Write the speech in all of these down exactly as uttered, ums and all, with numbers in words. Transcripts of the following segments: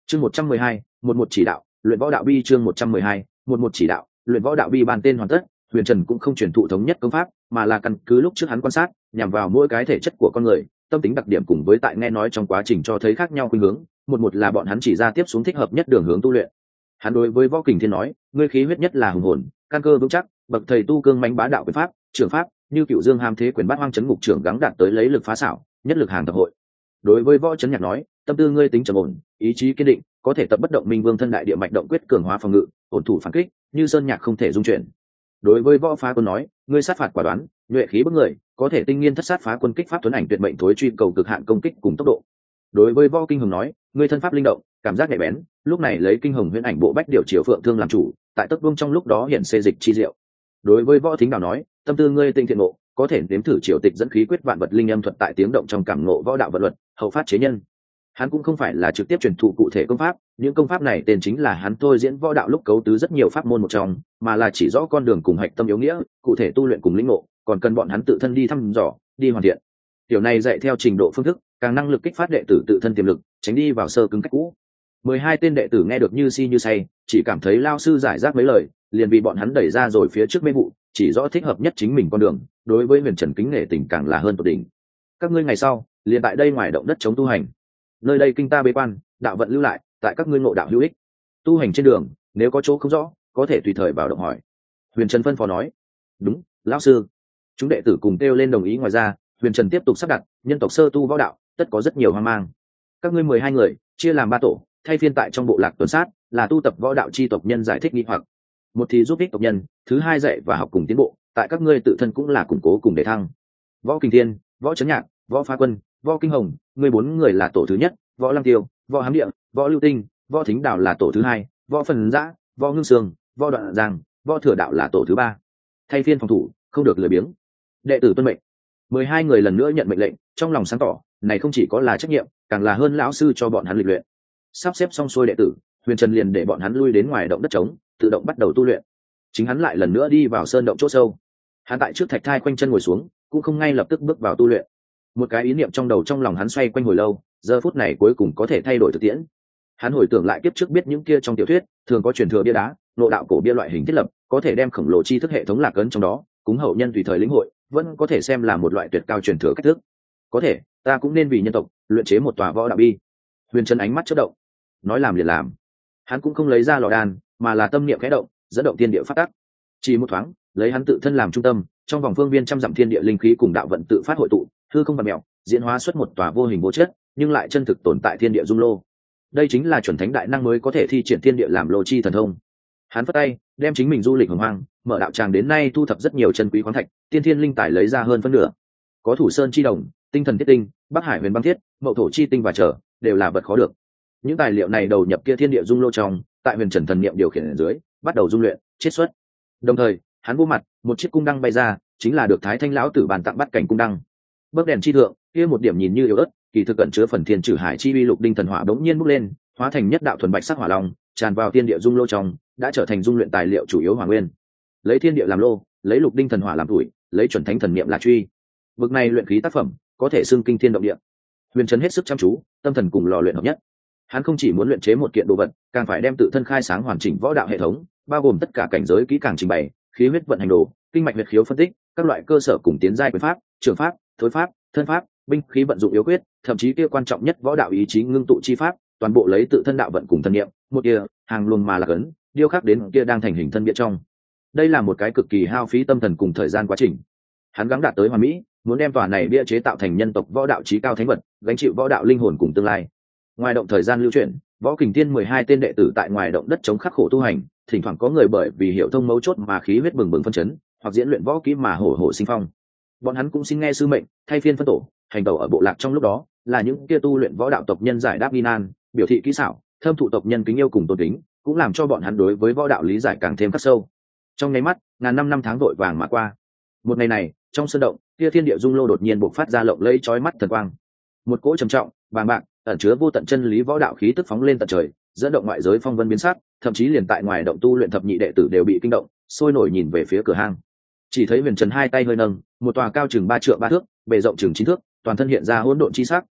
chương một trăm mười hai một một chỉ đạo luyện võ đạo bi chương một trăm mười hai một một chỉ đạo luyện võ đạo bi bàn tên hoàn tất. Huyền Trần cũng không truyền thụ thống nhất công pháp, mà là căn cứ lúc trước hắn quan sát, nhằm vào mỗi cái thể chất của con người, tâm tính đặc điểm cùng với tại nghe nói trong quá trình cho thấy khác nhau khuynh hướng, một một là bọn hắn chỉ ra tiếp xuống thích hợp nhất đường hướng tu luyện. Hắn đối với Võ Kình Thiên nói, ngươi khí huyết nhất là hùng hồn, căn cơ vững chắc, bậc thầy tu cương mãnh bá đạo quyền pháp, trưởng pháp, như Cựu Dương Hàm Thế Quyền Bát Hoang Chấn Ngục Trưởng gắng đạt tới lấy lực phá xảo, nhất lực hàng thập hội. Đối với Võ Chấn Nhạc nói, tâm tư ngươi tính trầm ổn, ý chí kiên định, có thể tập bất động minh vương thân đại địa mạch động quyết cường hóa phòng ngự, ổn thủ phản kích, như sơn nhạc không thể dung chuyển. Đối với Võ Phá Quân nói, ngươi sát phạt quả đoán, nhuệ khí bức người, có thể tinh nghiên thất sát phá quân kích pháp tuấn ảnh tuyệt mệnh thối truy cầu cực hạn công kích cùng tốc độ. Đối với Võ Kinh Hồng nói, ngươi thân pháp linh động, cảm giác nhạy bén, lúc này lấy kinh hồng huyễn ảnh bộ bách điều chiều phượng thương làm chủ, tại tốc vương trong lúc đó hiện xê dịch chi diệu. Đối với Võ Thính Đào nói, tâm tư ngươi tinh thiện ngộ, có thể nếm thử triều tịch dẫn khí quyết vạn vật linh âm thuật tại tiếng động trong cảm ngộ võ đạo vật luật, hậu phát chế nhân. Hắn cũng không phải là trực tiếp truyền thụ cụ thể công pháp, những công pháp này tên chính là hắn thôi diễn võ đạo lúc cấu tứ rất nhiều pháp môn một trong, mà là chỉ rõ con đường cùng hạch tâm yếu nghĩa, cụ thể tu luyện cùng lĩnh ngộ, còn cần bọn hắn tự thân đi thăm dò, đi hoàn thiện. Điều này dạy theo trình độ phương thức, càng năng lực kích phát đệ tử tự thân tiềm lực, tránh đi vào sơ cứng cách cũ. Mười hai tên đệ tử nghe được như si như say, chỉ cảm thấy lao sư giải rác mấy lời, liền bị bọn hắn đẩy ra rồi phía trước mê vụ, chỉ rõ thích hợp nhất chính mình con đường. Đối với Huyền Trần kính nể tình càng là hơn tột đỉnh. Các ngươi ngày sau, liền tại đây ngoài động đất chống tu hành. Nơi đây kinh ta bế quan, đạo vận lưu lại, tại các ngươi ngộ đạo hữu ích. Tu hành trên đường, nếu có chỗ không rõ, có thể tùy thời vào động hỏi. Huyền Trần phân phó nói. Đúng, lão sư. Chúng đệ tử cùng kêu lên đồng ý. Ngoài ra, Huyền Trần tiếp tục sắp đặt, nhân tộc sơ tu võ đạo, tất có rất nhiều hoang mang. Các ngươi mười hai người, chia làm ba tổ, thay phiên tại trong bộ lạc tuần sát, là tu tập võ đạo chi tộc nhân giải thích nghi hoặc. Một thì giúp ích tộc nhân, thứ hai dạy và học cùng tiến bộ, tại các ngươi tự thân cũng là củng cố cùng để thăng. Võ Kình Thiên, Võ Chấn Nhạc, Võ Phá Quân, Võ Kinh Hồng, ngươi bốn người là tổ thứ nhất, Võ Lăng Tiêu, Võ Hám Địa, Võ Lưu Tinh, Võ Thính Đào là tổ thứ hai, Võ Phần Dã, Võ Ngưng Sương, Võ Đoạn Giang, Võ Thừa Đạo là tổ thứ ba. Thay phiên phòng thủ, không được lười biếng. Đệ tử tuân mệnh. Mười hai người lần nữa nhận mệnh lệnh, trong lòng sáng tỏ, này không chỉ có là trách nhiệm, càng là hơn lão sư cho bọn hắn lịch luyện. Sắp xếp xong xuôi đệ tử, Huyền Trần liền để bọn hắn lui đến ngoài động đất trống, tự động bắt đầu tu luyện. Chính hắn lại lần nữa đi vào sơn động chỗ sâu. Hắn tại trước thạch thai quanh chân ngồi xuống, cũng không ngay lập tức bước vào tu luyện. Một cái ý niệm trong đầu trong lòng hắn xoay quanh hồi lâu, giờ phút này cuối cùng có thể thay đổi thực tiễn. Hắn hồi tưởng lại kiếp trước biết những kia trong tiểu thuyết thường có truyền thừa bia đá, nội đạo cổ bia loại hình thiết lập, có thể đem khổng lồ chi thức hệ thống lạc ấn trong đó, cúng hậu nhân tùy thời lĩnh hội, vẫn có thể xem là một loại tuyệt cao truyền thừa cách thức. Có thể, ta cũng nên vì nhân tộc luyện chế một tòa võ đạo bi. Huyền Trần ánh mắt chớp động, nói làm liền làm. Hắn cũng không lấy ra lò đan, mà là tâm niệm khẽ động, dẫn động thiên địa phát tác. Chỉ một thoáng, lấy hắn tự thân làm trung tâm, trong vòng phương viên trăm dặm thiên địa linh khí cùng đạo vận tự phát hội tụ, hư không bạt mèo, diễn hóa xuất một tòa vô hình vô chất, nhưng lại chân thực tồn tại thiên địa dung lô. Đây chính là chuẩn thánh đại năng mới có thể thi triển thiên địa làm lô chi thần thông. Hắn phất tay, đem chính mình du lịch hồng hoang, mở đạo tràng đến nay thu thập rất nhiều chân quý khoáng thạch, tiên thiên linh tài lấy ra hơn phân nửa. Có thủ sơn chi đồng, tinh thần thiết tinh, bắc hải huyền băng thiết, mậu thổ chi tinh và trở, đều là vật khó được. Những tài liệu này đầu nhập kia thiên địa dung lô trong, tại Huyền Trần thần niệm điều khiển ở dưới, bắt đầu dung luyện, chiết xuất. Đồng thời, hắn vô mặt, một chiếc cung đăng bay ra, chính là được Thái Thanh lão tử bàn tặng bắt cảnh cung đăng. Bấc đèn chi thượng, kia một điểm nhìn như yếu ớt, kỳ thực cẩn chứa phần thiên trừ hải chi uy lục đinh thần hỏa bỗng nhiên bốc lên, hóa thành nhất đạo thuần bạch sắc hỏa long, tràn vào thiên địa dung lô trong, đã trở thành dung luyện tài liệu chủ yếu hỏa nguyên. Lấy thiên địa làm lô, lấy lục đinh thần hỏa làm tuổi, lấy chuẩn thánh thần niệm là truy. Bực này luyện khí tác phẩm, có thể xưng kinh thiên động địa. Huyền Trần hết sức chăm chú, tâm thần cùng lò luyện hợp nhất. Hắn không chỉ muốn luyện chế một kiện đồ vật, càng phải đem tự thân khai sáng hoàn chỉnh võ đạo hệ thống, bao gồm tất cả cảnh giới kỹ càng trình bày, khí huyết vận hành đồ, kinh mạch huyết khiếu phân tích, các loại cơ sở cùng tiến giai quyền pháp, trường pháp, thối pháp, thân pháp, binh khí vận dụng yếu quyết, thậm chí kia quan trọng nhất võ đạo ý chí ngưng tụ chi pháp, toàn bộ lấy tự thân đạo vận cùng thân niệm, một kia, hàng luồng mà là ấn, điêu khắc đến kia đang thành hình thân bia trong. Đây là một cái cực kỳ hao phí tâm thần cùng thời gian quá trình. Hắn gắng đạt tới hoàn mỹ, muốn đem tòa này bia chế tạo thành nhân tộc võ đạo chí cao thánh vật, gánh chịu võ đạo linh hồn cùng tương lai. Ngoài động thời gian lưu chuyển, Võ Kình Thiên mười hai tên đệ tử tại ngoài động đất chống khắc khổ tu hành, thỉnh thoảng có người bởi vì hiểu thông mấu chốt mà khí huyết bừng bừng phân chấn, hoặc diễn luyện võ kỹ mà hổ hổ sinh phong. Bọn hắn cũng xin nghe sư mệnh, thay phiên phân tổ, hành tẩu ở bộ lạc trong lúc đó, là những kia tu luyện võ đạo tộc nhân giải đáp nghi nan, biểu thị kỹ xảo, thâm thụ tộc nhân kính yêu cùng tôn kính, cũng làm cho bọn hắn đối với võ đạo lý giải càng thêm khắc sâu. Trong nháy mắt, ngàn năm năm tháng vội vàng mà qua. Một ngày này, trong sơn động, kia thiên địa dung lô đột nhiên bộc phát ra lộng lẫy chói mắt thần quang. Một cỗ trầm trọng, vàng bạc, ẩn chứa vô tận chân lý võ đạo khí tức phóng lên tận trời, dẫn động ngoại giới phong vân biến sắc, thậm chí liền tại ngoài động tu luyện thập nhị đệ tử đều bị kinh động, sôi nổi nhìn về phía cửa hang. Chỉ thấy Huyền Trần hai tay hơi nâng, một tòa cao chừng ba trượng ba thước, bề rộng chừng chín thước, toàn thân hiện ra hỗn độn chi sắc,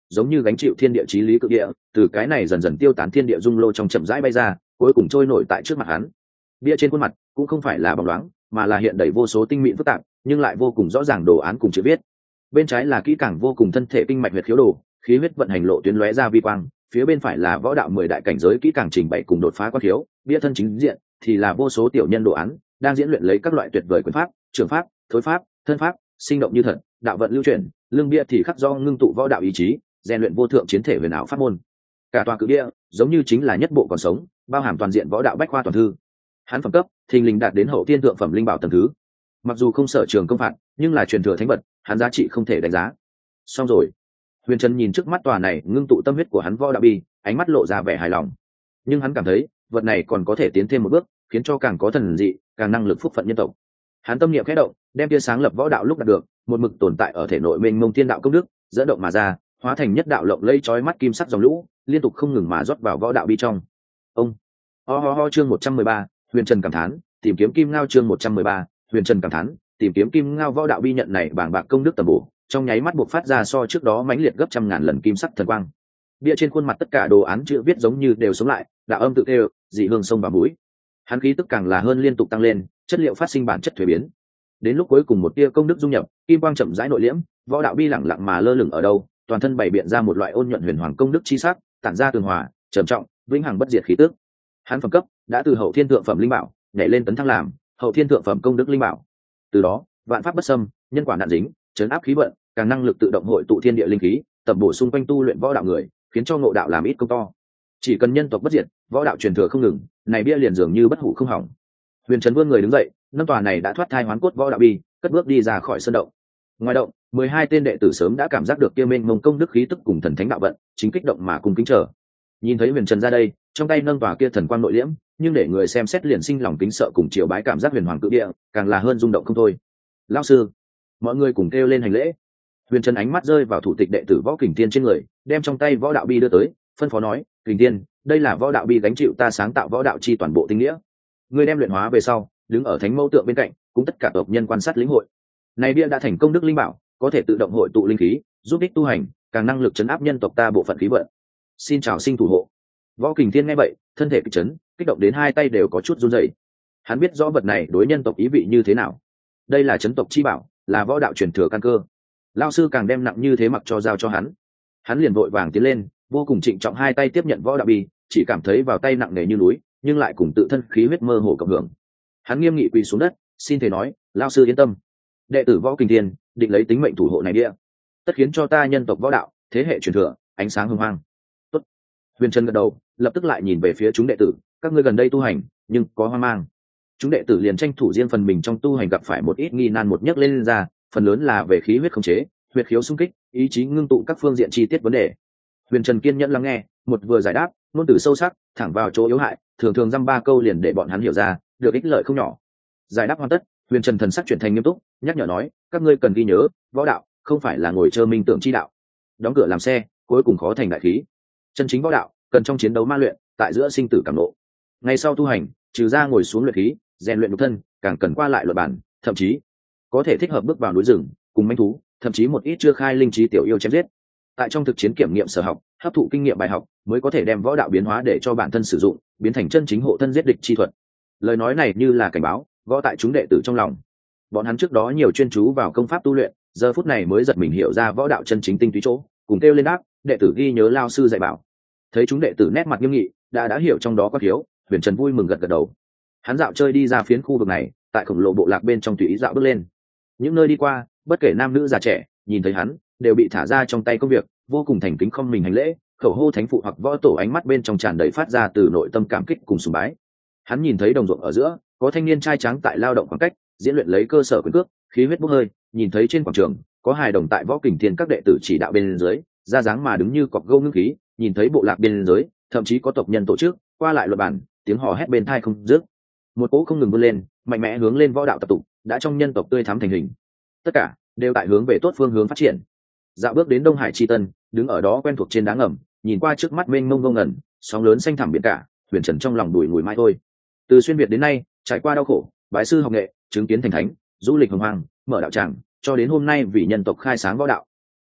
giống như gánh chịu thiên địa chí lý cự địa, từ cái này dần dần tiêu tán thiên địa dung lô trong chậm rãi bay ra, cuối cùng trôi nổi tại trước mặt hắn. Bia trên khuôn mặt cũng không phải là bóng loáng, mà là hiện đầy vô số tinh mịn phức tạp, nhưng lại vô cùng rõ ràng đồ án cùng chữ viết. Bên trái là kỹ càng vô cùng thân thể kinh mạch huyệt khiếu đồ, khí huyết vận hành lộ tuyến lóe ra vi quang, phía bên phải là võ đạo mười đại cảnh giới kỹ càng trình bày cùng đột phá quan khiếu, bia thân chính diện thì là vô số tiểu nhân đồ án, đang diễn luyện lấy các loại tuyệt vời quyền pháp, trường pháp, thối pháp, thân pháp, sinh động như thật, đạo vận lưu chuyển, lưng bia thì khắc do ngưng tụ võ đạo ý chí, rèn luyện vô thượng chiến thể huyền ảo pháp môn. Cả tòa cự bia giống như chính là nhất bộ còn sống, bao hàm toàn diện võ đạo bách khoa toàn thư. Hắn phẩm cấp thình lình đạt đến hậu thiên thượng phẩm linh bảo tầng thứ. Mặc dù không sở trường công phạt, nhưng là truyền thừa thánh vật, hắn giá trị không thể đánh giá. Xong rồi. Huyền Trần nhìn trước mắt tòa này ngưng tụ tâm huyết của hắn võ đạo bi, ánh mắt lộ ra vẻ hài lòng. Nhưng hắn cảm thấy, vật này còn có thể tiến thêm một bước, khiến cho càng có thần dị, càng năng lực phúc phận nhân tộc. Hắn tâm niệm khẽ động, đem tia sáng lập võ đạo lúc đạt được, một mực tồn tại ở thể nội mênh mông thiên đạo công đức, dẫn động mà ra, hóa thành nhất đạo lộng lẫy chói mắt kim sắc dòng lũ, liên tục không ngừng mà rót vào võ đạo bi trong. Ông. Ho ho ho chương một trăm mười ba, Huyền Trần cảm thán, tìm kiếm kim ngao chương một trăm mười ba, Huyền Trần cảm thán, tìm kiếm kim ngao võ đạo bi nhận này bảng bạc công đức tầm bổ, trong nháy mắt buộc phát ra so trước đó mãnh liệt gấp trăm ngàn lần kim sắc thần quang. Bia trên khuôn mặt tất cả đồ án chữ viết giống như đều sống lại, đạo âm tự kêu, dị hương sông vào mũi. Hắn khí tức càng là hơn liên tục tăng lên, chất liệu phát sinh bản chất thuế biến. Đến lúc cuối cùng một tia công đức dung nhập, kim quang chậm rãi nội liễm, võ đạo bi lẳng lặng mà lơ lửng ở đâu, toàn thân bày biện ra một loại ôn nhuận huyền hoàng công đức chi sắc, tản ra tường hòa, trầm trọng, vĩnh hằng bất diệt khí tức. Hắn phẩm cấp đã từ hậu thiên thượng phẩm linh bảo nhảy lên tấn thăng làm hậu thiên thượng phẩm công đức linh bảo. Từ đó, vạn pháp bất xâm, nhân quả nạn dính, chấn áp khí vận, càng năng lực tự động hội tụ thiên địa linh khí, tập bổ xung quanh tu luyện võ đạo người, khiến cho ngộ đạo làm ít công to. Chỉ cần nhân tộc bất diệt, võ đạo truyền thừa không ngừng, này bia liền dường như bất hủ không hỏng. Huyền Trần vươn người đứng dậy, nâng tòa này đã thoát thai hoán cốt võ đạo bi, cất bước đi ra khỏi sân động. Ngoài động, mười hai tên đệ tử sớm đã cảm giác được kia mênh mông công đức khí tức cùng thần thánh đạo vận, chính kích động mà cùng kính chờ. Nhìn thấy Huyền Trần ra đây, trong tay nâng tòa kia thần quang nội liễm, nhưng để người xem xét liền sinh lòng kính sợ cùng triều bái cảm giác huyền hoàng cự địa, càng là hơn rung động không thôi. Lão sư, mọi người cùng kêu lên hành lễ. Huyền Trần ánh mắt rơi vào thủ tịch đệ tử Võ Kình Thiên trên người, đem trong tay võ đạo bi đưa tới, phân phó nói: "Kình Thiên, đây là võ đạo bi gánh chịu ta sáng tạo võ đạo chi toàn bộ tinh nghĩa. Ngươi đem luyện hóa về sau, đứng ở thánh mẫu tượng bên cạnh, cũng tất cả tộc nhân quan sát lĩnh hội. Này bia đã thành công đức linh bảo, có thể tự động hội tụ linh khí, giúp đích tu hành, càng năng lực chấn áp nhân tộc ta bộ phận khí vận. Xin chào sinh thủ hộ." Võ Kình Thiên nghe vậy, thân thể kịch chấn, kích động đến hai tay đều có chút run rẩy. Hắn biết rõ vật này đối nhân tộc ý vị như thế nào. Đây là chấn tộc chi bảo, là võ đạo truyền thừa căn cơ. Lão sư càng đem nặng như thế mặc cho giao cho hắn. Hắn liền vội vàng tiến lên, vô cùng trịnh trọng hai tay tiếp nhận võ đạo bi, chỉ cảm thấy vào tay nặng nề như núi, nhưng lại cùng tự thân khí huyết mơ hồ cộng hưởng. Hắn nghiêm nghị quỳ xuống đất, xin thầy nói: "Lão sư yên tâm, đệ tử Võ Kình Thiên định lấy tính mệnh thủ hộ này địa, tất khiến cho ta nhân tộc võ đạo thế hệ truyền thừa ánh sáng hưng hoang." Tốt. Huyền Trần gật đầu, lập tức lại nhìn về phía chúng đệ tử: "Các ngươi gần đây tu hành, nhưng có hoang mang." Chúng đệ tử liền tranh thủ riêng phần mình trong tu hành gặp phải một ít nghi nan một nhấc lên, lên ra, phần lớn là về khí huyết khống chế, huyết khiếu xung kích, ý chí ngưng tụ các phương diện chi tiết vấn đề. Huyền Trần kiên nhẫn lắng nghe, một vừa giải đáp, ngôn từ sâu sắc, thẳng vào chỗ yếu hại, thường thường dăm ba câu liền để bọn hắn hiểu ra, được ích lợi không nhỏ. Giải đáp hoàn tất, Huyền Trần thần sắc chuyển thành nghiêm túc, nhắc nhở nói: "Các ngươi cần ghi nhớ, võ đạo không phải là ngồi chơi minh tưởng chi đạo. Đóng cửa làm xe, cuối cùng khó thành đại khí. Chân chính võ đạo, cần trong chiến đấu ma luyện, tại giữa sinh tử cảm ngộ. Ngày sau tu hành, trừ ra ngồi xuống luyện khí, rèn luyện nhục thân, càng cần qua lại luật bản, thậm chí có thể thích hợp bước vào núi rừng, cùng manh thú, thậm chí một ít chưa khai linh trí tiểu yêu chém giết. Tại trong thực chiến kiểm nghiệm sở học, hấp thụ kinh nghiệm bài học, mới có thể đem võ đạo biến hóa để cho bản thân sử dụng, biến thành chân chính hộ thân giết địch chi thuật." Lời nói này như là cảnh báo, gõ tại chúng đệ tử trong lòng. Bọn hắn trước đó nhiều chuyên chú vào công pháp tu luyện, giờ phút này mới giật mình hiểu ra võ đạo chân chính tinh túy chỗ, cùng kêu lên đáp: "Đệ tử ghi nhớ lao sư dạy bảo." Thấy chúng đệ tử nét mặt nghiêm nghị, đã đã hiểu trong đó có thiếu, Huyền Trần vui mừng gật gật đầu. Hắn dạo chơi đi ra phiến khu vực này, tại khổng lồ bộ lạc bên trong tùy ý dạo bước lên. Những nơi đi qua, bất kể nam nữ già trẻ, nhìn thấy hắn, đều bị thả ra trong tay công việc, vô cùng thành kính không mình hành lễ, khẩu hô thánh phụ hoặc võ tổ, ánh mắt bên trong tràn đầy phát ra từ nội tâm cảm kích cùng sùng bái. Hắn nhìn thấy đồng ruộng ở giữa, có thanh niên trai tráng tại lao động khoảng cách, diễn luyện lấy cơ sở quyền cước, khí huyết bốc hơi, nhìn thấy trên quảng trường, có hài đồng tại Võ Kình Thiên các đệ tử chỉ đạo bên dưới, ra dáng mà đứng như cọc gâu ngưng khí, nhìn thấy bộ lạc bên dưới, thậm chí có tộc nhân tổ chức, qua lại luật bản, tiếng hò hét bên tai không dứt. Một cỗ không ngừng vươn lên, mạnh mẽ hướng lên võ đạo tập tụ, đã trong nhân tộc tươi thắm thành hình. Tất cả đều tại hướng về tốt phương hướng phát triển. Dạo bước đến Đông Hải Chi Tân, đứng ở đó quen thuộc trên đá ngầm, nhìn qua trước mắt mênh mông ngông ngẩn, sóng lớn xanh thẳm biển cả, Huyền Trần trong lòng đùi ngùi mãi thôi. Từ xuyên việt đến nay, trải qua đau khổ, bái sư học nghệ, chứng kiến thành thánh, du lịch hồng hoang, mở đạo tràng, cho đến hôm nay vì nhân tộc khai sáng võ đạo.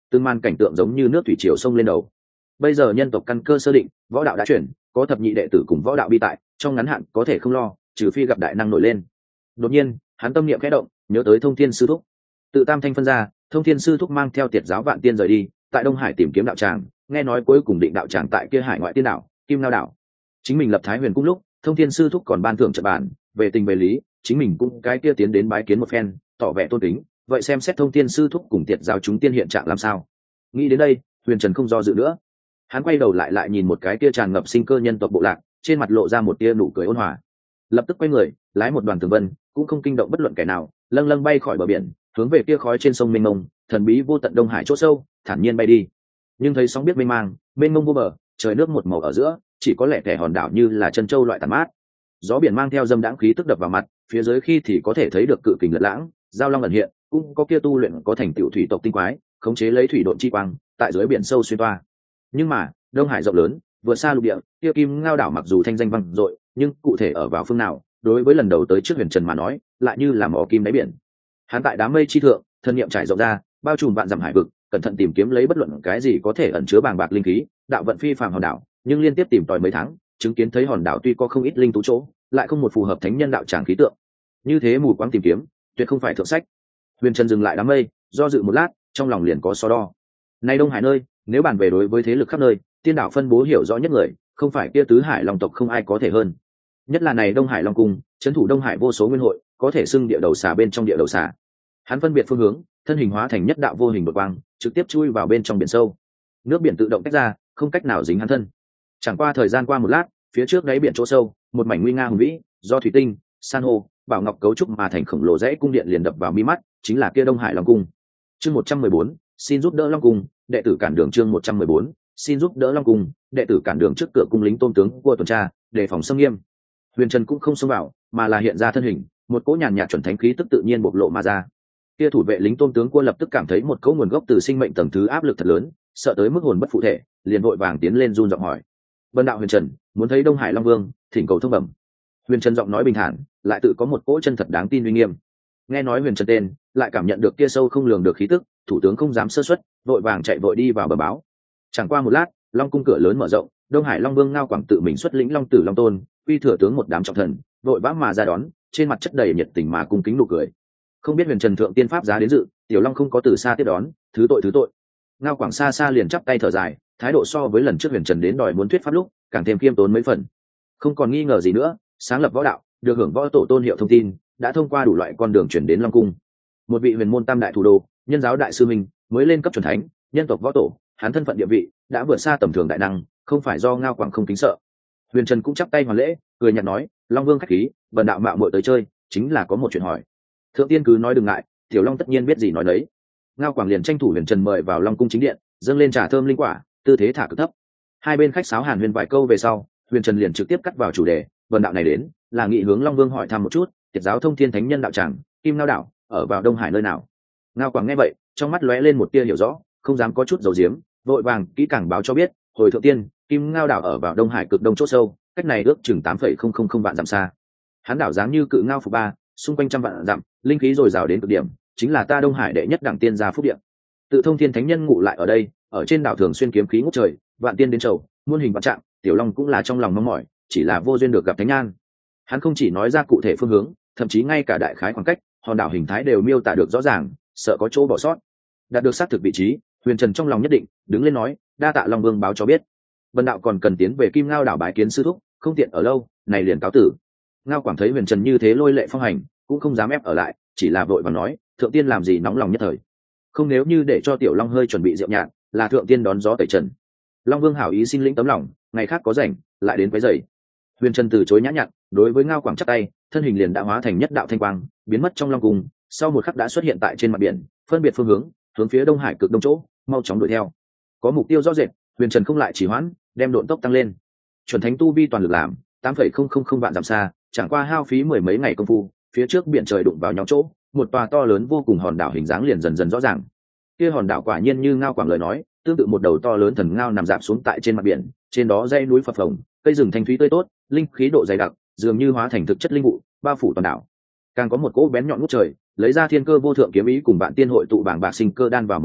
từng màn cảnh tượng giống như nước thủy triều sông lên đầu. Bây giờ nhân tộc căn cơ sơ định, võ đạo đã chuyển, có thập nhị đệ tử cùng võ đạo bi tại, trong ngắn hạn có thể không lo, trừ phi gặp đại năng nổi lên. Đột nhiên hắn tâm niệm khẽ động, nhớ tới Thông Thiên sư thúc. Tự tam thanh phân ra, Thông Thiên sư thúc mang theo tiệt giáo vạn tiên rời đi, tại Đông Hải tìm kiếm đạo tràng, nghe nói cuối cùng định đạo tràng tại kia hải ngoại tiên đảo Kim Lao đảo. Chính mình lập Thái Huyền cung lúc, Thông Thiên sư thúc còn ban thưởng trận bản, về tình về lý, chính mình cũng cái kia tiến đến bái kiến một phen, tỏ vẻ tôn kính. Vậy xem xét Thông Thiên sư thúc cùng tiệt giáo chúng tiên hiện trạng làm sao? Nghĩ đến đây, Huyền Trần không do dự nữa, hắn quay đầu lại lại nhìn một cái kia tràn ngập sinh cơ nhân tộc bộ lạc, trên mặt lộ ra một tia nụ cười ôn hòa. Lập tức quay người, lái một đoàn tường vân, cũng không kinh động bất luận kẻ nào, lâng lâng bay khỏi bờ biển, hướng về kia khói trên sông mênh mông, thần bí vô tận Đông Hải chỗ sâu, thản nhiên bay đi. Nhưng thấy sóng biết mênh mang, mênh mông vô bờ, trời nước một màu ở giữa, chỉ có lẻ tẻ hòn đảo như là chân châu loại tàn mát. Gió biển mang theo dâm đãng khí tức đập vào mặt, phía dưới khi thì có thể thấy được cự kình lật lãng, giao long ẩn hiện, cũng có kia tu luyện có thành tựu thủy tộc tinh quái, khống chế lấy thủy độn chi quang, tại dưới biển sâu xuyên toa. Nhưng mà Đông Hải rộng lớn, vượt xa lục địa, kia Kim Ngao đảo mặc dù thanh danh vang dội, nhưng cụ thể ở vào phương nào, đối với lần đầu tới trước Huyền Trần mà nói, lại như là mỏ kim đáy biển. Hắn tại đám mây chi thượng, thân niệm trải rộng ra, bao trùm vạn dặm hải vực, cẩn thận tìm kiếm lấy bất luận cái gì có thể ẩn chứa bàng bạc linh khí, đạo vận phi phàm hòn đảo, nhưng liên tiếp tìm tòi mấy tháng, chứng kiến thấy hòn đảo tuy có không ít linh tú chỗ, lại không một phù hợp thánh nhân đạo tràng khí tượng. Như thế mù quáng tìm kiếm, tuyệt không phải thượng sách. Huyền Trần dừng lại đám mây, do dự một lát, trong lòng liền có so đo. Nay Đông Hải nơi, nếu bàn về đối với thế lực khắp nơi, tiên đảo phân bố hiểu rõ nhất người, không phải kia tứ hải long tộc không ai có thể hơn. Nhất là này Đông Hải Long cung, trấn thủ Đông Hải vô số nguyên hội, có thể xưng địa đầu xà bên trong địa đầu xà. Hắn phân biệt phương hướng, thân hình hóa thành nhất đạo vô hình đột quang, trực tiếp chui vào bên trong biển sâu. Nước biển tự động tách ra, không cách nào dính hắn thân. Chẳng qua thời gian qua một lát, phía trước đáy biển chỗ sâu, một mảnh nguy nga hùng vĩ, do thủy tinh, san hô, bảo ngọc cấu trúc mà thành khổng lồ rẽ cung điện liền đập vào mi mắt, chính là kia Đông Hải Long cung. Chương một trăm mười bốn, xin giúp đỡ Long cung, đệ tử cản đường. Chương một trăm mười bốn, xin giúp đỡ Long cung, đệ tử cản đường. Trước cửa cung lính tôn tướng của tuần tra, đề phòng xâm nghiêm. Huyền Trần cũng không xông vào, mà là hiện ra thân hình, một cỗ nhàn nhạt chuẩn thánh khí tức tự nhiên bộc lộ mà ra. Kia thủ vệ lính tôn tướng quân lập tức cảm thấy một cỗ nguồn gốc từ sinh mệnh tầng thứ áp lực thật lớn, sợ tới mức hồn bất phụ thể, liền vội vàng tiến lên run giọng hỏi: "Vân đạo Huyền Trần, muốn thấy Đông Hải Long Vương, thỉnh cầu thông bẩm." Huyền Trần giọng nói bình thản, lại tự có một cỗ chân thật đáng tin uy nghiêm. Nghe nói Huyền Trần tên, lại cảm nhận được kia sâu không lường được khí tức, thủ tướng không dám sơ suất, vội vàng chạy vội đi vào bẩm báo. Chẳng qua một lát, Long cung cửa lớn mở rộng, Đông Hải Long Vương Ngao Quảng tự mình xuất lĩnh Long Tử Long Tôn, uy thừa tướng một đám trọng thần, vội vã mà ra đón, trên mặt chất đầy nhiệt tình mà cung kính nụ cười. Không biết Huyền Trần thượng tiên pháp giá đến dự, Tiểu Long không có từ xa tiếp đón, thứ tội thứ tội. Ngao Quảng xa xa liền chắp tay thở dài, thái độ so với lần trước Huyền Trần đến đòi muốn thuyết pháp lúc, càng thêm khiêm tốn mấy phần. Không còn nghi ngờ gì nữa, sáng lập võ đạo, được hưởng võ tổ tôn hiệu thông tin, đã thông qua đủ loại con đường chuyển đến Long cung. Một vị huyền môn tam đại thủ đô, nhân giáo đại sư minh, mới lên cấp chuẩn thánh, nhân tộc võ tổ, hắn thân phận địa vị đã vượt xa tầm thường đại năng, không phải do Ngao Quảng không kính sợ. Huyền Trần cũng chắp tay hoàn lễ, cười nhạt nói: "Long Vương khách khí, bần đạo mạo muội tới chơi, chính là có một chuyện hỏi." Thượng tiên cứ nói đừng ngại, Tiểu Long tất nhiên biết gì nói đấy. Ngao Quảng liền tranh thủ Huyền Trần mời vào Long cung chính điện, dâng lên trà thơm linh quả, tư thế thả cực thấp. Hai bên khách sáo hàn huyên vài câu về sau, Huyền Trần liền trực tiếp cắt vào chủ đề, bần đạo này đến là nghị hướng Long Vương hỏi thăm một chút, tiệt giáo Thông Thiên Thánh Nhân đạo tràng, Kim Ngao đảo, ở vào Đông Hải nơi nào. Ngao Quảng nghe vậy, trong mắt lóe lên một tia hiểu rõ, không dám có chút dầu diếm, vội vàng kỹ càng báo cho biết: hồi thượng tiên, Kim Ngao đảo ở vào Đông Hải cực đông chỗ sâu, cách này ước chừng tám phẩy không không không vạn dặm xa. Hắn đảo dáng như cự ngao phục ba, xung quanh trăm vạn dặm, linh khí dồi dào đến cực điểm, chính là ta Đông Hải đệ nhất đẳng tiên gia phúc địa. Tự Thông Thiên Thánh Nhân ngụ lại ở đây, ở trên đảo thường xuyên kiếm khí ngút trời, vạn tiên đến chầu, muôn hình vạn trạng, Tiểu Long cũng là trong lòng mong mỏi, chỉ là vô duyên được gặp Thánh Nhan. Hắn không chỉ nói ra cụ thể phương hướng, thậm chí ngay cả đại khái khoảng cách, hòn đảo hình thái đều miêu tả được rõ ràng, sợ có chỗ bỏ sót. Đạt được xác thực vị trí, Huyền Trần trong lòng nhất định, đứng lên nói: đa tạ Long Vương báo cho biết. Vân đạo còn cần tiến về Kim Ngao đảo bái kiến sư thúc, không tiện ở lâu, này liền cáo tử. Ngao Quảng thấy Huyền Trần như thế lôi lệ phong hành, cũng không dám ép ở lại, chỉ là vội vàng nói: thượng tiên làm gì nóng lòng nhất thời, không nếu như để cho Tiểu Long hơi chuẩn bị rượu nhạt, là thượng tiên đón gió tẩy trần. Long Vương hảo ý xin lĩnh tấm lòng, ngày khác có rảnh lại đến quấy rầy. Huyền Trần từ chối nhã nhặn, đối với Ngao Quảng chắp tay, thân hình liền đã hóa thành nhất đạo thanh quang, biến mất trong Long cung, sau một khắc đã xuất hiện tại trên mặt biển, phân biệt phương hướng, hướng phía Đông Hải cực đông chỗ, mau chóng đuổi theo. Có mục tiêu rõ rệt, Huyền Trần không lại chỉ hoãn, đem độn tốc tăng lên. Chuẩn thánh tu vi toàn lực làm, tám phẩy không không không vạn dặm xa, chẳng qua hao phí mười mấy ngày công phu, phía trước biển trời đụng vào nhau chỗ, một tòa to lớn vô cùng hòn đảo hình dáng liền dần dần rõ ràng. Kia hòn đảo quả nhiên như Ngao Quảng lời nói, tương tự một đầu to lớn thần ngao nằm rạp xuống tại trên mặt biển, trên đó dãy núi phập phồng, cây rừng thanh thúy tươi tốt, linh khí độ dày đặc, dường như hóa thành thực chất linh vụ, bao phủ toàn đảo. Càng có một cỗ bén nhọn ngút trời, lấy ra thiên cơ vô thượng kiếm ý cùng bạn tiên hội tụ bảng bạc sinh cơ đan vào một chỗ,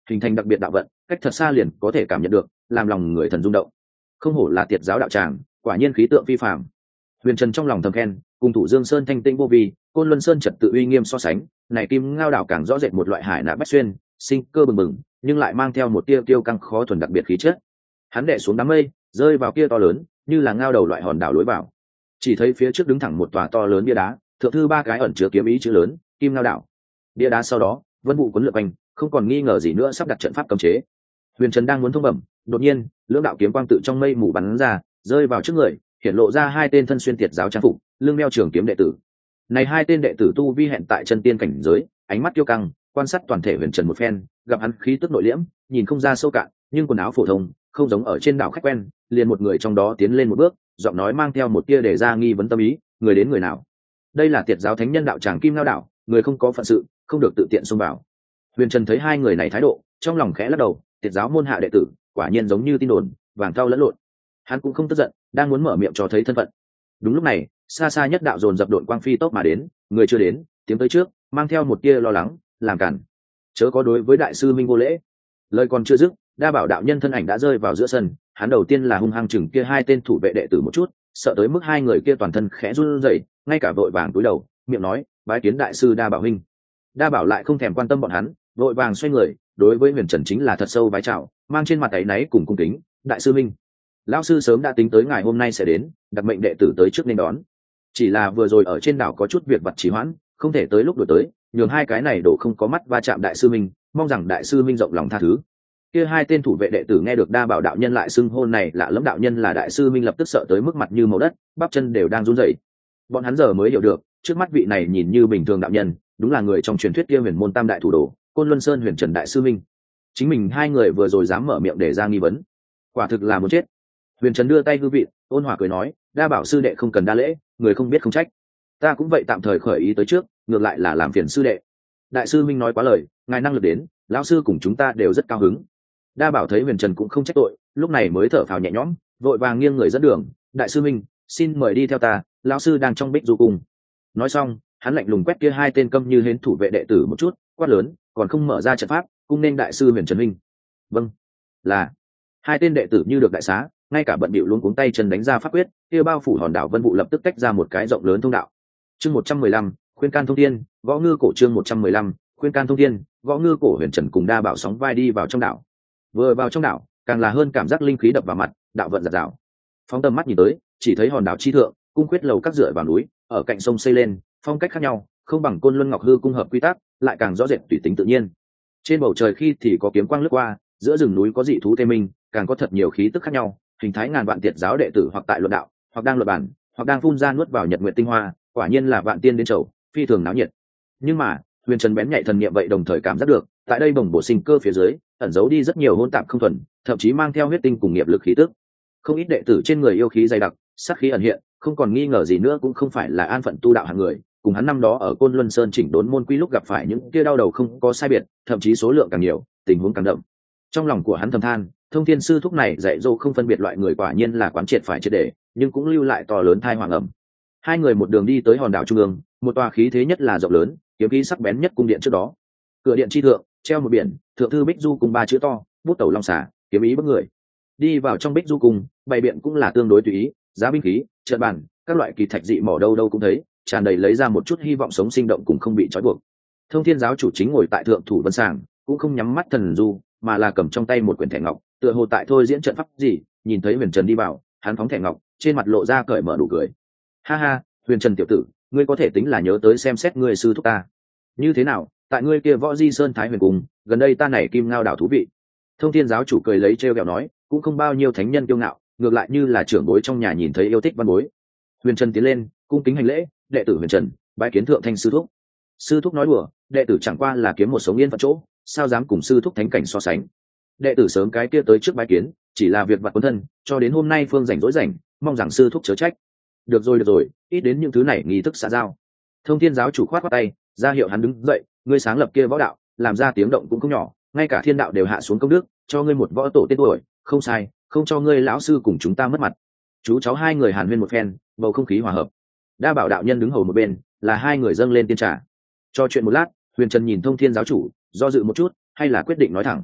hình thành đặc biệt đạo vận, cách thật xa liền có thể cảm nhận được, làm lòng người thần rung động. Không hổ là tiệt giáo đạo tràng, quả nhiên khí tượng phi phàm. Huyền Trần trong lòng thầm khen, cùng Thủ Dương Sơn thanh tĩnh vô vi, Côn Luân Sơn trật tự uy nghiêm so sánh, này Kim Ngao đảo càng rõ rệt một loại hải nã bách xuyên, sinh cơ bừng bừng, nhưng lại mang theo một tia tiêu căng khó thuần đặc biệt khí chất. Hắn đè xuống đám mây, rơi vào kia to lớn, như là ngao đầu loại hòn đảo lối vào. Chỉ thấy phía trước đứng thẳng một tòa to lớn bia đá, thượng thư ba cái ẩn chứa kiếm ý chữ lớn, Kim Ngao đảo. Bia đá sau đó, vân vụ cuốn lượn quanh, không còn nghi ngờ gì nữa sắp đặt trận pháp cấm chế. Huyền Trần đang muốn thông bẩm, đột nhiên, lưỡng đạo kiếm quang tự trong mây mù bắn ra, rơi vào trước người, hiện lộ ra hai tên thân xuyên tiệt giáo trang phục, lưng đeo trường kiếm đệ tử. Này hai tên đệ tử tu vi hẹn tại chân tiên cảnh giới, ánh mắt kiêu căng, quan sát toàn thể Huyền Trần một phen, gặp hắn khí tức nội liễm, nhìn không ra sâu cạn, nhưng quần áo phổ thông, không giống ở trên đảo khách quen, liền một người trong đó tiến lên một bước, giọng nói mang theo một tia để ra nghi vấn tâm ý, người đến người nào? Đây là tiệt giáo thánh nhân đạo tràng Kim Ngao đảo, người không có phận sự, không được tự tiện xông vào. Huyền Trần thấy hai người này thái độ, trong lòng khẽ lắc đầu, tiệt giáo môn hạ đệ tử, quả nhiên giống như tin đồn, vàng thau lẫn lộn. Hắn cũng không tức giận, đang muốn mở miệng cho thấy thân phận. Đúng lúc này, xa xa nhất đạo dồn dập đội quang phi tốc mà đến, người chưa đến, tiếng tới trước, mang theo một tia lo lắng, làm cản. Chớ có đối với đại sư minh vô lễ. Lời còn chưa dứt, Đa Bảo đạo nhân thân ảnh đã rơi vào giữa sân, hắn đầu tiên là hung hăng chừng kia hai tên thủ vệ đệ tử một chút, sợ tới mức hai người kia toàn thân khẽ run rẩy, ngay cả vội vàng cúi đầu, miệng nói, bái kiến đại sư Đa Bảo huynh. Đa Bảo lại không thèm quan tâm bọn hắn, vội vàng xoay người, đối với Huyền Trần chính là thật sâu vái chào, mang trên mặt áy náy cùng cung kính, đại sư minh. Lão sư sớm đã tính tới ngày hôm nay sẽ đến, đặc mệnh đệ tử tới trước nên đón. Chỉ là vừa rồi ở trên đảo có chút việc vặt trì hoãn, không thể tới lúc đổi tới, nhường hai cái này đổ không có mắt va chạm đại sư minh, mong rằng đại sư minh rộng lòng tha thứ. Kia hai tên thủ vệ đệ tử nghe được Đa Bảo đạo nhân lại xưng hôn này lạ lẫm đạo nhân là đại sư minh, lập tức sợ tới mức mặt như màu đất, bắp chân đều đang run rẩy. Bọn hắn giờ mới hiểu được, trước mắt vị này nhìn như bình thường đạo nhân, đúng là người trong truyền thuyết kia Huyền môn tam đại thủ đồ, Côn Luân Sơn Huyền Trần đại sư minh. Chính mình hai người vừa rồi dám mở miệng để ra nghi vấn, quả thực là muốn chết. Huyền Trần đưa tay hư vị, ôn hòa cười nói, Đa Bảo sư đệ không cần đa lễ, người không biết không trách. Ta cũng vậy tạm thời khởi ý tới trước, ngược lại là làm phiền sư đệ. Đại sư minh nói quá lời, ngài năng lực đến, lão sư cùng chúng ta đều rất cao hứng. Đa Bảo thấy Huyền Trần cũng không trách tội, lúc này mới thở phào nhẹ nhõm, vội vàng nghiêng người dẫn đường, đại sư minh, xin mời đi theo ta, lão sư đang trong bích du cung. Nói xong, hắn lạnh lùng quét kia hai tên câm như hến thủ vệ đệ tử một chút, quát lớn, còn không mở ra trận pháp, cung nên đại sư Huyền Trần minh. Vâng, là. Hai tên đệ tử như được đại xá, ngay cả bận bịu luống cuống tay chân đánh ra pháp quyết, kia bao phủ hòn đảo vân vụ lập tức tách ra một cái rộng lớn thông đạo. Chương một trăm mười lăm, khuyên can thông thiên, gõ ngư cổ. Chương một trăm mười lăm, khuyên can thông thiên, gõ ngư cổ. Huyền Trần cùng Đa Bảo sóng vai đi vào trong đảo. Vừa vào trong đảo, càng là hơn cảm giác linh khí đập vào mặt, đạo vận giật rào. Phóng tầm mắt nhìn tới, chỉ thấy hòn đảo chi thượng, cung quyết lầu các dựa vào núi, ở cạnh sông xây lên, phong cách khác nhau, không bằng Côn Luân Ngọc Hư cung hợp quy tắc, lại càng rõ rệt tùy tính tự nhiên. Trên bầu trời khi thì có kiếm quang lướt qua, giữa rừng núi có dị thú tê minh, càng có thật nhiều khí tức khác nhau, hình thái ngàn vạn tiệt giáo đệ tử hoặc tại luận đạo, hoặc đang luận bản, hoặc đang phun ra nuốt vào nhật nguyện tinh hoa, quả nhiên là vạn tiên đến chầu, phi thường náo nhiệt. Nhưng mà, Huyền Trần bén nhạy thần niệm vậy đồng thời cảm giác được, tại đây bồng bổ sinh cơ phía dưới, ẩn giấu đi rất nhiều hỗn tạp không thuần, thậm chí mang theo huyết tinh cùng nghiệp lực khí tức. Không ít đệ tử trên người yêu khí dày đặc, sát khí ẩn hiện, không còn nghi ngờ gì nữa cũng không phải là an phận tu đạo hạng người, cùng hắn năm đó ở Côn Luân Sơn chỉnh đốn môn quy lúc gặp phải những kia đau đầu không có sai biệt, thậm chí số lượng càng nhiều, tình huống càng đậm. Trong lòng của hắn thầm than, Thông Thiên sư thúc này dạy dỗ không phân biệt loại người, quả nhiên là quán triệt phải triệt để, nhưng cũng lưu lại to lớn thai hoàng ẩm. Hai người một đường đi tới hòn đảo trung ương, một tòa khí thế nhất là rộng lớn, kiếm khí sắc bén nhất cung điện trước đó. Cửa điện chi thượng treo một biển, thượng thư Bích Du cung ba chữ to, bút tẩu long xả, kiếm ý bức người. Đi vào trong Bích Du cung, bày biện cũng là tương đối tùy ý, giá binh khí, trận bàn, các loại kỳ thạch dị mỏ đâu đâu cũng thấy, tràn đầy lấy ra một chút hy vọng sống sinh động cùng không bị trói buộc. Thông Thiên giáo chủ chính ngồi tại thượng thủ vân sàng, cũng không nhắm mắt thần du, mà là cầm trong tay một quyển thẻ ngọc, tựa hồ tại thôi diễn trận pháp gì. Nhìn thấy Huyền Trần đi vào, hắn phóng thẻ ngọc, trên mặt lộ ra cởi mở đủ cười. Ha ha, Huyền Trần tiểu tử, ngươi có thể tính là nhớ tới xem xét ngươi sư thúc ta. Như thế nào, tại ngươi kia Võ Di Sơn Thái Huyền cung, gần đây ta này Kim Ngao đảo thú vị. Thông Thiên giáo chủ cười lấy trêu ghẹo nói, cũng không bao nhiêu thánh nhân kiêu ngạo, ngược lại như là trưởng bối trong nhà nhìn thấy yêu thích văn bối. Huyền Trần tiến lên, cung kính hành lễ, đệ tử Huyền Trần, bái kiến thượng thanh sư thúc. Sư thúc nói đùa, đệ tử chẳng qua là kiếm một sống yên phận chỗ, sao dám cùng sư thúc thánh cảnh so sánh. Đệ tử sớm cái kia tới trước bái kiến, chỉ là việc vặt quân thân, cho đến hôm nay phương rảnh rỗi rảnh, mong rằng sư thúc chớ trách. Được rồi được rồi, ít đến những thứ này nghi thức xã giao. Thông Thiên giáo chủ khoát khoát tay, ra hiệu hắn đứng dậy, ngươi sáng lập kia võ đạo, làm ra tiếng động cũng không nhỏ, ngay cả thiên đạo đều hạ xuống công đức, cho ngươi một võ tổ tên tuổi, không sai, không cho ngươi lão sư cùng chúng ta mất mặt. Chú cháu hai người hàn huyên một phen, bầu không khí hòa hợp. Đa Bảo đạo nhân đứng hầu một bên, là hai người dâng lên tiên trà. Cho chuyện một lát, Huyền Trần nhìn Thông Thiên giáo chủ, do dự một chút, hay là quyết định nói thẳng,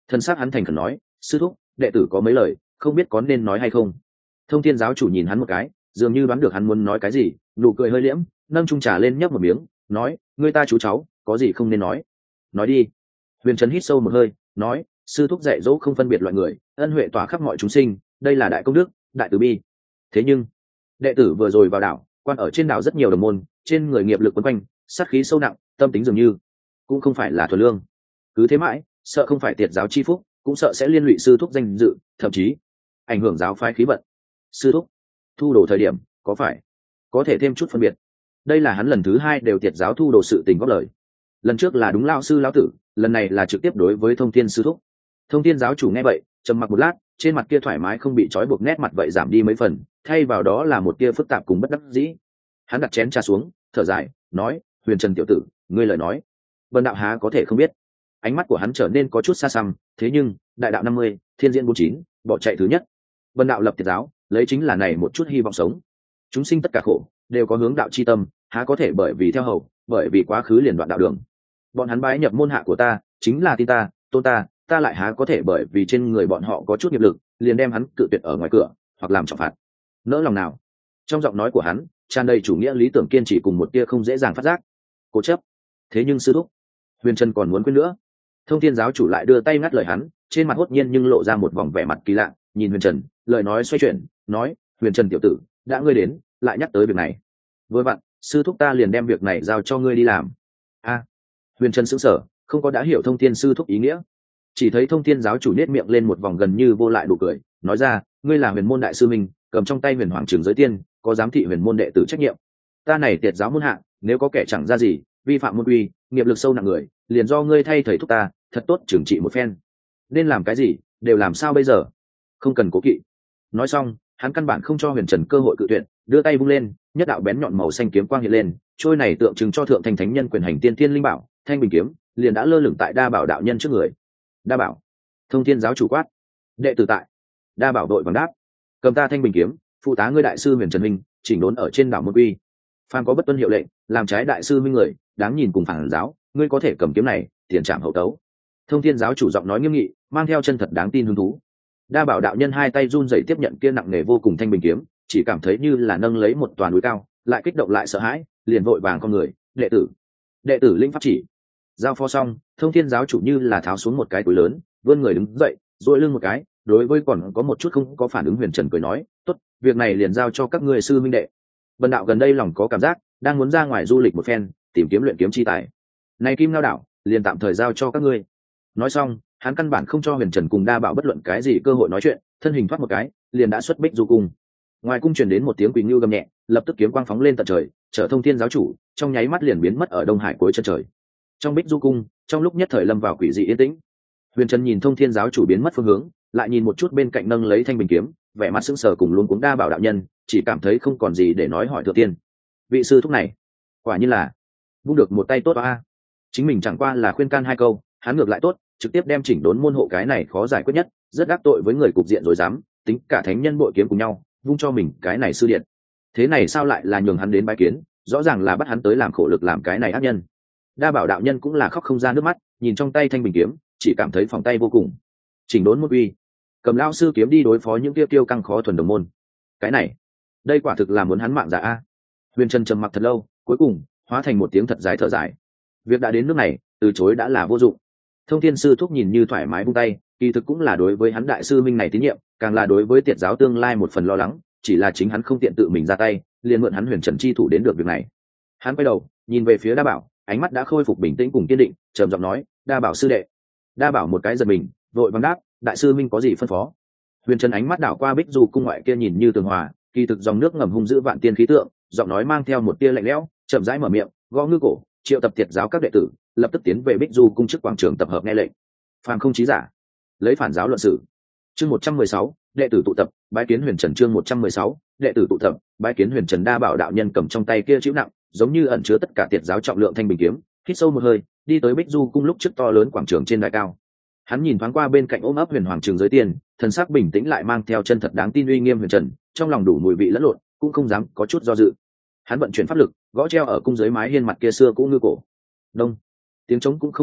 thân xác hắn thành khẩn nói: sư thúc, đệ tử có mấy lời không biết có nên nói hay không. Thông thiên giáo chủ nhìn hắn một cái, dường như đoán được hắn muốn nói cái gì, nụ cười hơi liễm, nâng chung trà lên nhấp một miếng, nói: người ta chú cháu có gì không nên nói, nói đi. Huyền Trần hít sâu một hơi, nói: sư thúc dạy dỗ không phân biệt loại người, ân huệ tỏa khắp mọi chúng sinh, đây là đại công đức, đại từ bi. Thế nhưng đệ tử vừa rồi vào đảo, quan ở trên đảo rất nhiều đồng môn, trên người nghiệp lực quấn quanh, sát khí sâu nặng, tâm tính dường như cũng không phải là thuần lương. Cứ thế mãi, sợ không phải tiệt giáo chi phúc, cũng sợ sẽ liên lụy sư thúc danh dự, thậm chí ảnh hưởng giáo phái khí vận. Sư thúc thu đồ thời điểm có phải có thể thêm chút phân biệt? Đây là hắn lần thứ hai đều tiệt giáo thu đồ sự tình góp lời. Lần trước là đúng lao sư lão tử, lần này là trực tiếp đối với Thông Thiên sư thúc. Thông Thiên giáo chủ nghe vậy, trầm mặc một lát, trên mặt kia thoải mái không bị trói buộc nét mặt vậy giảm đi mấy phần, thay vào đó là một tia phức tạp cùng bất đắc dĩ. Hắn đặt chén trà xuống, thở dài, nói: Huyền Trần tiểu tử, ngươi lời nói vân đạo há có thể không biết. Ánh mắt của hắn trở nên có chút xa xăm, thế nhưng đại đạo năm mươi, thiên diễn bốn chín, bỏ chạy thứ nhất. Vân đạo lập tiệt giáo, lấy chính là này một chút hy vọng sống. Chúng sinh tất cả khổ đều có hướng đạo chi tâm, há có thể bởi vì theo hầu, bởi vì quá khứ liền đoạn đạo đường. Bọn hắn bái nhập môn hạ của ta, chính là tin ta, tôn ta, ta lại há có thể bởi vì trên người bọn họ có chút nghiệp lực, liền đem hắn cự tuyệt ở ngoài cửa, hoặc làm trọng phạt. Nỡ lòng nào? Trong giọng nói của hắn tràn đầy chủ nghĩa lý tưởng kiên trì cùng một tia không dễ dàng phát giác, cố chấp. Thế nhưng sư thúc, Huyền Trần còn muốn quên nữa. Thông Thiên giáo chủ lại đưa tay ngắt lời hắn, trên mặt hốt nhiên nhưng lộ ra một vòng vẻ mặt kỳ lạ, nhìn Huyền Trần, lời nói xoay chuyển, nói: Huyền Trần tiểu tử, đã ngươi đến, lại nhắc tới việc này, vừa vặn sư thúc ta liền đem việc này giao cho ngươi đi làm. A. Huyền Trần sững sờ, không có đã hiểu Thông Thiên sư thúc ý nghĩa. Chỉ thấy Thông Thiên giáo chủ nét miệng lên một vòng gần như vô lại đủ cười, nói ra: ngươi là huyền môn đại sư minh, cầm trong tay huyền hoàng trường giới tiên, có giám thị huyền môn đệ tử trách nhiệm. Ta này tiệt giáo môn hạ, nếu có kẻ chẳng ra gì, vi phạm môn quy, nghiệp lực sâu nặng người, liền do ngươi thay thầy thúc ta, thật tốt trừng trị một phen. Nên làm cái gì, đều làm sao bây giờ, không cần cố kỵ. Nói xong, hắn căn bản không cho Huyền Trần cơ hội cự tuyệt, đưa tay vung lên, nhất đạo bén nhọn màu xanh kiếm quang hiện lên, trôi này tượng trưng cho thượng thành thánh nhân quyền hành tiên tiên linh bảo, thanh bình kiếm, liền đã lơ lửng tại Đa Bảo đạo nhân trước người. Đa Bảo, Thông Thiên giáo chủ quát: đệ tử tại. Đa Bảo đội vàng đáp: cầm ta thanh bình kiếm, phụ tá ngươi đại sư Huyền Trần minh, chỉnh đốn ở trên đảo môn quy. Phan có bất tuân hiệu lệnh, làm trái đại sư minh người, đáng nhìn cùng phản giáo, ngươi có thể cầm kiếm này, tiền trảm hậu tấu. Thông Thiên giáo chủ giọng nói nghiêm nghị, mang theo chân thật đáng tin hứng thú. Đa Bảo đạo nhân hai tay run rẩy tiếp nhận kia nặng nề vô cùng thanh bình kiếm, chỉ cảm thấy như là nâng lấy một toàn núi cao, lại kích động lại sợ hãi, liền vội vàng con người: đệ tử, đệ tử linh pháp chỉ. Giao phó xong, Thông Thiên giáo chủ như là tháo xuống một cái túi lớn, vươn người đứng dậy, duỗi lưng một cái, đối với còn có một chút không có phản ứng Huyền Trần cười nói: tốt, việc này liền giao cho các ngươi sư minh đệ. Bần đạo gần đây lòng có cảm giác, đang muốn ra ngoài du lịch một phen, tìm kiếm luyện kiếm chi tài. Này Kim Ngao đảo, liền tạm thời giao cho các ngươi. Nói xong, hắn căn bản không cho Huyền Trần cùng Đa Bảo bất luận cái gì cơ hội nói chuyện, thân hình thoát một cái, liền đã xuất bích du cung. Ngoài cung truyền đến một tiếng quỳ ngưu gầm nhẹ, lập tức kiếm quang phóng lên tận trời, chở Thông Thiên giáo chủ, trong nháy mắt liền biến mất ở Đông Hải cuối chân trời. Trong bích du cung, trong lúc nhất thời lâm vào quỷ dị yên tĩnh. Huyền Trần nhìn Thông Thiên giáo chủ biến mất phương hướng, lại nhìn một chút bên cạnh nâng lấy thanh bình kiếm, vẻ mặt sững sờ cùng luống cuống Đa Bảo đạo nhân, chỉ cảm thấy không còn gì để nói hỏi thượng tiên. Vị sư thúc này, quả nhiên là vung được một tay tốt a. Chính mình chẳng qua là khuyên can hai câu, hắn ngược lại tốt, trực tiếp đem chỉnh đốn môn hộ cái này khó giải quyết nhất, rất đắc tội với người cục diện rồi dám, tính cả thánh nhân bội kiếm cùng nhau, vung cho mình cái này sư điện. Thế này sao lại là nhường hắn đến bái kiến, rõ ràng là bắt hắn tới làm khổ lực làm cái này ác nhân. Đa Bảo đạo nhân cũng là khóc không ra nước mắt, nhìn trong tay thanh bình kiếm, chỉ cảm thấy phòng tay vô cùng. Chỉnh đốn môn uy, cầm lão sư kiếm đi đối phó những tiêu tiêu căng khó thuần đồng môn. Cái này, đây quả thực là muốn hắn mạng giả a. Huyền Trần trầm mặc thật lâu, cuối cùng hóa thành một tiếng thật dài thở dài. Việc đã đến nước này, từ chối đã là vô dụng. Thông Thiên sư thúc nhìn như thoải mái buông tay, kỳ thực cũng là đối với hắn đại sư minh này tín nhiệm, càng là đối với tiệt giáo tương lai một phần lo lắng, chỉ là chính hắn không tiện tự mình ra tay, liền mượn hắn Huyền Trần chi thủ đến được việc này. Hắn quay đầu, nhìn về phía Đa Bảo, ánh mắt đã khôi phục bình tĩnh cùng kiên định, trầm giọng nói: Đa Bảo sư đệ. Đa Bảo một cái giật mình, vội vàng đáp: đại sư minh có gì phân phó? Huyền Trần ánh mắt đảo qua bích du cung ngoại kia nhìn như tường hòa, kỳ thực dòng nước ngầm hung dữ vạn tiên khí tượng, giọng nói mang theo một tia lạnh lẽo, chậm rãi mở miệng, gõ ngư cổ, triệu tập tiệt giáo các đệ tử, lập tức tiến về bích du cung trước quảng trường tập hợp nghe lệnh. Phàm không chí giả, lấy phản giáo luận sự. Chương một trăm mười sáu, đệ tử tụ tập, bái kiến Huyền Trần. Chương một trăm mười sáu, đệ tử tụ tập, bái kiến Huyền Trần. Đa Bảo đạo nhân cầm trong tay kia chịu nặng, giống như ẩn chứa tất cả tiệt giáo trọng lượng thanh bình kiếm, hít sâu một hơi, đi tới bích du cung lúc trước to lớn quảng trường trên đài cao. Hắn nhìn thoáng qua bên cạnh ôm ấp huyền hoàng trường giới tiền, thần sắc bình tĩnh lại mang theo chân thật đáng tin uy nghiêm Huyền Trần, trong lòng đủ mùi vị lẫn lộn, cũng không dám có chút do dự. Hắn vận chuyển pháp lực, gõ treo ở cung dưới mái hiên mặt kia xưa cũ ngư cổ. Đông, tiếng trống cũng không vang dội,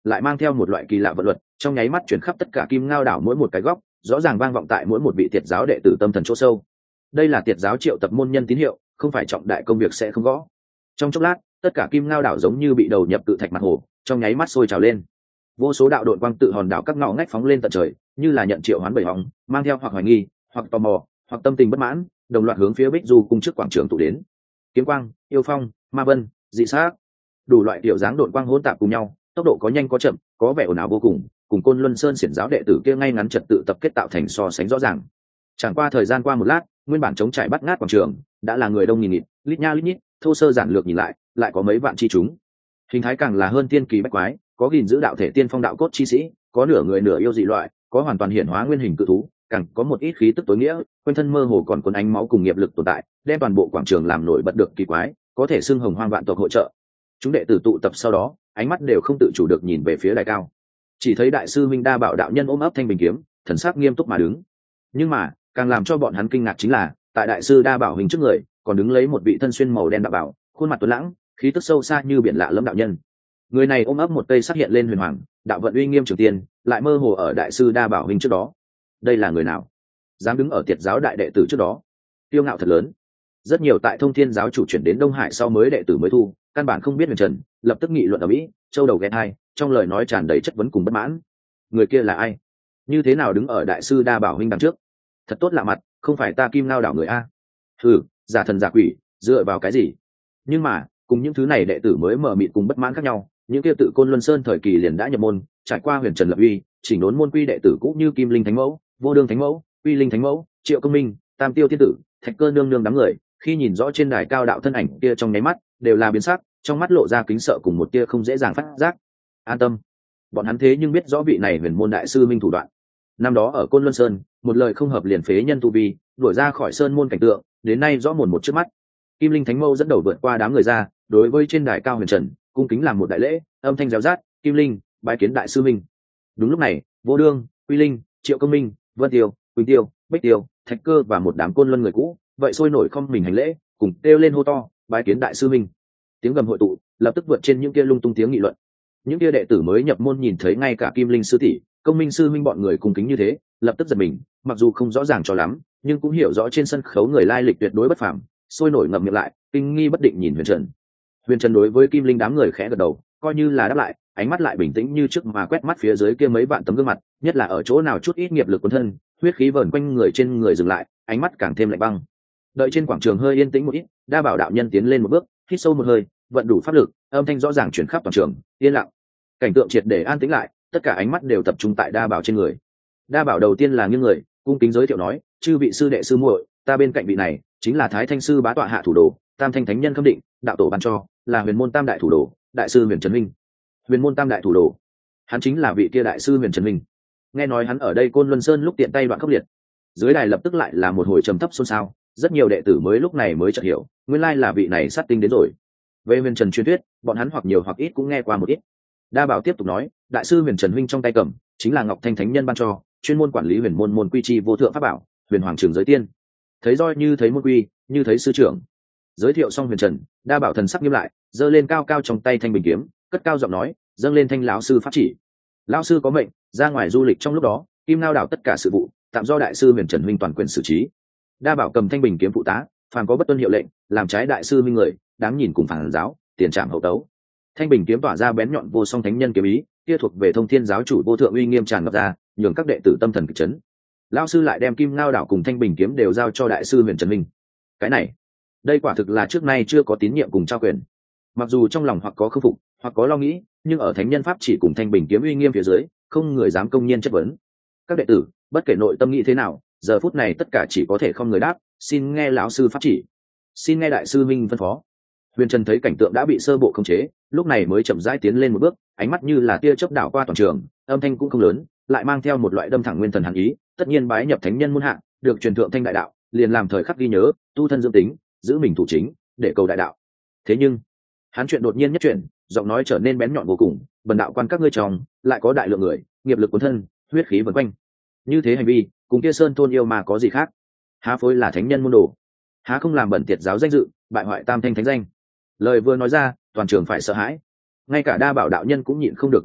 lại mang theo một loại kỳ lạ vận luật, trong nháy mắt chuyển khắp tất cả Kim Ngao đảo mỗi một cái góc, rõ ràng vang vọng tại mỗi một vị tiệt giáo đệ tử tâm thần chỗ sâu. Đây là tiệt giáo triệu tập môn nhân tín hiệu, không phải trọng đại công việc sẽ không gõ. Trong chốc lát, tất cả Kim Ngao đảo giống như bị đầu nhập tự thạch mặt hồ, trong nháy mắt sôi trào lên. Vô số đạo đội quang tự hòn đảo các ngõ ngách phóng lên tận trời, như là nhận triệu hoán bảy hóng, mang theo hoặc hoài nghi, hoặc tò mò, hoặc tâm tình bất mãn, đồng loạt hướng phía Bích Du cung trước quảng trường tụ đến. Kiếm quang, yêu phong, ma vân, dị sát, đủ loại tiểu dáng đội quang hỗn tạp cùng nhau, tốc độ có nhanh có chậm, có vẻ ồn ào vô cùng, cùng Côn Luân Sơn xiển giáo đệ tử kia ngay ngắn trật tự tập kết tạo thành so sánh rõ ràng. Chẳng qua thời gian qua một lát, nguyên bản chống trải bắt ngát quảng trường đã là người đông nghìn nghịt, lít nha lít nhít, thô sơ giản lược nhìn lại, lại có mấy vạn chi chúng. Hình thái càng là hơn tiên kỳ bách quái, có gìn giữ đạo thể tiên phong đạo cốt chi sĩ, có nửa người nửa yêu dị loại, có hoàn toàn hiển hóa nguyên hình cự thú, càng có một ít khí tức tối nghĩa, quanh thân mơ hồ còn cuốn ánh máu cùng nghiệp lực tồn tại, đem toàn bộ quảng trường làm nổi bật được kỳ quái, có thể xưng hồng hoang vạn tộc hội trợ. Chúng đệ tử tụ tập sau đó, ánh mắt đều không tự chủ được nhìn về phía đài cao. Chỉ thấy đại sư Minh Đa Bảo đạo nhân ôm ấp thanh bình kiếm, thần sắc nghiêm túc mà đứng. Nhưng mà, càng làm cho bọn hắn kinh ngạc chính là, tại đại sư Đa Bảo hình trước người, còn đứng lấy một vị thân xuyên màu đen đạo bảo, khuôn mặt tuấn lãng, khí tức sâu xa như biển lạ lẫm đạo nhân. Người này ôm ấp một cây sắc hiện lên huyền hoàng, đạo vận uy nghiêm trường tiên, lại mơ hồ ở đại sư Đa Bảo hình trước đó. Đây là người nào? Dám đứng ở tiệt giáo đại đệ tử trước đó? Tiêu ngạo thật lớn. Rất nhiều tại Thông Thiên giáo chủ chuyển đến Đông Hải sau mới đệ tử mới thu, căn bản không biết Huyền Trần, lập tức nghị luận ở mỹ, châu đầu ghé hai, trong lời nói tràn đầy chất vấn cùng bất mãn. Người kia là ai? Như thế nào đứng ở đại sư Đa Bảo huynh đằng trước? Thật tốt lạ mặt, không phải ta Kim Ngao đảo người a? Hừ, giả thần giả quỷ, dựa vào cái gì? Nhưng mà, cùng những thứ này đệ tử mới mở mịt cùng bất mãn khác nhau, những kia tự Côn Luân Sơn thời kỳ liền đã nhập môn, trải qua Huyền Trần lập uy, chỉnh đốn môn quy đệ tử cũng như Kim Linh Thánh Mẫu, Vô Đương Thánh Mẫu, Uy Linh Thánh Mẫu, Triệu Công Minh, Tam Tiêu Thiên Tử, Thạch Cơ nương nương đám người, khi nhìn rõ trên đài cao đạo thân ảnh kia trong nháy mắt, đều là biến sắc, trong mắt lộ ra kính sợ cùng một tia không dễ dàng phát giác. An tâm, bọn hắn thế nhưng biết rõ vị này huyền môn đại sư minh thủ đoạn. Năm đó ở Côn Luân Sơn, một lời không hợp liền phế nhân tu vi, đuổi ra khỏi sơn môn cảnh tượng, đến nay rõ mồn một trước mắt. Kim Linh Thánh Mẫu dẫn đầu vượt qua đám người ra, đối với trên đài cao Huyền Trần, cung kính làm một đại lễ, âm thanh réo rát, "Kim Linh, bái kiến đại sư minh." Đúng lúc này, Vô Đương, Uy Linh, Triệu Công Minh, Vân Tiêu, Quỳnh Tiêu, Bích Tiêu, Thạch Cơ và một đám Côn Luân người cũ, vậy sôi nổi không mình hành lễ, cùng kêu lên hô to, "Bái kiến đại sư minh." Tiếng gầm hội tụ, lập tức vượt trên những kia lung tung tiếng nghị luận. Những kia đệ tử mới nhập môn nhìn thấy ngay cả Kim Linh sư tỷ, Công Minh sư minh bọn người cùng kính như thế, lập tức giật mình, mặc dù không rõ ràng cho lắm, nhưng cũng hiểu rõ trên sân khấu người lai lịch tuyệt đối bất phàm, sôi nổi ngậm miệng lại, kinh nghi bất định nhìn Huyền Trần. Huyền Trần đối với Kim Linh đám người khẽ gật đầu, coi như là đáp lại, ánh mắt lại bình tĩnh như trước mà quét mắt phía dưới kia mấy vạn tấm gương mặt, nhất là ở chỗ nào chút ít nghiệp lực cuốn thân, huyết khí vờn quanh người trên người dừng lại, ánh mắt càng thêm lạnh băng. Đợi trên quảng trường hơi yên tĩnh một ít, Đa Bảo đạo nhân tiến lên một bước, hít sâu một hơi, vận đủ pháp lực, âm thanh rõ ràng truyền khắp toàn trường, yên lặng. Cảnh tượng triệt để an tĩnh lại, tất cả ánh mắt đều tập trung tại Đa Bảo trên người. Đa Bảo đầu tiên là nghiêng người, cung kính giới thiệu nói, "Chư vị sư đệ sư muội, ta bên cạnh vị này chính là Thái Thanh sư bá tọa hạ thủ đồ, Tam Thanh thánh nhân khâm định, đạo tổ ban cho, là Huyền môn Tam đại thủ đồ, đại sư Huyền Trần Minh." Huyền môn Tam đại thủ đồ, hắn chính là vị kia đại sư Huyền Trần Minh. Nghe nói hắn ở đây Côn Luân Sơn lúc tiện tay đoạn khốc liệt, dưới đài lập tức lại là một hồi trầm thấp xôn xao, rất nhiều đệ tử mới lúc này mới chợt hiểu, nguyên lai là vị này sát tinh đến rồi. Về Huyền Trần truyền thuyết, bọn hắn hoặc nhiều hoặc ít cũng nghe qua một ít. Đa Bảo tiếp tục nói, đại sư Huyền Trần huynh trong tay cầm chính là Ngọc Thanh thánh nhân ban cho, chuyên môn quản lý huyền môn môn quy chi vô thượng pháp bảo, Huyền Hoàng Trường giới tiên. Thấy roi như thấy môn quy, như thấy sư trưởng. Giới thiệu xong Huyền Trần, Đa Bảo thần sắc nghiêm lại, giơ lên cao cao trong tay thanh bình kiếm, cất cao giọng nói, dâng lên thanh lão sư pháp chỉ. Lão sư có mệnh, ra ngoài du lịch trong lúc đó, Kim Ngao đảo tất cả sự vụ tạm do đại sư Huyền Trần huynh toàn quyền xử trí. Đa Bảo cầm thanh bình kiếm phụ tá, phàm có bất tuân hiệu lệnh, làm trái đại sư huynh người, đáng nhìn cùng phản giáo, tiền trảm hậu tấu. Thanh bình kiếm tỏa ra bén nhọn vô song thánh nhân kiếm ý, kia thuộc về Thông Thiên giáo chủ vô thượng uy nghiêm tràn ngập ra, nhường các đệ tử tâm thần kịch chấn. Lão sư lại đem Kim Ngao đảo cùng thanh bình kiếm đều giao cho đại sư Huyền Trần huynh. Cái này, đây quả thực là trước nay chưa có tín nhiệm cùng trao quyền. Mặc dù trong lòng hoặc có khâm phục, hoặc có lo nghĩ, nhưng ở thánh nhân pháp chỉ cùng thanh bình kiếm uy nghiêm phía dưới, không người dám công nhiên chất vấn. Các đệ tử, bất kể nội tâm nghĩ thế nào, giờ phút này tất cả chỉ có thể không người đáp, xin nghe lão sư pháp chỉ, xin nghe đại sư minh phân phó. Huyền Trần thấy cảnh tượng đã bị sơ bộ khống chế, lúc này mới chậm rãi tiến lên một bước, ánh mắt như là tia chớp đảo qua toàn trường, âm thanh cũng không lớn, lại mang theo một loại đâm thẳng nguyên thần hàn ý, tất nhiên bái nhập thánh nhân môn hạ, được truyền thượng thanh đại đạo, liền làm thời khắc ghi nhớ, tu thân dưỡng tính, giữ mình thủ chính, để cầu đại đạo. Thế nhưng, hắn chuyện đột nhiên nhất chuyển, giọng nói trở nên bén nhọn vô cùng, bần đạo quan các ngươi trong, lại có đại lượng người, nghiệp lực cuốn thân, huyết khí vần quanh. Như thế hành vi, cùng kia sơn thôn yêu mà có gì khác? Há phối là thánh nhân môn đồ? Há không làm bẩn tiệt giáo danh dự, bại hoại Tam Thanh thánh danh? Lời vừa nói ra, toàn trường phải sợ hãi. Ngay cả Đa Bảo đạo nhân cũng nhịn không được ghé mắt,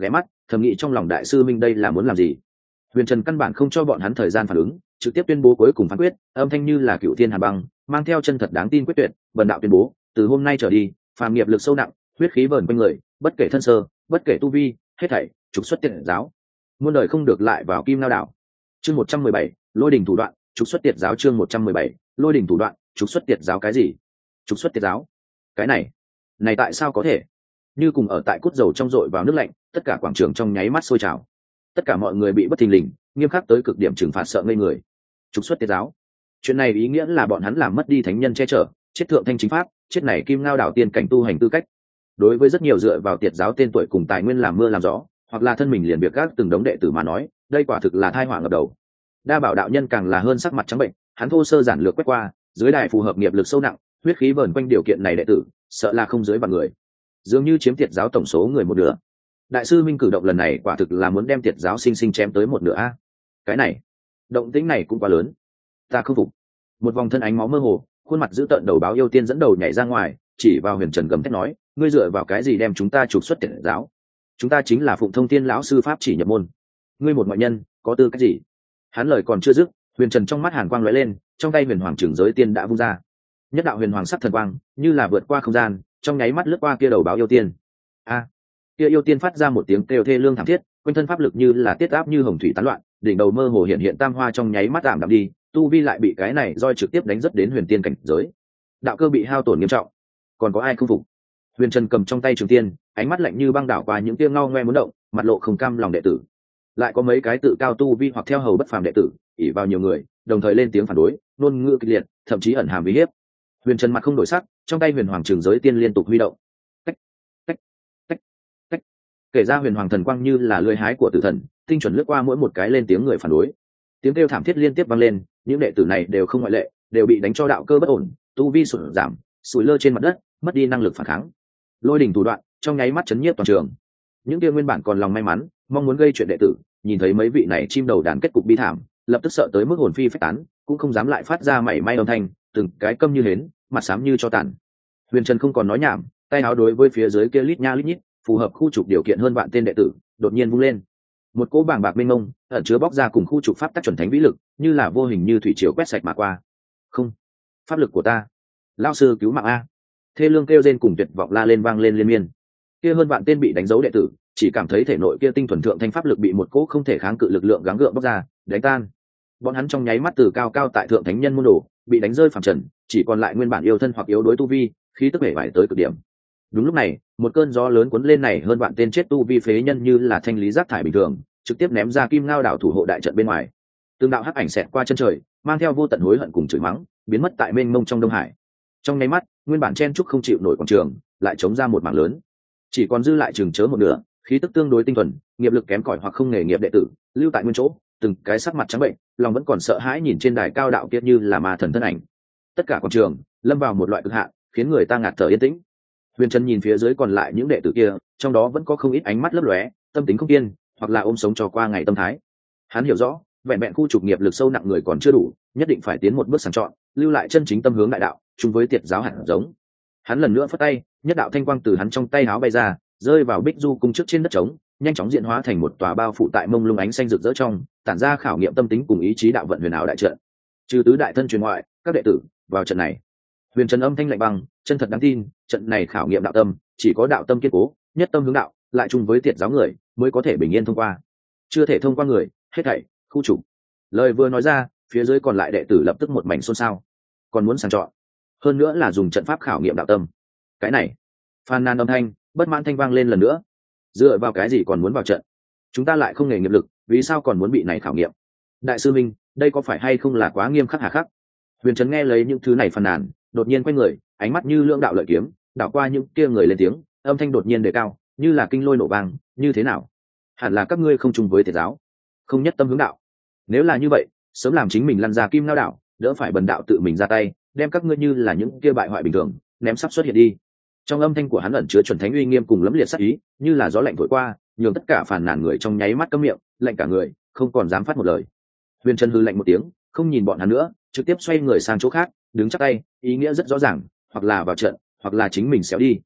thầm nghĩ trong lòng đại sư minh đây là muốn làm gì. Huyền Trần căn bản không cho bọn hắn thời gian phản ứng, trực tiếp tuyên bố cuối cùng phán quyết, âm thanh như là cựu thiên hàn băng, mang theo chân thật đáng tin quyết tuyệt. Bần đạo tuyên bố, từ hôm nay trở đi, phàm nghiệp lực sâu nặng, huyết khí vờn quanh người, bất kể thân sơ, bất kể tu vi, hết thảy trục xuất tiệt giáo, muôn đời không được lại vào Kim Lao đảo. Chương một trăm mười bảy, lôi đình thủ đoạn, trục xuất tiệt giáo. Chương một trăm mười bảy, lôi đình thủ đoạn, trục xuất tiệt giáo. Cái gì? Trục xuất tiệt giáo? Cái này, này tại sao có thể? Như cùng ở tại cút dầu trong dội vào nước lạnh, tất cả quảng trường trong nháy mắt sôi trào. Tất cả mọi người bị bất thình lình, nghiêm khắc tới cực điểm trừng phạt sợ ngây người. Trục xuất tiệt giáo? Chuyện này ý nghĩa là bọn hắn làm mất đi thánh nhân che chở, chết thượng thanh chính pháp, chết này Kim Ngao đảo tiên cảnh tu hành tư cách. Đối với rất nhiều dựa vào tiệt giáo tên tuổi cùng tài nguyên làm mưa làm gió, hoặc là thân mình liền việc gác từng đống đệ tử mà nói, đây quả thực là tai họa ngập đầu. Đa Bảo đạo nhân càng là hơn sắc mặt trắng bệnh, hắn thô sơ giản lược quét qua, dưới đài phù hợp nghiệp lực sâu nặng, huyết khí vờn quanh điều kiện này đệ tử, sợ là không dưới vạn người, dường như chiếm tiệt giáo tổng số người một nửa. Đại sư Minh cử động lần này quả thực là muốn đem tiệt giáo sinh sinh chém tới một nửa a. Cái này, động tĩnh này cũng quá lớn, ta không phục. Một vòng thân ánh máu mơ hồ, khuôn mặt giữ tợn đầu báo yêu tiên dẫn đầu nhảy ra ngoài, chỉ vào Huyền Trần gầm thét nói, ngươi dựa vào cái gì đem chúng ta trục xuất tiệt giáo? Chúng ta chính là Phụng Thông Tiên lão sư pháp chỉ nhập môn, ngươi một ngoại nhân có tư cách gì? Hắn lời còn chưa dứt, Huyền Trần trong mắt hàn quang lóe lên, trong tay huyền hoàng trưởng giới tiên đã vung ra, nhất đạo huyền hoàng sắc thần quang như là vượt qua không gian, trong nháy mắt lướt qua kia đầu báo yêu tiên. A, kia yêu tiên phát ra một tiếng kêu thê lương thảm thiết, quanh thân pháp lực như là tiết áp như hồng thủy tán loạn, đỉnh đầu mơ hồ hiện hiện tam hoa trong nháy mắt giảm đạm đi, tu vi lại bị cái này roi trực tiếp đánh rất đến huyền tiên cảnh giới, đạo cơ bị hao tổn nghiêm trọng. Còn có ai không phục? Huyền Trần cầm trong tay trường tiên, ánh mắt lạnh như băng đảo qua những tia ngao ngoe muốn động, mặt lộ không cam lòng đệ tử. Lại có mấy cái tự cao tu vi hoặc theo hầu bất phàm đệ tử, ỷ vào nhiều người, đồng thời lên tiếng phản đối, ngôn ngữ kịch liệt, thậm chí ẩn hàm uy hiếp. Huyền Trần mặt không đổi sắc, trong tay huyền hoàng trường giới tiên liên tục huy động. Cách, cách, cách, cách. Kể ra huyền hoàng thần quang như là lưỡi hái của tử thần, tinh chuẩn lướt qua mỗi một cái lên tiếng người phản đối. Tiếng kêu thảm thiết liên tiếp vang lên, những đệ tử này đều không ngoại lệ, đều bị đánh cho đạo cơ bất ổn, tu vi sụt giảm, sủi lơ trên mặt đất, mất đi năng lực phản kháng. Lôi đỉnh thủ đoạn trong nháy mắt chấn nhiếp toàn trường. Những kia nguyên bản còn lòng may mắn, mong muốn gây chuyện đệ tử, nhìn thấy mấy vị này chim đầu đàn kết cục bi thảm, lập tức sợ tới mức hồn phi phách tán, cũng không dám lại phát ra mảy may âm thanh, từng cái câm như hến, mặt xám như cho tàn. Huyền Trần không còn nói nhảm, tay áo đối với phía dưới kia lít nha lít nhít, phù hợp khu trục điều kiện hơn vạn tên đệ tử, đột nhiên vung lên. Một cỗ bàng bạc mênh mông, ẩn chứa bóc ra cùng khu trục pháp tắc chuẩn thánh vĩ lực, như là vô hình như thủy triều quét sạch mà qua. Không, pháp lực của ta, lão sư cứu mạng a! Thê lương kêu rên cùng tuyệt vọng la lên vang lên liên miên. Kia hơn vạn tên bị đánh dấu đệ tử, chỉ cảm thấy thể nội kia tinh thuần thượng thanh pháp lực bị một cỗ không thể kháng cự lực lượng gắng gượng bóc ra, đánh tan. Bọn hắn trong nháy mắt từ cao cao tại thượng thánh nhân môn đồ, bị đánh rơi phàm trần, chỉ còn lại nguyên bản yêu thân hoặc yếu đối tu vi, khí tức bể bại tới cực điểm. Đúng lúc này, một cơn gió lớn cuốn lên này hơn vạn tên chết tu vi phế nhân như là thanh lý rác thải bình thường, trực tiếp ném ra Kim Ngao đảo thủ hộ đại trận bên ngoài. Từng đạo hắc ảnh xẹt qua chân trời, mang theo vô tận hối hận cùng chửi mắng, biến mất tại mênh mông trong Đông Hải. Trong nháy mắt, nguyên bản chen trúc không chịu nổi quảng trường, lại chống ra một mảng lớn, chỉ còn dư lại chừng chớ một nửa, khí tức tương đối tinh thuần, nghiệp lực kém cỏi hoặc không nghề nghiệp đệ tử, lưu tại nguyên chỗ, từng cái sắc mặt trắng bệnh, lòng vẫn còn sợ hãi nhìn trên đài cao đạo kia như là ma thần thân ảnh. Tất cả quảng trường lâm vào một loại cực hạn, khiến người ta ngạt thở yên tĩnh. Huyền Trần nhìn phía dưới còn lại những đệ tử kia, trong đó vẫn có không ít ánh mắt lấp lóe, tâm tính không kiên, hoặc là ôm sống cho qua ngày tâm thái. Hắn hiểu rõ, vẹn vẹn khu trục nghiệp lực sâu nặng người còn chưa đủ, nhất định phải tiến một bước sàng chọn, lưu lại chân chính tâm hướng đại đạo, chung với tiệt giáo hạt giống. Hắn lần nữa phất tay, nhất đạo thanh quang từ hắn trong tay áo bay ra, rơi vào Bích Du cung trước trên đất trống, nhanh chóng diễn hóa thành một tòa bao phủ tại mông lung ánh xanh rực rỡ trong, tản ra khảo nghiệm tâm tính cùng ý chí đạo vận huyền ảo đại trận. Trừ tứ đại thân truyền ngoại, các đệ tử vào trận này. Huyền Trần âm thanh lạnh băng, chân thật đáng tin, trận này khảo nghiệm đạo tâm, chỉ có đạo tâm kiên cố, nhất tâm hướng đạo, lại chung với tiệt giáo người, mới có thể bình yên thông qua. Chưa thể thông qua người, hết thảy khu trục. Lời vừa nói ra, phía dưới còn lại đệ tử lập tức một mảnh xôn xao. Còn muốn sàng chọn, hơn nữa là dùng trận pháp khảo nghiệm đạo tâm. Cái này, phàn nàn âm thanh, bất mãn thanh vang lên lần nữa. Dựa vào cái gì còn muốn vào trận? Chúng ta lại không nghề nghiệp lực, vì sao còn muốn bị này khảo nghiệm? Đại sư Minh, đây có phải hay không là quá nghiêm khắc hà khắc? Huyền Trần nghe lấy những thứ này phàn nàn, đột nhiên quay người, ánh mắt như lưỡng đạo lợi kiếm, đảo qua những kia người lên tiếng, âm thanh đột nhiên đề cao, như là kinh lôi nổ vang, như thế nào? Hẳn là các ngươi không chung với tiệt giáo, không nhất tâm hướng đạo. Nếu là như vậy, sớm làm chính mình lăn ra Kim Ngao đảo, đỡ phải bần đạo tự mình ra tay, đem các ngươi như là những kia bại hoại bình thường, ném sắp xuất hiện đi. Trong âm thanh của hắn ẩn chứa chuẩn thánh uy nghiêm cùng lẫm liệt sát ý, như là gió lạnh thổi qua, nhường tất cả phàn nàn người trong nháy mắt câm miệng, lạnh cả người, không còn dám phát một lời. Huyền Trần hư lạnh một tiếng, không nhìn bọn hắn nữa, trực tiếp xoay người sang chỗ khác, đứng chắp tay, ý nghĩa rất rõ ràng, hoặc là vào trận, hoặc là chính mình xéo đi.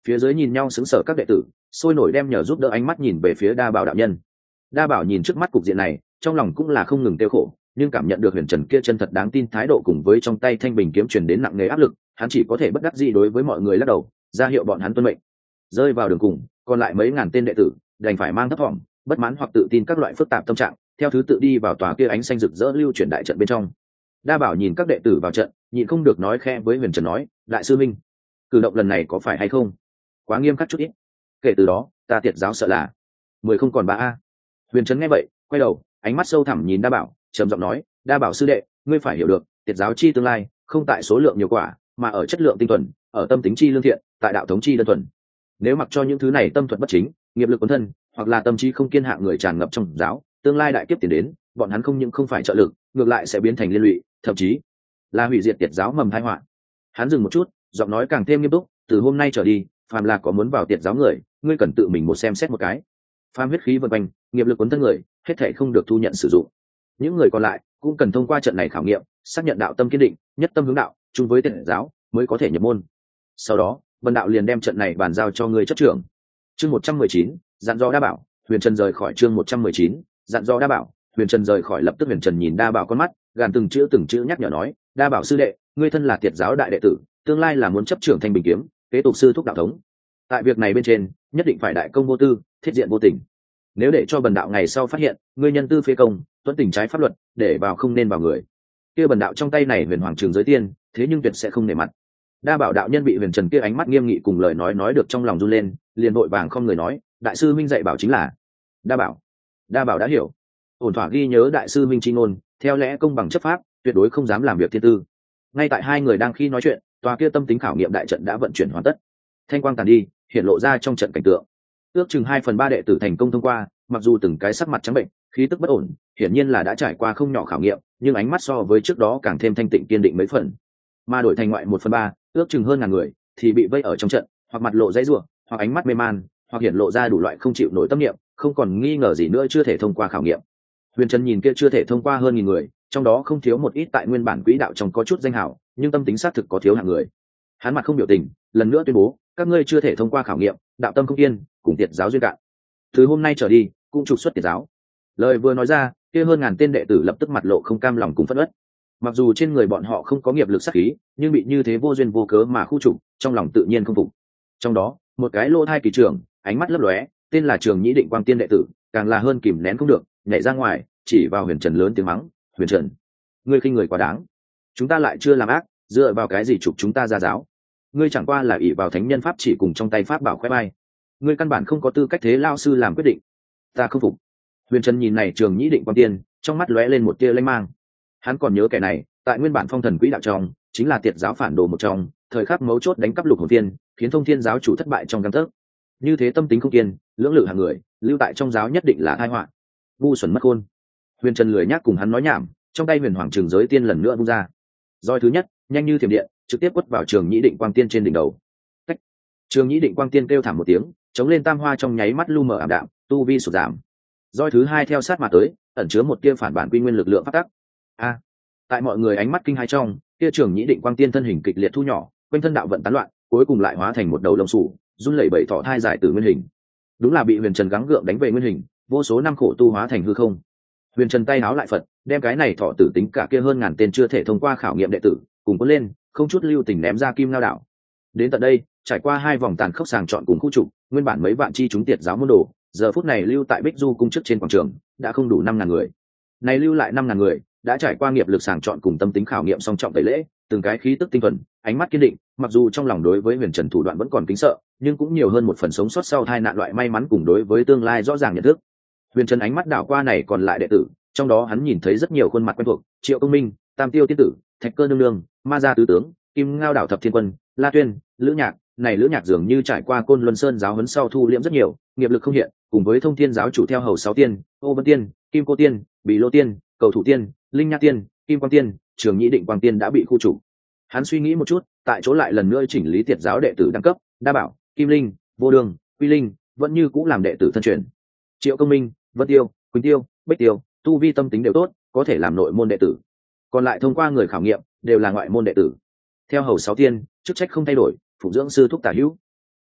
Phía dưới nhìn nhau sững sờ các đệ tử sôi nổi đem nhờ giúp đỡ ánh mắt nhìn về phía Đa Bảo đạo nhân. Đa Bảo nhìn trước mắt cục diện này, trong lòng cũng là không ngừng tiêu khổ, nhưng cảm nhận được Huyền Trần kia chân thật đáng tin thái độ cùng với trong tay thanh bình kiếm truyền đến nặng nề áp lực, hắn chỉ có thể bất đắc dĩ đối với mọi người lắc đầu, ra hiệu bọn hắn tuân mệnh. Rơi vào đường cùng, còn lại mấy ngàn tên đệ tử đành phải mang thấp thỏm, bất mãn hoặc tự tin các loại phức tạp tâm trạng, theo thứ tự đi vào tòa kia ánh xanh rực rỡ lưu chuyển đại trận bên trong. Đa Bảo nhìn các đệ tử vào trận, nhịn không được nói khẽ với Huyền Trần nói, đại sư minh, cử động lần này có phải hay không quá nghiêm khắc chút ít? Kể từ đó ta Tiệt giáo sợ là mười không còn ba a. Huyền Trần nghe vậy quay đầu, ánh mắt sâu thẳm nhìn Đa Bảo, trầm giọng nói, Đa Bảo sư đệ, ngươi phải hiểu được, Tiệt giáo chi tương lai không tại số lượng nhiều quả, mà ở chất lượng tinh thuần, ở tâm tính chi lương thiện, tại đạo thống chi đơn thuần. Nếu mặc cho những thứ này tâm thuật bất chính, nghiệp lực quấn thân, hoặc là tâm trí không kiên hạ người tràn ngập trong giáo, tương lai đại kiếp tiền đến, bọn hắn không những không phải trợ lực, ngược lại sẽ biến thành liên lụy, thậm chí là hủy diệt Tiệt giáo mầm tai họa. Hắn dừng một chút, giọng nói càng thêm nghiêm túc, từ hôm nay trở đi, phàm là có muốn vào Tiệt giáo người, ngươi cần tự mình một xem xét một cái. Phàm huyết khí vần quanh, nghiệp lực quấn thân người, hết thảy không được thu nhận sử dụng. Những người còn lại cũng cần thông qua trận này khảo nghiệm, xác nhận đạo tâm kiên định, nhất tâm hướng đạo, chung với Tiệt giáo, mới có thể nhập môn. Sau đó, Vân đạo liền đem trận này bàn giao cho ngươi chấp trưởng. Chương một trăm mười chín, dặn dò Đa Bảo. Huyền Trần rời khỏi chương một trăm mười chín, dặn dò Đa Bảo. Huyền Trần rời khỏi, lập tức Huyền Trần nhìn Đa Bảo con mắt, gàn từng chữ từng chữ nhắc nhở nói, Đa Bảo sư đệ, ngươi thân là Tiệt giáo đại đệ tử, tương lai là muốn chấp trưởng Thanh Bình kiếm, kế tục sư thúc đạo thống. Tại việc này bên trên, nhất định phải đại công vô tư, thiết diện vô tình. Nếu để cho bần đạo ngày sau phát hiện ngươi nhân tư phế công, tuân tình trái pháp luật, để vào không nên vào người, kia bần đạo trong tay này Huyền Hoàng Trường giới tiên, thế nhưng tuyệt sẽ không nể mặt. Đa Bảo đạo nhân bị Huyền Trần kia ánh mắt nghiêm nghị cùng lời nói nói được trong lòng run lên, liền vội vàng không người nói, đại sư minh dạy bảo chính là. Đa Bảo, Đa Bảo đã hiểu, ổn thỏa ghi nhớ đại sư minh chi ngôn, theo lẽ công bằng chấp pháp, tuyệt đối không dám làm việc thiên tư. Ngay tại hai người đang khi nói chuyện, tòa kia tâm tính khảo nghiệm đại trận đã vận chuyển hoàn tất, thanh quang tàn đi, hiện lộ ra trong trận cảnh tượng. Ước chừng hai phần ba đệ tử thành công thông qua, mặc dù từng cái sắc mặt trắng bệnh, khí tức bất ổn, hiển nhiên là đã trải qua không nhỏ khảo nghiệm, nhưng ánh mắt so với trước đó càng thêm thanh tịnh kiên định mấy phần. Mà đổi thành ngoại một phần ba, ước chừng hơn ngàn người, thì bị vây ở trong trận, hoặc mặt lộ dãy rủa, hoặc ánh mắt mê man, hoặc hiện lộ ra đủ loại không chịu nổi tâm niệm, không còn nghi ngờ gì nữa chưa thể thông qua khảo nghiệm. Huyền Trần nhìn kia chưa thể thông qua hơn nghìn người, trong đó không thiếu một ít tại nguyên bản quỹ đạo trong có chút danh hào, nhưng tâm tính xác thực có thiếu hạng người. Hắn mặt không biểu tình, lần nữa tuyên bố, các ngươi chưa thể thông qua khảo nghiệm, đạo tâm không yên, cùng Tiệt giáo duyên cạn. Từ hôm nay trở đi, cũng trục xuất Tiệt giáo. Lời vừa nói ra, kia hơn ngàn tên đệ tử lập tức mặt lộ không cam lòng cùng phẫn uất. Mặc dù trên người bọn họ không có nghiệp lực sát khí, nhưng bị như thế vô duyên vô cớ mà khu trục, trong lòng tự nhiên không phục. Trong đó, một cái lô thai kỳ trưởng, ánh mắt lấp lóe, tên là Trường Nhĩ Định Quang Tiên đệ tử, càng là hơn kìm nén không được, nhảy ra ngoài, chỉ vào Huyền Trần lớn tiếng mắng, "Huyền Trần, ngươi khinh người quá đáng. Chúng ta lại chưa làm ác, dựa vào cái gì trục chúng ta ra giáo? Ngươi chẳng qua là ỷ vào thánh nhân pháp chỉ cùng trong tay pháp bảo khoe bay. Ngươi căn bản không có tư cách thế lao sư làm quyết định. Ta không phục." Huyền Trần nhìn này Trường Nhĩ Định Quang Tiên, trong mắt lóe lên một tia lanh mang. Hắn còn nhớ kẻ này, tại nguyên bản phong thần quỹ đạo trong, chính là Tiệt giáo phản đồ một trong, thời khắc mấu chốt đánh cắp lục hồn tiên, khiến Thông Thiên giáo chủ thất bại trong gang tấc. Như thế tâm tính không kiên, lưỡng lự hàng người, lưu tại trong giáo nhất định là tai họa. Ngu xuẩn mất khôn. Huyền Trần lười nhác cùng hắn nói nhảm, trong tay Huyền Hoàng Trường giới tiên lần nữa vung ra. Roi thứ nhất, nhanh như thiểm điện, trực tiếp quất vào Trường Nhĩ Định Quang Tiên trên đỉnh đầu. Cách. Trường Nhĩ Định Quang Tiên kêu thảm một tiếng, chống lên tam hoa trong nháy mắt lu mờ ảm đạm, tu vi sụt giảm. Roi thứ hai theo sát mà tới, ẩn chứa một tia phản bản quy nguyên lực lượng phát tắc. A. Tại mọi người ánh mắt kinh hãi trong, kia Trường Nhĩ Định Quang Tiên thân hình kịch liệt thu nhỏ, quanh thân đạo vận tán loạn, cuối cùng lại hóa thành một đầu lông sủ, run lẩy bẩy thọ thai giải từ nguyên hình. Đúng là bị Huyền Trần gắng gượng đánh về nguyên hình, vô số năm khổ tu hóa thành hư không. Huyền Trần tay háo lại Phật, đem cái này thọ tử tính cả kia hơn ngàn tên chưa thể thông qua khảo nghiệm đệ tử, cùng cuốn lên, không chút lưu tình ném ra Kim Ngao đảo. Đến tận đây, trải qua hai vòng tàn khốc sàng chọn cùng khu trục, nguyên bản mấy vạn chi chúng Tiệt giáo môn đồ, giờ phút này lưu tại Bích Du cung trước trên quảng trường, đã không đủ năm ngàn người. Này lưu lại năm ngàn người, đã trải qua nghiệp lực sàng chọn cùng tâm tính khảo nghiệm song trọng tẩy lễ, từng cái khí tức tinh thuần, ánh mắt kiên định, mặc dù trong lòng đối với Huyền Trần thủ đoạn vẫn còn kính sợ, nhưng cũng nhiều hơn một phần sống sót sau tai nạn loại may mắn cùng đối với tương lai rõ ràng nhận thức. Huyền Trần ánh mắt đảo qua này còn lại đệ tử, trong đó hắn nhìn thấy rất nhiều khuôn mặt quen thuộc, Triệu Công Minh, Tam Tiêu tiên tử, Thạch Cơ nương nương, Ma gia tứ tướng, Kim Ngao đảo thập thiên quân, La Tuyên, Lữ Nhạc, này Lữ Nhạc dường như trải qua Côn Luân Sơn giáo huấn sau thu liễm rất nhiều, nghiệp lực không hiện, cùng với Thông Thiên giáo chủ theo hầu sáu tiên, Ô Vân Tiên, Kim Cô Tiên, Bỉ Lô Tiên, Cầu Thủ Tiên, Linh Nha Tiên, Kim Quang Tiên, Trường Nhĩ Định Quang Tiên đã bị khu trục. Hắn suy nghĩ một chút, tại chỗ lại lần nữa chỉnh lý Tiệt giáo đệ tử đẳng cấp, Đa Bảo, Kim Linh, Vô Đường, Quy Linh, vẫn như cũng làm đệ tử thân truyền. Triệu Công Minh, Vân Tiêu, Quỳnh Tiêu, Bích Tiêu, tu vi tâm tính đều tốt, có thể làm nội môn đệ tử. Còn lại thông qua người khảo nghiệm, đều là ngoại môn đệ tử. Theo hầu sáu tiên, chức trách không thay đổi, phụng dưỡng sư thúc tả hữu.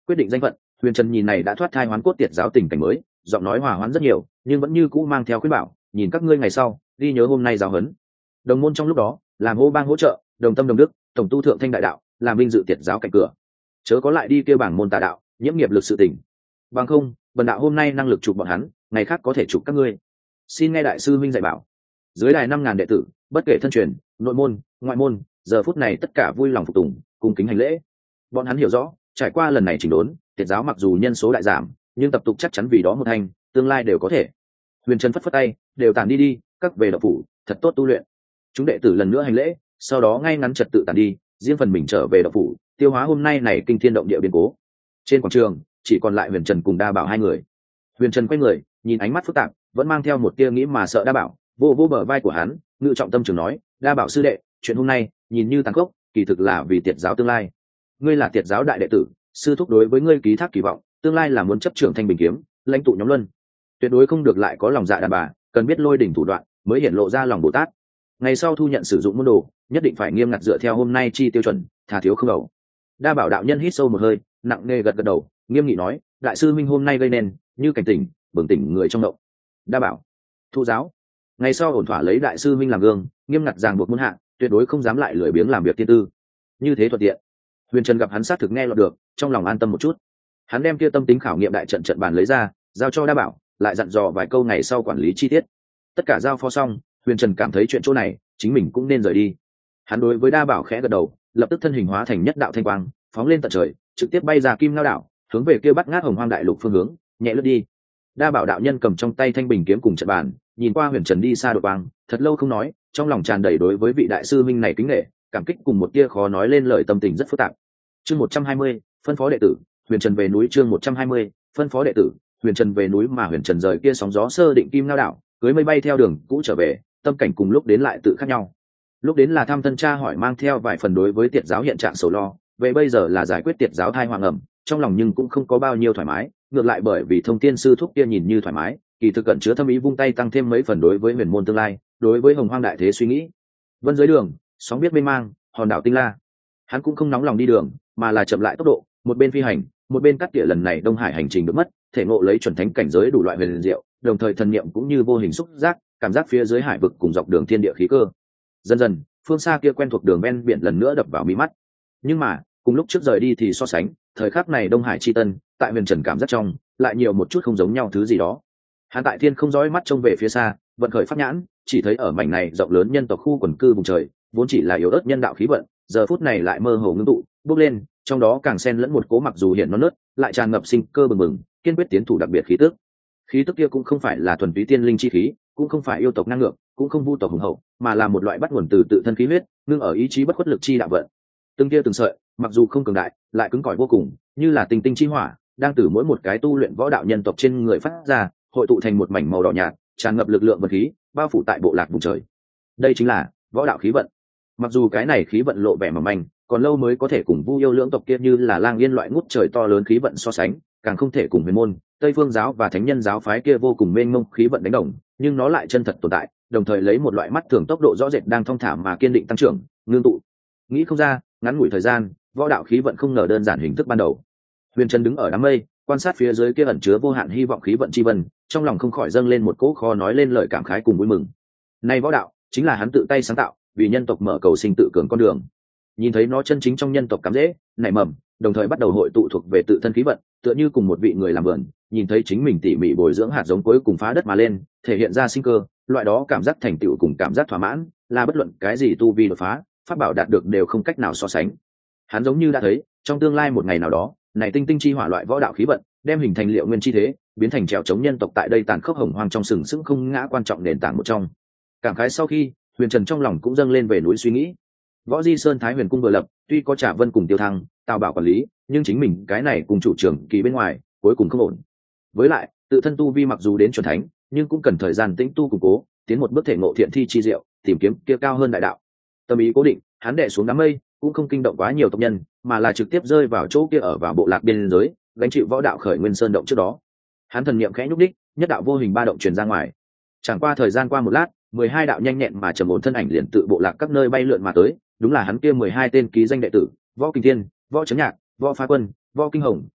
quyết định danh phận. Huyền Trần nhìn này đã thoát thai hoán cốt tiệt giáo tình cảnh mới, giọng nói hòa hoãn rất nhiều, nhưng vẫn như cũ mang theo khuyên bảo, nhìn các ngươi ngày sau ghi nhớ hôm nay giáo huấn. Đồng môn trong lúc đó làm hô bang hỗ trợ, đồng tâm đồng đức, tổng tu thượng thanh đại đạo, làm vinh dự tiệt giáo cạnh cửa, chớ có lại đi kêu bảng môn tà đạo, nhiễm nghiệp lực sự tình. Bằng không bần đạo hôm nay năng lực chụp bọn hắn, ngày khác có thể chụp các ngươi. Xin nghe đại sư minh dạy bảo. Dưới đài năm ngàn đệ tử, bất kể thân truyền, nội môn, ngoại môn, giờ phút này tất cả vui lòng phục tùng, cung kính hành lễ. Bọn hắn hiểu rõ, trải qua lần này chỉnh đốn, tiệt giáo mặc dù nhân số đại giảm, nhưng tập tục chắc chắn vì đó một thành, tương lai đều có thể. Huyền Trần phất phất tay, đều tản đi đi, các về đạo phủ, thật tốt tu luyện. Chúng đệ tử lần nữa hành lễ, sau đó ngay ngắn trật tự tản đi, riêng phần mình trở về đạo phủ, tiêu hóa hôm nay này kinh thiên động địa biến cố. Trên quảng trường chỉ còn lại Huyền Trần cùng Đa Bảo hai người. Huyền Trần quay người, nhìn ánh mắt phức tạp, vẫn mang theo một tia nghĩ mà sợ Đa Bảo, vô vô bờ vai của hắn, ngự trọng tâm trường nói: Đa Bảo sư đệ, chuyện hôm nay nhìn như tàn khốc, kỳ thực là vì tiệt giáo tương lai. Ngươi là tiệt giáo đại đệ tử, sư thúc đối với ngươi ký thác kỳ vọng, tương lai là muốn chấp trưởng thanh bình kiếm, lãnh tụ nhóm luân, tuyệt đối không được lại có lòng dạ đàn bà, cần biết lôi đỉnh thủ đoạn mới hiển lộ ra lòng Bồ Tát. Ngày sau thu nhận sử dụng môn đồ, nhất định phải nghiêm ngặt dựa theo hôm nay chi tiêu chuẩn, thà thiếu không ẩu. Đa Bảo đạo nhân hít sâu một hơi, nặng nề gật gật đầu, nghiêm nghị nói: đại sư minh hôm nay gây nên như cảnh tỉnh, bừng tỉnh người trong động. Đa Bảo thu giáo, ngày sau ổn thỏa lấy đại sư minh làm gương, nghiêm ngặt ràng buộc môn hạ, tuyệt đối không dám lại lười biếng làm việc tiên tư, như thế thuận tiện. Huyền Trần gặp hắn sát thực nghe lọt được, trong lòng an tâm một chút. Hắn đem kia tâm tính khảo nghiệm đại trận trận bàn lấy ra, giao cho Đa Bảo, lại dặn dò vài câu ngày sau quản lý chi tiết. Tất cả giao phó xong, Huyền Trần cảm thấy chuyện chỗ này chính mình cũng nên rời đi. Hắn đối với Đa Bảo khẽ gật đầu, lập tức thân hình hóa thành nhất đạo thanh quang, phóng lên tận trời, trực tiếp bay ra Kim Ngao đảo, hướng về kia bắt ngát Hồng Hoang đại lục phương hướng nhẹ lướt đi. Đa Bảo đạo nhân cầm trong tay thanh bình kiếm cùng trận bàn, nhìn qua Huyền Trần đi xa đội quang, thật lâu không nói, trong lòng tràn đầy đối với vị đại sư minh này kính nể, cảm kích cùng một tia khó nói lên lời tâm tình rất phức tạp. Chương một trăm hai mươi, phân phó đệ tử, Huyền Trần về núi. Chương một trăm hai mươi, phân phó đệ tử, Huyền Trần về núi. Mà Huyền Trần rời kia sóng gió sơ định Kim Ngao đảo, cưới mây bay theo đường cũ trở về, tâm cảnh cùng lúc đến lại tự khác nhau. Lúc đến là thăm thân cha hỏi, mang theo vài phần đối với tiệt giáo hiện trạng sầu lo, vậy bây giờ là giải quyết tiệt giáo thai hoàng ẩm, trong lòng nhưng cũng không có bao nhiêu thoải mái, ngược lại bởi vì thông tiên sư thúc kia nhìn như thoải mái, kỳ thực cẩn chứa thâm ý, vung tay tăng thêm mấy phần đối với huyền môn tương lai, đối với Hồng Hoang đại thế suy nghĩ. Vân dưới đường, sóng biết mênh mang, hòn đảo tinh la. Hắn cũng không nóng lòng đi đường, mà là chậm lại tốc độ, một bên phi hành, một bên cắt tỉa lần này Đông Hải hành trình được mất, thể ngộ lấy chuẩn thánh cảnh giới đủ loại huyền diệu, đồng thời thần niệm cũng như vô hình xúc giác, cảm giác phía dưới hải vực cùng dọc đường thiên địa khí cơ. Dần dần, phương xa kia quen thuộc đường ven biển lần nữa đập vào mí mắt. Nhưng mà, cùng lúc trước rời đi thì so sánh, thời khắc này Đông Hải chi tân, tại Huyền Trần cảm giác trong, lại nhiều một chút không giống nhau thứ gì đó. Hắn tại thiên không dõi mắt trông về phía xa, vận khởi pháp nhãn, chỉ thấy ở mảnh này rộng lớn nhân tộc khu quần cư vùng trời, vốn chỉ là yếu ớt nhân đạo khí vận, giờ phút này lại mơ hồ ngưng tụ, bốc lên, trong đó càng xen lẫn một cố mặc dù hiện non nớt, lại tràn ngập sinh cơ bừng bừng, kiên quyết tiến thủ đặc biệt khí tức. Khí tức kia cũng không phải là thuần túy tiên linh chi khí, cũng không phải yêu tộc năng lượng, cũng không vu tộc hùng hậu, mà là một loại bắt nguồn từ tự thân khí huyết, ngưng ở ý chí bất khuất lực chi đạo vận. Từng kia từng sợi, mặc dù không cường đại, lại cứng cỏi vô cùng, như là tinh tinh chi hỏa, đang từ mỗi một cái tu luyện võ đạo nhân tộc trên người phát ra, hội tụ thành một mảnh màu đỏ nhạt, tràn ngập lực lượng vật khí, bao phủ tại bộ lạc vùng trời. Đây chính là võ đạo khí vận. Mặc dù cái này khí vận lộ vẻ mỏng manh, còn lâu mới có thể cùng Vu yêu lưỡng tộc kia như là lang yên loại ngút trời to lớn khí vận so sánh, càng không thể cùng huyền môn, Tây Phương giáo và Thánh nhân giáo phái kia vô cùng mênh mông khí vận đánh đồng, nhưng nó lại chân thật tồn tại, đồng thời lấy một loại mắt thường tốc độ rõ rệt đang thong thả mà kiên định tăng trưởng, ngưng tụ. Nghĩ không ra, ngắn ngủi thời gian, võ đạo khí vận không ngờ đơn giản hình thức ban đầu. Huyền Trần đứng ở đám mây, quan sát phía dưới kia ẩn chứa vô hạn hy vọng khí vận chi vân, trong lòng không khỏi dâng lên một cỗ khó nói lên lời cảm khái cùng vui mừng. Này võ đạo chính là hắn tự tay sáng tạo, vì nhân tộc mở cầu sinh tự cường con đường. Nhìn thấy nó chân chính trong nhân tộc cắm rễ, nảy mầm, đồng thời bắt đầu hội tụ thuộc về tự thân khí vận, tựa như cùng một vị người làm vườn, nhìn thấy chính mình tỉ mỉ bồi dưỡng hạt giống cuối cùng phá đất mà lên, thể hiện ra sinh cơ, loại đó cảm giác thành tựu cùng cảm giác thỏa mãn, là bất luận cái gì tu vi đột phá, pháp bảo đạt được đều không cách nào so sánh. Hắn giống như đã thấy, trong tương lai một ngày nào đó, này tinh tinh chi hỏa loại võ đạo khí vận, đem hình thành liệu nguyên chi thế, biến thành trèo chống nhân tộc tại đây tàn khốc hồng hoang trong sừng sững không ngã quan trọng nền tảng một trong. Cảm khái sau khi, Huyền Trần trong lòng cũng dâng lên về núi suy nghĩ. Võ Di Sơn Thái Huyền cung vừa lập, tuy có Trả Vân cùng Tiêu Thăng, Tào Bảo quản lý, nhưng chính mình cái này cùng chủ trưởng kỳ bên ngoài, cuối cùng không ổn. Với lại, tự thân tu vi mặc dù đến chuẩn thánh, nhưng cũng cần thời gian tĩnh tu củng cố, tiến một bước thể ngộ thiện thi chi diệu, tìm kiếm kia cao hơn đại đạo. Tâm ý cố định, hắn đè xuống đám mây, cũng không kinh động quá nhiều tộc nhân, mà là trực tiếp rơi vào chỗ kia ở vào bộ lạc biên giới, gánh chịu võ đạo khởi nguyên sơn động trước đó. Hắn thần niệm khẽ nhúc đích, nhất đạo vô hình ba động truyền ra ngoài. Chẳng qua thời gian qua một lát, mười hai đạo nhanh nhẹn mà trầm ổn thân ảnh liền tự bộ lạc các nơi bay lượn mà tới, đúng là hắn kia mười hai tên ký danh đệ tử, Võ Kinh Thiên, Võ Chấn Nhạc, Võ Phá Quân, Võ Kinh Hồng,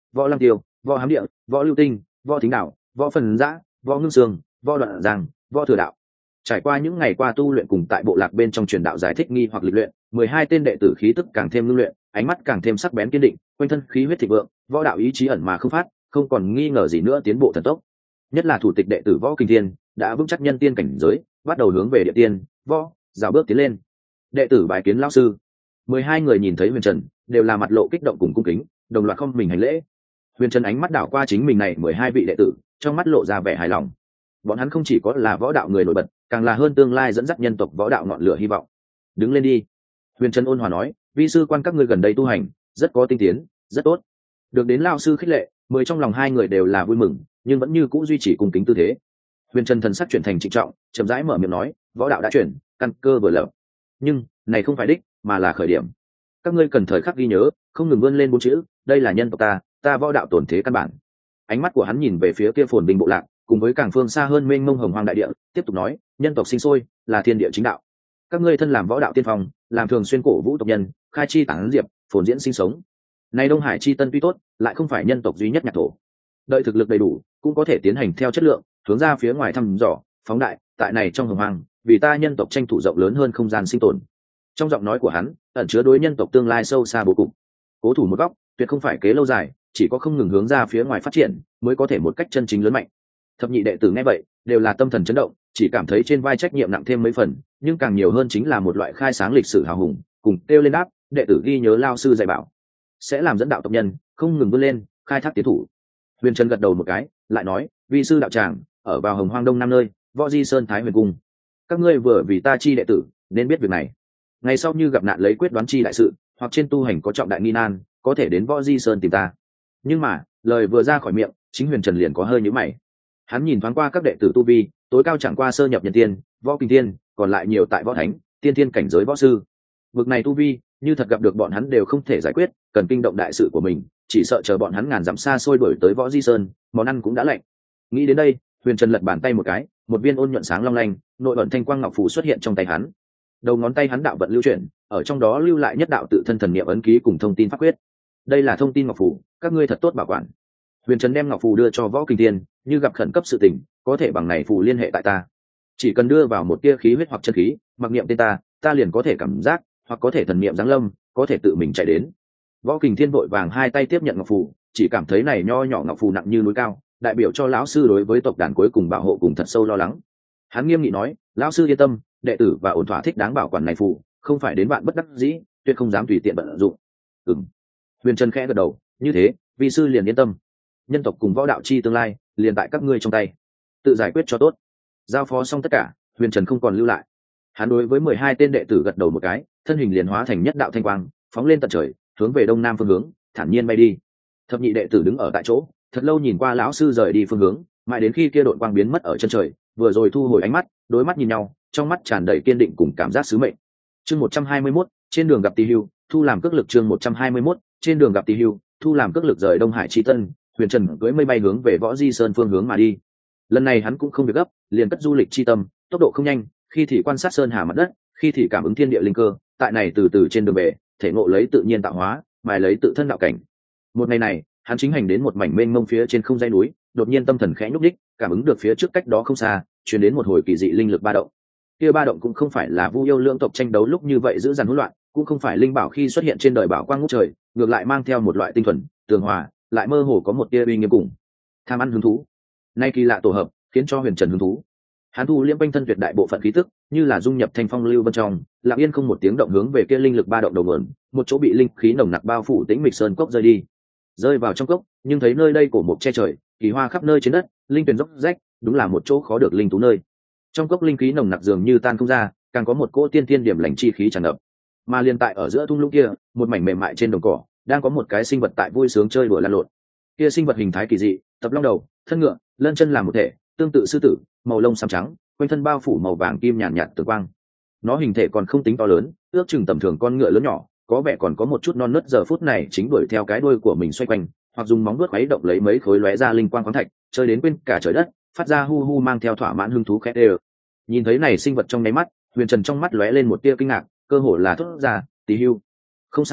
võ lăng tiêu, võ hám địa, võ lưu tinh, võ thính đạo, võ phần giã, võ ngưng sương, võ đoạn giang, võ thừa đạo. Trải qua những ngày qua tu luyện cùng tại bộ lạc bên trong truyền đạo giải thích nghi hoặc lịch luyện, mười hai tên đệ tử khí tức càng thêm ngưng luyện, ánh mắt càng thêm sắc bén kiên định, quanh thân khí huyết thịnh vượng, võ đạo ý chí ẩn mà không phát, không còn nghi ngờ gì nữa tiến bộ thần tốc. Nhất là thủ tịch đệ tử Võ Kình Thiên đã vững chắc nhân tiên cảnh giới, bắt đầu hướng về địa tiên, võ, dạo bước tiến lên. Đệ tử bái kiến lão sư. mười hai người nhìn thấy Huyền Trần, đều là mặt lộ kích động cùng cung kính, đồng loạt không mình hành lễ. Huyền Trần ánh mắt đảo qua chính mình này mười hai vị đệ tử, trong mắt lộ ra vẻ hài lòng. Bọn hắn không chỉ có là võ đạo người nổi bật, càng là hơn tương lai dẫn dắt nhân tộc võ đạo ngọn lửa hy vọng. Đứng lên đi. Huyền Trần ôn hòa nói, vi sư quan các ngươi gần đây tu hành rất có tinh tiến, rất tốt. Được đến lão sư khích lệ, mười trong lòng hai người đều là vui mừng, nhưng vẫn như cũ duy trì cung kính tư thế. Huyền Trần thần sắc chuyển thành trịnh trọng, chậm rãi mở miệng nói, võ đạo đã chuyển, căn cơ vừa lập, nhưng này không phải đích, mà là khởi điểm. Các ngươi cần thời khắc ghi nhớ, không ngừng vươn lên bốn chữ, đây là nhân tộc ta, ta võ đạo tổn thế căn bản. Ánh mắt của hắn nhìn về phía kia phồn vinh bộ lạc, cùng với càng phương xa hơn mênh mông hồng hoang đại địa, tiếp tục nói, nhân tộc sinh sôi là thiên địa chính đạo. Các ngươi thân làm võ đạo tiên phong, làm thường xuyên cổ vũ tộc nhân, khai chi tán diệp, phồn diễn sinh sống. Nay Đông Hải chi tân tuy tốt, lại không phải nhân tộc duy nhất nhạc thổ. Đợi thực lực đầy đủ, cũng có thể tiến hành theo chất lượng, hướng ra phía ngoài thăm dò, phóng đại, tại này trong hồng hoang, vì ta nhân tộc tranh thủ rộng lớn hơn không gian sinh tồn. Trong giọng nói của hắn, ẩn chứa đối nhân tộc tương lai sâu xa bố cục. Cố thủ một góc, tuyệt không phải kế lâu dài, chỉ có không ngừng hướng ra phía ngoài phát triển, mới có thể một cách chân chính lớn mạnh. Thập nhị đệ tử nghe vậy, đều là tâm thần chấn động, chỉ cảm thấy trên vai trách nhiệm nặng thêm mấy phần, nhưng càng nhiều hơn chính là một loại khai sáng lịch sử hào hùng, cùng kêu lên đáp, đệ tử ghi nhớ lao sư dạy bảo, sẽ làm dẫn đạo tộc nhân, không ngừng vươn lên, khai thác tiến thủ. Huyền Trần gật đầu một cái, lại nói, vi sư đạo tràng ở vào hồng hoang đông nam nơi, võ di sơn thái huyền cung. Các ngươi vừa vì ta chi đệ tử, nên biết việc này. Ngày sau như gặp nạn lấy quyết đoán chi đại sự, hoặc trên tu hành có trọng đại nghi nan, có thể đến võ di sơn tìm ta. Nhưng mà lời vừa ra khỏi miệng, chính Huyền Trần liền có hơi nhíu mày. Hắn nhìn thoáng qua các đệ tử tu vi, tối cao chẳng qua sơ nhập nhân tiên, võ kinh tiên, còn lại nhiều tại võ thánh, tiên tiên cảnh giới võ sư. Vực này tu vi, như thật gặp được bọn hắn đều không thể giải quyết, cần kinh động đại sự của mình, chỉ sợ chờ bọn hắn ngàn dặm xa xôi đuổi tới võ di sơn, món ăn cũng đã lạnh. Nghĩ đến đây, Huyền Trần lật bàn tay một cái, một viên ôn nhuận sáng long lanh, nội ẩn thanh quang ngọc phù xuất hiện trong tay hắn. Đầu ngón tay hắn đạo vận lưu chuyển, ở trong đó lưu lại nhất đạo tự thân thần niệm ấn ký cùng thông tin pháp quyết. Đây là thông tin ngọc phù, các ngươi thật tốt bảo quản. Huyền Trần đem ngọc phù đưa cho Võ Kình Thiên, như gặp khẩn cấp sự tình, có thể bằng này phù liên hệ tại ta. Chỉ cần đưa vào một tia khí huyết hoặc chân khí, mặc niệm tên ta, ta liền có thể cảm giác, hoặc có thể thần niệm giáng lâm, có thể tự mình chạy đến. Võ Kình Thiên vội vàng hai tay tiếp nhận ngọc phù, chỉ cảm thấy này nho nhỏ ngọc phù nặng như núi cao, đại biểu cho lão sư đối với tộc đàn cuối cùng bảo hộ cùng thật sâu lo lắng. Hắn nghiêm nghị nói, lão sư yên tâm, đệ tử và ổn thỏa thích đáng bảo quản này phù, không phải đến bạn bất đắc dĩ, tuyệt không dám tùy tiện vận dụng. Ừm. Huyền Trần khẽ gật đầu, như thế, vị sư liền yên tâm. Nhân tộc cùng võ đạo chi tương lai, liền tại các ngươi trong tay, tự giải quyết cho tốt. Giao phó xong tất cả, Huyền Trần không còn lưu lại. Hắn đối với mười hai tên đệ tử gật đầu một cái, thân hình liền hóa thành nhất đạo thanh quang, phóng lên tận trời, hướng về đông nam phương hướng, thản nhiên bay đi. Thập nhị đệ tử đứng ở tại chỗ, thật lâu nhìn qua lão sư rời đi phương hướng, mãi đến khi kia đội quang biến mất ở chân trời, vừa rồi thu hồi ánh mắt, đối mắt nhìn nhau, trong mắt tràn đầy kiên định cùng cảm giác sứ mệnh. Chương một trăm hai mươi mốt, trên đường gặp Tỳ Hưu, thu làm cước lực. Chương một trăm hai mươi mốt, trên đường gặp Tỳ Hưu, thu làm cước lực. Rời Đông Hải Chi Tân, Huyền Trần cưỡi mây bay hướng về Võ Di Sơn phương hướng mà đi. Lần này hắn cũng không việc gấp, liền cất du lịch chi tâm, tốc độ không nhanh, khi thì quan sát sơn hà mặt đất, khi thì cảm ứng thiên địa linh cơ, tại này từ từ trên đường về, thể ngộ lấy tự nhiên tạo hóa, mài lấy tự thân đạo cảnh. Một ngày này, hắn chính hành đến một mảnh mênh mông phía trên không dãy núi, đột nhiên tâm thần khẽ nhúc đích, cảm ứng được phía trước cách đó không xa, truyền đến một hồi kỳ dị linh lực ba động. Kia ba động cũng không phải là Vu yêu lưỡng tộc tranh đấu lúc như vậy dữ dằn hỗn loạn, cũng không phải linh bảo khi xuất hiện trên đời bảo quang ngút trời, ngược lại mang theo một loại tinh thuần, tường hòa, lại mơ hồ có một tia uy nghiêm cùng tham ăn hứng thú. Nay kỳ lạ tổ hợp, khiến cho Huyền Trần hứng thú. Hắn thu liễm quanh thân tuyệt đại bộ phận khí tức, như là dung nhập thành phong lưu bên trong, lặng yên không một tiếng động hướng về kia linh lực ba động đầu nguồn, một chỗ bị linh khí nồng nặc bao phủ tĩnh mịch sơn cốc rơi đi. Rơi vào trong cốc, nhưng thấy nơi đây cổ mục che trời, kỳ hoa khắp nơi trên đất, linh tuyền dốc rách, đúng là một chỗ khó được linh tú nơi. Trong cốc linh khí nồng nặc dường như tan không ra, càng có một cỗ tiên tiên điểm lành chi khí tràn ngập. Mà liên tại ở giữa thung lũng kia, một mảnh mềm mại trên đồng cỏ, đang có một cái sinh vật tại vui sướng chơi đùa lăn lộn. Kia sinh vật hình thái kỳ dị, tập long đầu, thân ngựa, lân chân làm một thể, tương tự sư tử, màu lông xám trắng, quanh thân bao phủ màu vàng kim nhàn nhạt, nhạt tử quang. Nó hình thể còn không tính to lớn, ước chừng tầm thường con ngựa lớn nhỏ, có vẻ còn có một chút non nớt, giờ phút này chính đuổi theo cái đuôi của mình xoay quanh, hoặc dùng móng vuốt khuấy động lấy mấy khối lóe ra linh quang khoáng thạch, chơi đến quên cả trời đất, phát ra hu hu mang theo thỏa mãn hứng thú khét đều. Nhìn thấy này sinh vật trong nháy mắt, Huyền Trần trong mắt lóe lên một tia kinh ngạc, cơ hồ là thốt ra, Tỳ Hưu. Không sai,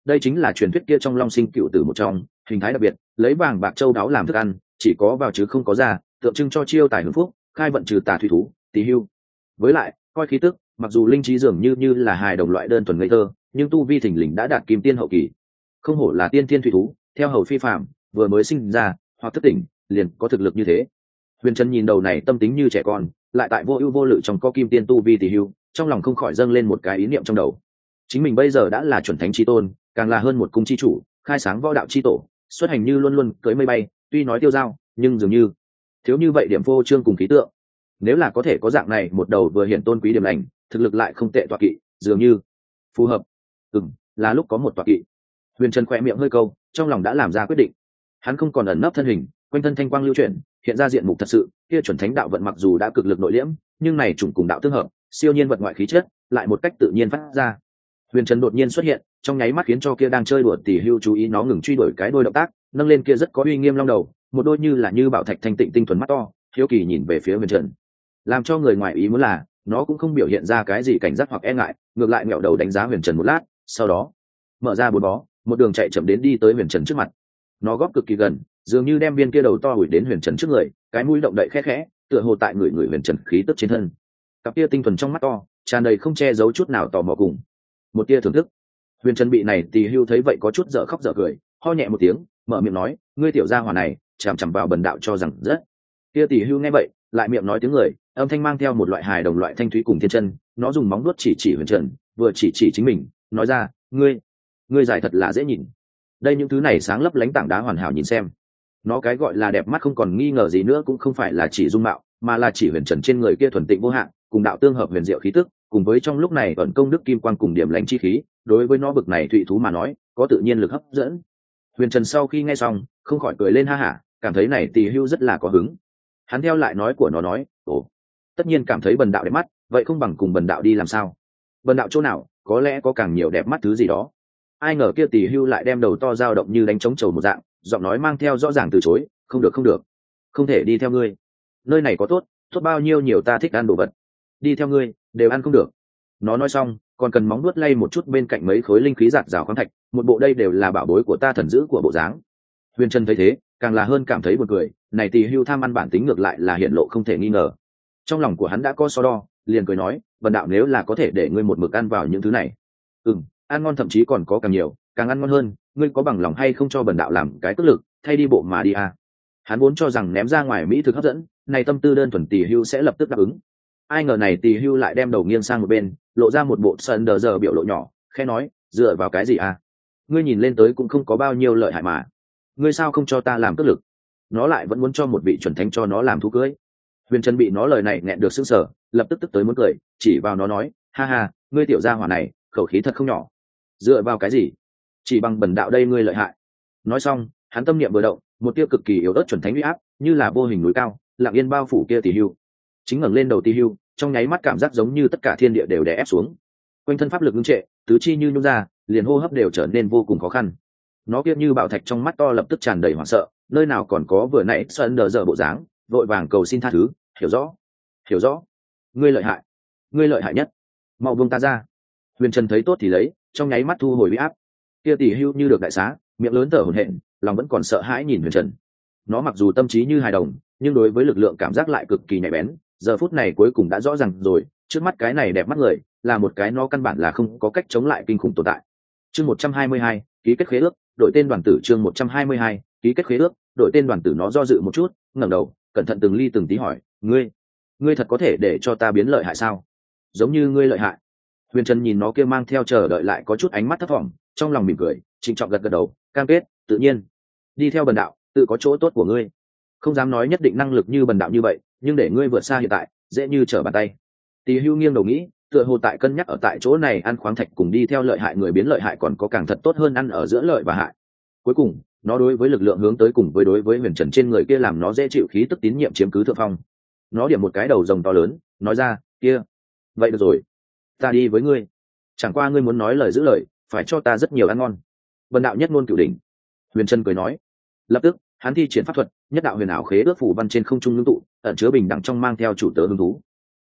đây chính là truyền thuyết kia trong long sinh cựu tử một trong, hình thái đặc biệt, lấy vàng bạc châu đáo làm thức ăn, chỉ có vào chứ không có ra, tượng trưng cho chiêu tài hưởng phúc, khai vận trừ tà thủy thú, tỳ hưu. Với lại coi khí tức, mặc dù linh trí dường như như là hài đồng loại đơn thuần ngây thơ, nhưng tu vi thình lình đã đạt kim tiên hậu kỳ, không hổ là tiên tiên thủy thú, theo hầu phi phạm, vừa mới sinh ra hoặc thức tỉnh liền có thực lực như thế. Huyền Trần nhìn đầu này tâm tính như trẻ con, lại tại vô ưu vô lự trong có kim tiên tu vi tỳ hưu, trong lòng không khỏi dâng lên một cái ý niệm trong đầu. Chính mình bây giờ đã là chuẩn thánh chi tôn, càng là hơn một cung chi chủ, khai sáng võ đạo chi tổ, xuất hành như luôn luôn cưỡi mây bay, tuy nói tiêu dao, nhưng dường như thiếu như vậy điểm vô trương cùng khí tượng. Nếu là có thể có dạng này một đầu vừa hiện tôn quý điểm lành, thực lực lại không tệ tọa kỵ, dường như phù hợp. Ừm, là lúc có một tọa kỵ. Huyền Trần khẽ miệng hơi câu, trong lòng đã làm ra quyết định. Hắn không còn ẩn nấp thân hình, quanh thân thanh quang lưu chuyển, hiện ra diện mục thật sự. Kia chuẩn thánh đạo vận mặc dù đã cực lực nội liễm, nhưng này trùng cùng đạo tương hợp, siêu nhiên vật ngoại khí chất, lại một cách tự nhiên phát ra. Huyền Trần đột nhiên xuất hiện, trong nháy mắt khiến cho kia đang chơi đùa tỷ hưu chú ý nó ngừng truy đuổi cái đôi động tác, nâng lên kia rất có uy nghiêm long đầu, một đôi như là như bảo thạch thanh tịnh tinh thuần mắt to, hiếu kỳ nhìn về phía Huyền Trần. Làm cho người ngoài ý muốn là, nó cũng không biểu hiện ra cái gì cảnh giác hoặc e ngại, ngược lại ngẹo đầu đánh giá Huyền Trần một lát, sau đó mở ra bốn bó, một đường chạy chậm đến đi tới Huyền Trần trước mặt. Nó góp cực kỳ gần, dường như đem viên kia đầu to ủi đến Huyền Trần trước người, cái mũi động đậy khẽ khẽ, tựa hồ tại người người Huyền Trần khí tức trên thân. Cặp kia tinh thuần trong mắt to, tràn đầy không che giấu chút nào tò mò cùng một tia thưởng thức. Huyền Trần bị này tỳ hưu thấy vậy có chút dở khóc dở cười, ho nhẹ một tiếng, mở miệng nói, ngươi tiểu gia hỏa này chằm chằm vào bần đạo cho rằng rất. Kia tỳ hưu nghe vậy, lại miệng nói tiếng người, âm thanh mang theo một loại hài đồng loại thanh thúy cùng thiên chân, nó dùng móng vuốt chỉ chỉ Huyền Trần, vừa chỉ chỉ chính mình, nói ra, ngươi, ngươi giải thật là dễ nhìn. Đây những thứ này sáng lấp lánh tảng đá hoàn hảo nhìn xem. Nó cái gọi là đẹp mắt không còn nghi ngờ gì nữa, cũng không phải là chỉ dung mạo, mà là chỉ Huyền Trần trên người kia thuần tịnh vô hạn, cùng đạo tương hợp huyền diệu khí tức, cùng với trong lúc này ẩn công đức kim quang cùng điểm lánh chi khí, đối với nó bực này thụy thú mà nói, có tự nhiên lực hấp dẫn. Huyền Trần sau khi nghe xong, không khỏi cười lên ha hả, cảm thấy này tỳ hưu rất là có hứng. Hắn theo lại nói của nó nói, ồ, tất nhiên cảm thấy bần đạo đẹp mắt, vậy không bằng cùng bần đạo đi làm sao? Bần đạo chỗ nào, có lẽ có càng nhiều đẹp mắt thứ gì đó. Ai ngờ kia tỳ hưu lại đem đầu to dao động như đánh trống trầu một dạng, giọng nói mang theo rõ ràng từ chối, không được không được, không thể đi theo ngươi. Nơi này có tốt, tốt bao nhiêu nhiều ta thích ăn đồ vật. Đi theo ngươi, đều ăn không được. Nó nói xong, còn cần móng nuốt lay một chút bên cạnh mấy khối linh khí giạt rào khoáng thạch, một bộ đây đều là bảo bối của ta thần dữ của bộ dáng. Huyền Trần thấy thế, càng là hơn cảm thấy buồn cười, này tỳ hưu tham ăn bản tính ngược lại là hiện lộ không thể nghi ngờ. Trong lòng của hắn đã có so đo, liền cười nói, bần đạo nếu là có thể để ngươi một mực ăn vào những thứ này, ừm, ăn ngon thậm chí còn có càng nhiều, càng ăn ngon hơn, ngươi có bằng lòng hay không cho bần đạo làm cái tức lực, thay đi bộ mà đi à? Hắn vốn cho rằng ném ra ngoài mỹ thực hấp dẫn, này tâm tư đơn thuần tỳ hưu sẽ lập tức đáp ứng. Ai ngờ này tỳ hưu lại đem đầu nghiêng sang một bên, lộ ra một bộ sần đờ giờ biểu lộ nhỏ, khẽ nói, dựa vào cái gì à? Ngươi nhìn lên tới cũng không có bao nhiêu lợi hại mà, ngươi sao không cho ta làm tức lực? Nó lại vẫn muốn cho một vị chuẩn thánh cho nó làm thú cưới. Huyền Trần bị nó lời này nghẹn được sững sờ, lập tức tức tới muốn cười, chỉ vào nó nói, ha ha, ngươi tiểu gia hỏa này, khẩu khí thật không nhỏ. Dựa vào cái gì? Chỉ bằng bần đạo đây ngươi lợi hại. Nói xong, hắn tâm niệm vừa động, một tia cực kỳ yếu ớt chuẩn thánh uy áp, như là vô hình núi cao, lặng yên bao phủ kia tỳ hưu. Chính ngẩng lên đầu tỳ hưu, trong nháy mắt cảm giác giống như tất cả thiên địa đều đè ép xuống. Quanh thân pháp lực ngưng trệ, tứ chi như nhung ra, liền hô hấp đều trở nên vô cùng khó khăn. Nó kia như bảo thạch trong mắt to lập tức tràn đầy hoảng sợ, nơi nào còn có vừa nãy sơn đờ dở bộ dáng, vội vàng cầu xin tha thứ, hiểu rõ, hiểu rõ, ngươi lợi hại, ngươi lợi hại nhất, mau buông ta ra. Huyền Trần thấy tốt thì lấy, trong nháy mắt thu hồi uy áp. Kia tỳ hưu như được đại xá, miệng lớn thở hổn hển, lòng vẫn còn sợ hãi nhìn Huyền Trần. Nó mặc dù tâm trí như hài đồng, nhưng đối với lực lượng cảm giác lại cực kỳ nhạy bén. Giờ phút này cuối cùng đã rõ ràng rồi, trước mắt cái này đẹp mắt người, là một cái nó căn bản là không có cách chống lại kinh khủng tồn tại. Chương một trăm hai mươi hai, ký kết khế ước, đổi tên đoàn tử. Chương một trăm hai mươi hai, ký kết khế ước, đổi tên đoàn tử. Nó do dự một chút, ngẩng đầu, cẩn thận từng ly từng tí hỏi, ngươi, ngươi thật có thể để cho ta biến lợi hại sao? Giống như ngươi lợi hại. Huyền Trần nhìn nó kia mang theo chờ đợi lại có chút ánh mắt thấp thỏm, trong lòng mỉm cười, trịnh trọng gật gật đầu, cam kết, tự nhiên. Đi theo bần đạo, tự có chỗ tốt của ngươi. Không dám nói nhất định năng lực như bần đạo như vậy, nhưng để ngươi vượt xa hiện tại, dễ như trở bàn tay. Tỳ hưu nghiêng đầu nghĩ, tựa hồ tại cân nhắc ở tại chỗ này ăn khoáng thạch cùng đi theo lợi hại người biến lợi hại còn có càng thật tốt hơn ăn ở giữa lợi và hại. Cuối cùng, nó đối với lực lượng hướng tới cùng với đối với Huyền Trần trên người kia làm nó dễ chịu khí tức tín nhiệm chiếm cứ thượng phong. Nó điểm một cái đầu rồng to lớn, nói ra, kia, vậy được rồi, ta đi với ngươi. Chẳng qua ngươi muốn nói lời giữ lời, phải cho ta rất nhiều ăn ngon. Bần đạo nhất ngôn cửu đỉnh. Huyền Trần cười nói. Lập tức, hắn thi triển pháp thuật, nhất đạo huyền ảo khế ước phủ văn trên không trung ngưng tụ, ẩn chứa bình đẳng trong mang theo chủ tớ hứng thú.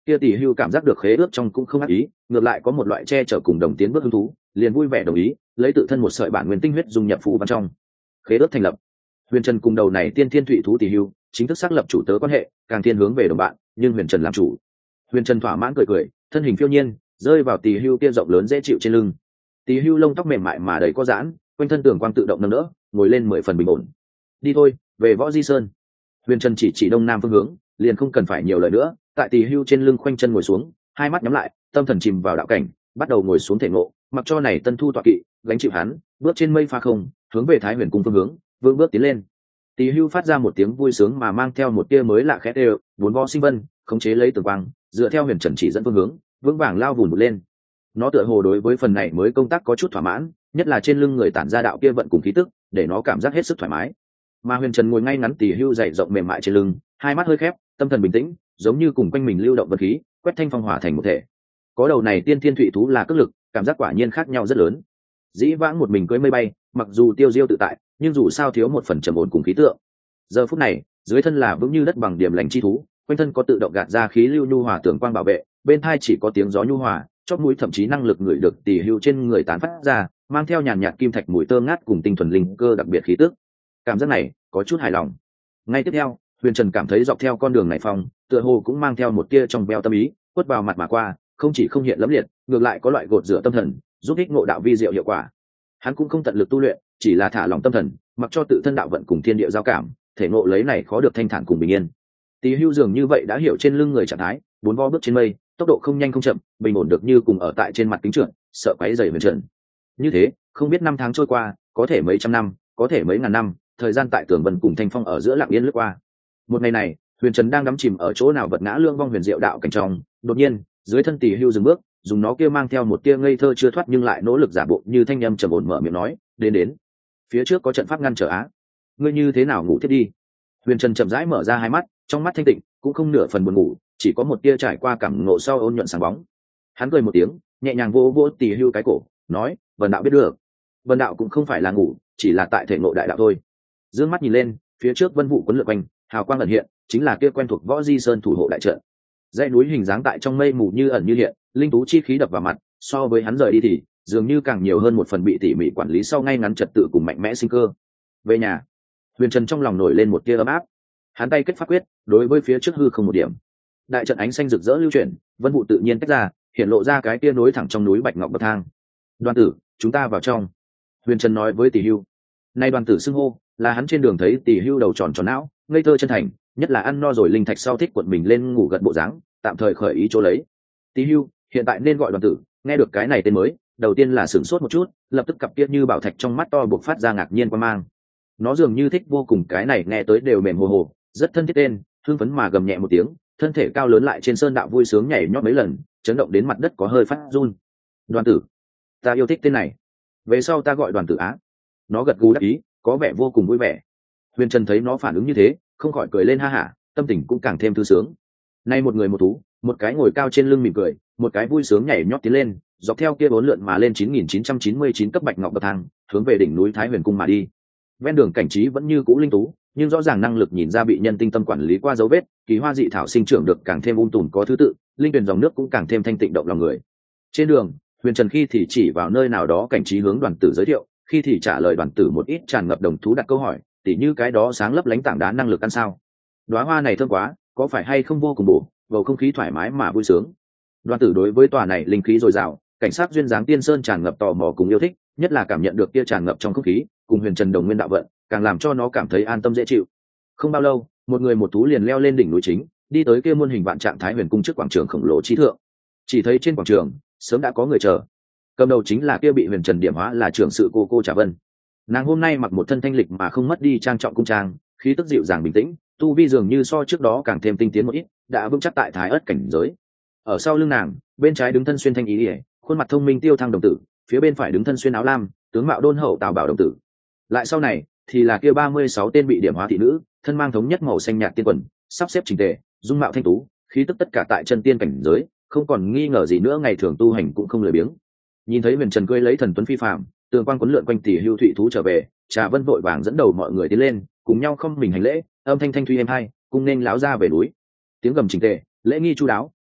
Kia tỷ hưu cảm giác được khế ước trong cũng không ác ý, ngược lại có một loại che chở cùng đồng tiến bước hứng thú, liền vui vẻ đồng ý, lấy tự thân một sợi bản nguyên tinh huyết dung nhập phù văn trong. Khế ước thành lập. Huyền Trần cùng đầu này tiên thiên thủy thú tỷ hưu, chính thức xác lập chủ tớ quan hệ, càng thiên hướng về đồng bạn, nhưng Huyền Trần làm chủ. Huyền Trần thỏa mãn cười cười, thân hình phiêu nhiên, rơi vào tỷ hưu kia rộng lớn dễ chịu trên lưng. Tỷ hưu lông tóc mềm mại mà đầy có giãn, quanh thân tường quang tự động nâng đỡ, ngồi lên mười phần bình ổn. Đi thôi, về Võ Di Sơn. Huyền Trần chỉ chỉ đông nam phương hướng, liền không cần phải nhiều lời nữa, tại tỷ hưu trên lưng khoanh chân ngồi xuống, hai mắt nhắm lại, tâm thần chìm vào đạo cảnh, bắt đầu ngồi xuống thể ngộ, mặc cho này tân thu tọa kỵ, gánh chịu hắn, bước trên mây pha không, hướng về Thái Huyền cung phương hướng, vững bước tiến lên. Tỷ hưu phát ra một tiếng vui sướng mà mang theo một tia mới lạ khẽ đều, bốn võ sinh vân, khống chế lấy tường quang, dựa theo Huyền Trần chỉ dẫn phương hướng, vững vàng lao vùn một lên. Nó tựa hồ đối với phần này mới công tác có chút thỏa mãn, nhất là trên lưng người tản ra đạo kia vận cùng khí tức, để nó cảm giác hết sức thoải mái. Mà Huyền Trần ngồi ngay ngắn tỷ hưu dày rộng mềm mại trên lưng, hai mắt hơi khép, tâm thần bình tĩnh, giống như cùng quanh mình lưu động vật khí, quét thanh phong hỏa thành một thể. Có đầu này tiên thiên thủy thú là cước lực, cảm giác quả nhiên khác nhau rất lớn. Dĩ vãng một mình cưỡi mây bay, mặc dù tiêu diêu tự tại, nhưng dù sao thiếu một phần trầm ổn cùng khí tượng. Giờ phút này, dưới thân là vững như đất bằng điểm lành chi thú, quanh thân có tự động gạt ra khí lưu nhu hòa tưởng quang bảo vệ, bên tai chỉ có tiếng gió nhu hòa, chóp mũi thậm chí năng lực ngửi được tỷ hưu trên người tán phát ra, mang theo nhàn nhạt kim thạch mùi thơm ngát cùng tinh thuần linh cơ đặc biệt khí tức. Cảm giác này có chút hài lòng. Ngay tiếp theo, Huyền Trần cảm thấy dọc theo con đường này phong, tựa hồ cũng mang theo một tia trong veo tâm ý, quất vào mặt mà qua, không chỉ không hiện lẫm liệt, ngược lại có loại gột rửa tâm thần, giúp ích ngộ đạo vi diệu hiệu quả. Hắn cũng không tận lực tu luyện, chỉ là thả lòng tâm thần, mặc cho tự thân đạo vận cùng thiên địa giao cảm, thể ngộ lấy này khó được thanh thản cùng bình yên. Tỷ hưu dường như vậy đã hiểu trên lưng người trạng thái, bốn vo bước trên mây, tốc độ không nhanh không chậm, bình ổn được như cùng ở tại trên mặt kính trượt, sợ quấy rầy Huyền Trần. Như thế, không biết năm tháng trôi qua, có thể mấy trăm năm, có thể mấy ngàn năm, thời gian tại Tường Vân cùng Thanh Phong ở giữa lặng yên lướt qua. Một ngày này, Huyền Trần đang đắm chìm ở chỗ nào vật ngã lương vong huyền diệu đạo cảnh trong, đột nhiên, dưới thân tỷ hưu dừng bước, dùng nó kia mang theo một tia ngây thơ chưa thoát nhưng lại nỗ lực giả bộ như thanh âm trầm ổn mở miệng nói, "Đến đến, phía trước có trận pháp ngăn trở á. Ngươi như thế nào ngủ thiết đi?" Huyền Trần chậm rãi mở ra hai mắt, trong mắt thanh tịnh, cũng không nửa phần buồn ngủ, chỉ có một tia trải qua cảm ngộ sau ôn nhuận sáng bóng. Hắn cười một tiếng, nhẹ nhàng vỗ vỗ tỷ hưu cái cổ, nói, "Vân đạo biết được." Vân đạo cũng không phải là ngủ, chỉ là tại thể ngộ đại đạo thôi. Dương mắt nhìn lên, phía trước vân vụ quấn lượn quanh, hào quang ẩn hiện, chính là kia quen thuộc Võ Di Sơn thủ hộ đại trận. Dãy núi hình dáng tại trong mây mù như ẩn như hiện, linh tú chi khí đập vào mặt, so với hắn rời đi thì dường như càng nhiều hơn một phần bị tỉ mỉ quản lý sau ngay ngắn trật tự cùng mạnh mẽ sinh cơ. Về nhà, Huyền Trần trong lòng nổi lên một tia ấm áp. Hắn tay kết pháp quyết, đối với phía trước hư không một điểm. Đại trận ánh xanh rực rỡ lưu chuyển, vân vụ tự nhiên tách ra, hiện lộ ra cái tia nối thẳng trong núi bạch ngọc bậc thang. "Đoàn tử, chúng ta vào trong." Huyền Trần nói với Tỷ Hưu. Nay đoàn tử xưng hô, là hắn trên đường thấy Tỷ Hưu đầu tròn tròn não, ngây thơ chân thành, nhất là ăn no rồi linh thạch sau thích cuộn mình lên ngủ gật bộ dáng, tạm thời khởi ý chỗ lấy. Tỷ Hưu, hiện tại nên gọi đoàn tử, nghe được cái này tên mới, đầu tiên là sửng sốt một chút, lập tức cặp kia như bảo thạch trong mắt to buộc phát ra ngạc nhiên quan mang. Nó dường như thích vô cùng cái này nghe tới đều mềm hồ hồ, rất thân thiết tên, hưng phấn mà gầm nhẹ một tiếng, thân thể cao lớn lại trên sơn đạo vui sướng nhảy nhót mấy lần, chấn động đến mặt đất có hơi phát run. "Đoàn tử, ta yêu thích tên này, về sau ta gọi đoàn tử á." Nó gật gù đáp ý, có vẻ vô cùng vui vẻ. Huyền Trần thấy nó phản ứng như thế, không khỏi cười lên ha hả, tâm tình cũng càng thêm thư sướng. Nay một người một thú, một cái ngồi cao trên lưng mỉm cười, một cái vui sướng nhảy nhót tiến lên, dọc theo kia bốn lượn mà lên chín nghìn chín trăm chín mươi chín cấp bạch ngọc bậc thang, hướng về đỉnh núi Thái Huyền cung mà đi. Ven đường cảnh trí vẫn như cũ linh tú, nhưng rõ ràng năng lực nhìn ra bị nhân tinh tâm quản lý qua dấu vết, kỳ hoa dị thảo sinh trưởng được càng thêm um tùm có thứ tự, linh tuyển dòng nước cũng càng thêm thanh tịnh động lòng người. Trên đường, Huyền Trần khi thì chỉ vào nơi nào đó cảnh trí hướng đoàn tử giới thiệu, khi thì trả lời đoàn tử một ít tràn ngập đồng thú đặt câu hỏi, tỉ như cái đó sáng lấp lánh tảng đá năng lực ăn sao, đóa hoa này thơm quá, có phải hay không vô cùng bổ, bầu không khí thoải mái mà vui sướng. Đoàn tử đối với tòa này linh khí dồi dào, cảnh sát duyên dáng tiên sơn tràn ngập tò mò cùng yêu thích, nhất là cảm nhận được kia tràn ngập trong không khí, cùng Huyền Trần đồng nguyên đạo vận, càng làm cho nó cảm thấy an tâm dễ chịu. Không bao lâu, một người một thú liền leo lên đỉnh núi chính, đi tới kia muôn hình vạn trạng Thái Huyền cung trước quảng trường khổng lồ trí thượng. Chỉ thấy trên quảng trường sớm đã có người chờ, cầm đầu chính là kia bị Huyền Trần điểm hóa là trưởng sự cô cô Trà Vân. Nàng hôm nay mặc một thân thanh lịch mà không mất đi trang trọng cung trang, khí tức dịu dàng bình tĩnh, tu vi dường như so trước đó càng thêm tinh tiến một ít, đã vững chắc tại Thái Ức cảnh giới. Ở sau lưng nàng, bên trái đứng thân xuyên thanh ý ỉa, khuôn mặt thông minh tiêu thăng đồng tử, phía bên phải đứng thân xuyên áo lam, tướng mạo đôn hậu Tào Bảo đồng tử. Lại sau này thì là kia ba mươi sáu tên bị điểm hóa thị nữ, thân mang thống nhất màu xanh nhạt tiên quần, sắp xếp chỉnh tề, dung mạo thanh tú, khí tức tất cả tại chân tiên cảnh giới, không còn nghi ngờ gì nữa, ngày thường tu hành cũng không lười biếng. Nhìn thấy Huyền Trần cưỡi lấy thần tuấn phi phàm, tường quang quấn lượn quanh Tỷ Hưu thụy thú trở về, Trà Vân vội vàng dẫn đầu mọi người tiến lên, cùng nhau không mình hành lễ, âm thanh thanh thuy êm hai, cùng nên láo ra về núi. Tiếng gầm chỉnh tề, lễ nghi chu đáo,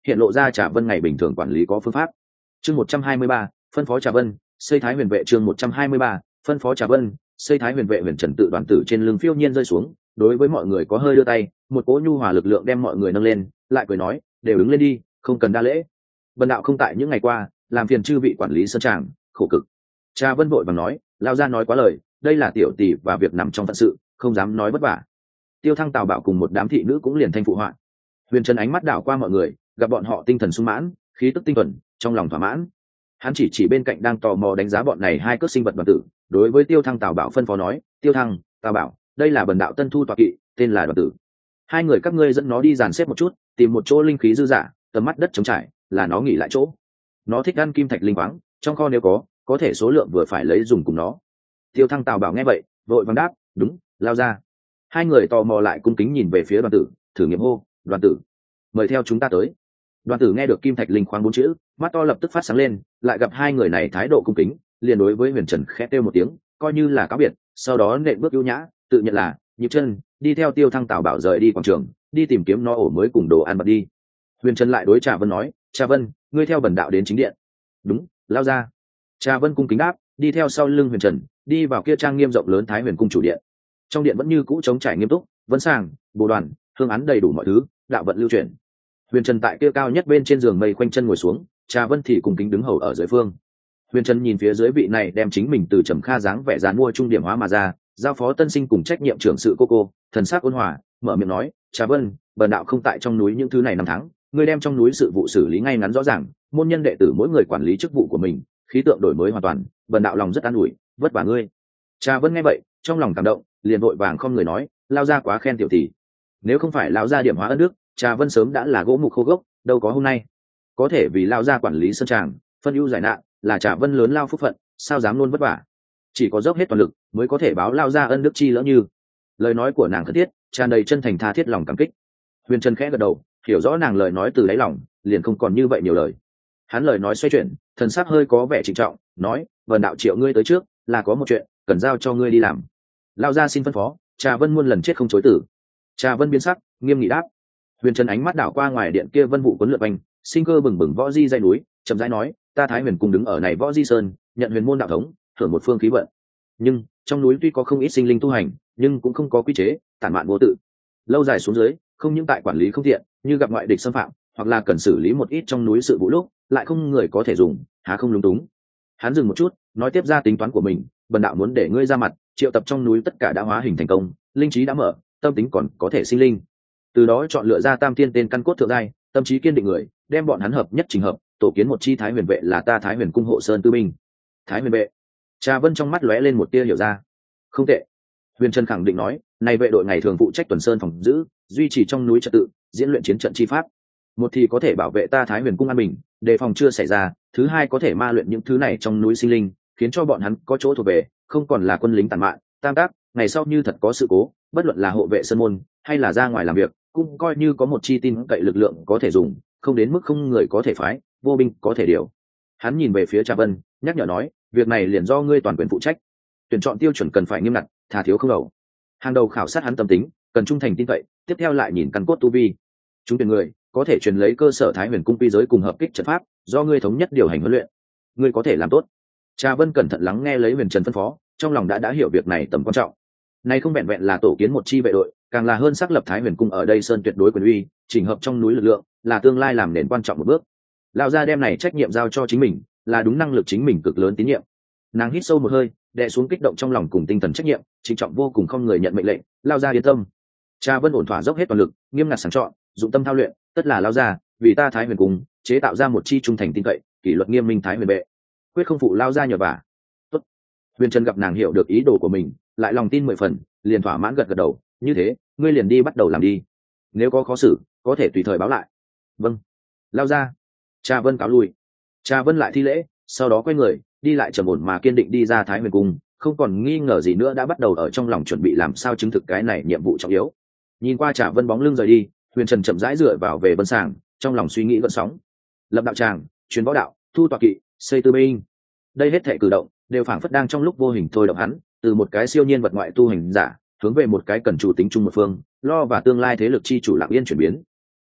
hiện lộ ra Trà Vân ngày bình thường quản lý có phương pháp. Chương một trăm hai mươi ba, phân phó Trà Vân xây Thái Huyền vệ. Chương một trăm hai mươi ba, phân phó Trà Vân xây Thái Huyền vệ. Huyền Trần tự đoàn tử trên lưng phiêu nhiên rơi xuống, đối với mọi người có hơi đưa tay, một cỗ nhu hòa lực lượng đem mọi người nâng lên, lại cười nói, đều đứng lên đi, không cần đa lễ. Bần đạo không tại những ngày qua làm phiền chư vị quản lý sơn tràng, khổ cực. Trà Vân vội vàng nói, lao ra nói quá lời, đây là tiểu tỷ và việc nằm trong phận sự, không dám nói vất vả. Tiêu Thăng Tào Bảo cùng một đám thị nữ cũng liền thanh phụ họa. Huyền Trần ánh mắt đảo qua mọi người, gặp bọn họ tinh thần sung mãn, khí tức tinh thuần, trong lòng thỏa mãn. Hắn chỉ chỉ bên cạnh đang tò mò đánh giá bọn này hai cước sinh vật đoàn tử, đối với Tiêu Thăng Tào Bảo phân phó nói, Tiêu Thăng, Tào Bảo, đây là bần đạo tân thu tọa kỵ, tên là đoàn tử. Hai người các ngươi dẫn nó đi dàn xếp một chút, tìm một chỗ linh khí dư dả, tầm mắt đất trống trải, là nó nghỉ lại chỗ. Nó thích ăn kim thạch linh khoáng, trong kho nếu có, có thể số lượng vừa phải lấy dùng cùng nó. Tiêu Thăng Tào Bảo nghe vậy, vội vàng đáp, đúng, lao ra. Hai người tò mò lại cung kính nhìn về phía đoàn tử, thử nghiệm hô, đoàn tử, mời theo chúng ta tới. Đoàn tử nghe được kim thạch linh khoáng bốn chữ, mắt to lập tức phát sáng lên, lại gặp hai người này thái độ cung kính, liền đối với Huyền Trần khẽ kêu một tiếng, coi như là cáo biệt, sau đó nện bước ưu nhã, tự nhận là nhịp chân, đi theo Tiêu Thăng Tào Bảo rời đi quảng trường, đi tìm kiếm nó ổ mới cùng đồ ăn bật đi. Huyền Trần lại đối Trà Vân nói, Trà Vân, ngươi theo bần đạo đến chính điện. Đúng, lao ra. Trà Vân cung kính đáp, đi theo sau lưng Huyền Trần, đi vào kia trang nghiêm rộng lớn Thái Huyền cung chủ điện. Trong điện vẫn như cũ trống trải nghiêm túc, vấn sàng, bồ đoàn, hương án đầy đủ mọi thứ, đạo vận lưu chuyển. Huyền Trần tại kia cao nhất bên trên giường mây khoanh chân ngồi xuống, Trà Vân thì cùng kính đứng hầu ở dưới phương. Huyền Trần nhìn phía dưới vị này đem chính mình từ Trầm Kha dáng vẻ dán mua trung điểm hóa mà ra, giao phó tân sinh cùng trách nhiệm trưởng sự cô cô, thần sắc ôn hòa, mở miệng nói, Trà Vân, bần đạo không tại trong núi những thứ này năm tháng, ngươi đem trong núi sự vụ xử lý ngay ngắn rõ ràng, môn nhân đệ tử mỗi người quản lý chức vụ của mình, khí tượng đổi mới hoàn toàn, bần đạo lòng rất an ủi, vất vả ngươi. Trà Vân nghe vậy, trong lòng cảm động, liền vội vàng không người nói, lao ra quá khen tiểu tỷ. Nếu không phải lão gia điểm hóa ân đức, Trà Vân sớm đã là gỗ mục khô gốc, đâu có hôm nay. Có thể vì lao gia quản lý sơn tràng, phân ưu giải nạn, là Trà Vân lớn lao phúc phận, sao dám luôn vất vả. Chỉ có dốc hết toàn lực mới có thể báo lao gia ân đức chi lỡ như. Lời nói của nàng thân thiết, tràn đầy chân thành tha thiết lòng cảm kích. Huyền Trần khẽ gật đầu, hiểu rõ nàng lời nói từ đáy lòng, liền không còn như vậy nhiều lời. Hắn lời nói xoay chuyển, thần sắc hơi có vẻ trịnh trọng, nói, vần đạo triệu ngươi tới trước, là có một chuyện cần giao cho ngươi đi làm. Lao gia xin phân phó. Trà Vân muôn lần chết không chối tử. Trà Vân biến sắc, nghiêm nghị đáp. Huyền Trần ánh mắt đảo qua ngoài điện kia vân vụ cuốn lượn quanh, sinh cơ bừng bừng võ di dây núi, chậm rãi nói, ta Thái Huyền cùng đứng ở này võ di sơn, nhận huyền môn đạo thống, hưởng một phương khí vận. Nhưng trong núi tuy có không ít sinh linh tu hành, nhưng cũng không có quy chế, tản mạn vô tự. Lâu dài xuống dưới, không những tại quản lý không thiện, như gặp ngoại địch xâm phạm, hoặc là cần xử lý một ít trong núi sự vụ lúc, lại không người có thể dùng, há không lúng túng. Hắn dừng một chút, nói tiếp ra tính toán của mình, bần đạo muốn để ngươi ra mặt, triệu tập trong núi tất cả đã hóa hình thành công, linh trí đã mở, tâm tính còn có thể sinh linh. Từ đó chọn lựa ra tam thiên tên căn cốt thượng giai, tâm trí kiên định người, đem bọn hắn hợp nhất trình hợp, tổ kiến một chi Thái Huyền vệ, là ta Thái Huyền cung hộ sơn tư binh. Thái Huyền vệ. Trà Vân trong mắt lóe lên một tia hiểu ra. Không tệ. Huyền Trần khẳng định nói, này vệ đội ngày thường phụ trách tuần sơn phòng giữ, duy trì trong núi trật tự, diễn luyện chiến trận chi pháp. Một thì có thể bảo vệ ta Thái Huyền cung an bình, đề phòng chưa xảy ra, thứ hai có thể ma luyện những thứ này trong núi sinh linh, khiến cho bọn hắn có chỗ thuộc về, không còn là quân lính tàn mạn. Tam tác, ngày sau như thật có sự cố, bất luận là hộ vệ sơn môn hay là ra ngoài làm việc, cũng coi như có một chi tin cậy lực lượng có thể dùng, không đến mức không người có thể phái, vô binh có thể điều. Hắn nhìn về phía Trà Vân, nhắc nhở nói, việc này liền do ngươi toàn quyền phụ trách. Tuyển chọn tiêu chuẩn cần phải nghiêm ngặt, thà thiếu không đầu. Hàng đầu khảo sát hắn tâm tính, cần trung thành tin cậy, tiếp theo lại nhìn căn cốt tu vi. Chúng tuyển người có thể truyền lấy cơ sở Thái Huyền cung quy giới cùng hợp kích trận pháp, do ngươi thống nhất điều hành huấn luyện. Ngươi có thể làm tốt. Trà Vân cẩn thận lắng nghe lấy Huyền Trần phân phó, trong lòng đã đã hiểu việc này tầm quan trọng. Này không vẹn vẹn là tổ kiến một chi vệ đội, càng là hơn xác lập Thái Huyền cung ở đây sơn tuyệt đối quyền uy, chỉnh hợp trong núi lực lượng, là tương lai làm nền quan trọng một bước. Lão gia đem này trách nhiệm giao cho chính mình, là đúng năng lực chính mình cực lớn tín nhiệm. Nàng hít sâu một hơi, đè xuống kích động trong lòng cùng tinh thần trách nhiệm, trịnh trọng vô cùng không người nhận mệnh lệnh. Lão gia yên tâm. Trà Vân ổn thỏa dốc hết toàn lực, nghiêm ngặt sàng chọn, dụng tâm thao luyện, tất là lão gia vì ta Thái Huyền cung chế tạo ra một chi trung thành tin cậy, kỷ luật nghiêm minh Thái Huyền vệ, quyết không phụ lão gia nhờ vả. Tốt. Huyền Trần gặp nàng hiểu được ý đồ của mình, lại lòng tin mười phần, liền thỏa mãn gật gật đầu, như thế, ngươi liền đi bắt đầu làm đi. Nếu có khó xử, có thể tùy thời báo lại. Vâng. Lao ra. Trà Vân cáo lui. Trà Vân lại thi lễ, sau đó quay người, đi lại trầm ổn mà kiên định đi ra Thái Huyền cung, không còn nghi ngờ gì nữa, đã bắt đầu ở trong lòng chuẩn bị làm sao chứng thực cái này nhiệm vụ trọng yếu. Nhìn qua Trà Vân bóng lưng rời đi, Huyền Trần chậm rãi dựa vào về Vân Sàng, trong lòng suy nghĩ gợn sóng. Lập đạo tràng, truyền võ đạo, thu tọa kỵ, xây tư binh. Đây hết thảy cử động đều phảng phất đang trong lúc vô hình thôi động hắn, từ một cái siêu nhiên vật ngoại tu hành giả, hướng về một cái cần chủ tính chung một phương, lo và tương lai thế lực chi chủ lặng yên chuyển biến.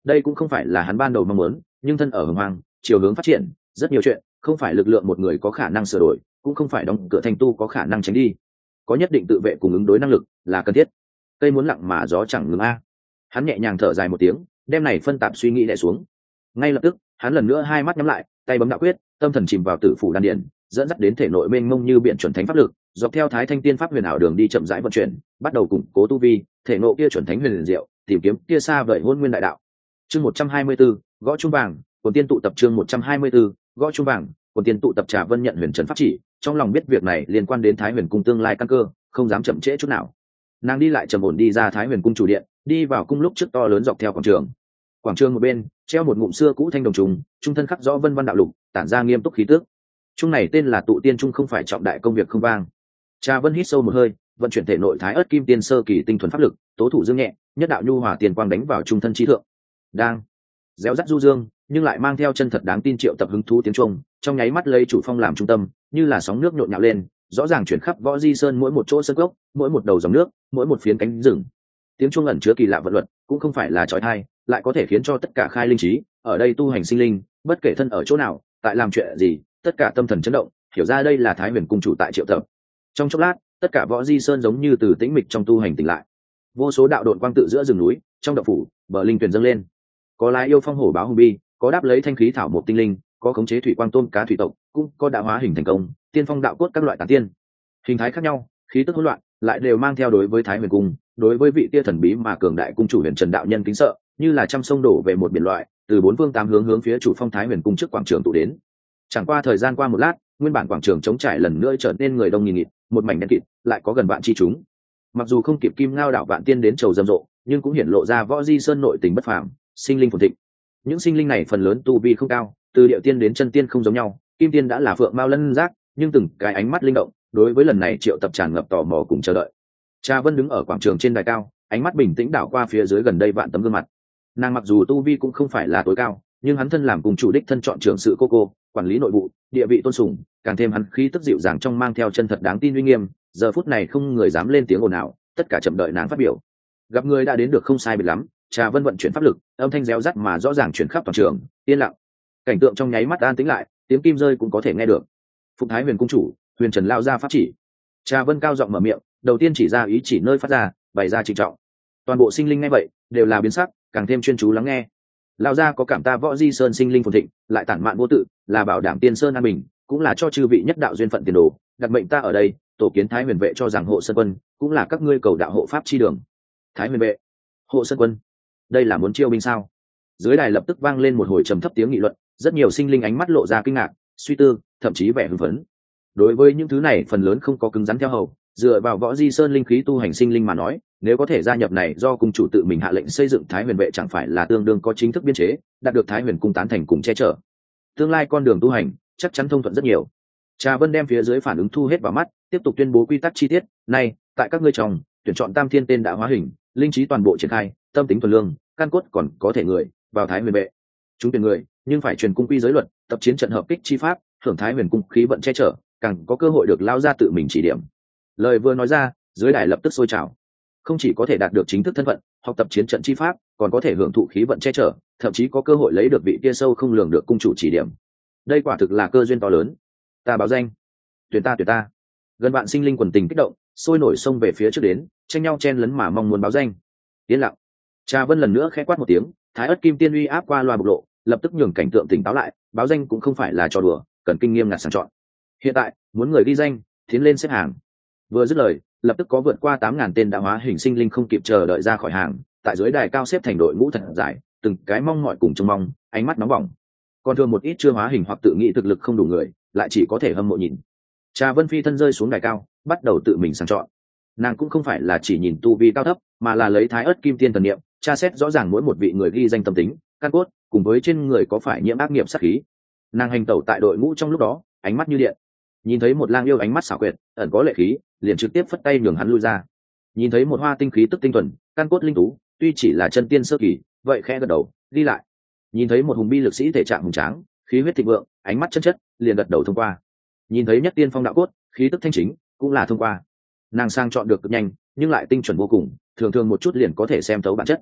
đây cũng không phải là hắn ban đầu mong muốn, nhưng thân ở hồng hoang chiều hướng phát triển, rất nhiều chuyện không phải lực lượng một người có khả năng sửa đổi, cũng không phải đóng cửa thành tu có khả năng tránh đi, có nhất định tự vệ cùng ứng đối năng lực là cần thiết. Cây muốn lặng mà gió chẳng ngừng a. Hắn nhẹ nhàng thở dài một tiếng, đem này phân tạp suy nghĩ đè xuống. Ngay lập tức hắn lần nữa hai mắt nhắm lại, tay bấm đạo quyết, tâm thần chìm vào tử phủ đan điển, dẫn dắt đến thể nội mênh mông như biển chuẩn thánh pháp lực, dọc theo thái thanh tiên pháp huyền ảo đường đi chậm rãi vận chuyển, bắt đầu củng cố tu vi, thể nộ kia chuẩn thánh huyền diệu, tìm kiếm kia xa vời hôn nguyên đại đạo. Chương một trăm hai mươi 124, gõ trung vàng, Quần tiên tụ tập chương một trăm hai mươi 124, gõ trung vàng, Quần tiên tụ tập. Trà Vân nhận huyền trần pháp chỉ, trong lòng biết việc này liên quan đến Thái Huyền cung tương lai căn cơ, không dám chậm trễ chút nào. Nàng đi lại trầm ổn đi ra Thái Huyền cung chủ điện, đi vào cung lúc trước to lớn dọc theo quảng trường. Quảng trường một bên treo một ngụm xưa cũ thanh đồng trùng, trung thân khắc rõ vân văn đạo lục, tản ra nghiêm túc khí tước. Trung này tên là tụ tiên trung, không phải trọng đại công việc không vang. Trà Vân hít sâu một hơi, vận chuyển thể nội thái ớt kim tiên sơ kỳ tinh thuần pháp lực, tố thủ dương nhẹ, nhất đạo nhu hòa tiền quang đánh vào trung thân trí thượng. Đang réo rắt du dương, nhưng lại mang theo chân thật đáng tin triệu tập hứng thú tiếng trung, trong nháy mắt lấy chủ phong làm trung tâm, như là sóng nước nhộn nhạo lên, rõ ràng chuyển khắp võ di sơn mỗi một chỗ sơn gốc, mỗi một đầu dòng nước, mỗi một phiến cánh rừng. Tiếng chuông ẩn chứa kỳ lạ vận luật, cũng không phải là trói tai, lại có thể khiến cho tất cả khai linh trí ở đây tu hành sinh linh, bất kể thân ở chỗ nào, tại làm chuyện gì, tất cả tâm thần chấn động, hiểu ra đây là Thái Huyền cung chủ tại triệu tập. Trong chốc lát, tất cả võ di sơn giống như từ tĩnh mịch trong tu hành tỉnh lại. Vô số đạo độn quang tự giữa rừng núi, trong động phủ, bờ linh tuyển dâng lên. Có lái yêu phong hổ báo hùng bi, có đáp lấy thanh khí thảo một tinh linh, có khống chế thủy quang tôm cá thủy tộc, cũng có đạo hóa hình thành công, tiên phong đạo cốt các loại tán tiên. Hình thái khác nhau, khí tức hỗn loạn, lại đều mang theo đối với Thái Huyền cung, đối với vị tia thần bí mà cường đại cung chủ Huyền Trần đạo nhân kính sợ, như là trăm sông đổ về một biển loại, từ bốn phương tám hướng hướng phía chủ phong Thái Huyền cung trước quảng trường tụ đến. Chẳng qua thời gian qua một lát, nguyên bản quảng trường trống trải lần nữa trở nên người đông nghìn nghịt, một mảnh đen kịt, lại có gần vạn chi chúng. Mặc dù không kịp Kim Ngao đạo vạn tiên đến chầu rầm rộ, nhưng cũng hiển lộ ra võ di sơn nội tình bất phàm, sinh linh phồn thịnh. Những sinh linh này phần lớn tu vi không cao, từ địa tiên đến chân tiên không giống nhau, kim tiên đã là phượng mao lân giác, nhưng từng cái ánh mắt linh động, đối với lần này triệu tập tràn ngập tò mò cùng chờ đợi. Trà Vân đứng ở quảng trường trên đài cao, ánh mắt bình tĩnh đảo qua phía dưới gần đây vạn tấm gương mặt. Nàng mặc dù tu vi cũng không phải là tối cao, nhưng hắn thân làm cùng chủ đích thân chọn trưởng sự cô cô, quản lý nội vụ, địa vị tôn sùng, càng thêm hắn khí tức dịu dàng trong mang theo chân thật đáng tin uy nghiêm. Giờ phút này không người dám lên tiếng ồn ào, tất cả chậm đợi nàng phát biểu. Gặp người đã đến được không sai biệt lắm, Trà Vân vận chuyển pháp lực, âm thanh réo rắt mà rõ ràng chuyển khắp toàn trường, yên lặng. Cảnh tượng trong nháy mắt an tĩnh lại, tiếng kim rơi cũng có thể nghe được. Phục Thái Huyền cung chủ, Huyền Trần lao ra pháp chỉ. Trà Vân cao giọng mở miệng, đầu tiên chỉ ra ý chỉ nơi phát ra, bày ra trịnh trọng. Toàn bộ sinh linh nghe vậy, đều là biến sắc, càng thêm chuyên chú lắng nghe. Lao ra có cảm ta võ di sơn sinh linh phồn thịnh, lại tản mạn vô tự, là bảo đảm tiên sơn an bình, cũng là cho chư vị nhất đạo duyên phận tiền đồ, đặt mệnh ta ở đây, tổ kiến Thái Huyền vệ cho rằng hộ sơn quân, cũng là các ngươi cầu đạo hộ pháp chi đường. Thái Huyền vệ, hộ sơn quân, đây là muốn chiêu binh sao? Dưới đài lập tức vang lên một hồi trầm thấp tiếng nghị luận, rất nhiều sinh linh ánh mắt lộ ra kinh ngạc, suy tư, thậm chí vẻ hưng phấn. Đối với những thứ này phần lớn không có cứng rắn theo hầu, dựa vào võ di sơn linh khí tu hành sinh linh mà nói, nếu có thể gia nhập này do cung chủ tự mình hạ lệnh xây dựng Thái Huyền vệ chẳng phải là tương đương có chính thức biên chế, đạt được Thái Huyền cung tán thành cùng che chở. Tương lai con đường tu hành chắc chắn thông thuận rất nhiều. Trà Vân đem phía dưới phản ứng thu hết vào mắt, tiếp tục tuyên bố quy tắc chi tiết. Này, tại các ngươi trong tuyển chọn tam thiên tên đã hóa hình, linh trí toàn bộ triển khai, tâm tính thuần lương, căn cốt còn có thể người vào Thái Huyền vệ. Chúng tuyển người, nhưng phải truyền cung quy giới luật, tập chiến trận hợp kích chi pháp, hưởng Thái Huyền cung khí vận che chở, càng có cơ hội được lao ra tự mình chỉ điểm. Lời vừa nói ra, dưới đài lập tức sôi trào. Không chỉ có thể đạt được chính thức thân phận, học tập chiến trận chi pháp, còn có thể hưởng thụ khí vận che chở, thậm chí có cơ hội lấy được vị kia sâu không lường được cung chủ chỉ điểm. Đây quả thực là cơ duyên to lớn. Ta báo danh, tuyển ta tuyển ta. Gần bạn sinh linh quần tình kích động, sôi nổi xông về phía trước đến, tranh nhau chen lấn mà mong muốn báo danh. Yên lặng. Trà Vân lần nữa khẽ quát một tiếng, thái ất kim tiên uy áp qua loa bộc lộ, lập tức nhường cảnh tượng tỉnh táo lại. Báo danh cũng không phải là trò đùa, cần kinh nghiêm ngặt sàng chọn. Hiện tại muốn người ghi danh, tiến lên xếp hàng. Vừa dứt lời, lập tức có vượt qua tám ngàn tên đã hóa hình sinh linh không kịp chờ đợi ra khỏi hàng, tại dưới đài cao xếp thành đội ngũ thật dài, từng cái mong mỏi cùng trông mong, ánh mắt nóng bỏng. Còn thường một ít chưa hóa hình hoặc tự nghĩ thực lực không đủ người, lại chỉ có thể hâm mộ nhìn. Trà Vân phi thân rơi xuống đài cao, bắt đầu tự mình sàng chọn. Nàng cũng không phải là chỉ nhìn tu vi cao thấp, mà là lấy thái ớt kim tiên thần niệm, tra xét rõ ràng mỗi một vị người ghi danh tâm tính, căn cốt, cùng với trên người có phải nhiễm ác nghiệp sát khí. Nàng hành tẩu tại đội ngũ trong lúc đó, ánh mắt như điện. Nhìn thấy một lang yêu ánh mắt xảo quyệt, ẩn có lệ khí, liền trực tiếp phất tay nhường hắn lui ra. Nhìn thấy một hoa tinh khí tức tinh thuần, căn cốt linh tú, tuy chỉ là chân tiên sơ kỳ, vậy khẽ gật đầu, đi lại. Nhìn thấy một hùng bi lực sĩ thể trạng hùng tráng, khí huyết thịnh vượng, ánh mắt chân chất, liền gật đầu thông qua. Nhìn thấy nhất tiên phong đạo cốt, khí tức thanh chính, cũng là thông qua. Nàng sang chọn được cực nhanh, nhưng lại tinh chuẩn vô cùng, thường thường một chút liền có thể xem thấu bản chất.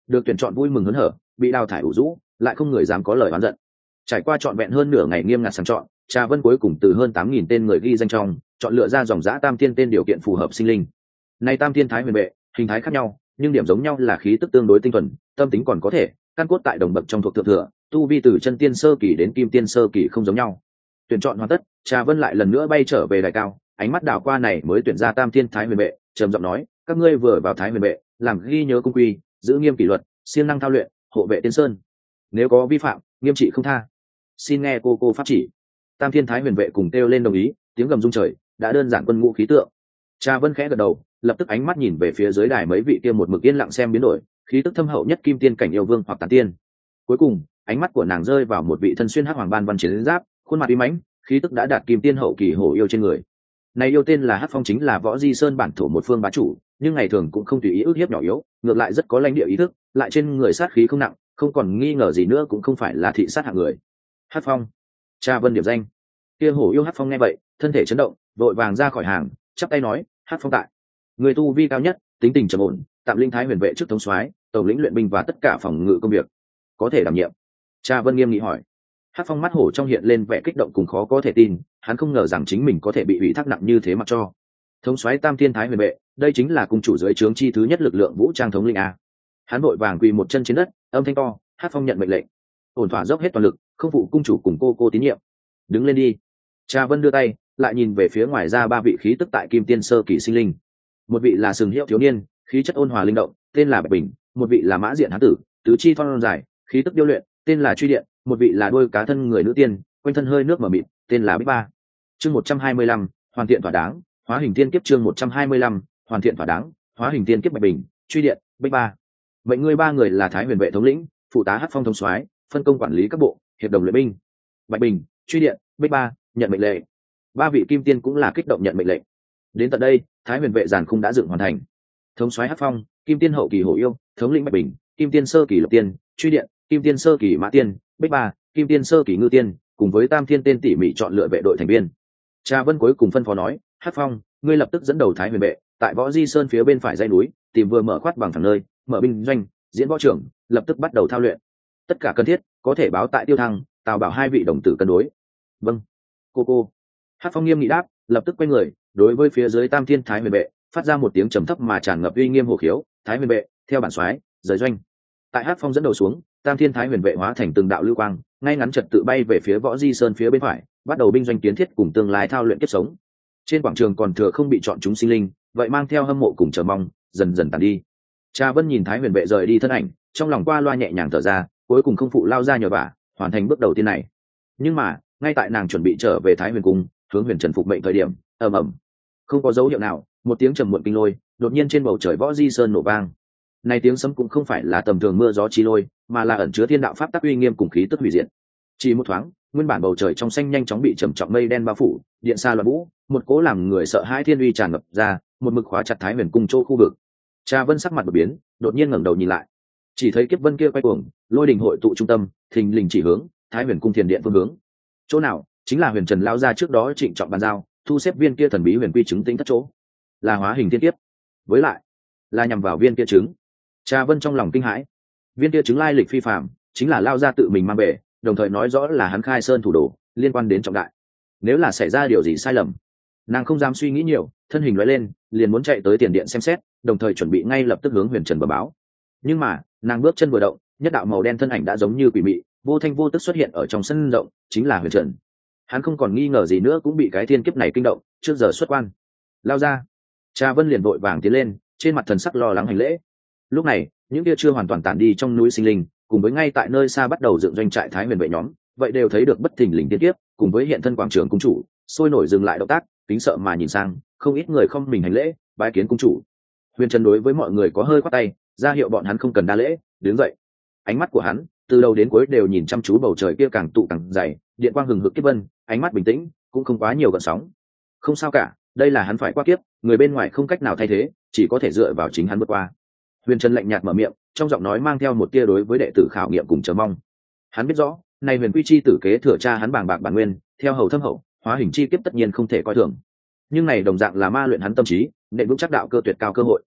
được tuyển chọn vui mừng hớn hở, bị đào thải ủ rũ lại không người dám có lời oán giận. Trải qua trọn vẹn hơn nửa ngày nghiêm ngặt sàng chọn, Trà Vân cuối cùng từ hơn tám nghìn tên người ghi danh trong chọn lựa ra dòng dã tam thiên tên điều kiện phù hợp sinh linh. Này tam thiên thái huyền vệ hình thái khác nhau, nhưng điểm giống nhau là khí tức tương đối tinh thuần, tâm tính còn có thể, căn cốt tại đồng bậc trong thuộc thượng thừa, tu vi từ chân tiên sơ kỳ đến kim tiên sơ kỳ không giống nhau. Tuyển chọn hoàn tất, Trà Vân lại lần nữa bay trở về đài cao, ánh mắt đảo qua này mới tuyển ra tam thiên thái huyền vệ, trầm giọng nói: các ngươi vừa vào thái huyền vệ, làm ghi nhớ công quy, giữ nghiêm kỷ luật, siêng năng thao luyện, hộ vệ tiên sơn. Nếu có vi phạm, nghiêm trị không tha. Xin nghe cô cô pháp chỉ. Tam thiên thái huyền vệ cùng kêu lên đồng ý, tiếng gầm rung trời, đã đơn giản quân ngũ khí tượng. Trà Vân khẽ gật đầu, lập tức ánh mắt nhìn về phía dưới đài mấy vị kia một mực yên lặng xem biến đổi, khí tức thâm hậu nhất kim tiên cảnh yêu vương hoặc tán tiên. Cuối cùng, ánh mắt của nàng rơi vào một vị thân xuyên hắc hoàng ban văn chiến giáp, khuôn mặt uy mãnh, khí tức đã đạt kim tiên hậu kỳ hổ yêu trên người. Này yêu tên là Hắc Phong, chính là Võ Di Sơn bản thổ một phương bá chủ, nhưng ngày thường cũng không tùy ý ức hiếp nhỏ yếu, ngược lại rất có lãnh địa ý thức, lại trên người sát khí không nặng, không còn nghi ngờ gì nữa cũng không phải là thị sát hạng người. Hắc Phong, Trà Vân điểm danh. Kia hổ yêu Hắc Phong nghe vậy, thân thể chấn động, vội vàng ra khỏi hàng, chắp tay nói: Hắc Phong tại. Người tu vi cao nhất, tính tình trầm ổn, tạm linh thái huyền vệ trước thống soái, tổng lĩnh luyện binh và tất cả phòng ngự công việc, có thể đảm nhiệm. Trà Vân nghiêm nghị hỏi. Hắc Phong mắt hổ trong hiện lên vẻ kích động cùng khó có thể tin, hắn không ngờ rằng chính mình có thể bị ủy thác nặng như thế mặc cho. Thống soái tam thiên thái huyền vệ, đây chính là cung chủ dưới trướng chi thứ nhất lực lượng vũ trang thống lĩnh a. Hắn vội vàng quỳ một chân trên đất, âm thanh to: Hắc Phong nhận mệnh lệnh, ổn thỏa dốc hết toàn lực, không phụ cung chủ cùng cô cô tín nhiệm. Đứng lên đi. Trà Vân đưa tay, lại nhìn về phía ngoài ra ba vị khí tức tại kim tiên sơ kỳ sinh linh. Một vị là sừng hiệu thiếu niên, khí chất ôn hòa linh động, tên là Bạch Bình; một vị là mã diện hán tử, tứ chi thon dài, khí tức điêu luyện, tên là Truy Điện; một vị là đuôi cá thân người nữ tiên, quanh thân hơi nước mờ mịt, tên là Bích Ba. Chương một trăm hai mươi lăm, hoàn thiện thỏa đáng, hóa hình tiên kiếp. Chương một trăm hai mươi lăm, hoàn thiện thỏa đáng, hóa hình tiên kiếp. Bạch Bình, Truy Điện, Bích Ba. Mệnh ngươi ba người là thái huyền vệ thống lĩnh, phụ tá Hắc Phong thống soái, phân công quản lý các bộ, hiệp đồng luyện binh. Bạch Bình, Truy Điện, Bích Ba nhận mệnh lệnh. Ba vị kim tiên cũng là kích động nhận mệnh lệnh. Đến tận đây, thái huyền vệ giàn khung đã dựng hoàn thành. Thống soái Hắc Phong, kim tiên hậu kỳ hổ yêu; thống lĩnh Bạch Bình, kim tiên sơ kỳ lộc tiên; Truy Điện, kim tiên sơ kỳ mã tiên; Bích Ba, kim tiên sơ kỳ ngư tiên, cùng với tam thiên tên tỉ mỉ chọn lựa vệ đội thành viên. Trà Vân cuối cùng phân phó nói: Hắc Phong, ngươi lập tức dẫn đầu thái huyền vệ, tại Võ Di Sơn phía bên phải dãy núi, tìm vừa mở khoát bằng thẳng nơi, mở binh doanh, diễn võ trưởng, lập tức bắt đầu thao luyện. Tất cả cần thiết có thể báo tại Tiêu Thăng, Tào Bảo hai vị đồng tử cân đối. Vâng, cô cô. Hắc Phong nghiêm nghị đáp, lập tức quay người, đối với phía dưới tam thiên thái huyền vệ phát ra một tiếng trầm thấp mà tràn ngập uy nghiêm hổ khiếu: Thái huyền vệ, theo bản soái, rời doanh. Tại Hắc Phong dẫn đầu xuống, tam thiên thái huyền vệ hóa thành từng đạo lưu quang, ngay ngắn trật tự bay về phía Võ Di Sơn phía bên phải, bắt đầu binh doanh kiến thiết cùng tương lai thao luyện kiếp sống. Trên quảng trường còn thừa không bị chọn chúng sinh linh, vậy mang theo hâm mộ cùng chờ mong, dần dần tàn đi. Trà Vân nhìn thái huyền vệ rời đi thân ảnh, trong lòng qua loa nhẹ nhàng thở ra, cuối cùng không phụ lao ra nhờ vả, hoàn thành bước đầu tiên này. Nhưng mà, ngay tại nàng chuẩn bị trở về Thái Huyền cung, hướng Huyền Trần phục mệnh thời điểm, ầm ầm, không có dấu hiệu nào, một tiếng trầm muộn kinh lôi đột nhiên trên bầu trời Võ Di Sơn nổ vang. Này tiếng sấm cũng không phải là tầm thường mưa gió chi lôi, mà là ẩn chứa thiên đạo pháp tắc uy nghiêm cùng khí tức hủy diệt. Chỉ một thoáng, nguyên bản bầu trời trong xanh nhanh chóng bị trầm trọng mây đen bao phủ, điện xa loạn vũ, một cỗ làm người sợ hãi thiên uy tràn ngập ra, một mực khóa chặt Thái Huyền cung chỗ khu vực. Trà Vân sắc mặt đột biến, đột nhiên ngẩng đầu nhìn lại, chỉ thấy kiếp vân kia quay cuồng, lôi đình hội tụ trung tâm, thình lình chỉ hướng Thái Huyền cung thiền điện phương hướng. Chỗ nào? Chính là Huyền Trần lao ra trước đó trịnh trọng bàn giao, thu xếp viên kia thần bí huyền quy chứng tĩnh thất chỗ, là hóa hình thiên kiếp, với lại là nhằm vào viên kia trứng. Trà Vân trong lòng kinh hãi, viên kia trứng lai lịch phi phàm, chính là lao ra tự mình mang về, đồng thời nói rõ là hắn khai sơn thủ đồ, liên quan đến trọng đại. Nếu là xảy ra điều gì sai lầm, nàng không dám suy nghĩ nhiều, thân hình lóe lên, liền muốn chạy tới tiền điện xem xét, đồng thời chuẩn bị ngay lập tức hướng Huyền Trần bẩm báo. Nhưng mà, nàng bước chân vừa động, nhất đạo màu đen thân ảnh đã giống như quỷ mị, vô thanh vô tức xuất hiện ở trong sân rộng, chính là Huyền Trần. Hắn không còn nghi ngờ gì nữa cũng bị cái thiên kiếp này kinh động, trước giờ xuất quan. Lao ra. Trà Vân liền vội vàng tiến lên, trên mặt thần sắc lo lắng hành lễ. Lúc này, những kia chưa hoàn toàn tản đi trong núi sinh linh, cùng với ngay tại nơi xa bắt đầu dựng doanh trại Thái Huyền vệ nhóm, vậy đều thấy được bất thình lình thiên kiếp, cùng với hiện thân quảng trường cung chủ, sôi nổi dừng lại động tác, kính sợ mà nhìn sang, không ít người không mình hành lễ, bái kiến cung chủ. Huyền Trần đối với mọi người có hơi khoát tay, ra hiệu bọn hắn không cần đa lễ, đứng dậy. Ánh mắt của hắn từ đầu đến cuối đều nhìn chăm chú bầu trời kia càng tụ càng dày, điện quang hừng hực kiếp vân, ánh mắt bình tĩnh, cũng không quá nhiều gợn sóng. Không sao cả, đây là hắn phải qua kiếp, người bên ngoài không cách nào thay thế, chỉ có thể dựa vào chính hắn vượt qua. Huyền Trần lạnh nhạt mở miệng, trong giọng nói mang theo một tia đối với đệ tử khảo nghiệm cùng chờ mong. Hắn biết rõ, này Huyền Quy chi tử kế thừa cha hắn bàng bạc bản nguyên, theo hầu thâm hậu, hóa hình chi kiếp tất nhiên không thể coi thường. Nhưng này đồng dạng là ma luyện hắn tâm trí, nện vững chắc đạo cơ tuyệt cao cơ hội.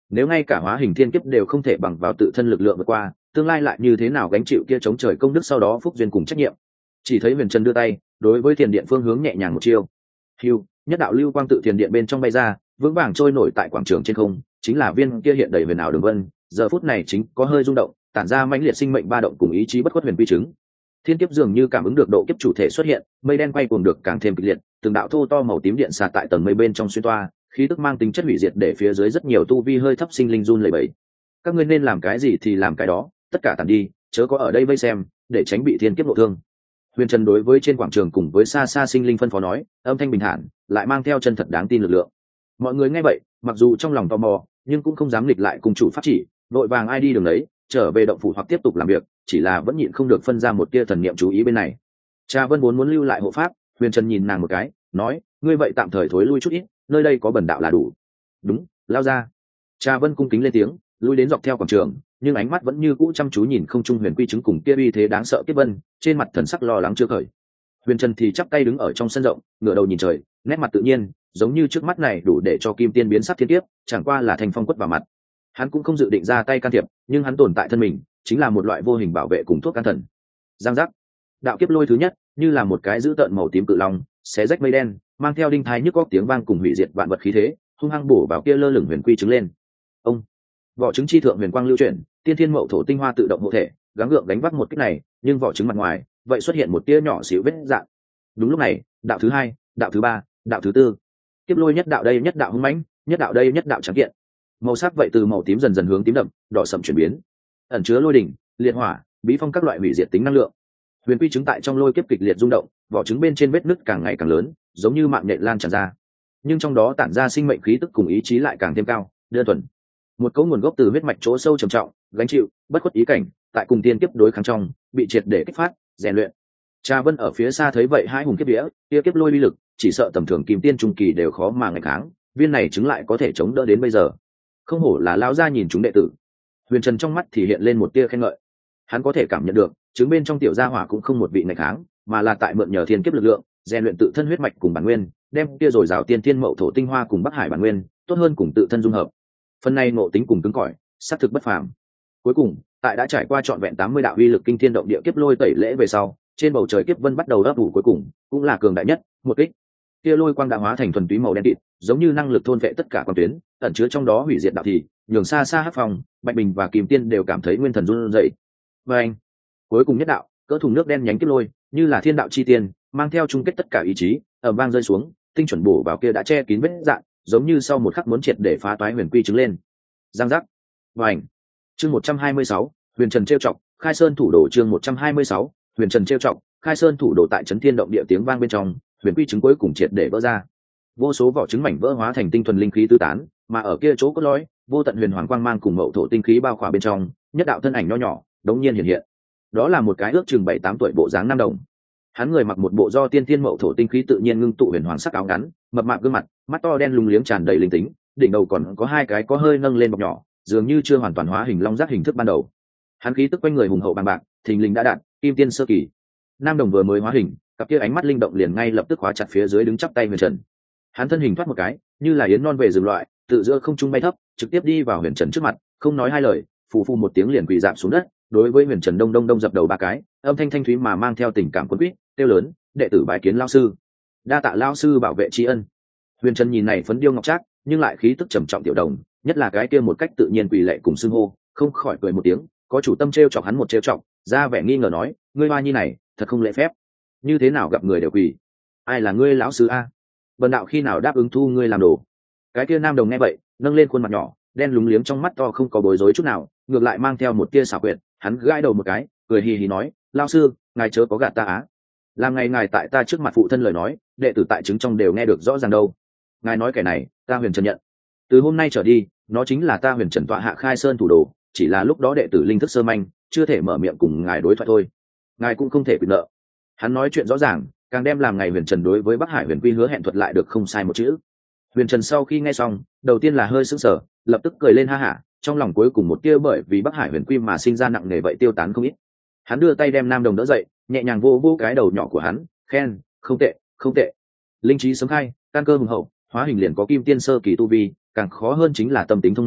nếu ngay cả hóa hình thiên kiếp đều không thể bằng vào tự thân lực lượng vượt qua, tương lai lại như thế nào gánh chịu kia chống trời công đức sau đó phúc duyên cùng trách nhiệm. Chỉ thấy huyền trần đưa tay đối với thiền điện phương hướng nhẹ nhàng một chiêu, hiu, nhất đạo lưu quang tự thiền điện bên trong bay ra, vững vàng trôi nổi tại quảng trường trên không, chính là viên kia hiện đầy huyền ảo đường vân, giờ phút này chính có hơi rung động, tản ra mãnh liệt sinh mệnh ba động cùng ý chí bất khuất huyền quy chứng. Thiên kiếp dường như cảm ứng được độ kiếp chủ thể xuất hiện, mây đen quay cuồng được càng thêm kịch liệt, từng đạo thô to màu tím điện xà tại tầng mây bên trong xuyên toa, khí tức mang tính chất hủy diệt để phía dưới rất nhiều tu vi hơi thấp sinh linh run lẩy bẩy. Các ngươi nên làm cái gì thì làm cái đó, tất cả tản đi, chớ có ở đây vây xem, để tránh bị thiên kiếp nội thương. Huyền Trần đối với trên quảng trường cùng với xa xa sinh linh phân phó nói, âm thanh bình thản, lại mang theo chân thật đáng tin lực lượng. Mọi người nghe vậy, mặc dù trong lòng tò mò, nhưng cũng không dám nghịch lại cùng chủ pháp chỉ, vội vàng ai đi đường đấy, trở về động phủ hoặc tiếp tục làm việc, chỉ là vẫn nhịn không được phân ra một tia thần niệm chú ý bên này. Trà Vân vốn muốn lưu lại hộ pháp, Huyền Trần nhìn nàng một cái, nói, ngươi vậy tạm thời thối lui chút ít, nơi đây có bần đạo là đủ. Đúng, lao ra. Trà Vân cung kính lên tiếng, lui đến dọc theo quảng trường, nhưng ánh mắt vẫn như cũ chăm chú nhìn không trung huyền quy chứng cùng kia uy thế đáng sợ kiếp vân, trên mặt thần sắc lo lắng chưa khởi. Huyền Trần thì chắp tay đứng ở trong sân rộng, ngửa đầu nhìn trời, nét mặt tự nhiên, giống như trước mắt này đủ để cho kim tiên biến sắc thiên kiếp, chẳng qua là thành phong quất vào mặt. Hắn cũng không dự định ra tay can thiệp, nhưng hắn tồn tại thân mình, chính là một loại vô hình bảo vệ cùng thuốc can thần. Giang giác, đạo kiếp lôi thứ nhất, như là một cái dữ tợn màu tím cự long, xé rách mây đen, mang theo đinh thái nhức óc tiếng vang cùng hủy diệt vạn vật khí thế, hung hăng bổ vào kia lơ lửng huyền quy trứng lên. Ông, vỏ trứng chi thượng huyền quang lưu chuyển, tiên thiên mậu thổ tinh hoa tự động hộ thể, gắng gượng đánh vác một kích này, nhưng vỏ trứng mặt ngoài vậy xuất hiện một tia nhỏ xíu vết dạng. Đúng lúc này, đạo thứ hai, đạo thứ ba, đạo thứ tư, kiếp lôi nhất đạo đây nhất đạo hung mãnh, nhất đạo đây nhất đạo trắng kiện, màu sắc vậy từ màu tím dần dần hướng tím đậm, đỏ sậm chuyển biến, ẩn chứa lôi đỉnh, liệt hỏa, bí phong các loại hủy diệt tính năng lượng. Huyền quy trứng tại trong lôi kiếp kịch liệt rung động, vỏ trứng bên trên vết nứt càng ngày càng lớn, giống như mạng nhện lan tràn ra, nhưng trong đó tản ra sinh mệnh khí tức cùng ý chí lại càng thêm cao, đơn thuần. Một cấu nguồn gốc từ huyết mạch chỗ sâu trầm trọng, gánh chịu bất khuất ý cảnh, tại cùng tiên kiếp đối kháng trong bị triệt để kích phát, rèn luyện. Trà Vân ở phía xa thấy vậy hai hùng kiếp đĩa, kia kiếp lôi uy lực, chỉ sợ tầm thường kim tiên trung kỳ đều khó mà ngăn kháng, viên này chứng lại có thể chống đỡ đến bây giờ. Không hổ là lão gia nhìn chúng đệ tử. Huyền Trần trong mắt thì hiện lên một tia khen ngợi. Hắn có thể cảm nhận được, chứng bên trong tiểu gia hỏa cũng không một vị ngăn kháng, mà là tại mượn nhờ thiên kiếp lực lượng, rèn luyện tự thân huyết mạch cùng bản nguyên, đem kia rồi rào tiên thiên mậu thổ tinh hoa cùng Bắc Hải bản nguyên, tốt hơn cùng tự thân dung hợp. Phần này ngộ tính cùng cứng cỏi, sát thực bất phàm. Cuối cùng, tại đã trải qua trọn vẹn tám mươi đạo uy lực kinh thiên động địa kiếp lôi tẩy lễ về sau, trên bầu trời kiếp vân bắt đầu ấp ủ cuối cùng, cũng là cường đại nhất, một kích. Kia lôi quang đã hóa thành thuần túy màu đen kịt, giống như năng lực thôn vệ tất cả quan tuyến, ẩn chứa trong đó hủy diệt đạo thì, nhường xa xa Hắc Phong, Bạch Bình và Kim Tiên đều cảm thấy nguyên thần run rẩy. Và anh, cuối cùng nhất đạo, cỡ thùng nước đen nhánh kiếp lôi, như là thiên đạo chi tiên, mang theo chung kết tất cả ý chí, ầm vang rơi xuống, tinh chuẩn bổ vào kia đã che kín vết dạn, giống như sau một khắc muốn triệt để phá toái huyền quy trứng lên. Giang giác. Và ảnh. Chương một trăm hai mươi sáu, Huyền Trần trêu chọc, Khai Sơn thủ đồ chương một trăm hai mươi sáu, Huyền Trần trêu chọc, Khai Sơn thủ đồ tại chấn thiên động địa tiếng vang bên trong, huyền quy trứng cuối cùng triệt để vỡ ra. Vô số vỏ trứng mảnh vỡ hóa thành tinh thuần linh khí tứ tán, mà ở kia chỗ cốt lõi, vô tận huyền hoàng quang mang cùng mậu thổ tinh khí bao khỏa bên trong, nhất đạo thân ảnh nho nhỏ, đống nhiên hiện hiện. Đó là một cái ước chừng bảy tám tuổi bộ dáng nam đồng. Hắn người mặc một bộ do tiên thiên mậu thổ tinh khí tự nhiên ngưng tụ huyền hoàng sắc áo ngắn, mập mạp gương mặt, mắt to đen lùng liếng tràn đầy linh tính, đỉnh đầu còn có hai cái có hơi nâng lên bọc nhỏ, dường như chưa hoàn toàn hóa hình long giác hình thức ban đầu. Hắn khí tức quanh người hùng hậu bằng bạc, thình lình đã đạt kim tiên sơ kỳ. Nam đồng vừa mới hóa hình, cặp kia ánh mắt linh động liền ngay lập tức khóa chặt phía dưới đứng chắp tay Huyền Trần. Hắn thân hình thoát một cái, như là yến non về rừng loại, tự giữa không trung bay thấp, trực tiếp đi vào Huyền Trần trước mặt, không nói hai lời, phù phù một tiếng liền quỳ rạp xuống đất, đối với Huyền Trần đông đông đông dập đầu ba cái, âm thanh thanh thúy mà mang theo tình cảm cuốn quýt, kêu lớn, đệ tử bái kiến lão sư. Đa tạ lão sư bảo vệ tri ân. Huyền Trần nhìn này phấn điêu ngọc trác, nhưng lại khí tức trầm trọng tiểu đồng, nhất là cái kia một cách tự nhiên quỳ lệ cùng xưng hô, không khỏi cười một tiếng, có chủ tâm trêu chọc hắn một trêu chọc, ra vẻ nghi ngờ nói, ngươi hoa nhi này, thật không lễ phép. Như thế nào gặp người đều quỳ? Ai là ngươi lão sư a? Bần đạo khi nào đáp ứng thu ngươi làm đồ? Cái kia nam đồng nghe vậy, nâng lên khuôn mặt nhỏ, đen lúng liếng trong mắt to không có bối rối chút nào, ngược lại mang theo một tia xảo quyệt, hắn gãi đầu một cái, cười hì hì nói, lão sư, ngài chớ có gạt ta á. Làm ngày ngài tại ta trước mặt phụ thân lời nói, đệ tử tại chứng trong đều nghe được rõ ràng đâu. Ngài nói kẻ này, ta Huyền Trần nhận. Từ hôm nay trở đi, nó chính là ta Huyền Trần tọa hạ Khai Sơn thủ đồ, chỉ là lúc đó đệ tử linh thức sơ manh, chưa thể mở miệng cùng ngài đối thoại thôi. Ngài cũng không thể quyền nợ. Hắn nói chuyện rõ ràng, càng đem làm ngày Huyền Trần đối với Bắc Hải Huyền Quy hứa hẹn thuật lại được không sai một chữ. Huyền Trần sau khi nghe xong, đầu tiên là hơi sững sờ, lập tức cười lên ha hả, trong lòng cuối cùng một tia bởi vì Bắc Hải Huyền Quy mà sinh ra nặng nề vậy tiêu tán không ít. Hắn đưa tay đem nam đồng đỡ dậy, nhẹ nhàng vô vô cái đầu nhỏ của hắn, khen, không tệ, không tệ. Linh trí sớm khai, căn cơ hùng hậu, hóa hình liền có kim tiên sơ kỳ tu vi, càng khó hơn chính là tâm tính thông minh,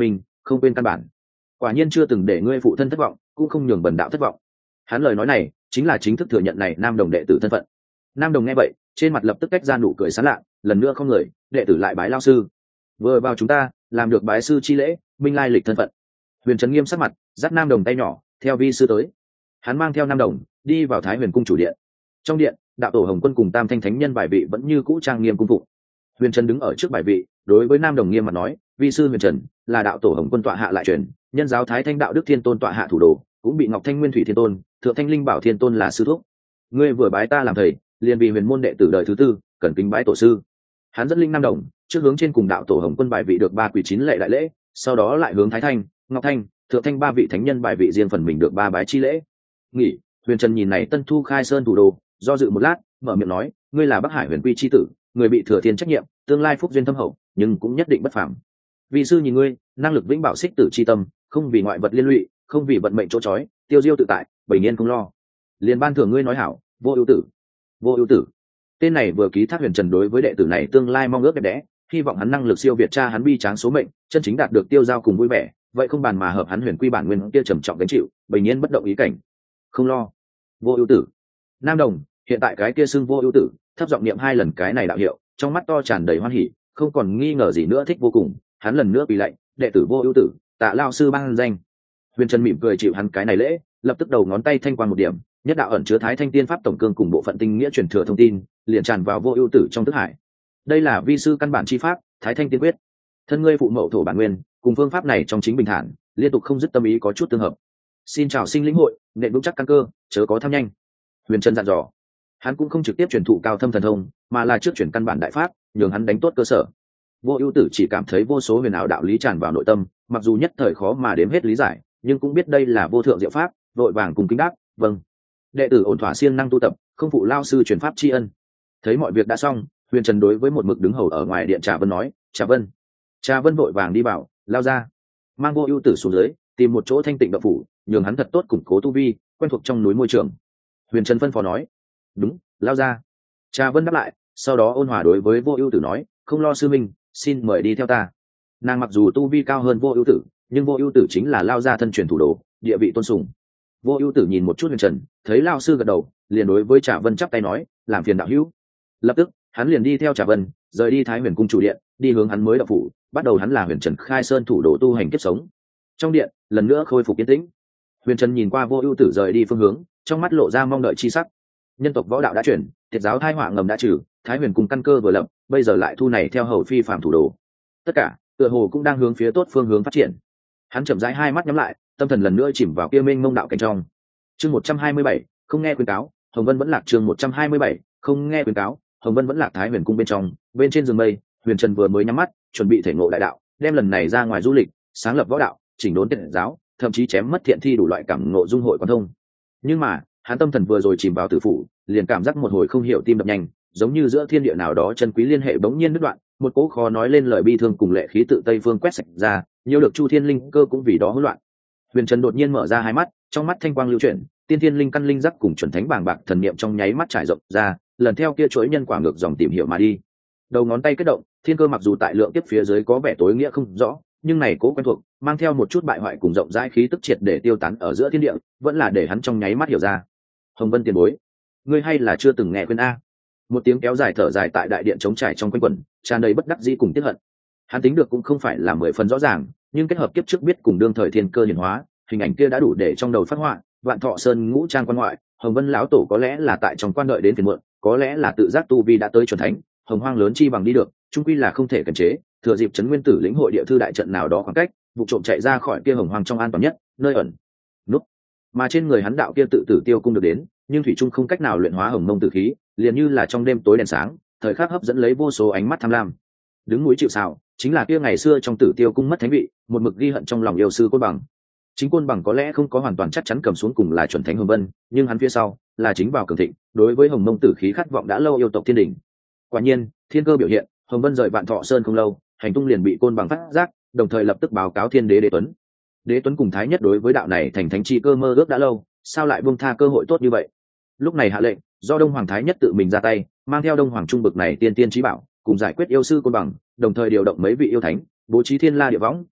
không quên căn bản. Quả nhiên chưa từng để ngươi phụ thân thất vọng, cũng không nhường bần đạo thất vọng. Hắn lời nói này chính là chính thức thừa nhận này nam đồng đệ tử thân phận. Nam đồng nghe vậy trên mặt lập tức cách ra nụ cười sán lạ, lần nữa không người, đệ tử lại bái lao sư. Vừa vào chúng ta làm được bái sư chi lễ, minh lai lịch thân phận. Huyền Trấn nghiêm sắc mặt, dắt nam đồng tay nhỏ theo vi sư tới. Hắn mang theo nam đồng đi vào Thái Huyền cung chủ điện. Trong điện, đạo tổ Hồng Quân cùng Tam Thanh thánh nhân bài vị vẫn như cũ trang nghiêm cung phụng. Huyền Trấn đứng ở trước bài vị, đối với nam đồng nghiêm mặt nói, vi sư Huyền Trần là đạo tổ Hồng Quân tọa hạ lại truyền, nhân giáo Thái Thanh đạo đức thiên tôn tọa hạ thủ đồ, cũng bị Ngọc Thanh Nguyên Thủy thiên tôn, Thượng Thanh Linh Bảo thiên tôn là sư thúc. Ngươi vừa bái ta làm thầy, liền vì huyền môn đệ tử đời thứ tư, cần kính bái tổ sư. Hắn dẫn linh nam đồng trước hướng trên cùng đạo tổ Hồng Quân bài vị được ba quỳ chín lệ đại lễ, sau đó lại hướng Thái Thanh, Ngọc Thanh, Thượng Thanh ba vị thánh nhân bài vị riêng phần mình được ba bái chi lễ. Nghỉ. Huyền Trần nhìn này Tân Thu Khai Sơn thủ đồ, do dự một lát, mở miệng nói, ngươi là Bắc Hải Huyền Quy chi tử, người bị thừa thiên trách nhiệm, tương lai phúc duyên thâm hậu, nhưng cũng nhất định bất phàm. Vị sư nhìn ngươi, năng lực vĩnh bảo xích tử chi tâm, không vì ngoại vật liên lụy, không vì vận mệnh chỗ chói, tiêu diêu tự tại, bình yên không lo. Liền ban thưởng ngươi nói hảo, vô ưu tử. Vô ưu tử. Tên này vừa ký thác Huyền Trần đối với đệ tử này tương lai mong ước đẹp đẽ, hy vọng hắn năng lực siêu việt cha hắn bi tráng số mệnh, chân chính đạt được tiêu giao cùng vui vẻ, vậy không bàn mà hợp hắn Huyền Quy bản nguyên kia trầm trọng gánh chịu, bình yên bất động ý cảnh. Không lo. Vô ưu tử. Nam đồng, hiện tại cái kia xưng vô ưu tử, thấp giọng niệm hai lần cái này đạo hiệu, trong mắt to tràn đầy hoan hỉ, không còn nghi ngờ gì nữa thích vô cùng. Hắn lần nữa quỳ lạy, đệ tử vô ưu tử, tạ lao sư ban danh. Huyền Trần mỉm cười chịu hắn cái này lễ, lập tức đầu ngón tay thanh quang một điểm, nhất đạo ẩn chứa Thái Thanh tiên pháp tổng cương cùng bộ phận tinh nghĩa truyền thừa thông tin, liền tràn vào vô ưu tử trong thức hải. Đây là vi sư căn bản chi pháp, Thái Thanh tiên quyết. Thân ngươi phụ mậu thổ bản nguyên, cùng phương pháp này trong chính bình thản, liên tục không dứt tâm ý có chút tương hợp. Xin chào sinh lĩnh hội, nện vững chắc căn cơ, chớ có tham nhanh. Huyền Trần dặn dò. Hắn cũng không trực tiếp truyền thụ cao thâm thần thông, mà là trước truyền căn bản đại pháp, nhường hắn đánh tốt cơ sở. Vô ưu tử chỉ cảm thấy vô số huyền ảo đạo lý tràn vào nội tâm, mặc dù nhất thời khó mà đếm hết lý giải, nhưng cũng biết đây là vô thượng diệu pháp, vội vàng cùng kính đáp, vâng. Đệ tử ổn thỏa siêng năng tu tập, không phụ lao sư truyền pháp tri ân. Thấy mọi việc đã xong, Huyền Trần đối với một mực đứng hầu ở ngoài điện Trà Vân nói, Trà Vân. Trà Vân vội vàng đi bảo, lao ra, mang vô ưu tử xuống dưới, tìm một chỗ thanh tịnh động phủ, nhường hắn thật tốt củng cố tu vi, quen thuộc trong núi môi trường. Huyền Trần phân phó nói, đúng, lao ra. Trà Vân đáp lại, sau đó ôn hòa đối với vô ưu tử nói, không lo sư minh, xin mời đi theo ta. Nàng mặc dù tu vi cao hơn vô ưu tử, nhưng vô ưu tử chính là lao gia thân truyền thủ đồ, địa vị tôn sùng. Vô ưu tử nhìn một chút Huyền Trần, thấy lao sư gật đầu, liền đối với Trà Vân chắp tay nói, làm phiền đạo hữu. Lập tức hắn liền đi theo Trà Vân, rời đi Thái Huyền cung chủ điện, đi hướng hắn mới đạo phủ, bắt đầu hắn là Huyền Trần khai sơn thủ đồ tu hành kiếp sống. Trong điện lần nữa khôi phục yên tĩnh. Huyền Trần nhìn qua vô ưu tử rời đi phương hướng, trong mắt lộ ra mong đợi chi sắc. Nhân tộc võ đạo đã chuyển, thiệt giáo thai họa ngầm đã trừ, Thái Huyền cung căn cơ vừa lập, bây giờ lại thu này theo hầu phi phạm thủ đồ. Tất cả tựa hồ cũng đang hướng phía tốt phương hướng phát triển. Hắn chậm rãi hai mắt nhắm lại, tâm thần lần nữa chìm vào kia mênh mông đạo cảnh trong. Chương một trăm hai mươi bảy, không nghe khuyên cáo, Hồng Vân vẫn lạc. Chương một trăm hai mươi bảy, không nghe khuyên cáo, Hồng Vân vẫn lạc. Thái Huyền cung bên trong, bên trên giường mây, Huyền Trần vừa mới nhắm mắt, chuẩn bị thể ngộ đại đạo, đem lần này ra ngoài du lịch, sáng lập võ đạo, chỉnh đốn tiệt giáo, thậm chí chém mất thiện thi đủ loại cảm ngộ dung hội quan thông. Nhưng mà, hắn tâm thần vừa rồi chìm vào tử phủ, liền cảm giác một hồi không hiểu tim đập nhanh, giống như giữa thiên địa nào đó chân quý liên hệ bỗng nhiên đứt đoạn, một cỗ khó nói lên lời bi thương cùng lệ khí tự tây phương quét sạch ra, nhiều được chu thiên linh cơ cũng vì đó hỗn loạn. Huyền Trần đột nhiên mở ra hai mắt, trong mắt thanh quang lưu chuyển, tiên thiên linh căn linh giác cùng chuẩn thánh bàng bạc thần niệm trong nháy mắt trải rộng ra, lần theo kia chuỗi nhân quả ngược dòng tìm hiểu mà đi. Đầu ngón tay kết động, thiên cơ mặc dù tại lượng tiếp phía dưới có vẻ tối nghĩa không rõ, nhưng này cố quen thuộc, mang theo một chút bại hoại cùng rộng rãi khí tức triệt để tiêu tán ở giữa thiên địa, vẫn là để hắn trong nháy mắt hiểu ra. Hồng Vân tiền bối, ngươi hay là chưa từng nghe khuyên a? Một tiếng kéo dài thở dài tại đại điện trống trải trong quanh quẩn, tràn đầy bất đắc dĩ cùng tiếc hận. Hắn tính được cũng không phải là mười phần rõ ràng, nhưng kết hợp kiếp trước biết cùng đương thời thiên cơ hiển hóa, hình ảnh kia đã đủ để trong đầu phát họa. Vạn Thọ Sơn ngũ trang quan ngoại, Hồng Vân lão tổ có lẽ là tại trong quan đợi đến phiền muộn, có lẽ là tự giác tu vi đã tới chuẩn thánh, hồng hoang lớn chi bằng đi được, chung quy là không thể kiềm chế, thừa dịp trấn nguyên tử lĩnh hội địa thư đại trận nào đó khoảng cách, vụ trộm chạy ra khỏi kia hồng hoang trong an toàn nhất nơi ẩn núp. Mà trên người hắn đạo kia tự tử tiêu cung được đến, nhưng thủy trung không cách nào luyện hóa hồng mông tử khí, liền như là trong đêm tối đèn sáng, thời khắc hấp dẫn lấy vô số ánh mắt tham lam. Đứng núi chịu sào, chính là kia ngày xưa trong tử tiêu cung mất thánh vị, một mực ghi hận trong lòng yêu sư Côn Bằng. Chính Côn Bằng có lẽ không có hoàn toàn chắc chắn cầm xuống cùng là chuẩn thánh hồng vân, nhưng hắn phía sau là chính vào cường thịnh, đối với hồng mông tử khí khát vọng đã lâu yêu tộc thiên đỉnh. Quả nhiên, thiên cơ biểu hiện, hồng vân rời Vạn Thọ Sơn không lâu, hành tung liền bị Côn Bằng phát giác, đồng thời lập tức báo cáo thiên đế Đế Tuấn. Đế Tuấn cùng thái nhất đối với đạo này thành thánh chi cơ mơ ước đã lâu, sao lại buông tha cơ hội tốt như vậy? Lúc này hạ lệnh, do Đông Hoàng thái nhất tự mình ra tay, mang theo Đông Hoàng trung bực này tiên tiên chí bảo, cùng giải quyết yêu sư Côn Bằng, đồng thời điều động mấy vị yêu thánh, bố trí thiên la địa võng,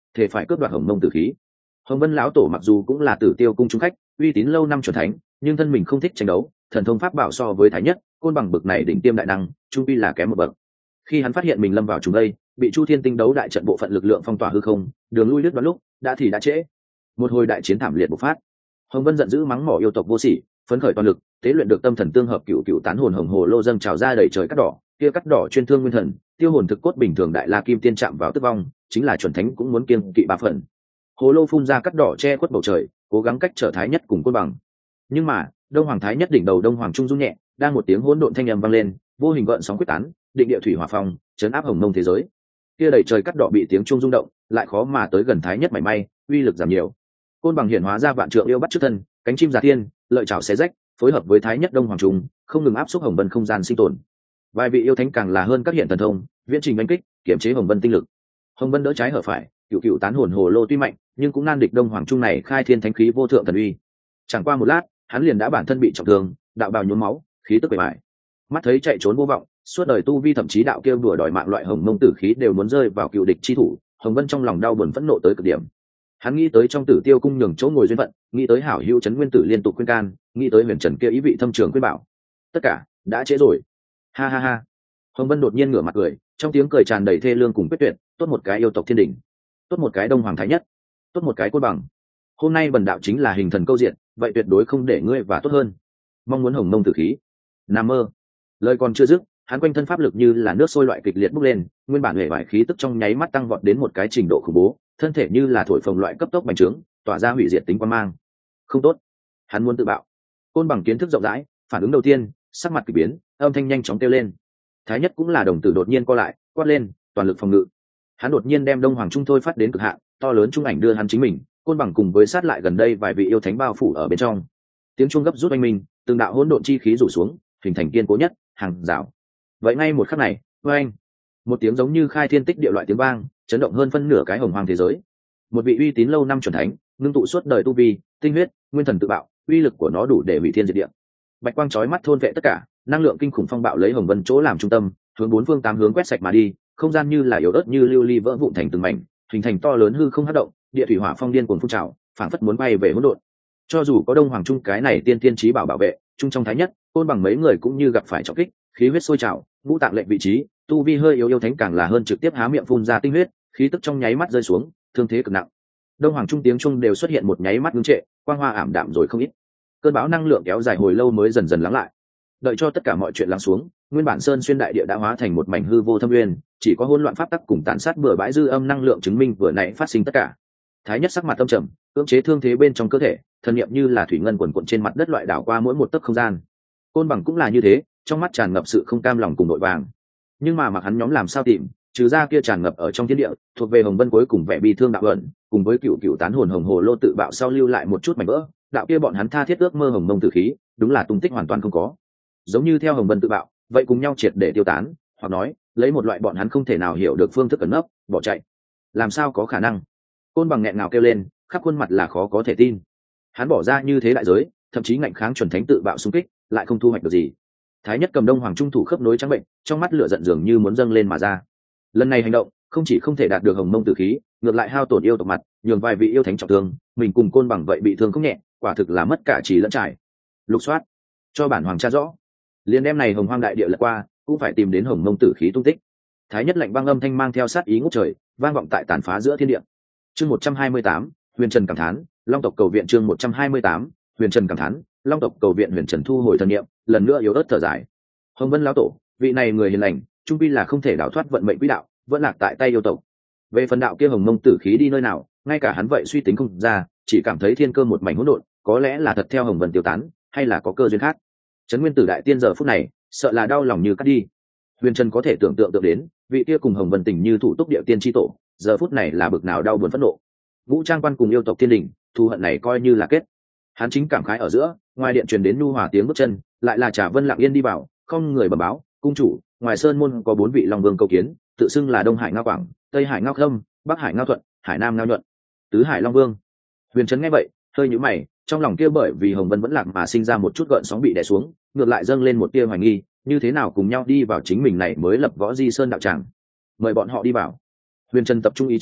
thể phải cướp đoạt hồng mông tử khí. Hồng Vân lão tổ mặc dù cũng là Tử Tiêu cung trung khách, uy tín lâu năm chuẩn thánh, nhưng thân mình không thích tranh đấu, thần thông pháp bảo so với thái nhất, côn bằng bực này đỉnh tiêm đại năng, trung quy là kém một bậc. Khi hắn phát hiện mình lâm vào trùng đây, bị Chu Thiên tinh đấu đại trận bộ phận lực lượng phong tỏa hư không, đường lui đứt đoạn lúc, đã thì đã trễ. Một hồi đại chiến thảm liệt bộc phát. Hồng Vân giận dữ mắng mỏ yêu tộc vô sỉ, phấn khởi toàn lực, tế luyện được tâm thần tương hợp cựu cựu tán hồn hồng hồ lô dâng trào ra đầy trời cắt đỏ, kia cắt đỏ chuyên thương nguyên thần, tiêu hồn thực cốt bình thường đại la kim tiên chạm vào tức vong, chính là chuẩn thánh cũng muốn kiêng kỵ ba phần. Hồ lô phun ra cắt đỏ che khuất bầu trời, cố gắng cách trở thái nhất cùng côn bằng. Nhưng mà, Đông Hoàng thái nhất đỉnh đầu Đông Hoàng trung rung nhẹ, đang một tiếng hỗn độn thanh âm vang lên, vô hình gợn sóng quyết tán, định địa thủy hỏa phong, chấn áp hồng mông thế giới. Kia đầy trời cắt đỏ bị tiếng trung rung động, lại khó mà tới gần thái nhất mảy may, uy lực giảm nhiều. Côn bằng hiển hóa ra vạn trượng yêu bắt trước thân, cánh chim giả thiên, lợi chảo xé rách, phối hợp với thái nhất Đông Hoàng trung, không ngừng áp xúc hồng vân không gian sinh tồn. Vài vị yêu thánh càng là hơn các hiện thần thông, viễn trình đánh kích, kiểm chế hồng vân tinh lực. Hồng vân đỡ trái hở phải, cựu cựu tán hồn hồ lô tuy mạnh, nhưng cũng nan địch Đông Hoàng trung này khai thiên thánh khí vô thượng thần uy. Chẳng qua một lát, hắn liền đã bản thân bị trọng thương, đạo bào nhuốm máu, khí tức bề bại. Mắt thấy chạy trốn vô vọng, suốt đời tu vi thậm chí đạo kia đùa đòi mạng loại hồng mông tử khí đều muốn rơi vào cựu địch chi thủ, Hồng Vân trong lòng đau buồn phẫn nộ tới cực điểm. Hắn nghĩ tới trong Tử Tiêu cung nhường chỗ ngồi duyên phận, nghĩ tới hảo hữu trấn nguyên tử liên tục khuyên can, nghĩ tới huyền trần kia ý vị thâm trường khuyên bảo. Tất cả đã trễ rồi. Ha ha ha. Hồng Vân đột nhiên ngửa mặt cười, trong tiếng cười tràn đầy thê lương cùng quyết tuyệt, tốt một cái yêu tộc thiên đỉnh, tốt một cái Đông Hoàng thái nhất, tốt một cái côn bằng. Hôm nay bần đạo chính là hình thần câu diện, vậy tuyệt đối không để ngươi và tốt hơn. Mong muốn hồng mông tử khí. Nam mơ. Lời còn chưa dứt, hắn quanh thân pháp lực như là nước sôi loại kịch liệt bốc lên, nguyên bản hệ vải khí tức trong nháy mắt tăng vọt đến một cái trình độ khủng bố, thân thể như là thổi phồng loại cấp tốc bành trướng, tỏa ra hủy diệt tính quan mang. Không tốt, hắn muốn tự bạo. Côn bằng kiến thức rộng rãi, phản ứng đầu tiên, sắc mặt kỳ biến, âm thanh nhanh chóng kêu lên. Thái nhất cũng là đồng tử đột nhiên co lại, quát lên, toàn lực phòng ngự. Hắn đột nhiên đem Đông Hoàng trung thôi phát đến cực hạn, to lớn trung ảnh đưa hắn chính mình, côn bằng cùng với sát lại gần đây vài vị yêu thánh bao phủ ở bên trong. Tiếng chuông gấp rút oanh minh, từng đạo hỗn độn chi khí rủ xuống, hình thành kiên cố nhất hàng rào. Vậy ngay một khắc này, oanh, một tiếng giống như khai thiên tích địa loại tiếng vang, chấn động hơn phân nửa cái hồng hoang thế giới. Một vị uy tín lâu năm chuẩn thánh, ngưng tụ suốt đời tu vi, tinh huyết, nguyên thần tự bạo, uy lực của nó đủ để hủy thiên diệt địa. Bạch quang chói mắt thôn vệ tất cả, năng lượng kinh khủng phong bạo lấy hồng vân chỗ làm trung tâm, hướng bốn phương tám hướng quét sạch mà đi, không gian như là yếu ớt như lưu ly vỡ vụn thành từng mảnh, hình thành to lớn hư không hất động, địa thủy hỏa phong điên cuồng phun trào, phảng phất muốn bay về hỗn độn. Cho dù có Đông Hoàng trung cái này tiên tiên chí bảo bảo vệ, trung trong thái nhất, côn bằng mấy người cũng như gặp phải trọng kích, khí huyết sôi trào, ngũ tạng lệnh vị trí, tu vi hơi yếu yêu thánh càng là hơn trực tiếp há miệng phun ra tinh huyết, khí tức trong nháy mắt rơi xuống, thương thế cực nặng. Đông Hoàng trung tiếng trung đều xuất hiện một nháy mắt ngưng trệ, quang hoa ảm đạm rồi không ít. Cơn bão năng lượng kéo dài hồi lâu mới dần dần lắng lại. Đợi cho tất cả mọi chuyện lắng xuống, nguyên bản sơn xuyên đại địa đã hóa thành một mảnh hư vô thâm uyên, chỉ có hỗn loạn pháp tắc cùng tàn sát bừa bãi dư âm năng lượng chứng minh vừa nãy phát sinh tất cả. Thái nhất sắc mặt âm trầm, cưỡng chế thương thế bên trong cơ thể, thần niệm như là thủy ngân quần quần trên mặt đất loại đảo qua mỗi một tấc không gian. Côn bằng cũng là như thế, trong mắt tràn ngập sự không cam lòng cùng nội vàng. Nhưng mà mặc hắn nhóm làm sao tìm, trừ ra kia tràn ngập ở trong thiên địa, thuộc về hồng vân cuối cùng vẻ bi thương đạo ẩn, cùng với cựu cựu tán hồn hồng hồ lô tự bạo sau lưu lại một chút mảnh vỡ, đạo kia bọn hắn tha thiết ước mơ hồng mông tử khí, đúng là tung tích hoàn toàn không có. Giống như theo hồng vân tự bạo, vậy cùng nhau triệt để tiêu tán, hoặc nói lấy một loại bọn hắn không thể nào hiểu được phương thức ẩn nấp, bỏ chạy. Làm sao có khả năng? Côn bằng nghẹn ngào kêu lên, khắp khuôn mặt là khó có thể tin. Hắn bỏ ra như thế đại giới, thậm chí ngạnh kháng chuẩn thánh tự bạo xung kích, lại không thu hoạch được gì. Thái nhất cầm Đông Hoàng trung thủ khớp nối trắng bệnh, trong mắt lửa giận dường như muốn dâng lên mà ra. Lần này hành động không chỉ không thể đạt được hồng mông tử khí, ngược lại hao tổn yêu tộc mặt, nhường vài vị yêu thánh trọng thương, mình cùng côn bằng vậy bị thương không nhẹ, quả thực là mất cả trí lẫn trải. Lục soát, cho bản hoàng tra rõ. Liên đem này hồng hoang đại địa lật qua, cũng phải tìm đến hồng mông tử khí tung tích. Thái nhất lạnh băng âm thanh mang theo sát ý ngút trời, vang vọng tại tàn phá giữa thiên địa. Chương một trăm hai mươi tám, Huyền Trần cảm thán, Long tộc cầu viện chương một trăm hai mươi tám, Huyền Trần cảm thán, Long tộc cầu viện Huyền Trần thu hồi thần niệm, lần nữa yếu ớt thở dài. Hồng Vân lão tổ, vị này người hiền lành, trung quy là không thể đảo thoát vận mệnh quỹ đạo, vẫn lạc tại tay yêu tộc. Về phần đạo kia hồng mông tử khí đi nơi nào, ngay cả hắn vậy suy tính không ra, chỉ cảm thấy thiên cơ một mảnh hỗn độn, có lẽ là thật theo hồng vân tiêu tán, hay là có cơ duyên khác. Trấn Nguyên Tử đại tiên giờ phút này, sợ là đau lòng như cắt đi. Huyền Trần có thể tưởng tượng tượng đến, vị kia cùng hồng vân tình như thủ túc địa tiên chi tổ, giờ phút này là bực nào đau buồn phẫn nộ. Vũ Trang Quan cùng yêu tộc thiên đình, thù hận này coi như là kết. Hắn chính cảm khái ở giữa, ngoài điện truyền đến nhu hòa tiếng bước chân, lại là Trà Vân lặng yên đi vào, không người bẩm báo, cung chủ, ngoài sơn môn có bốn vị long vương cầu kiến, tự xưng là Đông Hải Ngao Quảng, Tây Hải Ngao Khâm, Bắc Hải Ngao Thuận, Hải Nam Ngao Nhuận, Tứ Hải Long Vương. Huyền Trấn nghe vậy, hơi nhíu mày, trong lòng kia bởi vì hồng vân vẫn lạc mà sinh ra một chút gợn sóng bị đè xuống, ngược lại dâng lên một tia hoài nghi, như thế nào cùng nhau đi vào chính mình này mới lập võ di sơn đạo tràng. Mời bọn họ đi vào. Huyền Trần tập trung ý chí,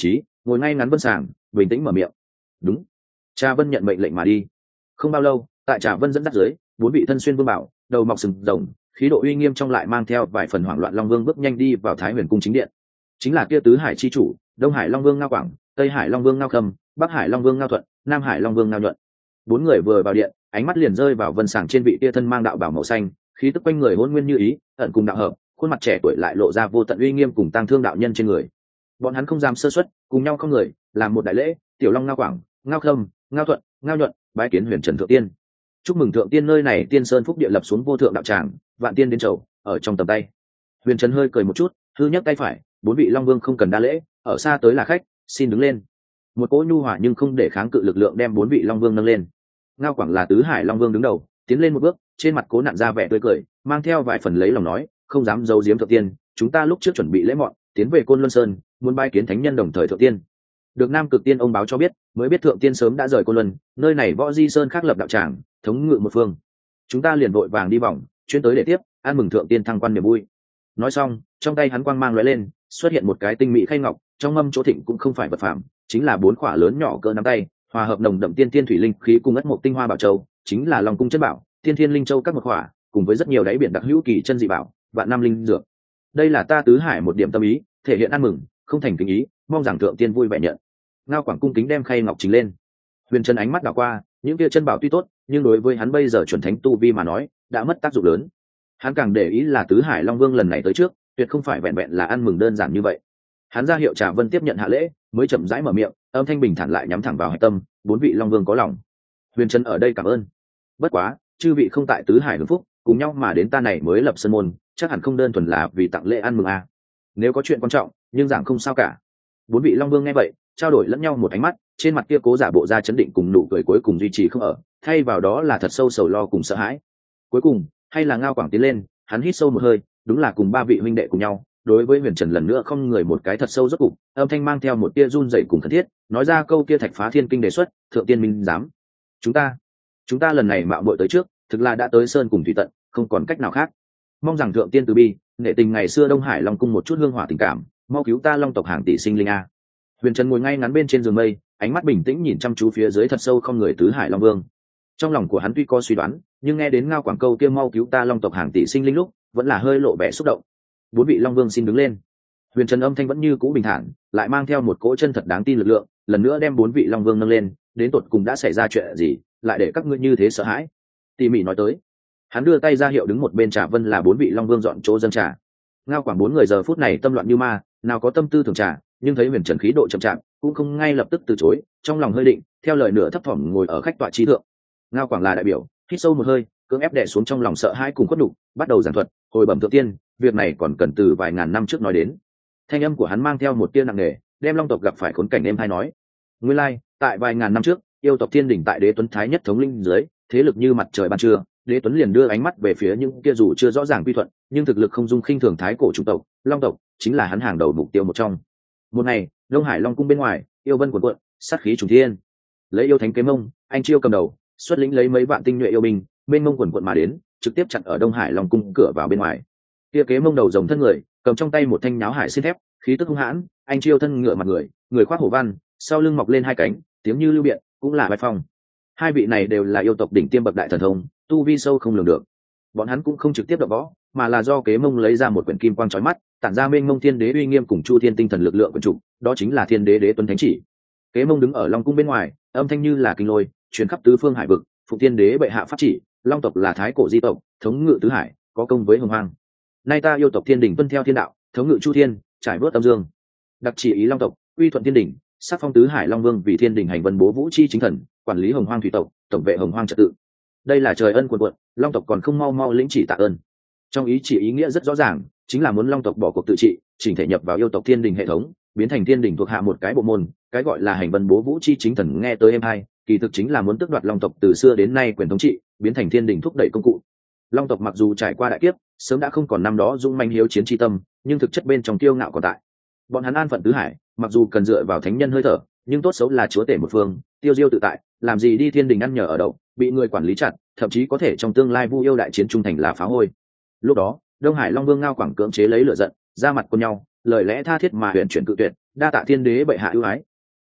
ngồi ngay ngắn vân sàng bình tĩnh mở miệng. Đúng. Trà Vân nhận mệnh lệnh mà đi. Không bao lâu, tại Trà Vân dẫn dắt dưới, bốn vị thân xuyên vương bảo, đầu mọc sừng rồng, khí độ uy nghiêm trong lại mang theo vài phần hoảng loạn long vương bước nhanh đi vào Thái Huyền cung chính điện. Chính là kia tứ hải chi chủ, Đông Hải Long Vương Ngao Quảng, Tây Hải Long Vương Ngao Khâm, Bắc Hải Long Vương Ngao Thuận, Nam Hải Long Vương Ngao Nhuận. Bốn người vừa vào điện, ánh mắt liền rơi vào vân sàng trên vị tia thân mang đạo bảo màu xanh, khí tức quanh người hỗn nguyên như ý, ẩn cùng đạo hợp, khuôn mặt trẻ tuổi lại lộ ra vô tận uy nghiêm cùng tang thương đạo nhân trên người. Bọn hắn không dám sơ suất, cùng nhau không người, làm một đại lễ, tiểu long Ngao Quảng, Ngao Khâm, Ngao Thuận, Ngao Nhuận, bái kiến Huyền Trần thượng tiên. Chúc mừng thượng tiên nơi này tiên sơn phúc địa lập xuống vô thượng đạo tràng, vạn tiên đến chầu, ở trong tầm tay. Huyền Trần hơi cười một chút, hư nhấc tay phải, bốn vị long vương không cần đa lễ, ở xa tới là khách, xin đứng lên. Một cỗ nhu hòa nhưng không để kháng cự lực lượng đem bốn vị long vương nâng lên. Ngao Quảng là tứ hải long vương đứng đầu, tiến lên một bước, trên mặt cố nặn ra vẻ tươi cười, mang theo vài phần lấy lòng nói, không dám giấu giếm thượng tiên, chúng ta lúc trước chuẩn bị lễ mọn, tiến về Côn Luân Sơn, muốn bái kiến thánh nhân đồng thời thượng tiên. Được Nam Cực Tiên ông báo cho biết, mới biết thượng tiên sớm đã rời Côn Luân, nơi này Võ Di Sơn khác lập đạo tràng, thống ngự một phương. Chúng ta liền vội vàng đi vòng, chuyên tới để tiếp, ăn mừng thượng tiên thăng quan niềm vui. Nói xong, trong tay hắn quang mang lóe lên, xuất hiện một cái tinh mỹ khay ngọc, trong mâm chỗ thịnh cũng không phải vật phẩm, chính là bốn quả lớn nhỏ cỡ nắm tay, hòa hợp nồng đậm tiên tiên thủy linh khí cùng ất mộc tinh hoa bảo châu, chính là Long cung chất bảo, tiên thiên linh châu các một quả, cùng với rất nhiều đáy biển đặc hữu kỳ chân dị bảo, vạn năm linh dược. Đây là ta tứ hải một điểm tâm ý, thể hiện ăn mừng, không thành kính ý, mong rằng thượng tiên vui vẻ nhận. Ngao Quảng cung kính đem khay ngọc trình lên. Huyền Trần ánh mắt đảo qua, những kia chân bảo tuy tốt, nhưng đối với hắn bây giờ chuẩn thánh tu vi mà nói, đã mất tác dụng lớn. Hắn càng để ý là tứ hải long vương lần này tới trước, tuyệt không phải vẹn vẹn là ăn mừng đơn giản như vậy. Hắn ra hiệu Trà Vân tiếp nhận hạ lễ, mới chậm rãi mở miệng, âm thanh bình thản lại nhắm thẳng vào hạch tâm, bốn vị long vương có lòng. Huyền Trần ở đây cảm ơn. Bất quá, chư vị không tại tứ hải hưng phúc, cùng nhau mà đến ta này mới lập sân môn, chắc hẳn không đơn thuần là vì tặng lễ ăn mừng à. Nếu có chuyện quan trọng, nhưng giảng không sao cả. Bốn vị long vương nghe vậy, trao đổi lẫn nhau một ánh mắt, trên mặt kia cố giả bộ ra chấn định cùng nụ cười cuối cùng duy trì không ở, thay vào đó là thật sâu sầu lo cùng sợ hãi. Cuối cùng, hay là Ngao Quảng tiến lên, hắn hít sâu một hơi, đúng là cùng ba vị huynh đệ cùng nhau, đối với Huyền Trần lần nữa không người một cái thật sâu rốt cục, âm thanh mang theo một tia run rẩy cùng thân thiết, nói ra câu kia thạch phá thiên kinh đề xuất, thượng tiên minh dám. Chúng ta, chúng ta lần này mạo muội tới trước, thực là đã tới sơn cùng thủy tận, không còn cách nào khác. Mong rằng thượng tiên từ bi, nghệ tình ngày xưa Đông Hải Long cung một chút hương hỏa tình cảm, mau cứu ta Long tộc hàng tỷ sinh linh a. Huyền Trần ngồi ngay ngắn bên trên giường mây, ánh mắt bình tĩnh nhìn chăm chú phía dưới thật sâu không người tứ hải long vương. Trong lòng của hắn tuy có suy đoán, nhưng nghe đến Ngao Quảng câu kia mau cứu ta Long tộc hàng tỷ sinh linh lúc, vẫn là hơi lộ vẻ xúc động. Bốn vị long vương xin đứng lên. Huyền Trần âm thanh vẫn như cũ bình thản, lại mang theo một cỗ chân thật đáng tin lực lượng, lần nữa đem bốn vị long vương nâng lên, đến tột cùng đã xảy ra chuyện gì, lại để các ngươi như thế sợ hãi? Tỉ mỉ nói tới. Hắn đưa tay ra hiệu đứng một bên Trà Vân là bốn vị long vương dọn chỗ dâng trà. Ngao Quảng bốn người giờ phút này tâm loạn như ma, nào có tâm tư thường trà, nhưng thấy Huyền Trần khí độ chậm chạp, cũng không ngay lập tức từ chối, trong lòng hơi định, theo lời nửa thấp thỏm ngồi ở khách tọa trí thượng. Ngao Quảng là đại biểu, hít sâu một hơi, cưỡng ép đè xuống trong lòng sợ hãi cùng khuất nhục, bắt đầu giảng thuật, hồi bẩm thượng tiên, việc này còn cần từ vài ngàn năm trước nói đến. Thanh âm của hắn mang theo một tia nặng nề, đem Long tộc gặp phải khốn cảnh em hay nói. Nguyên lai, like, tại vài ngàn năm trước, yêu tộc Thiên Đình tại Đế Tuấn Thái nhất thống linh dưới, thế lực như mặt trời ban trưa, Đế Tuấn liền đưa ánh mắt về phía những kia dù chưa rõ ràng quy thuận, nhưng thực lực không dung khinh thường thái cổ chủng tộc, Long tộc chính là hắn hàng đầu mục tiêu một trong. Một ngày, Đông Hải Long cung bên ngoài, yêu vân cuồn cuộn, sát khí trùng thiên. Lấy yêu thánh Kế Mông, anh chiêu cầm đầu, xuất lĩnh lấy mấy vạn tinh nhuệ yêu binh, bên mông quần quận mà đến, trực tiếp chặn ở Đông Hải Long cung cửa vào bên ngoài. Kia Kế Mông đầu rồng thân người, cầm trong tay một thanh nháo hải xin thép, khí tức hung hãn, anh chiêu thân ngựa mặt người, người khoác hổ văn, sau lưng mọc lên hai cánh, tiếng như lưu biện, cũng là vai phong. Hai vị này đều là yêu tộc đỉnh tiêm bậc đại thần thông, tu vi sâu không lường được. Bọn hắn cũng không trực tiếp đập võ, mà là do Kế Mông lấy ra một quyển kim quang chói mắt, tản ra mênh mông thiên đế uy nghiêm cùng chu thiên tinh thần lực lượng quyển trục, đó chính là Thiên Đế Đế Tuấn Thánh Chỉ. Kế Mông đứng ở Long cung bên ngoài, âm thanh như là kinh lôi, truyền khắp tứ phương hải vực, phụ Thiên Đế bệ hạ pháp chỉ, Long tộc là thái cổ di tộc, thống ngự tứ hải, có công với hồng hoang. Nay ta yêu tộc Thiên Đình tuân theo thiên đạo, thống ngự chu thiên, trải vớt âm dương. Đặc chỉ ý Long tộc, uy thuận Thiên Đình, sắc phong tứ hải Long Vương vì Thiên Đình hành vân bố vũ chi chính thần, quản lý hồng hoang thủy tộc, tổng vệ hồng hoang trật tự. Đây là trời ân cuồn cuộn, Long tộc còn không mau mau lĩnh chỉ tạ ơn. Trong ý chỉ ý nghĩa rất rõ ràng, chính là muốn Long tộc bỏ cuộc tự trị, chỉnh thể nhập vào yêu tộc Thiên Đình hệ thống, biến thành Thiên Đình thuộc hạ một cái bộ môn, cái gọi là hành vân bố vũ chi chính thần nghe tới êm hay, kỳ thực chính là muốn tước đoạt Long tộc từ xưa đến nay quyền thống trị, biến thành Thiên Đình thúc đẩy công cụ. Long tộc mặc dù trải qua đại kiếp, sớm đã không còn năm đó dũng manh hiếu chiến chi tâm, nhưng thực chất bên trong kiêu ngạo còn tại. Bọn hắn an phận tứ hải, mặc dù cần dựa vào thánh nhân hơi thở, nhưng tốt xấu là chúa tể một phương, tiêu diêu tự tại, làm gì đi Thiên Đình ăn nhờ ở đậu, bị người quản lý chặt, thậm chí có thể trong tương lai vu yêu đại chiến trung thành là phá hôi. Lúc đó, Đông Hải Long Vương Ngao Quảng cưỡng chế lấy lửa giận, ra mặt con nhau, lời lẽ tha thiết mà huyền chuyển cự tuyệt, đa tạ Thiên Đế bệ hạ ưu ái,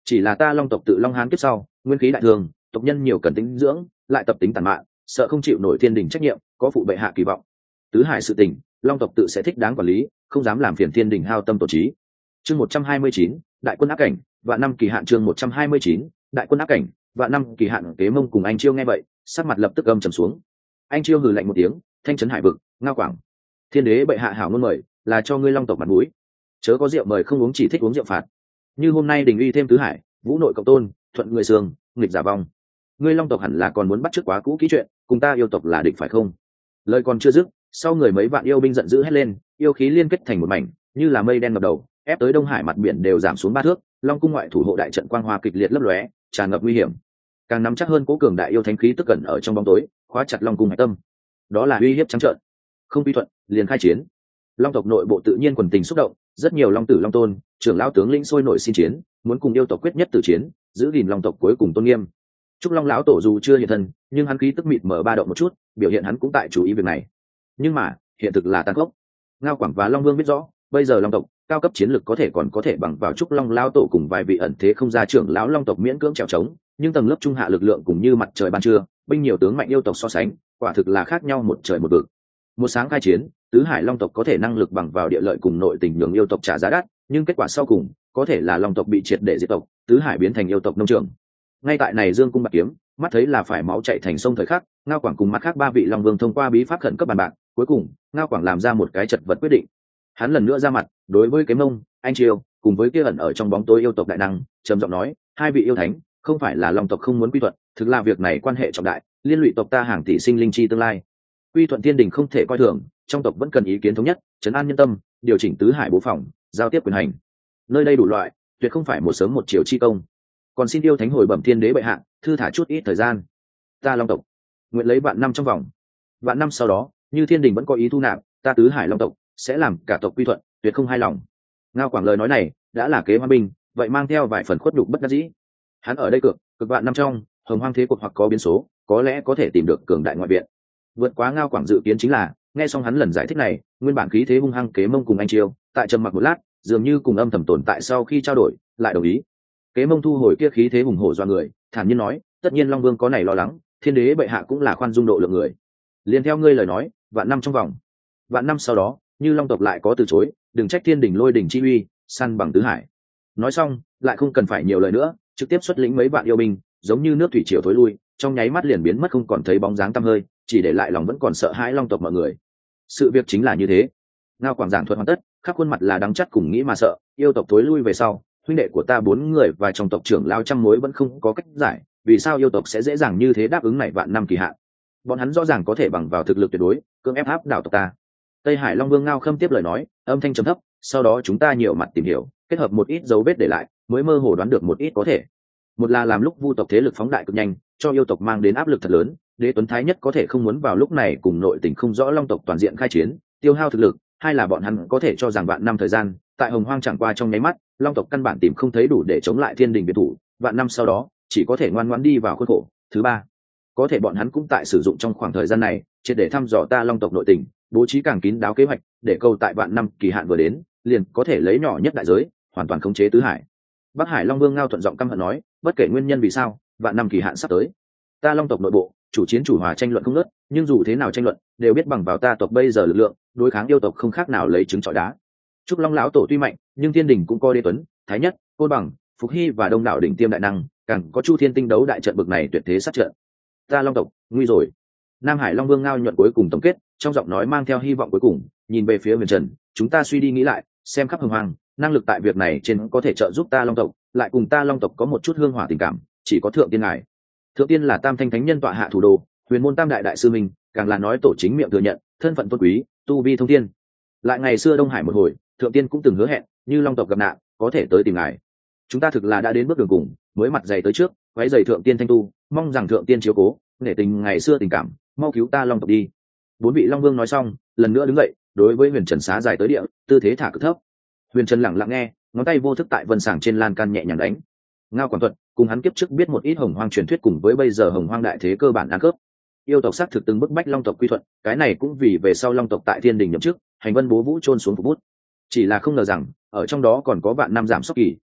chỉ là ta long tộc tự long hán kiếp sau nguyên khí đại thường, tộc nhân nhiều cần tính dưỡng, lại tập tính tàn mạn, sợ không chịu nổi thiên đình trách nhiệm, có phụ bệ hạ kỳ vọng. Tứ hải sự tình, long tộc tự sẽ thích đáng quản lý, không dám làm phiền thiên đình hao tâm tổ trí. Chương một trăm hai mươi chín, đại quân áp cảnh, vạn năm kỳ hạn. Chương một trăm hai mươi chín, đại quân áp cảnh, vạn năm kỳ hạn. Kế Mông cùng Anh Chiêu nghe vậy, sắc mặt lập tức âm trầm xuống. Anh Chiêu hừ lạnh một tiếng, thanh trấn hải vực, Ngao Quảng, thiên đế bệ hạ hảo ngôn mời, là cho ngươi long tộc mặt mũi, chớ có rượu mời không uống, chỉ thích uống rượu phạt. Như hôm nay đình uy thêm tứ hải, vũ nội cộng tôn, thuận người sương, nghịch giả vong, ngươi long tộc hẳn là còn muốn bắt chước quá cũ kỹ chuyện, cùng ta yêu tộc là địch phải không? Lời còn chưa dứt, sau người mấy vạn yêu binh giận dữ hét lên, yêu khí liên kết thành một mảnh, như là mây đen ngập đầu, ép tới Đông Hải mặt biển đều giảm xuống ba thước. Long cung ngoại thủ hộ đại trận quang hoa kịch liệt lấp lóe, tràn ngập nguy hiểm. Càng nắm chắc hơn cố cường đại yêu thánh khí tức cẩn ở trong bóng tối, khóa chặt Long cung hải tâm. Đó là uy hiếp trắng trợn. Không quy thuận, liền khai chiến. Long tộc nội bộ tự nhiên quần tình xúc động, rất nhiều long tử long tôn, trưởng lão tướng lĩnh sôi nổi xin chiến, muốn cùng yêu tộc quyết nhất tử chiến, giữ gìn long tộc cuối cùng tôn nghiêm. Trúc Long lão tổ dù chưa hiện thân, nhưng hắn khí tức mịt mở ba động một chút, biểu hiện hắn cũng tại chú ý việc này. Nhưng mà, hiện thực là tàn khốc. Ngao Quảng và Long Vương biết rõ, bây giờ long tộc cao cấp chiến lược có thể còn có thể bằng vào Trúc Long lão tổ cùng vài vị ẩn thế không ra trưởng lão long tộc miễn cưỡng trèo trống, nhưng tầng lớp trung hạ lực lượng cũng như mặt trời ban trưa, binh nhiều tướng mạnh yêu tộc so sánh, quả thực là khác nhau một trời một vực. Một sáng khai chiến, tứ hải long tộc có thể năng lực bằng vào địa lợi cùng nội tình nhường yêu tộc trả giá đắt, nhưng kết quả sau cùng có thể là long tộc bị triệt để diệt tộc, tứ hải biến thành yêu tộc nông trường. Ngay tại này dương cung bạc kiếm, mắt thấy là phải máu chạy thành sông thời khắc, Ngao Quảng cùng mặt khác ba vị long vương thông qua bí pháp khẩn cấp bàn bạc, cuối cùng Ngao Quảng làm ra một cái chật vật quyết định. Hắn lần nữa ra mặt, đối với Kế Mông, Anh Chiêu cùng với kia ẩn ở trong bóng tối yêu tộc đại năng, trầm giọng nói, hai vị yêu thánh, không phải là long tộc không muốn quy thuận, thực là việc này quan hệ trọng đại, liên lụy tộc ta hàng tỷ sinh linh chi tương lai. Quy thuận thiên đình không thể coi thường, trong tộc vẫn cần ý kiến thống nhất, trấn an nhân tâm, điều chỉnh tứ hải bố phòng, giao tiếp quyền hành. Nơi đây đủ loại, tuyệt không phải một sớm một chiều chi công. Còn xin yêu thánh hồi bẩm thiên đế bệ hạ, thư thả chút ít thời gian. Ta long tộc nguyện lấy vạn năm trong vòng, vạn năm sau đó, như thiên đình vẫn có ý thu nạp, ta tứ hải long tộc sẽ làm cả tộc quy thuận, tuyệt không hai lòng. Ngao Quảng lời nói này đã là kế hoa binh, vậy mang theo vài phần khuất nhục bất đắc dĩ. Hắn ở đây cược, cực vạn năm trong, hồng hoang thế cuộc hoặc có biến số, có lẽ có thể tìm được cường đại ngoại viện. Vượt quá Ngao Quảng dự kiến chính là, nghe xong hắn lần giải thích này, nguyên bản khí thế hung hăng Kế Mông cùng Anh Chiêu, tại trầm mặc một lát, dường như cùng âm thầm tồn tại sau khi trao đổi, lại đồng ý. Kế Mông thu hồi kia khí thế hùng hổ do người, thản nhiên nói, tất nhiên Long Vương có này lo lắng, thiên đế bệ hạ cũng là khoan dung độ lượng người. Liên theo ngươi lời nói, vạn năm trong vòng, vạn năm sau đó, như long tộc lại có từ chối, đừng trách thiên đình lôi đỉnh chi uy, săn bằng tứ hải. Nói xong, lại không cần phải nhiều lời nữa, trực tiếp xuất lĩnh mấy vạn yêu binh, giống như nước thủy triều thối lui, trong nháy mắt liền biến mất không còn thấy bóng dáng tăm hơi, chỉ để lại lòng vẫn còn sợ hãi long tộc mọi người. Sự việc chính là như thế. Ngao Quảng giảng thuật hoàn tất, khắp khuôn mặt là đắng chắt cùng nghĩ mà sợ, yêu tộc thối lui về sau, huynh đệ của ta bốn người và trong tộc trưởng lao trăm mối vẫn không có cách giải, vì sao yêu tộc sẽ dễ dàng như thế đáp ứng này vạn năm kỳ hạn? Bọn hắn rõ ràng có thể bằng vào thực lực tuyệt đối cưỡng ép áp đảo tộc ta. Tây Hải Long Vương Ngao Khâm tiếp lời nói, âm thanh trầm thấp, sau đó chúng ta nhiều mặt tìm hiểu, kết hợp một ít dấu vết để lại, mới mơ hồ đoán được một ít có thể. Một là làm lúc vu tộc thế lực phóng đại cực nhanh, cho yêu tộc mang đến áp lực thật lớn, Đế Tuấn Thái nhất có thể không muốn vào lúc này cùng nội tình không rõ long tộc toàn diện khai chiến, tiêu hao thực lực. Hai là bọn hắn có thể cho rằng vạn năm thời gian, tại Hồng Hoang chẳng qua trong nháy mắt, long tộc căn bản tìm không thấy đủ để chống lại thiên đình biệt thủ, vạn năm sau đó chỉ có thể ngoan ngoãn đi vào khuôn khổ. Thứ ba, có thể bọn hắn cũng tại sử dụng trong khoảng thời gian này, triệt để thăm dò ta long tộc nội tình, bố trí càng kín đáo kế hoạch, để câu tại vạn năm kỳ hạn vừa đến, liền có thể lấy nhỏ nhất đại giới, hoàn toàn khống chế tứ hải. Bắc Hải Long Vương Ngao thuận giọng căm hận nói, bất kể nguyên nhân vì sao, vạn năm kỳ hạn sắp tới, ta long tộc nội bộ chủ chiến chủ hòa tranh luận không ngớt, nhưng dù thế nào tranh luận, đều biết bằng vào ta tộc bây giờ lực lượng, đối kháng yêu tộc không khác nào lấy trứng trọi đá. Trúc Long lão tổ tuy mạnh, nhưng thiên đình cũng có Đế Tuấn, Thái nhất, Côn Bằng, Phục Hy và đông đảo đỉnh tiêm đại năng, càng có Chu Thiên tinh đấu đại trận bực này tuyệt thế sát trận. Ta long tộc nguy rồi. Nam Hải Long Vương Ngao nhuận cuối cùng tổng kết, trong giọng nói mang theo hy vọng cuối cùng, nhìn về phía Huyền Trần, chúng ta suy đi nghĩ lại, xem khắp hồng hoang, năng lực tại việc này trên có thể trợ giúp ta long tộc, lại cùng ta long tộc có một chút hương hỏa tình cảm, chỉ có thượng tiên ngài. Thượng tiên là tam thanh thánh nhân tọa hạ thủ đồ, huyền môn tam đại đại sư mình, càng là nói tổ chính miệng thừa nhận, thân phận tôn quý, tu vi thông tiên. Lại ngày xưa Đông Hải một hồi, thượng tiên cũng từng hứa hẹn, như long tộc gặp nạn, có thể tới tìm ngài. Chúng ta thực là đã đến bước đường cùng, mới mặt dày tới trước, váy dày thượng tiên thanh tu, mong rằng thượng tiên chiếu cố, nể tình ngày xưa tình cảm, mau cứu ta long tộc đi. Bốn vị long vương nói xong, lần nữa đứng dậy, đối với Huyền Trần xá dài tới địa, tư thế thả cực thấp. Huyền Trần lặng lặng nghe, ngón tay vô thức tại vân sảng trên lan can nhẹ nhàng đánh. Ngao Quảng Thuật cùng hắn kiếp trước biết một ít hồng hoang truyền thuyết cùng với bây giờ hồng hoang đại thế cơ bản ăn khớp. Yêu tộc xác thực từng bức bách long tộc quy thuận, cái này cũng vì về sau long tộc tại thiên đình nhậm chức, hành vân bố vũ trôn xuống phục bút. Chỉ là không ngờ rằng ở trong đó còn có vạn năm giảm sốc kỳ,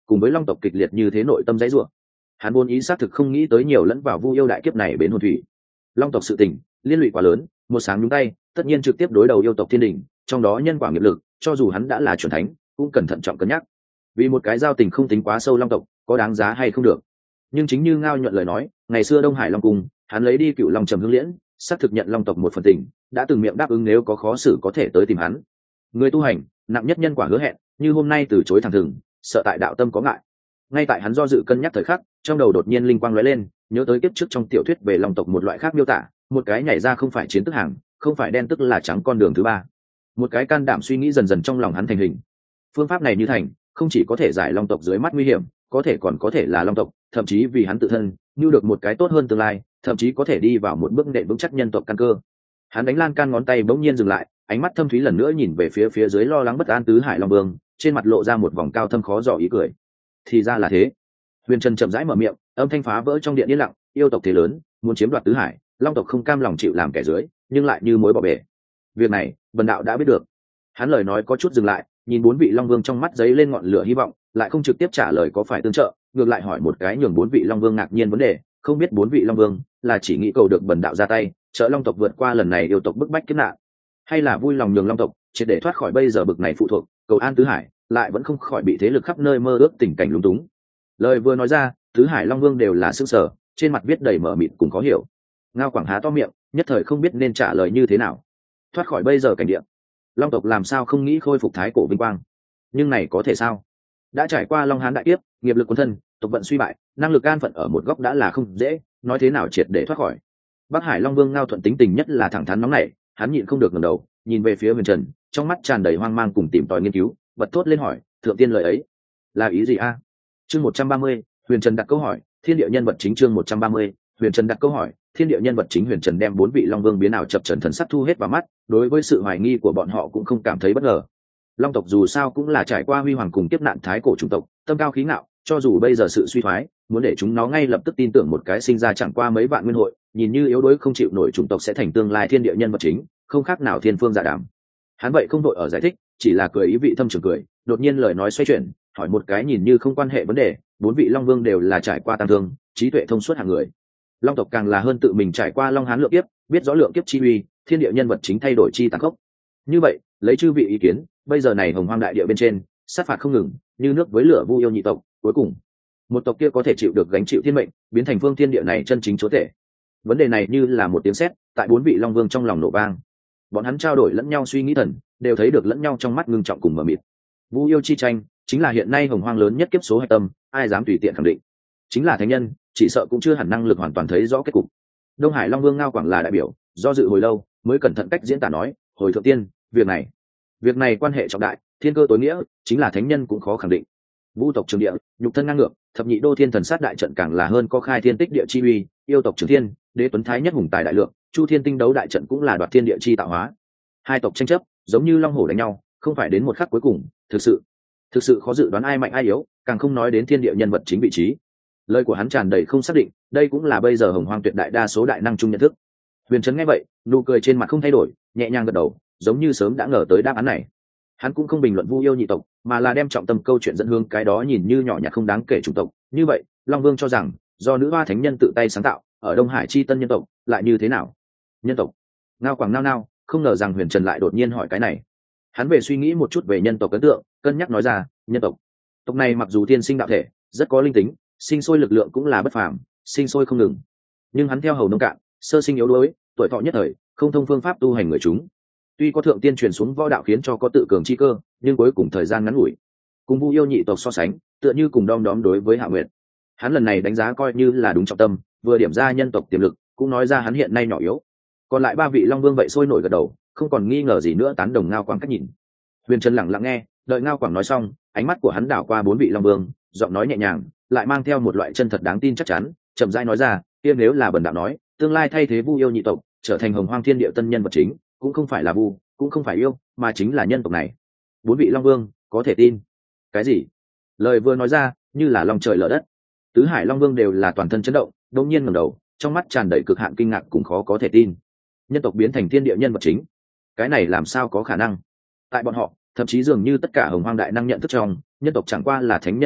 cùng với long tộc kịch liệt như thế nội tâm dãy rủa. Hắn vốn ý xác thực không nghĩ tới nhiều lẫn vào Vu yêu đại kiếp này bến hồn thủy. Long tộc sự tình liên lụy quá lớn, một sáng nhúng tay tất nhiên trực tiếp đối đầu yêu tộc thiên đình, trong đó nhân quả nghiệp lực cho dù hắn đã là chuẩn thánh cũng cần thận trọng cân nhắc. Vì một cái giao tình không tính quá sâu long tộc có đáng giá hay không được. Nhưng chính như Ngao nhuận lời nói, ngày xưa Đông Hải Long Cung hắn lấy đi cựu long trầm hương liễn, xác thực nhận long tộc một phần tình, đã từng miệng đáp ứng nếu có khó xử có thể tới tìm hắn. Người tu hành nặng nhất nhân quả hứa hẹn, như hôm nay từ chối thẳng thừng, sợ tại đạo tâm có ngại. Ngay tại hắn do dự cân nhắc thời khắc, trong đầu đột nhiên linh quang lóe lên, nhớ tới kiếp trước trong tiểu thuyết về long tộc một loại khác miêu tả, một cái nhảy ra không phải chiến tức hàng, không phải đen tức là trắng con đường thứ ba. Một cái can đảm suy nghĩ dần dần trong lòng hắn thành hình. Phương pháp này như thành, không chỉ có thể giải long tộc dưới mắt nguy hiểm, có thể còn có thể là long tộc, thậm chí vì hắn tự thân nưu được một cái tốt hơn tương lai, thậm chí có thể đi vào một bước nện vững chắc nhân tộc căn cơ. Hắn đánh lan can ngón tay bỗng nhiên dừng lại, ánh mắt thâm thúy lần nữa nhìn về phía phía dưới lo lắng bất an tứ hải long vương, trên mặt lộ ra một vòng cao thâm khó dò ý cười. Thì ra là thế. Huyền Trần chậm rãi mở miệng, âm thanh phá vỡ trong điện yên lặng, yêu tộc thế lớn muốn chiếm đoạt tứ hải, long tộc không cam lòng chịu làm kẻ dưới, nhưng lại như mối bỏ bể. Việc này bần đạo đã biết được. Hắn lời nói có chút dừng lại, nhìn bốn vị long vương trong mắt giấy lên ngọn lửa hy vọng, lại không trực tiếp trả lời có phải tương trợ, ngược lại hỏi một cái nhường bốn vị long vương ngạc nhiên vấn đề, không biết bốn vị long vương là chỉ nghĩ cầu được bần đạo ra tay trợ long tộc vượt qua lần này yêu tộc bức bách kiếp nạn, hay là vui lòng nhường long tộc triệt để thoát khỏi bây giờ bực này phụ thuộc cầu an tứ hải, lại vẫn không khỏi bị thế lực khắp nơi mơ ước tình cảnh lúng túng. Lời vừa nói ra, tứ hải long vương đều là sững sờ, trên mặt viết đầy mờ mịt cùng khó hiểu. Ngao Quảng há to miệng, nhất thời không biết nên trả lời như thế nào. Thoát khỏi bây giờ cảnh địa, long tộc làm sao không nghĩ khôi phục thái cổ vinh quang, nhưng này có thể sao? Đã trải qua long hán đại kiếp, nghiệp lực quân thân, tộc vận suy bại, năng lực an phận ở một góc đã là không dễ, nói thế nào triệt để thoát khỏi. Bắc Hải Long Vương Ngao Thuận tính tình nhất là thẳng thắn nóng nảy, hắn nhịn không được ngẩng đầu nhìn về phía Huyền Trần, trong mắt tràn đầy hoang mang cùng tìm tòi nghiên cứu, bật thốt lên hỏi, thượng tiên lời ấy là ý gì a? Chương một trăm ba mươi, Huyền Trần đặt câu hỏi, thiên địa nhân vật chính. Chương một trăm ba mươi, Huyền Trần đặt câu hỏi, thiên địa nhân vật chính. Huyền Trần đem bốn vị Long Vương biến ảo chập trần thần sắc thu hết vào mắt, đối với sự hoài nghi của bọn họ cũng không cảm thấy bất ngờ. Long tộc dù sao cũng là trải qua huy hoàng cùng kiếp nạn thái cổ chủng tộc, tâm cao khí ngạo, cho dù bây giờ sự suy thoái, muốn để chúng nó ngay lập tức tin tưởng một cái sinh ra chẳng qua mấy vạn nguyên hội, nhìn như yếu đuối không chịu nổi chủng tộc sẽ thành tương lai thiên địa nhân vật chính, không khác nào thiên phương giả đảm. Hắn vậy không đội ở giải thích, chỉ là cười ý vị thâm trường cười, đột nhiên lời nói xoay chuyển, hỏi một cái nhìn như không quan hệ vấn đề, bốn vị Long Vương đều là trải qua tam thương, trí tuệ thông suốt hàng người. Long tộc càng là hơn tự mình trải qua Long Hán lượng kiếp, biết rõ lượng kiếp chi uy, thiên địa nhân vật chính thay đổi chi tàn khốc. Như vậy, lấy chư vị ý kiến, bây giờ này hồng hoang đại địa bên trên sát phạt không ngừng, như nước với lửa vu yêu nhị tộc, cuối cùng một tộc kia có thể chịu được gánh chịu thiên mệnh, biến thành phương thiên địa này chân chính chúa tể. Vấn đề này như là một tiếng sét tại bốn vị Long Vương trong lòng nổ vang. Bọn hắn trao đổi lẫn nhau suy nghĩ thần, đều thấy được lẫn nhau trong mắt ngưng trọng cùng mờ mịt. Vu yêu chi tranh chính là hiện nay hồng hoang lớn nhất kiếp số hạch tâm, ai dám tùy tiện khẳng định. Chính là thánh nhân, chỉ sợ cũng chưa hẳn năng lực hoàn toàn thấy rõ kết cục. Đông Hải Long Vương Ngao Quảng là đại biểu, do dự hồi lâu mới cẩn thận cách diễn tả nói, hồi thượng tiên, việc này việc này quan hệ trọng đại, thiên cơ tối nghĩa, chính là thánh nhân cũng khó khẳng định. Vu tộc trường địa, nhục thân ngang ngược, thập nhị đô thiên thần sát đại trận càng là hơn có khai thiên tích địa chi uy, yêu tộc trường thiên, đế tuấn thái nhất hùng tài đại lượng, chu thiên tinh đấu đại trận cũng là đoạt thiên địa chi tạo hóa. Hai tộc tranh chấp giống như long hổ đánh nhau, không phải đến một khắc cuối cùng, thực sự thực sự khó dự đoán ai mạnh ai yếu, càng không nói đến thiên địa nhân vật chính vị trí. Lời của hắn tràn đầy không xác định, đây cũng là bây giờ hồng hoang tuyệt đại đa số đại năng chung nhận thức. Huyền Trấn nghe vậy, nụ cười trên mặt không thay đổi, nhẹ nhàng gật đầu, giống như sớm đã ngờ tới đáp án này. Hắn cũng không bình luận Vu yêu nhị tộc, mà là đem trọng tâm câu chuyện dẫn hướng cái đó nhìn như nhỏ nhặt không đáng kể chủng tộc. Như vậy, Long Vương cho rằng, do nữ hoa thánh nhân tự tay sáng tạo, ở Đông Hải chi tân nhân tộc, lại như thế nào? Nhân tộc? Ngao Quảng nao nao, không ngờ rằng Huyền Trần lại đột nhiên hỏi cái này. Hắn về suy nghĩ một chút về nhân tộc ấn tượng, cân nhắc nói ra, nhân tộc. Tộc này mặc dù tiên sinh đạo thể, rất có linh tính, sinh sôi lực lượng cũng là bất phàm, sinh sôi không ngừng. Nhưng hắn theo hầu nông cạn, sơ sinh yếu đuối, tuổi thọ nhất thời, không thông phương pháp tu hành người chúng. Tuy có thượng tiên truyền xuống võ đạo khiến cho có tự cường chi cơ, nhưng cuối cùng thời gian ngắn ngủi. Cùng Vu yêu nhị tộc so sánh, tựa như cùng đom đóm đối với Hạ Nguyệt. Hắn lần này đánh giá coi như là đúng trọng tâm, vừa điểm ra nhân tộc tiềm lực, cũng nói ra hắn hiện nay nhỏ yếu. Còn lại ba vị Long Vương vậy sôi nổi gật đầu, không còn nghi ngờ gì nữa tán đồng Ngao Quảng cách nhìn. Huyền Trần lặng lặng nghe, đợi Ngao Quảng nói xong, ánh mắt của hắn đảo qua bốn vị Long Vương, giọng nói nhẹ nhàng, lại mang theo một loại chân thật đáng tin chắc chắn, chậm rãi nói ra, kia nếu là bần đạo nói, tương lai thay thế Vu yêu nhị tộc, trở thành hồng hoang thiên địa tân nhân vật chính, cũng không phải là Vu, cũng không phải yêu, mà chính là nhân tộc này. Bốn vị Long Vương có thể tin. Cái gì? Lời vừa nói ra, như là lòng trời lở đất. Tứ Hải Long Vương đều là toàn thân chấn động, đột nhiên ngẩng đầu, trong mắt tràn đầy cực hạn kinh ngạc cùng khó có thể tin. Nhân tộc biến thành thiên địa nhân vật chính, cái này làm sao có khả năng? Tại bọn họ, thậm chí dường như tất cả hồng hoang đại năng nhận thức trong, nhân tộc chẳng qua là thánh nhân tạo vật,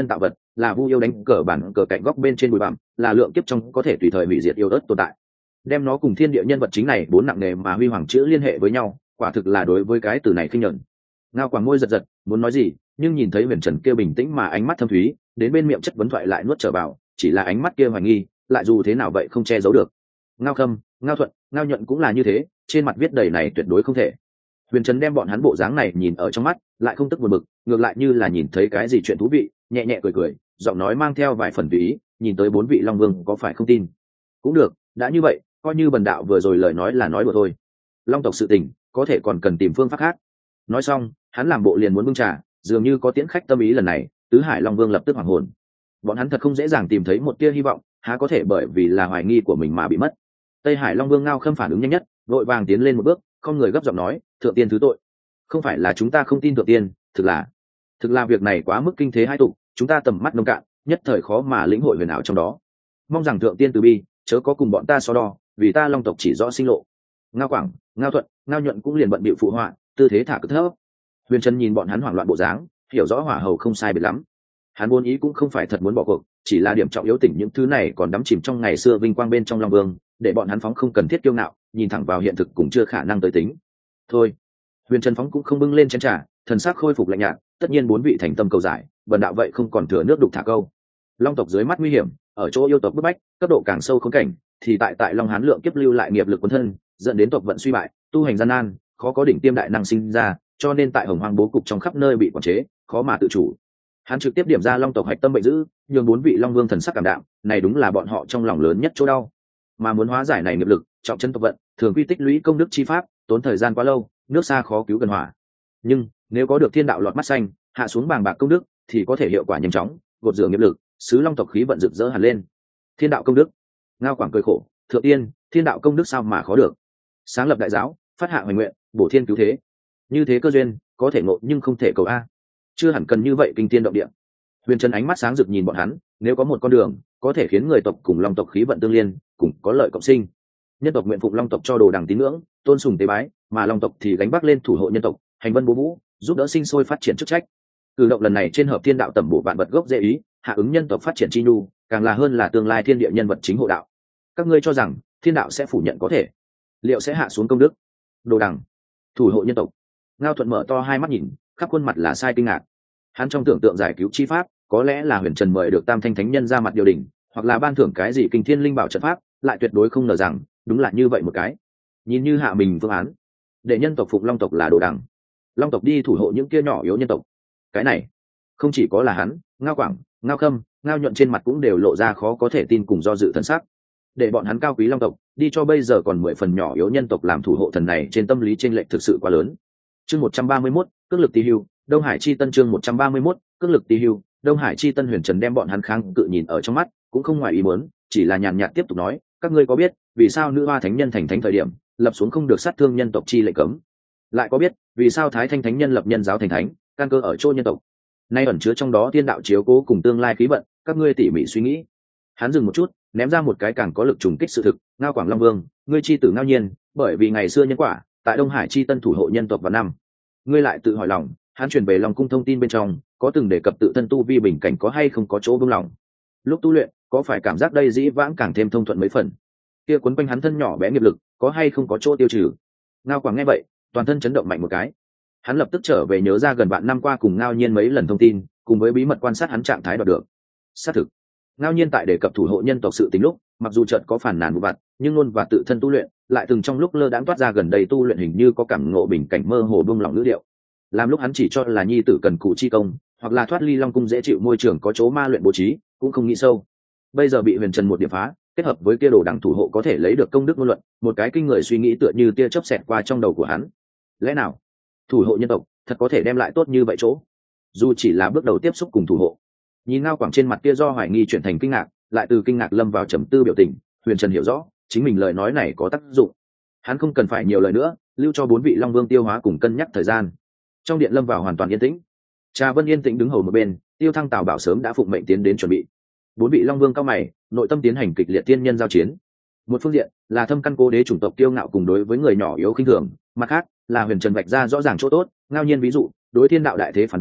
là vu yêu đánh cờ bản cờ cạnh góc bên trên bụi bặm, là lượng kiếp trong có thể tùy thời hủy diệt yêu ớt tồn tại. Đem nó cùng thiên địa nhân vật chính này bốn nặng nề mà huy hoàng chữ liên hệ với nhau, quả thực là đối với cái từ này khinh nhẫn. Ngao Quảng môi giật giật, muốn nói gì, nhưng nhìn thấy Huyền Trần kia bình tĩnh mà ánh mắt thâm thúy, đến bên miệng chất vấn thoại lại nuốt trở vào, chỉ là ánh mắt kia hoài nghi, lại dù thế nào vậy không che giấu được. Ngao Khâm, Ngao Thuận, Ngao Nhuận cũng là như thế, trên mặt viết đầy này tuyệt đối không thể. Huyền Trần đem bọn hắn bộ dáng này nhìn ở trong mắt, lại không tức buồn bực, ngược lại như là nhìn thấy cái gì chuyện thú vị, nhẹ nhẹ cười cười, giọng nói mang theo vài phần tùy ý, nhìn tới bốn vị Long Vương có phải không tin. Cũng được, đã như vậy, coi như bần đạo vừa rồi lời nói là nói đùa thôi. Long tộc sự tình, có thể còn cần tìm phương pháp khác. Nói xong, hắn làm bộ liền muốn bưng trà, dường như có tiễn khách tâm ý lần này, tứ hải Long Vương lập tức hoảng hồn. Bọn hắn thật không dễ dàng tìm thấy một tia hy vọng, há có thể bởi vì là hoài nghi của mình mà bị mất. Tây Hải Long Vương Ngao Khâm phản ứng nhanh nhất, vội vàng tiến lên một bước, không người gấp giọng nói, thượng tiên thứ tội. Không phải là chúng ta không tin thượng tiên, thực là thực là việc này quá mức kinh thế hai tục, chúng ta tầm mắt nông cạn, nhất thời khó mà lĩnh hội huyền ảo trong đó. Mong rằng thượng tiên từ bi, chớ có cùng bọn ta so đo, vì ta Long tộc chỉ rõ sinh lộ. Ngao Quảng, Ngao Thuận, Ngao Nhuận cũng liền bận bịu phụ họa, tư thế thả cực thấp. Huyền Trần nhìn bọn hắn hoảng loạn bộ dáng, hiểu rõ hỏa hầu không sai biệt lắm. Hắn buôn ý cũng không phải thật muốn bỏ cuộc, chỉ là điểm trọng yếu tỉnh những thứ này còn đắm chìm trong ngày xưa vinh quang bên trong Long Vương, để bọn hắn phóng không cần thiết kiêu ngạo, nhìn thẳng vào hiện thực cũng chưa khả năng tới tính. Thôi, Huyền Trần phóng cũng không bưng lên chén trà, thần sắc khôi phục lạnh nhạt, tất nhiên bốn vị thành tâm cầu giải, bần đạo vậy không còn thừa nước đục thả câu. Long tộc dưới mắt nguy hiểm, ở chỗ yêu tộc bức bách, cấp độ càng sâu khốn cảnh, thì tại tại Long Hán lượng kiếp lưu lại nghiệp lực quân thân, dẫn đến tộc vận suy bại, tu hành gian nan, khó có đỉnh tiêm đại năng sinh ra, cho nên tại Hồng Hoang bố cục trong khắp nơi bị quản chế, khó mà tự chủ. Hắn trực tiếp điểm ra Long tộc hạch tâm bệnh dữ, nhường bốn vị Long Vương thần sắc cảm đạm, này đúng là bọn họ trong lòng lớn nhất chỗ đau. Mà muốn hóa giải này nghiệp lực, trọng chân tộc vận, thường quy tích lũy công đức chi pháp, tốn thời gian quá lâu, nước xa khó cứu gần hỏa. Nhưng nếu có được thiên đạo lọt mắt xanh, hạ xuống bàng bạc công đức, thì có thể hiệu quả nhanh chóng, gột rửa nghiệp lực, xứ Long tộc khí vận rực rỡ hẳn lên. Thiên đạo công đức. Ngao Quảng cười khổ, thượng tiên, thiên đạo công đức sao mà khó được? Sáng lập đại giáo, phát hạ hoài nguyện, bổ thiên cứu thế, như thế cơ duyên có thể ngộ nhưng không thể cầu a, chưa hẳn cần như vậy kinh thiên động địa. Huyền Trần ánh mắt sáng rực nhìn bọn hắn, nếu có một con đường có thể khiến người tộc cùng Long tộc khí vận tương liên, cùng có lợi cộng sinh, nhân tộc nguyện phụng Long tộc cho đồ đằng tín ngưỡng, tôn sùng tế bái, mà Long tộc thì gánh vác lên thủ hộ nhân tộc, hành vân bố vũ, giúp đỡ sinh sôi phát triển chức trách. Cử động lần này trên hợp thiên đạo tẩm bổ vạn vật gốc dễ ý, hạ ứng nhân tộc phát triển chi nhu, càng là hơn là tương lai thiên địa nhân vật chính hộ đạo. Các ngươi cho rằng thiên đạo sẽ phủ nhận có thể, liệu sẽ hạ xuống công đức, đồ đằng, thủ hộ nhân tộc? Ngao Thuận mở to hai mắt nhìn, khắp khuôn mặt là sai kinh ngạc. Hắn trong tưởng tượng giải cứu chi pháp, có lẽ là Huyền Trần mời được Tam Thanh Thánh Nhân ra mặt điều đình, hoặc là ban thưởng cái gì kinh thiên linh bảo trận pháp, lại tuyệt đối không ngờ rằng đúng là như vậy một cái nhìn như hạ mình phương án, để nhân tộc phục Long tộc là đồ đằng, Long tộc đi thủ hộ những kia nhỏ yếu nhân tộc. Cái này không chỉ có là hắn, Ngao Quảng, Ngao Khâm, Ngao Nhuận trên mặt cũng đều lộ ra khó có thể tin cùng do dự thần sắc. Để bọn hắn cao quý Long tộc đi cho bây giờ còn mười phần nhỏ yếu nhân tộc làm thủ hộ thần này, trên tâm lý chênh lệch thực sự quá lớn. Chương một trăm ba mươi mốt, cước lực tỳ hưu, Đông Hải chi tân. Chương một trăm ba mươi mốt, cước lực tỳ hưu, Đông Hải chi tân. Huyền Trần đem bọn hắn kháng cự nhìn ở trong mắt, cũng không ngoài ý muốn, chỉ là nhàn nhạt tiếp tục nói, các ngươi có biết vì sao nữ hoa thánh nhân thành thánh thời điểm lập xuống không được sát thương nhân tộc chi lệnh cấm? Lại có biết vì sao Thái Thanh thánh nhân lập nhân giáo thành thánh, căn cơ ở chỗ nhân tộc? Nay ẩn chứa trong đó thiên đạo chiếu cố cùng tương lai khí vận, các ngươi tỉ mỉ suy nghĩ. Hắn dừng một chút, ném ra một cái càng có lực trùng kích sự thực. Ngao Quảng Long Vương, ngươi chi tử Ngao Nhiên, bởi vì ngày xưa nhân quả tại Đông Hải chi tân thủ hộ nhân tộc vào năm, ngươi lại tự hỏi lòng, hắn truyền về Long cung thông tin bên trong có từng đề cập tự thân tu vi bình cảnh có hay không có chỗ buông lòng. Lúc tu luyện có phải cảm giác đây dĩ vãng càng thêm thông thuận mấy phần? Kia quấn quanh hắn thân nhỏ bé nghiệp lực có hay không có chỗ tiêu trừ? Ngao Quảng nghe vậy, toàn thân chấn động mạnh một cái. Hắn lập tức trở về nhớ ra gần bạn năm qua cùng Ngao Nhiên mấy lần thông tin, cùng với bí mật quan sát hắn trạng thái đoạt được. Xác thực, Ngao Nhiên tại đề cập thủ hộ nhân tộc sự tính lúc, mặc dù chợt có phản nàn vụ vặt, nhưng luôn và tự thân tu luyện, lại từng trong lúc lơ đãng toát ra gần đây tu luyện hình như có cảm ngộ bình cảnh mơ hồ buông lỏng ngữ điệu. Làm lúc hắn chỉ cho là nhi tử cần cù chi công, hoặc là thoát ly Long cung dễ chịu môi trường có chỗ ma luyện bố trí, cũng không nghĩ sâu. Bây giờ bị Huyền Trần một điểm phá, kết hợp với kia đồ đẳng thủ hộ có thể lấy được công đức ngôn luận, một cái kinh người suy nghĩ tựa như tia chớp xẹt qua trong đầu của hắn. Lẽ nào thủ hộ nhân tộc thật có thể đem lại tốt như vậy chỗ? Dù chỉ là bước đầu tiếp xúc cùng thủ hộ. Nhìn Ngao Quảng trên mặt kia do hoài nghi chuyển thành kinh ngạc, lại từ kinh ngạc lâm vào trầm tư biểu tình, Huyền Trần hiểu rõ chính mình lời nói này có tác dụng. Hắn không cần phải nhiều lời nữa, lưu cho bốn vị Long Vương tiêu hóa cùng cân nhắc thời gian. Trong điện lâm vào hoàn toàn yên tĩnh. Trà Vân yên tĩnh đứng hầu một bên, Tiêu Thăng Tào Bảo sớm đã phụng mệnh tiến đến chuẩn bị. Bốn vị Long Vương cao mày, nội tâm tiến hành kịch liệt tiên nhân giao chiến. Một phương diện là thâm căn cố đế chủng tộc kiêu ngạo cùng đối với người nhỏ yếu khinh thường, mặt khác là Huyền Trần vạch ra rõ ràng chỗ tốt, Ngao Nhiên ví dụ, đối thiên đạo đại thế phán đoán,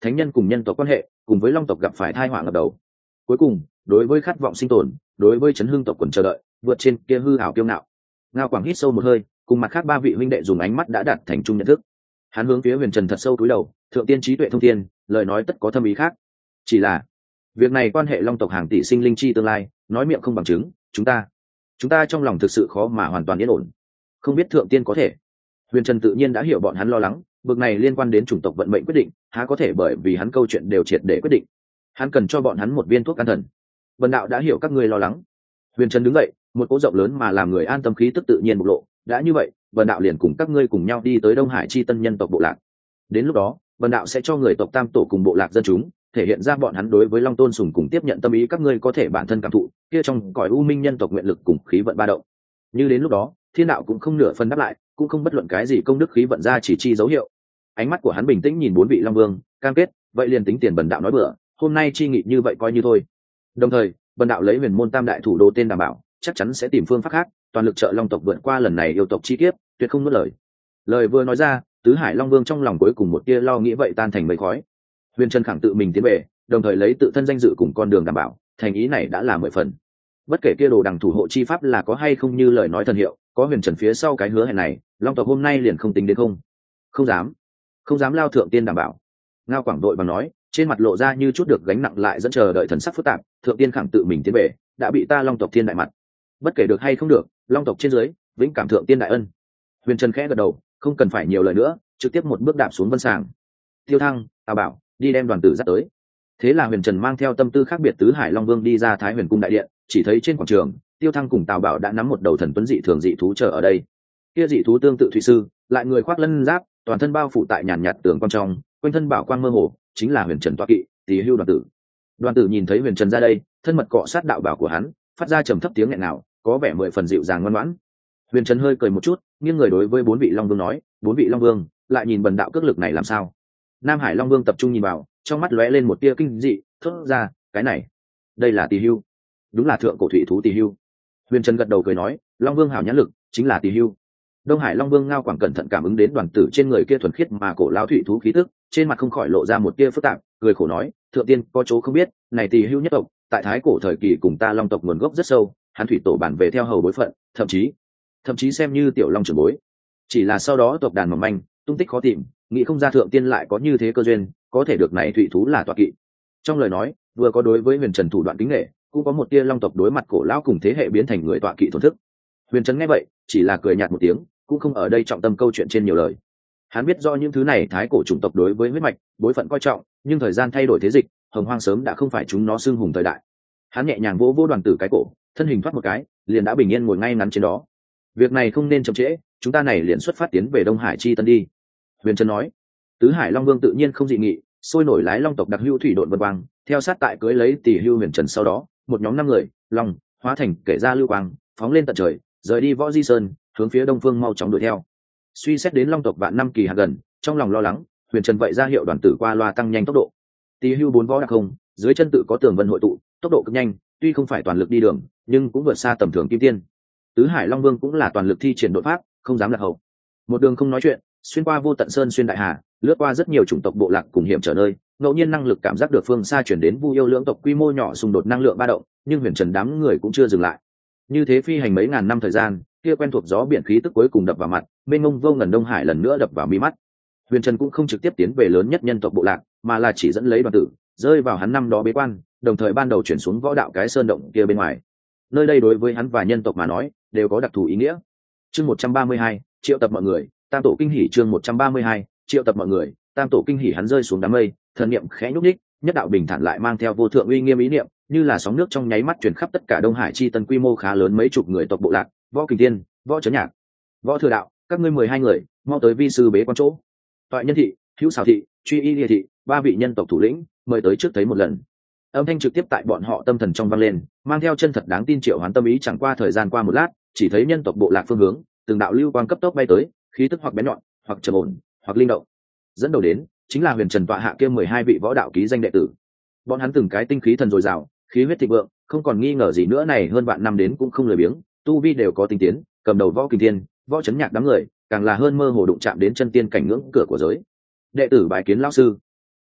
thánh nhân cùng nhân tộc quan hệ, cùng với long tộc gặp phải tai họa ngập đầu. Cuối cùng, đối với khát vọng sinh tồn, đối với chấn hưng tộc quần chờ đợi, vượt trên kia hư ảo kiêu ngạo. Ngao Quảng hít sâu một hơi, cùng mặt khác ba vị huynh đệ dùng ánh mắt đã đạt thành chung nhận thức. Hắn hướng phía Huyền Trần thật sâu cúi đầu, thượng tiên trí tuệ thông thiên, lời nói tất có thâm ý khác. Chỉ là, việc này quan hệ long tộc hàng tỷ sinh linh chi tương lai, nói miệng không bằng chứng, chúng ta, chúng ta trong lòng thực sự khó mà hoàn toàn yên ổn. Không biết thượng tiên có thể. Huyền Trần tự nhiên đã hiểu bọn hắn lo lắng, bực này liên quan đến chủng tộc vận mệnh quyết định, há có thể bởi vì hắn câu chuyện đều triệt để quyết định. Hắn cần cho bọn hắn một viên thuốc an thần. Vân đạo đã hiểu các ngươi lo lắng. Huyền Trần đứng dậy, một cỗ rộng lớn mà làm người an tâm khí tức tự nhiên bộc lộ. Đã như vậy, Vân đạo liền cùng các ngươi cùng nhau đi tới Đông Hải chi tân nhân tộc bộ lạc. Đến lúc đó, Vân đạo sẽ cho người tộc Tam tổ cùng bộ lạc dân chúng thể hiện ra bọn hắn đối với Long Tôn sùng cùng tiếp nhận tâm ý, các ngươi có thể bản thân cảm thụ, kia trong cõi u minh nhân tộc nguyện lực cùng khí vận ba động. Như đến lúc đó, thiên đạo cũng không nửa phần đáp lại, cũng không bất luận cái gì công đức khí vận ra chỉ chi dấu hiệu. Ánh mắt của hắn bình tĩnh nhìn bốn vị Long Vương, cam kết, vậy liền tính tiền Bần đạo nói bừa, hôm nay chi nghị như vậy coi như thôi. Đồng thời, Bần đạo lấy Huyền Môn Tam đại thủ đô tên đảm bảo, chắc chắn sẽ tìm phương pháp khác, toàn lực trợ Long tộc vượt qua lần này yêu tộc chi kiếp, tuyệt không nuốt lời. Lời vừa nói ra, tứ hải Long Vương trong lòng cuối cùng một tia lo nghĩ vậy tan thành mây khói. Huyền Trần khẳng tự mình tiến về, đồng thời lấy tự thân danh dự cùng con đường đảm bảo, thành ý này đã là mười phần. Bất kể kia đồ đằng thủ hộ chi pháp là có hay không như lời nói thần hiệu, có Huyền Trần phía sau cái hứa hẹn này, Long tộc hôm nay liền không tính đến không. Không dám, không dám lao thượng tiên đảm bảo. Ngao Quảng đội bằng nói, trên mặt lộ ra như chút được gánh nặng lại dẫn chờ đợi thần sắc phức tạp, thượng tiên khẳng tự mình tiến về, đã bị ta Long tộc thiên đại mặt. Bất kể được hay không được, Long tộc trên dưới, vĩnh cảm thượng tiên đại ân. Huyền Trần khẽ gật đầu, không cần phải nhiều lời nữa, trực tiếp một bước đạp xuống vân sàng. Tiêu Thăng, Tào Bảo, đi đem đoàn tử dắt tới. Thế là Huyền Trần mang theo tâm tư khác biệt tứ hải Long Vương đi ra Thái Huyền cung đại điện, chỉ thấy trên quảng trường, Tiêu Thăng cùng Tào Bảo đã nắm một đầu thần tuấn dị thường dị thú chờ ở đây. Kia dị thú tương tự thủy sư, lại người khoác lân giáp, toàn thân bao phủ tại nhàn nhạt tường quan trong, quanh thân bảo quang mơ hồ, chính là Huyền Trần tọa kỵ, Tỳ Hưu đoàn tử. Đoàn tử nhìn thấy Huyền Trần ra đây, thân mật cọ sát đạo bảo của hắn, phát ra trầm thấp tiếng nghẹn nào, có vẻ mười phần dịu dàng ngoan ngoãn. Huyền Trần hơi cười một chút, nghiêng người đối với bốn vị Long Vương nói, bốn vị Long Vương, lại nhìn Bần đạo cước lực này làm sao? Nam Hải Long Vương tập trung nhìn vào, trong mắt lóe lên một tia kinh dị, thốt ra, cái này, đây là Tỳ Hưu, đúng là thượng cổ thủy thú Tỳ Hưu. Huyền Trần gật đầu cười nói, Long Vương hảo nhãn lực, chính là Tỳ Hưu. Đông Hải Long Vương Ngao Quảng cẩn thận cảm ứng đến đoàn tử trên người kia thuần khiết mà cổ lão thủy thú khí tức, trên mặt không khỏi lộ ra một tia phức tạp, cười khổ nói, thượng tiên có chỗ không biết, này Tỳ Hưu nhất tộc, tại thái cổ thời kỳ cùng ta Long tộc nguồn gốc rất sâu, hắn thủy tổ bản về theo hầu bối phận, thậm chí, thậm chí xem như tiểu long trưởng bối. Chỉ là sau đó tộc đàn mỏng manh, tung tích khó tìm, nghĩ không ra thượng tiên lại có như thế cơ duyên, có thể được này thủy thú là tọa kỵ. Trong lời nói, vừa có đối với Huyền Trần thủ đoạn kính nghệ, cũng có một tia long tộc đối mặt cổ lão cùng thế hệ biến thành người tọa kỵ thổn thức. Huyền Trần nghe vậy, chỉ là cười nhạt một tiếng, cũng không ở đây trọng tâm câu chuyện trên nhiều lời. Hắn biết rõ những thứ này thái cổ chủng tộc đối với huyết mạch, bối phận coi trọng, nhưng thời gian thay đổi thế dịch, hồng hoang sớm đã không phải chúng nó xưng hùng thời đại. Hắn nhẹ nhàng vỗ vỗ đoàn tử cái cổ, thân hình thoát một cái, liền đã bình yên ngồi ngay ngắn trên đó. Việc này không nên chậm trễ, chúng ta này liền xuất phát tiến về Đông Hải chi tân đi. Huyền Trần nói. Tứ Hải Long Vương tự nhiên không dị nghị, sôi nổi lái long tộc đặc hữu thủy độn vân quang, theo sát tại cưới lấy Tỳ Hưu Huyền Trần sau đó, một nhóm năm người, long hóa thành kể ra lưu quang, phóng lên tận trời, rời đi Võ Di Sơn, hướng phía đông phương mau chóng đuổi theo. Suy xét đến long tộc vạn năm kỳ hạn gần, trong lòng lo lắng, Huyền Trần vậy ra hiệu đoàn tử qua loa tăng nhanh tốc độ. Tỳ Hưu bốn võ đặc không, dưới chân tự có tường vân hội tụ, tốc độ cực nhanh, tuy không phải toàn lực đi đường, nhưng cũng vượt xa tầm thường kim tiên. Tứ Hải Long Vương cũng là toàn lực thi triển đột pháp, không dám lạc hậu. Một đường không nói chuyện, xuyên qua vô tận sơn xuyên đại hà, lướt qua rất nhiều chủng tộc bộ lạc cùng hiểm trở nơi, ngẫu nhiên năng lực cảm giác được phương xa chuyển đến Vu Yêu lưỡng tộc quy mô nhỏ xung đột năng lượng ba động, nhưng Huyền Trần đám người cũng chưa dừng lại. Như thế phi hành mấy ngàn năm thời gian, kia quen thuộc gió biển khí tức cuối cùng đập vào mặt, mênh mông vô ngần Đông Hải lần nữa đập vào mi mắt. Huyền Trần cũng không trực tiếp tiến về lớn nhất nhân tộc bộ lạc, mà là chỉ dẫn lấy đoàn tử, rơi vào hắn năm đó bế quan, đồng thời ban đầu chuyển xuống võ đạo cái sơn động kia bên ngoài. Nơi đây đối với hắn và nhân tộc mà nói, đều có đặc thù ý nghĩa. Chương một trăm ba mươi hai, triệu tập mọi người, Tam tổ kinh hỉ. Chương một trăm ba mươi hai, triệu tập mọi người, Tam tổ kinh hỉ. Hắn rơi xuống đám mây, thần niệm khẽ nhúc nhích, nhất đạo bình thản lại mang theo vô thượng uy nghiêm ý niệm, như là sóng nước trong nháy mắt truyền khắp tất cả Đông Hải chi tân quy mô khá lớn mấy chục người tộc bộ lạc, Võ Kình Tiên, Võ Chấn Nhạc, Võ Thừa Đạo, các ngươi mười hai người, mau tới vi sư bế quan chỗ. Toại Nhân thị, Hữu Xảo thị, Truy Y Liệt thị, ba vị nhân tộc thủ lĩnh, mời tới trước thấy một lần. Âm thanh trực tiếp tại bọn họ tâm thần trong vang lên, mang theo chân thật đáng tin triệu hoán tâm ý. Chẳng qua thời gian qua một lát, chỉ thấy nhân tộc bộ lạc phương hướng, từng đạo lưu quang cấp tốc bay tới, khí tức hoặc bén nhọn, hoặc trầm ổn, hoặc linh động. Dẫn đầu đến chính là Huyền Trần tọa hạ kia mười hai vị võ đạo ký danh đệ tử. Bọn hắn từng cái tinh khí thần dồi dào, khí huyết thịnh vượng, không còn nghi ngờ gì nữa, này hơn vạn năm đến cũng không lười biếng, tu vi đều có tinh tiến, cầm đầu Võ Kình Thiên, Võ Chấn Nhạc đám người, càng là hơn mơ hồ đụng chạm đến chân tiên cảnh ngưỡng cửa của giới. Đệ tử bái kiến lão sư.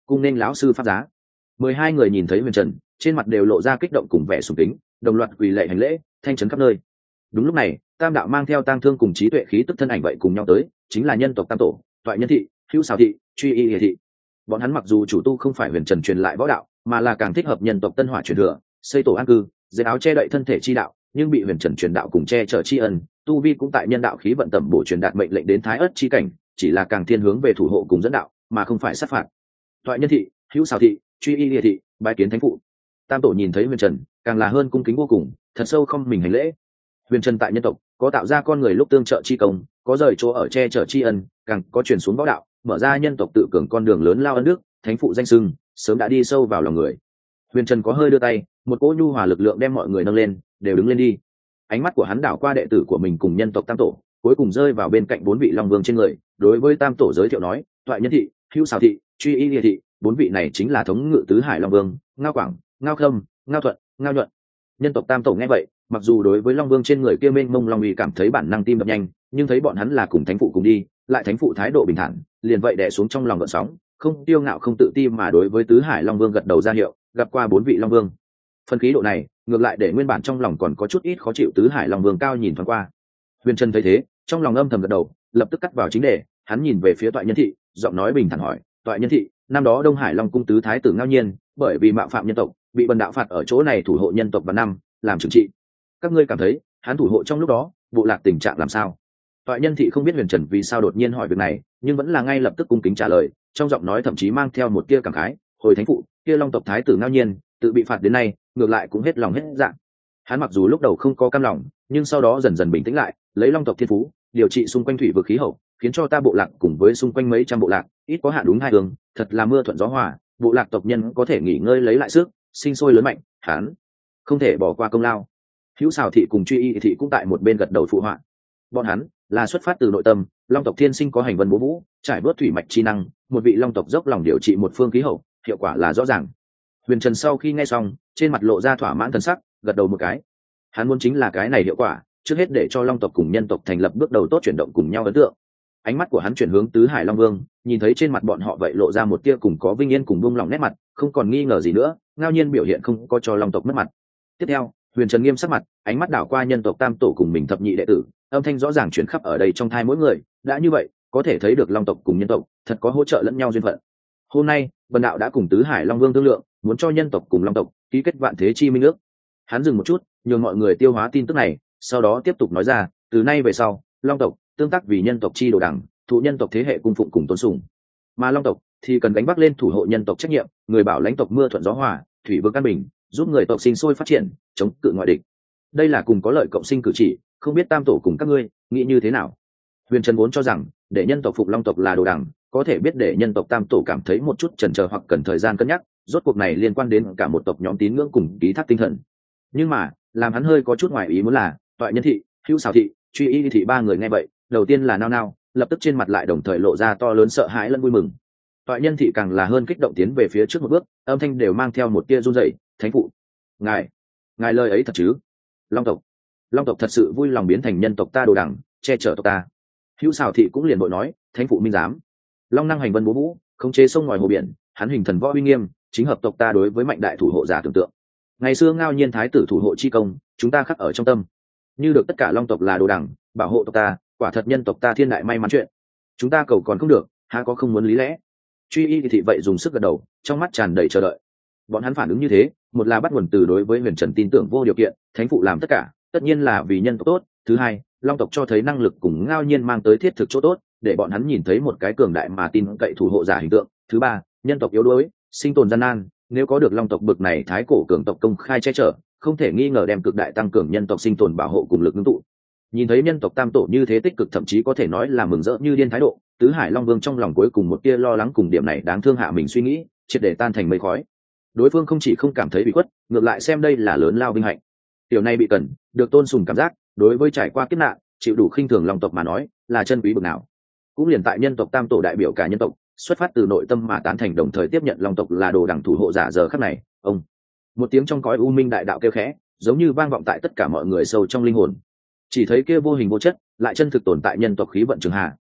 cung nên lão sư pháp giá. Mười hai người nhìn thấy huyền trần, trên mặt đều lộ ra kích động cùng vẻ sùng kính, đồng loạt quỳ lạy hành lễ, thanh trấn khắp nơi. Đúng lúc này, tam đạo mang theo tang thương cùng trí tuệ khí tức thân ảnh vậy cùng nhau tới, chính là nhân tộc tam tổ, toại nhân thị, hữu xào thị, truy y hiệ thị. Bọn hắn mặc dù chủ tu không phải huyền trần truyền lại võ đạo, mà là càng thích hợp nhân tộc tân hỏa truyền thừa, xây tổ an cư, dệt áo che đậy thân thể chi đạo, nhưng bị huyền trần truyền đạo cùng che chở tri ân, tu vi cũng tại nhân đạo khí vận tẩm bổ truyền đạt mệnh lệnh đến thái ất chi cảnh, chỉ là càng thiên hướng về thủ hộ cùng dẫn đạo, mà không phải sát phạt. Toại nhân thị, hữu xào thị, truy y hiệ thị, bái kiến thánh phụ. Tam tổ nhìn thấy huyền trần, càng là hơn cung kính vô cùng, thật sâu không mình hành lễ. Huyền trần tại nhân tộc có tạo ra con người lúc tương trợ chi công, có rời chỗ ở che chở tri ân, càng có truyền xuống võ đạo, mở ra nhân tộc tự cường con đường lớn lao ân đức, thánh phụ danh sưng sớm đã đi sâu vào lòng người. Huyền trần có hơi đưa tay, một cỗ nhu hòa lực lượng đem mọi người nâng lên, đều đứng lên đi. Ánh mắt của hắn đảo qua đệ tử của mình cùng nhân tộc tam tổ, cuối cùng rơi vào bên cạnh bốn vị long vương trên người, đối với tam tổ giới thiệu nói: toại nhân thị, hữu xào thị, truy y địa thị, bốn vị này chính là thống ngự tứ hải long vương, ngao quảng, ngao khâm, ngao thuận, ngao nhuận. Nhân tộc tam tổ nghe vậy, mặc dù đối với long vương trên người kia mênh mông long uy cảm thấy bản năng tim đập nhanh, nhưng thấy bọn hắn là cùng thánh phụ cùng đi, lại thánh phụ thái độ bình thản, liền vậy đè xuống trong lòng gợn sóng, không tiêu ngạo không tự ti mà đối với tứ hải long vương gật đầu ra hiệu, gặp qua bốn vị long vương. Phân khí độ này ngược lại để nguyên bản trong lòng còn có chút ít khó chịu tứ hải long vương cao nhìn thoáng qua. Huyền Trần thấy thế, trong lòng âm thầm gật đầu, lập tức cắt vào chính đề, hắn nhìn về phía toại nhân thị, giọng nói bình thản hỏi: toại nhân thị, năm đó đông hải long cung tứ thái tử ngao nhiên bởi vì mạo phạm nhân tộc bị bần đạo phạt ở chỗ này thủ hộ nhân tộc và năm làm trừng trị, các ngươi cảm thấy hắn thủ hộ trong lúc đó bộ lạc tình trạng làm sao? Toại nhân thị không biết Huyền Trần vì sao đột nhiên hỏi việc này, nhưng vẫn là ngay lập tức cung kính trả lời, trong giọng nói thậm chí mang theo một tia cảm khái: hồi thánh phụ, kia long tộc thái tử ngao nhiên tự bị phạt đến nay ngược lại cũng hết lòng hết dạ. Hắn mặc dù lúc đầu không có cam lòng, nhưng sau đó dần dần bình tĩnh lại, lấy long tộc thiên phú điều trị xung quanh thủy vực khí hậu, khiến cho ta bộ lạc cùng với xung quanh mấy trăm bộ lạc ít có hạn đúng hai hướng, thật là mưa thuận gió hòa, bộ lạc tộc nhân có thể nghỉ ngơi lấy lại sức, sinh sôi lớn mạnh, hắn không thể bỏ qua công lao. Hữu xào thị cùng truy y thị cũng tại một bên gật đầu phụ họa. Bọn hắn là xuất phát từ nội tâm, long tộc thiên sinh có hành vân bố vũ, trải bớt thủy mạch chi năng, một vị long tộc dốc lòng điều trị một phương khí hậu, hiệu quả là rõ ràng. Huyền Trần sau khi nghe xong, trên mặt lộ ra thỏa mãn thần sắc, gật đầu một cái. Hắn muốn chính là cái này hiệu quả, trước hết để cho long tộc cùng nhân tộc thành lập bước đầu tốt chuyển động cùng nhau ấn tượng. Ánh mắt của hắn chuyển hướng tứ hải long vương, nhìn thấy trên mặt bọn họ vậy lộ ra một tia cùng có vinh yên cùng buông lòng nét mặt, không còn nghi ngờ gì nữa, ngao nhiên biểu hiện không có cho long tộc mất mặt. Tiếp theo, Huyền Trần nghiêm sắc mặt, ánh mắt đảo qua nhân tộc tam tổ cùng mình thập nhị đệ tử, âm thanh rõ ràng chuyển khắp ở đây trong thai mỗi người, đã như vậy, có thể thấy được long tộc cùng nhân tộc thật có hỗ trợ lẫn nhau duyên phận. Hôm nay, Vân đạo đã cùng tứ hải long vương thương lượng, muốn cho nhân tộc cùng long tộc ký kết vạn thế chi minh ước. Hắn dừng một chút, nhường mọi người tiêu hóa tin tức này, sau đó tiếp tục nói ra: từ nay về sau, long tộc tương tác vì nhân tộc chi đồ đẳng, thụ nhân tộc thế hệ cung phụng cùng tôn sùng, mà long tộc thì cần gánh vác lên thủ hộ nhân tộc trách nhiệm, người bảo lãnh tộc mưa thuận gió hòa, thủy vực an bình, giúp người tộc sinh sôi phát triển, chống cự ngoại địch. Đây là cùng có lợi cộng sinh cử chỉ, không biết tam tổ cùng các ngươi nghĩ như thế nào? Huyền Trần vốn cho rằng để nhân tộc phục long tộc là đồ đẳng, có thể biết để nhân tộc tam tổ cảm thấy một chút chần chờ hoặc cần thời gian cân nhắc, rốt cuộc này liên quan đến cả một tộc nhóm tín ngưỡng cùng ký thác tinh thần. Nhưng mà làm hắn hơi có chút ngoài ý muốn là toại nhân thị, hữu xào thị, truy y thị ba người nghe vậy, đầu tiên là nao nao, lập tức trên mặt lại đồng thời lộ ra to lớn sợ hãi lẫn vui mừng. Toại nhân thị càng là hơn kích động tiến về phía trước một bước, âm thanh đều mang theo một tia run rẩy: thánh phụ, ngài ngài lời ấy thật chứ? Long tộc long tộc thật sự vui lòng biến thành nhân tộc ta đồ đẳng, che chở tộc ta. Hữu xào thị cũng liền bội nói: thánh phụ minh giám, long năng hành vân bố vũ, khống chế sông ngòi hồ biển, hắn hình thần võ uy nghiêm, chính hợp tộc ta đối với mạnh đại thủ hộ giả tưởng tượng. Ngày xưa ngao nhiên thái tử thủ hộ chi công, chúng ta khắc ở trong tâm, như được tất cả long tộc là đồ đẳng, bảo hộ tộc ta, quả thật nhân tộc ta thiên đại may mắn chuyện. Chúng ta cầu còn không được, há có không muốn lý lẽ? Truy y thị vậy dùng sức gật đầu, trong mắt tràn đầy chờ đợi. Bọn hắn phản ứng như thế, một là bắt nguồn từ đối với Huyền Trần tin tưởng vô điều kiện, thánh phụ làm tất cả tất nhiên là vì nhân tộc tốt. Thứ hai, long tộc cho thấy năng lực cùng ngao nhiên mang tới thiết thực chỗ tốt, để bọn hắn nhìn thấy một cái cường đại mà tin cậy thủ hộ giả hình tượng. Thứ ba, nhân tộc yếu đuối, sinh tồn gian nan, nếu có được long tộc bực này thái cổ cường tộc công khai che chở, không thể nghi ngờ đem cực đại tăng cường nhân tộc sinh tồn bảo hộ cùng lực ngưng tụ. Nhìn thấy nhân tộc tam tổ như thế tích cực, thậm chí có thể nói là mừng rỡ như điên thái độ, tứ hải long vương trong lòng cuối cùng một tia lo lắng cùng điểm này đáng thương hạ mình suy nghĩ, triệt để tan thành mây khói. Đối phương không chỉ không cảm thấy bị khuất, ngược lại xem đây là lớn lao vinh hạnh. Điều này bị cần được tôn sùng cảm giác, đối với trải qua kiếp nạn chịu đủ khinh thường long tộc mà nói là chân quý bậc nào. Cũng liền tại nhân tộc tam tổ đại biểu cả nhân tộc xuất phát từ nội tâm mà tán thành, đồng thời tiếp nhận long tộc là đồ đẳng thủ hộ giả giờ khắc này, ông một tiếng trong cõi u minh đại đạo kêu khẽ, giống như vang vọng tại tất cả mọi người sâu trong linh hồn. Chỉ thấy kia vô hình vô chất lại chân thực tồn tại nhân tộc khí vận trường hà,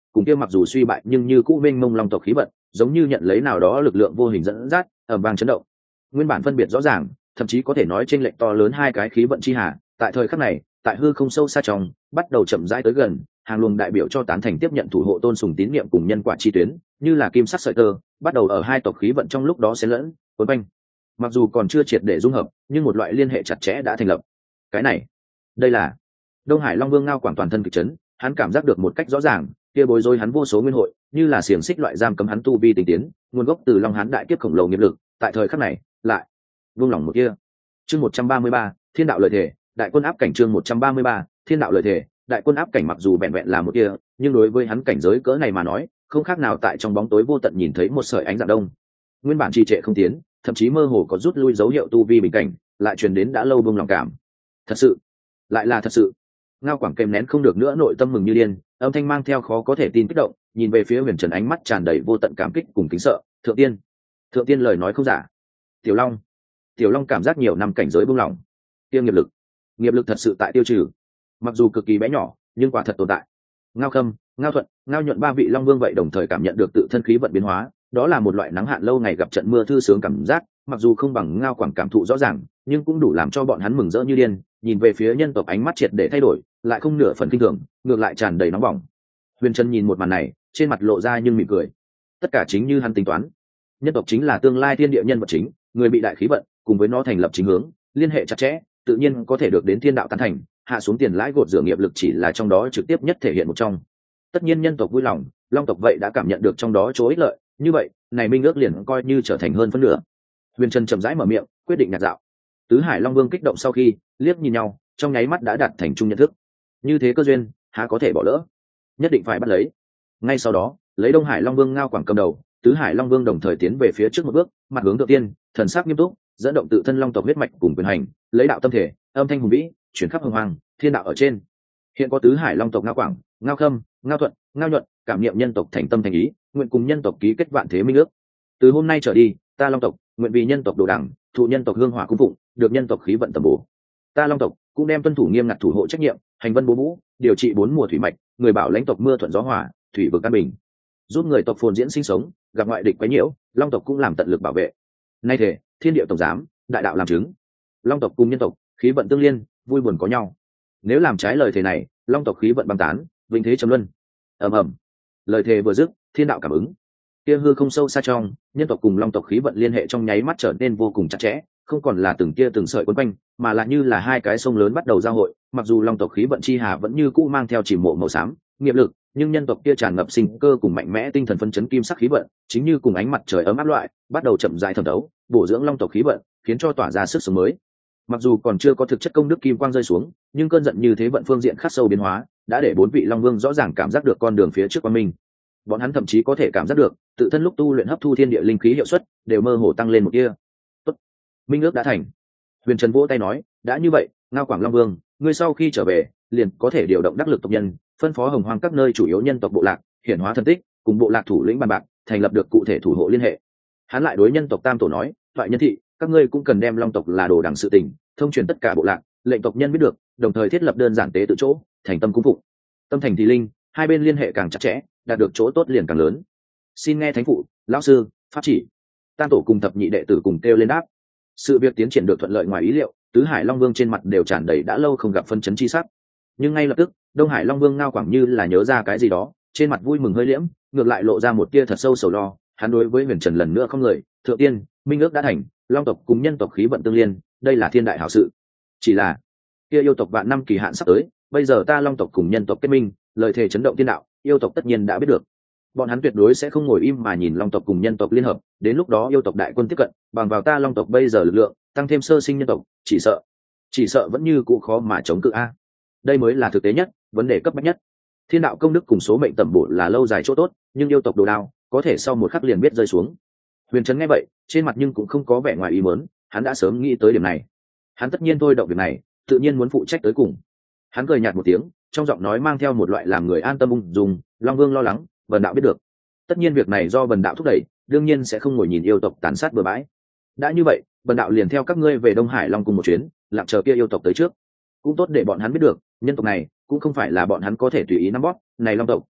cùng kia mặc dù suy bại nhưng như cũ mênh mông long tộc khí vận giống như nhận lấy nào đó lực lượng vô hình dẫn dắt ở vang chấn động. Nguyên bản phân biệt rõ ràng, thậm chí có thể nói chênh lệch to lớn hai cái khí vận chi hà, tại thời khắc này, tại hư không sâu xa trong, bắt đầu chậm rãi tới gần, hàng luồng đại biểu cho tán thành tiếp nhận thủ hộ tôn sùng tín niệm cùng nhân quả chi tuyến, như là kim sắc sợi tơ, bắt đầu ở hai tộc khí vận trong lúc đó xen lẫn, cuốn quanh. Mặc dù còn chưa triệt để dung hợp, nhưng một loại liên hệ chặt chẽ đã thành lập. Cái này, đây là Đông Hải Long Vương Ngao Quảng toàn thân kịch chấn, hắn cảm giác được một cách rõ ràng, kia bối rối hắn vô số nguyên hội, như là xiềng xích loại giam cấm hắn tu vi tinh tiến, nguồn gốc từ Long Hán đại kiếp khổng lồ nghiệp lực, tại thời khắc này, lại vương lòng một kia. Chương một trăm ba mươi ba, Thiên đạo lợi thể, đại quân áp cảnh chương một trăm ba mươi ba, Thiên đạo lợi thể, đại quân áp cảnh mặc dù vẹn vẹn là một kia, nhưng đối với hắn cảnh giới cỡ này mà nói, không khác nào tại trong bóng tối vô tận nhìn thấy một sợi ánh dạng đông. Nguyên bản trì trệ không tiến, thậm chí mơ hồ có rút lui dấu hiệu tu vi bình cảnh, lại truyền đến đã lâu vương lòng cảm. Thật sự, lại là thật sự. Ngao Quảng kèm nén không được nữa nội tâm mừng như điên, âm thanh mang theo khó có thể tin kích động, nhìn về phía Huyền Trần ánh mắt tràn đầy vô tận cảm kích cùng kính sợ. Thượng tiên, thượng tiên lời nói không giả. Tiểu Long, Tiểu Long cảm giác nhiều năm cảnh giới buông lỏng, tiêu nghiệp lực, nghiệp lực thật sự tại tiêu trừ, mặc dù cực kỳ bé nhỏ, nhưng quả thật tồn tại. Ngao Khâm, Ngao Thuận, Ngao Nhuận ba vị Long Vương vậy đồng thời cảm nhận được tự thân khí vận biến hóa, đó là một loại nắng hạn lâu ngày gặp trận mưa thư sướng cảm giác, mặc dù không bằng Ngao Quảng cảm thụ rõ ràng, nhưng cũng đủ làm cho bọn hắn mừng rỡ như điên, nhìn về phía nhân tộc ánh mắt triệt để thay đổi, lại không nửa phần kinh thường, ngược lại tràn đầy nóng bỏng. Huyền Trần nhìn một màn này, trên mặt lộ ra nhưng mỉm cười. Tất cả chính như hắn tính toán, nhân tộc chính là tương lai thiên địa nhân vật chính, người bị đại khí vận, cùng với nó thành lập chính hướng, liên hệ chặt chẽ, tự nhiên có thể được đến thiên đạo tán thành, hạ xuống tiền lãi gột rửa nghiệp lực chỉ là trong đó trực tiếp nhất thể hiện một trong. Tất nhiên nhân tộc vui lòng, Long tộc vậy đã cảm nhận được trong đó chỗ ích lợi, như vậy, này minh ước liền coi như trở thành hơn phân nửa. Huyền Trần chậm rãi mở miệng, quyết định nhạt dạo. Tứ Hải Long Vương kích động sau khi liếc nhìn nhau, trong nháy mắt đã đạt thành chung nhận thức. Như thế cơ duyên, há có thể bỏ lỡ, nhất định phải bắt lấy. Ngay sau đó, lấy Đông Hải Long Vương Ngao Quảng cầm đầu, Tứ Hải Long Vương đồng thời tiến về phía trước một bước, mặt hướng thượng tiên, thần sắc nghiêm túc, dẫn động tự thân long tộc huyết mạch cùng quyền hành, lấy đạo tâm thể, âm thanh hùng vĩ, chuyển khắp hồng hoàng, thiên đạo ở trên. Hiện có Tứ Hải Long tộc Ngao Quảng, Ngao Khâm, Ngao Thuận, Ngao Nhuận, cảm niệm nhân tộc thành tâm thành ý, nguyện cùng nhân tộc ký kết vạn thế minh ước. Từ hôm nay trở đi, ta Long tộc nguyện vì nhân tộc đồ đẳng, thụ nhân tộc hương hỏa cung phụng, được nhân tộc khí vận tầm bổ. Ta Long tộc cũng đem tuân thủ nghiêm ngặt thủ hộ trách nhiệm, hành vân bố vũ, điều trị bốn mùa thủy mạch, người bảo lãnh tộc mưa thuận gió hòa, thủy vực an bình, giúp người tộc phồn diễn sinh sống, gặp ngoại địch quấy nhiễu, Long tộc cũng làm tận lực bảo vệ. Nay thể, thiên địa tổng giám, đại đạo làm chứng, Long tộc cùng nhân tộc khí vận tương liên, vui buồn có nhau. Nếu làm trái lời thề này, Long tộc khí vận băng tán, vinh thế trầm luân. Ầm ầm, lời thề vừa dứt, thiên đạo cảm ứng, kia hư không sâu xa trong, nhân tộc cùng Long tộc khí vận liên hệ trong nháy mắt trở nên vô cùng chặt chẽ, không còn là từng kia từng sợi quấn quanh, mà là như là hai cái sông lớn bắt đầu giao hội. Mặc dù Long tộc khí vận chi hà vẫn như cũ mang theo chỉ mộ màu xám, nghiệp lực, nhưng nhân tộc kia tràn ngập sinh cơ cùng mạnh mẽ tinh thần phân chấn kim sắc khí vận, chính như cùng ánh mặt trời ấm áp loại, bắt đầu chậm rãi thẩm thấu, bổ dưỡng Long tộc khí vận, khiến cho tỏa ra sức sống mới. Mặc dù còn chưa có thực chất công đức kim quang rơi xuống, nhưng cơn giận như thế vận phương diện khắc sâu biến hóa, đã để bốn vị Long Vương rõ ràng cảm giác được con đường phía trước của mình. Bọn hắn thậm chí có thể cảm giác được, tự thân lúc tu luyện hấp thu thiên địa linh khí hiệu suất đều mơ hồ tăng lên một tia. Tốt, minh ước đã thành. Huyền Trần vỗ tay nói, đã như vậy, Ngao Quảng Long Vương, ngươi sau khi trở về, liền có thể điều động đắc lực tộc nhân, phân phó hồng hoang các nơi chủ yếu nhân tộc bộ lạc, hiển hóa thần tích, cùng bộ lạc thủ lĩnh bàn bạc, thành lập được cụ thể thủ hộ liên hệ. Hắn lại đối nhân tộc Tam Tổ nói, thoại nhân thị, các ngươi cũng cần đem Long tộc là đồ đẳng sự tình, thông truyền tất cả bộ lạc, lệnh tộc nhân biết được, đồng thời thiết lập đơn giản tế tự chỗ, thành tâm cung phụng. Tâm thành thì linh, hai bên liên hệ càng chặt chẽ, đạt được chỗ tốt liền càng lớn. Xin nghe thánh phụ, lão sư, pháp chỉ. Tam Tổ cùng thập nhị đệ tử cùng kêu lên đáp. Sự việc tiến triển được thuận lợi ngoài ý liệu, Tứ Hải Long Vương trên mặt đều tràn đầy đã lâu không gặp phân chấn chi sắc. Nhưng ngay lập tức, Đông Hải Long Vương Ngao Quảng như là nhớ ra cái gì đó, trên mặt vui mừng hơi liễm, ngược lại lộ ra một tia thật sâu sầu lo. Hắn đối với Huyền Trần lần nữa không lời, thượng tiên, minh ước đã thành, Long tộc cùng nhân tộc khí vận tương liên, đây là thiên đại hảo sự. Chỉ là kia yêu tộc vạn năm kỳ hạn sắp tới, bây giờ ta Long tộc cùng nhân tộc kết minh, lời thề chấn động thiên đạo, yêu tộc tất nhiên đã biết được. Bọn hắn tuyệt đối sẽ không ngồi im mà nhìn Long tộc cùng nhân tộc liên hợp, đến lúc đó yêu tộc đại quân tiếp cận, bằng vào ta Long tộc bây giờ lực lượng, tăng thêm sơ sinh nhân tộc, chỉ sợ, chỉ sợ vẫn như cũ khó mà chống cự a. Đây mới là thực tế nhất, vấn đề cấp bách nhất. Thiên đạo công đức cùng số mệnh tầm bổ là lâu dài chỗ tốt, nhưng yêu tộc đồ đao, có thể sau một khắc liền biết rơi xuống. Huyền Trấn nghe vậy, trên mặt nhưng cũng không có vẻ ngoài ý muốn, hắn đã sớm nghĩ tới điểm này. Hắn tất nhiên thôi động việc này, tự nhiên muốn phụ trách tới cùng. Hắn cười nhạt một tiếng, trong giọng nói mang theo một loại làm người an tâm ung dung. Long Vương lo lắng, Vân đạo biết được. Tất nhiên việc này do Vân đạo thúc đẩy, đương nhiên sẽ không ngồi nhìn yêu tộc tàn sát bừa bãi. Đã như vậy, Vân đạo liền theo các ngươi về Đông Hải Long cùng một chuyến, lặng chờ kia yêu tộc tới trước. Cũng tốt để bọn hắn biết được, nhân tộc này cũng không phải là bọn hắn có thể tùy ý nắm bóp. Này Long tộc,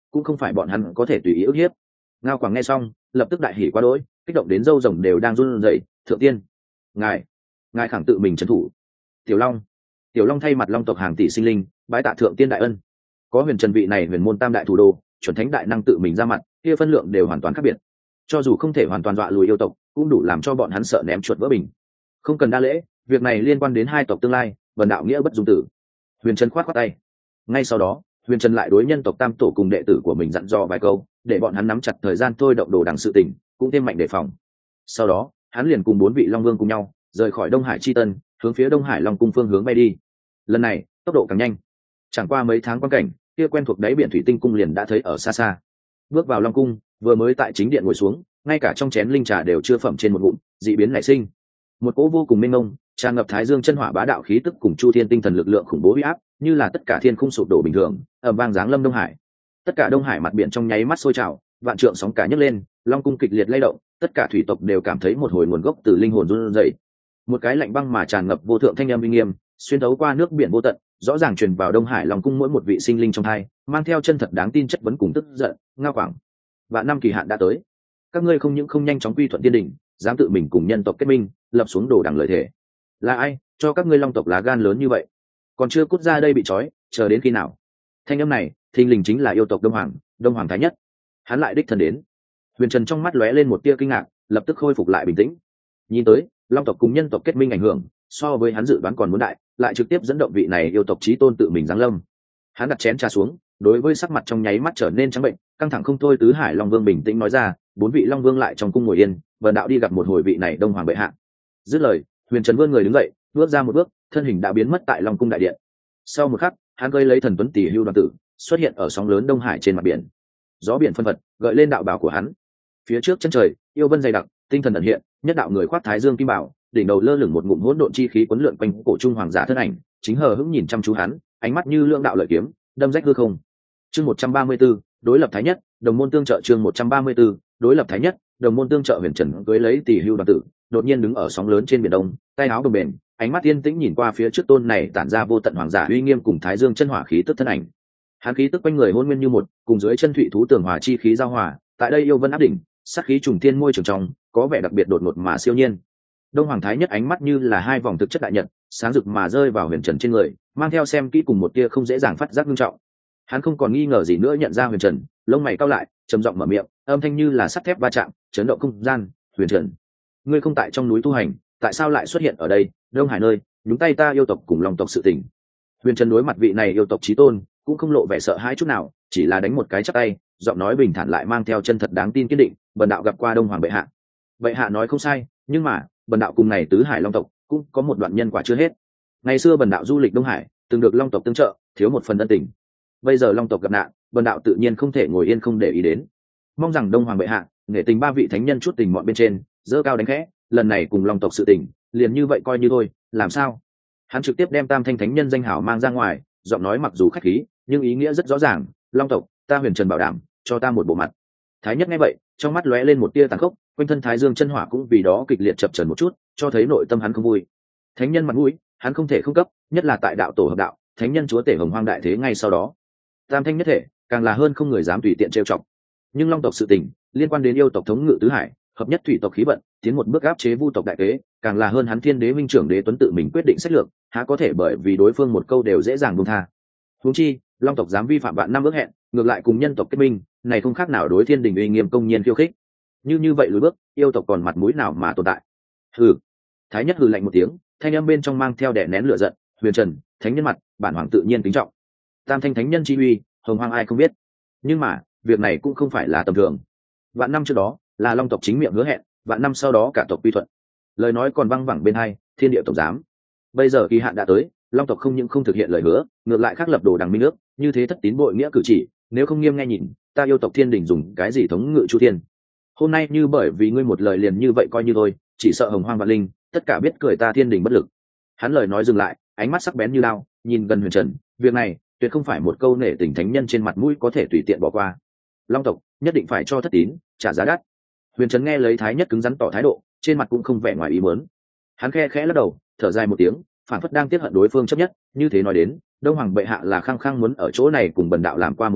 cũng không phải bọn hắn có thể tùy ý ức hiếp. Ngao Quảng nghe xong lập tức đại hỉ quá đỗi, kích động đến râu rồng đều đang run rẩy. Thượng tiên, ngài ngài khẳng tự mình trấn thủ. Tiểu Long Tiểu Long thay mặt Long tộc hàng tỷ sinh linh bái tạ thượng tiên đại ân. Có Huyền Trần vị này huyền môn tam đại thủ đô chuẩn thánh đại năng tự mình ra mặt, kia phân lượng đều hoàn toàn khác biệt. Cho dù không thể hoàn toàn dọa lùi yêu tộc, cũng đủ làm cho bọn hắn sợ ném chuột vỡ bình. Không cần đa lễ, việc này liên quan đến hai tộc tương lai, vần đạo nghĩa bất dung tử. Huyền Trần khoát khoát tay. Ngay sau đó, Huyền Trần lại đối nhân tộc tam tổ cùng đệ tử của mình dặn dò vài câu, để bọn hắn nắm chặt thời gian thôi động đồ đằng sự tình, cũng thêm mạnh đề phòng. Sau đó, hắn liền cùng bốn vị Long Vương cùng nhau rời khỏi Đông Hải Chi Tân, hướng phía Đông Hải Long Cung phương hướng bay đi. Lần này, tốc độ càng nhanh. Chẳng qua mấy tháng quan cảnh, kia quen thuộc đáy biển thủy tinh cung liền đã thấy ở xa xa. Bước vào Long Cung, vừa mới tại chính điện ngồi xuống, ngay cả trong chén linh trà đều chưa phẩm trên một ngụm, dị biến nảy sinh. Một cỗ vô cùng mênh mông, tràn ngập Thái Dương chân hỏa bá đạo khí tức cùng Chu Thiên tinh thần lực lượng khủng bố uy áp, như là tất cả thiên khung sụp đổ bình thường, ầm vang giáng lâm Đông Hải. Tất cả Đông Hải mặt biển trong nháy mắt sôi trào, vạn trượng sóng cả nhấc lên, Long Cung kịch liệt lay động, tất cả thủy tộc đều cảm thấy một hồi nguồn gốc từ linh hồn run rẩy. Một cái lạnh băng mà tràn ngập vô thượng thanh âm uy nghiêm, xuyên thấu qua nước biển vô tận, rõ ràng truyền vào Đông Hải Long Cung mỗi một vị sinh linh trong hai, mang theo chân thật đáng tin chất vấn cùng tức giận. Ngao Quảng, vạn năm kỳ hạn đã tới, các ngươi không những không nhanh chóng quy thuận tiên đình, dám tự mình cùng nhân tộc kết minh, lập xuống đồ đằng lợi thể. Là ai cho các ngươi Long tộc lá gan lớn như vậy? Còn chưa cút ra đây bị trói, chờ đến khi nào? Thanh âm này, thình lình chính là yêu tộc Đông Hoàng, Đông Hoàng Thái Nhất. Hắn lại đích thân đến. Huyền Trần trong mắt lóe lên một tia kinh ngạc, lập tức khôi phục lại bình tĩnh. Nhìn tới, Long tộc cùng nhân tộc kết minh ảnh hưởng, so với hắn dự đoán còn muốn đại, lại trực tiếp dẫn động vị này yêu tộc chí tôn tự mình giáng lâm. Hắn đặt chén trà xuống, đối với sắc mặt trong nháy mắt trở nên trắng bệnh, căng thẳng không thôi. Tứ Hải Long Vương bình tĩnh nói ra, bốn vị Long Vương lại trong cung ngồi yên, vần đạo đi gặp một hồi vị này Đông Hoàng bệ hạ. Dứt lời, Huyền Trần vươn người đứng dậy, bước ra một bước, thân hình đã biến mất tại Long Cung đại điện. Sau một khắc, hắn gây lấy thần tuấn tỷ hưu đoàn tử, xuất hiện ở sóng lớn Đông Hải trên mặt biển. Gió biển phân phật, gợi lên đạo bào của hắn. Phía trước chân trời, yêu vân dày đặc, tinh thần ẩn hiện, nhất đạo người khoác Thái Dương kim bảo, đỉnh đầu lơ lửng một ngụm hỗn độn chi khí quấn lượn quanh cổ trung hoàng giả thân ảnh, chính hờ hững nhìn chăm chú hắn, ánh mắt như lưỡng đạo lợi kiếm, đâm rách hư không. Chương một trăm ba mươi 134, đối lập Thái Nhất, đồng môn tương trợ. Chương một trăm ba mươi 134, đối lập Thái Nhất, đồng môn tương trợ. Huyền Trần cưới lấy tỷ hưu đoàn tử, đột nhiên đứng ở sóng lớn trên biển đông, tay áo bồng bềnh, ánh mắt yên tĩnh nhìn qua phía trước tôn này tản ra vô tận hoàng giả uy nghiêm cùng Thái Dương chân hỏa khí tức thân ảnh. Hắn khí tức quanh người hôn nguyên như một, cùng dưới chân thụy thú tường hòa chi khí giao hòa, tại đây yêu vân áp đỉnh, sát khí trùng thiên môi trường trong, có vẻ đặc biệt đột ngột mà siêu nhiên. Đông Hoàng Thái Nhất ánh mắt như là hai vòng thực chất đại nhật, sáng rực mà rơi vào Huyền Trần trên người, mang theo xem kỹ cùng một tia không dễ dàng phát giác nghiêm trọng. Hắn không còn nghi ngờ gì nữa nhận ra Huyền Trần, lông mày cau lại, trầm giọng mở miệng, âm thanh như là sắt thép va chạm, chấn động không gian. Huyền Trần, ngươi không tại trong núi tu hành, tại sao lại xuất hiện ở đây, Đông Hải nơi, nhúng tay ta yêu tộc cùng Long tộc sự tình? Huyền Trần đối mặt vị này yêu tộc chí tôn, cũng không lộ vẻ sợ hãi chút nào, chỉ là đánh một cái chắp tay, giọng nói bình thản lại mang theo chân thật đáng tin kiên định, bần đạo gặp qua Đông Hoàng bệ hạ. Bệ hạ nói không sai, nhưng mà bần đạo cùng này tứ hải Long tộc cũng có một đoạn nhân quả chưa hết. Ngày xưa bần đạo du lịch Đông Hải, từng được Long tộc tương trợ, thiếu một phần ân tình. Bây giờ Long tộc gặp nạn, bần đạo tự nhiên không thể ngồi yên không để ý đến. Mong rằng Đông Hoàng bệ hạ nể tình ba vị thánh nhân chút tình mọn bên trên, dơ cao đánh khẽ, lần này cùng Long tộc sự tình, liền như vậy coi như thôi, làm sao? Hắn trực tiếp đem Tam Thanh thánh nhân danh hảo mang ra ngoài, giọng nói mặc dù khách khí, nhưng ý nghĩa rất rõ ràng. Long tộc, ta Huyền Trần bảo đảm, cho ta một bộ mặt. Thái Nhất nghe vậy, trong mắt lóe lên một tia tàn khốc, quanh thân Thái Dương chân hỏa cũng vì đó kịch liệt chập chờn một chút, cho thấy nội tâm hắn không vui. Thánh nhân mặt mũi, hắn không thể không cấp, nhất là tại đạo tổ hợp đạo, thánh nhân chúa tể hồng hoang đại thế ngay sau đó. Tam Thanh nhất thể, càng là hơn không người dám tùy tiện trêu chọc. Nhưng Long tộc sự tình, liên quan đến yêu tộc thống ngự tứ hải, hợp nhất thủy tộc khí vận, tiến một bước áp chế vu tộc đại kế, càng là hơn hắn Thiên Đế minh trưởng Đế Tuấn tự mình quyết định sách lược, há có thể bởi vì đối phương một câu đều dễ dàng buông tha. Huống chi, Long tộc dám vi phạm vạn năm ước hẹn, ngược lại cùng nhân tộc kết minh, này không khác nào đối thiên đình uy nghiêm công nhiên khiêu khích. Như như vậy lùi bước, yêu tộc còn mặt mũi nào mà tồn tại? Hừ. Thái Nhất hừ lạnh một tiếng, thanh âm bên trong mang theo đè nén lửa giận. Huyền Trần, thánh nhân mặt, bản hoàng tự nhiên kính trọng. Tam Thanh thánh nhân chi uy, hồng hoang ai không biết. Nhưng mà, việc này cũng không phải là tầm thường. Vạn năm trước đó, là Long tộc chính miệng hứa hẹn, vạn năm sau đó cả tộc quy thuận. Lời nói còn văng vẳng bên hai, thiên địa tổng giám. Bây giờ kỳ hạn đã tới, Long tộc không những không thực hiện lời hứa, ngược lại khắc lập đồ đằng minh nước, như thế thất tín bội nghĩa cử chỉ, nếu không nghiêm nghe nhìn, ta yêu tộc thiên đình dùng cái gì thống ngự chu thiên? Hôm nay như bởi vì ngươi một lời liền như vậy coi như thôi, chỉ sợ hồng hoang vạn linh, tất cả biết cười ta thiên đình bất lực. Hắn lời nói dừng lại, ánh mắt sắc bén như lao, nhìn gần Huyền Trần, việc này tuyệt không phải một câu nể tình thánh nhân trên mặt mũi có thể tùy tiện bỏ qua. Long tộc nhất định phải cho thất tín, trả giá đắt. Huyền Trần nghe lấy Thái Nhất cứng rắn tỏ thái độ, trên mặt cũng không vẻ ngoài ý muốn. Hắn khe khẽ lắc đầu, thở dài một tiếng, phản phất đang tiếc hận đối phương chấp nhất, như thế nói đến, Đông Hoàng bệ hạ là khăng khăng muốn ở chỗ này cùng bần đạo làm qua một hồi,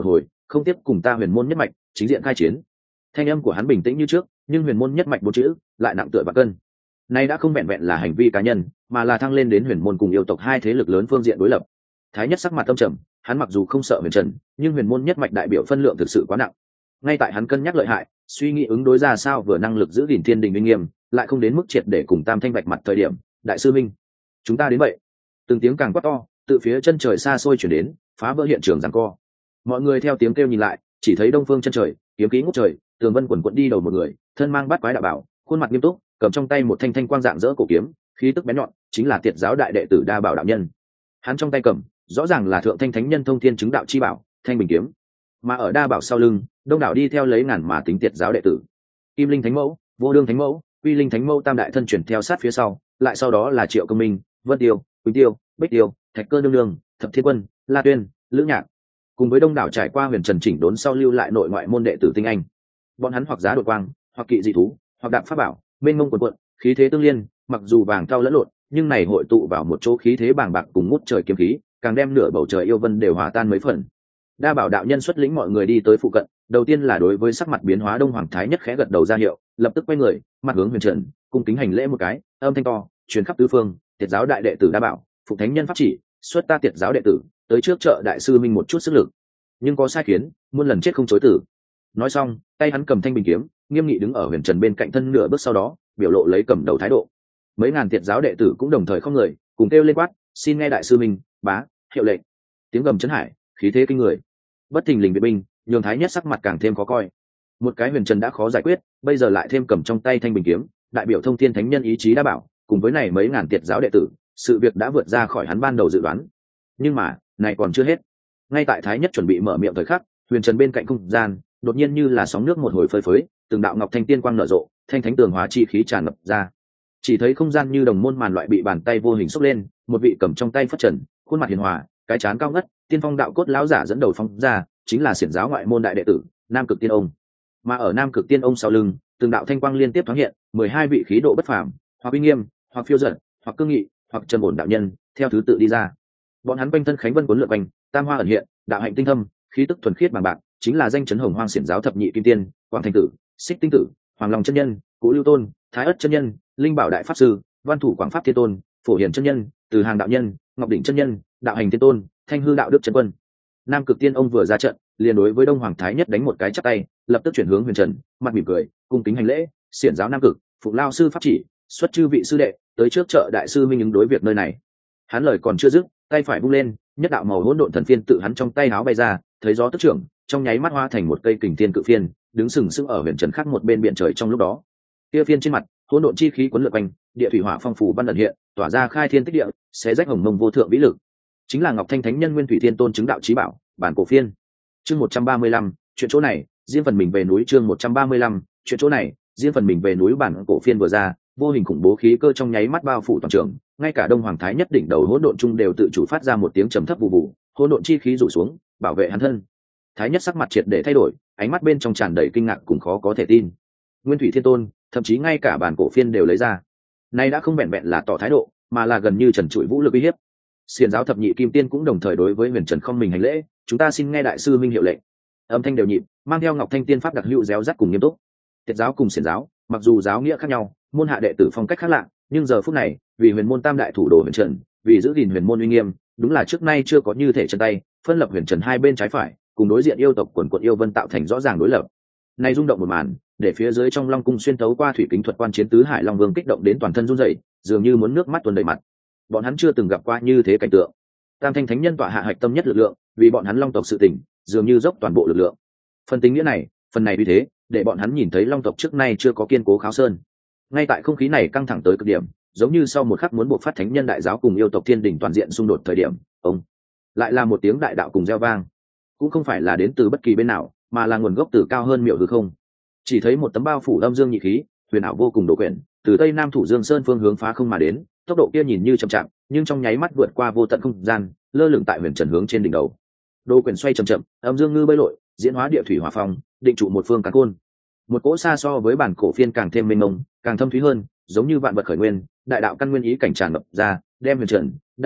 không tiếp cùng ta huyền môn nhất mạch chính diện khai chiến. Thanh âm của hắn bình tĩnh như trước, nhưng huyền môn nhất mạch bốn chữ lại nặng tựa và cân. Nay đã không vẹn vẹn là hành vi cá nhân, mà là thăng lên đến huyền môn cùng yêu tộc hai thế lực lớn phương diện đối lập. Thái Nhất sắc mặt tâm trầm, hắn mặc dù không sợ huyền trần, nhưng huyền môn nhất mạch đại biểu phân lượng thực sự quá nặng. Ngay tại hắn cân nhắc lợi hại, suy nghĩ ứng đối ra sao vừa năng lực giữ gìn thiên đình uy nghiêm, lại không đến mức triệt để cùng Tam Thanh Bạch mặt thời điểm, đại sư minh, chúng ta đến vậy. Từng tiếng càng quát to, từ phía chân trời xa xôi chuyển đến, phá vỡ hiện trường giằng co. Mọi người theo tiếng kêu nhìn lại, chỉ thấy đông phương chân trời, kiếm khí ngút trời, tường vân quần quận đi đầu một người, thân mang bát quái đạo bảo, khuôn mặt nghiêm túc, cầm trong tay một thanh thanh quang dạng dỡ cổ kiếm, khí tức bén nhọn, chính là Tiệt giáo đại đệ tử Đa Bảo đạo nhân. Hắn trong tay cầm, rõ ràng là thượng thanh thánh nhân thông thiên chứng đạo chi bảo, thanh bình kiếm. Mà ở Đa Bảo sau lưng, đông đảo đi theo lấy ngàn mà tính Tiệt giáo đệ tử. Kim Linh Thánh Mẫu, Vô Đương Thánh Mẫu, Uy Linh Thánh Mẫu tam đại thân truyền theo sát phía sau, lại sau đó là Triệu Công Minh, Vân Tiêu, Quỳnh Tiêu, Bích Tiêu, Thạch Cơ Nương Nương, Thập Thiên Quân, La Tuyên, Lữ Nhạc, cùng với đông đảo trải qua huyền trần chỉnh đốn sau lưu lại nội ngoại môn đệ tử tinh anh. Bọn hắn hoặc giá đột quang, hoặc kỵ dị thú, hoặc đạp pháp bảo, mênh mông quần quận, khí thế tương liên, mặc dù vàng cao lẫn lộn, nhưng này hội tụ vào một chỗ khí thế bàng bạc cùng ngút trời kiếm khí, càng đem nửa bầu trời yêu vân đều hòa tan mấy phần. Đa Bảo đạo nhân xuất lĩnh mọi người đi tới phụ cận, đầu tiên là đối với sắc mặt biến hóa Đông Hoàng Thái Nhất khẽ gật đầu ra hiệu, lập tức quay người, mặt hướng huyền trần, cung kính hành lễ một cái, âm thanh to, truyền khắp tứ phương, Tiệt giáo đại đệ tử Đa Bảo, phụ thánh nhân pháp chỉ, xuất ta Tiệt giáo đệ tử, tới trước chợ đại sư minh một chút sức lực. Nhưng có sai khiến, muôn lần chết không chối từ. Nói xong, tay hắn cầm thanh bình kiếm, nghiêm nghị đứng ở huyền trần bên cạnh thân nửa bước sau đó, biểu lộ lấy cầm đầu thái độ. Mấy ngàn Tiệt giáo đệ tử cũng đồng thời không người, cùng kêu lên quát, xin nghe đại sư minh, bá, hiệu lệnh. Tiếng gầm chấn hải, khí thế kinh người. Bất thình lình viện binh, nhường Thái Nhất sắc mặt càng thêm khó coi. Một cái huyền trần đã khó giải quyết, bây giờ lại thêm cầm trong tay thanh bình kiếm, đại biểu thông thiên thánh nhân ý chí Đa Bảo, cùng với này mấy ngàn Tiệt giáo đệ tử, sự việc đã vượt ra khỏi hắn ban đầu dự đoán. Nhưng mà, này còn chưa hết. Ngay tại Thái Nhất chuẩn bị mở miệng thời khắc, huyền trần bên cạnh không gian, đột nhiên như là sóng nước một hồi phơi phới, từng đạo ngọc thanh tiên quang nở rộ, thanh thánh tường hóa chi khí tràn ngập ra. Chỉ thấy không gian như đồng môn màn loại bị bàn tay vô hình xốc lên, một vị cầm trong tay phất trần, khuôn mặt hiền hòa, cái trán cao ngất, tiên phong đạo cốt lão giả dẫn đầu phong ra, chính là xiển giáo ngoại môn đại đệ tử Nam Cực Tiên Ông. Mà ở Nam Cực Tiên Ông sau lưng, từng đạo thanh quang liên tiếp thoáng hiện, mười hai vị khí độ bất phàm, hoặc uy nghiêm, hoặc phiêu dật, hoặc cương nghị, hoặc trần ổn đạo nhân, theo thứ tự đi ra. Bọn hắn quanh thân khánh vân cuốn lượn quanh, tam hoa ẩn hiện, đạo hạnh tinh thâm, khí tức thuần khiết bằng bạc, chính là danh chấn hồng hoang xiển giáo thập nhị kim tiên, Quảng Thành Tử, Xích Tinh Tử, Hoàng Long chân nhân, Cú Lưu Tôn, Thái Ất chân nhân, Linh Bảo đại pháp sư, Văn Thủ Quảng Pháp Thiên Tôn, Phổ Hiền chân nhân, Từ Hàng đạo nhân, Ngọc Đỉnh chân nhân, Đạo Hành Thiên Tôn, Thanh Hư đạo đức chân quân. Nam Cực Tiên Ông vừa ra trận, liền đối với Đông Hoàng Thái Nhất đánh một cái chắp tay, lập tức chuyển hướng huyền trần, mặt mỉm cười, cung kính hành lễ, xiển giáo Nam Cực, phụ lao sư pháp chỉ, xuất chư vị sư đệ, tới trước chợ đại sư minh ứng đối việc nơi này. Hắn lời còn chưa dứt, tay phải vung lên, nhất đạo màu hỗn độn thần phiên tự hắn trong tay áo bay ra, thấy gió tức trưởng, trong nháy mắt hóa thành một cây kình thiên cự phiên, đứng sừng sững ở huyền trần khác một bên biển trời trong lúc đó. Kia phiên trên mặt, hỗn độn chi khí cuốn lượn quanh, địa thủy hỏa phong phủ văn ẩn hiện, tỏa ra khai thiên tích địa, xé rách hồng mông vô thượng vĩ lực. Chính là Ngọc Thanh Thánh Nhân Nguyên Thủy Thiên Tôn chứng đạo chí bảo, bản cổ phiên. Chương một trăm ba mươi lăm, chuyện chỗ này, riêng phần mình về núi. Chương một trăm ba mươi lăm, chuyện chỗ này, riêng phần mình về núi. Bản cổ phiên vừa ra, vô hình khủng bố khí cơ trong nháy mắt bao phủ toàn trường, ngay cả Đông Hoàng Thái Nhất đỉnh đầu hỗn độn trung đều tự chủ phát ra một tiếng trầm thấp vụ vụ, hỗn độn chi khí rủ xuống, bảo vệ hắn thân. Thái Nhất sắc mặt triệt để thay đổi, ánh mắt bên trong tràn đầy kinh ngạc cùng khó có thể tin. Nguyên Thủy Thiên Tôn, thậm chí ngay cả bản cổ phiên đều lấy ra. Nay đã không vẹn vẹn là tỏ thái độ, mà là gần như trần trụi vũ lực uy hiếp. Xiển giáo thập nhị kim tiên cũng đồng thời đối với huyền trần không mình hành lễ, chúng ta xin nghe đại sư minh hiệu lệnh. Âm thanh đều nhịp, mang theo Ngọc Thanh tiên pháp đặc hữu réo rắt cùng nghiêm túc. Tiệt giáo cùng xiển giáo, mặc dù giáo nghĩa khác nhau, môn hạ đệ tử phong cách khác lạ, nhưng giờ phút này, vì huyền môn tam đại thủ đồ huyền trần, vì giữ gìn huyền môn uy nghiêm, đúng là trước nay chưa có như thể chân tay, phân lập huyền trần hai bên trái phải, cùng đối diện yêu tộc quần quận yêu vân tạo thành rõ ràng đối lập. Nay rung động một màn, để phía dưới trong long cung xuyên tấu qua thủy kính thuật quan chiến tứ hải long vương kích động đến toàn thân run rẩy, dường như muốn nước mắt tuôn đầy mặt. Bọn hắn chưa từng gặp qua như thế cảnh tượng. Tam thanh thánh nhân tọa hạ hạch tâm nhất lực lượng, vì bọn hắn long tộc sự tỉnh, dường như dốc toàn bộ lực lượng. Phần tính nghĩa này, phần này vì thế, để bọn hắn nhìn thấy long tộc trước nay chưa có kiên cố kháo sơn. Ngay tại không khí này căng thẳng tới cực điểm, giống như sau một khắc muốn buộc phát thánh nhân đại giáo cùng yêu tộc thiên đỉnh toàn diện xung đột thời điểm, ông lại là một tiếng đại đạo cùng reo vang, cũng không phải là đến từ bất kỳ bên nào, mà là nguồn gốc từ cao hơn miệu hư không. Chỉ thấy một tấm bao phủ âm dương nhị khí, huyền ảo vô cùng đồ quyển, từ tây nam thủ dương sơn phương hướng phá không mà đến, tốc độ kia nhìn như chậm chạp, nhưng trong nháy mắt vượt qua vô tận không gian, lơ lửng tại huyền trần hướng trên đỉnh đầu. Đồ quyển xoay chậm chậm, âm dương ngư bơi lội, diễn hóa địa thủy hỏa phong, định trụ một phương càn khôn. Một cỗ xa so với bản cổ phiên càng thêm mênh mông, càng thâm thúy hơn, giống như vạn vật khởi nguyên, đại đạo căn nguyên ý cảnh tràn ngập ra, đem huyền trần, Đa Bảo,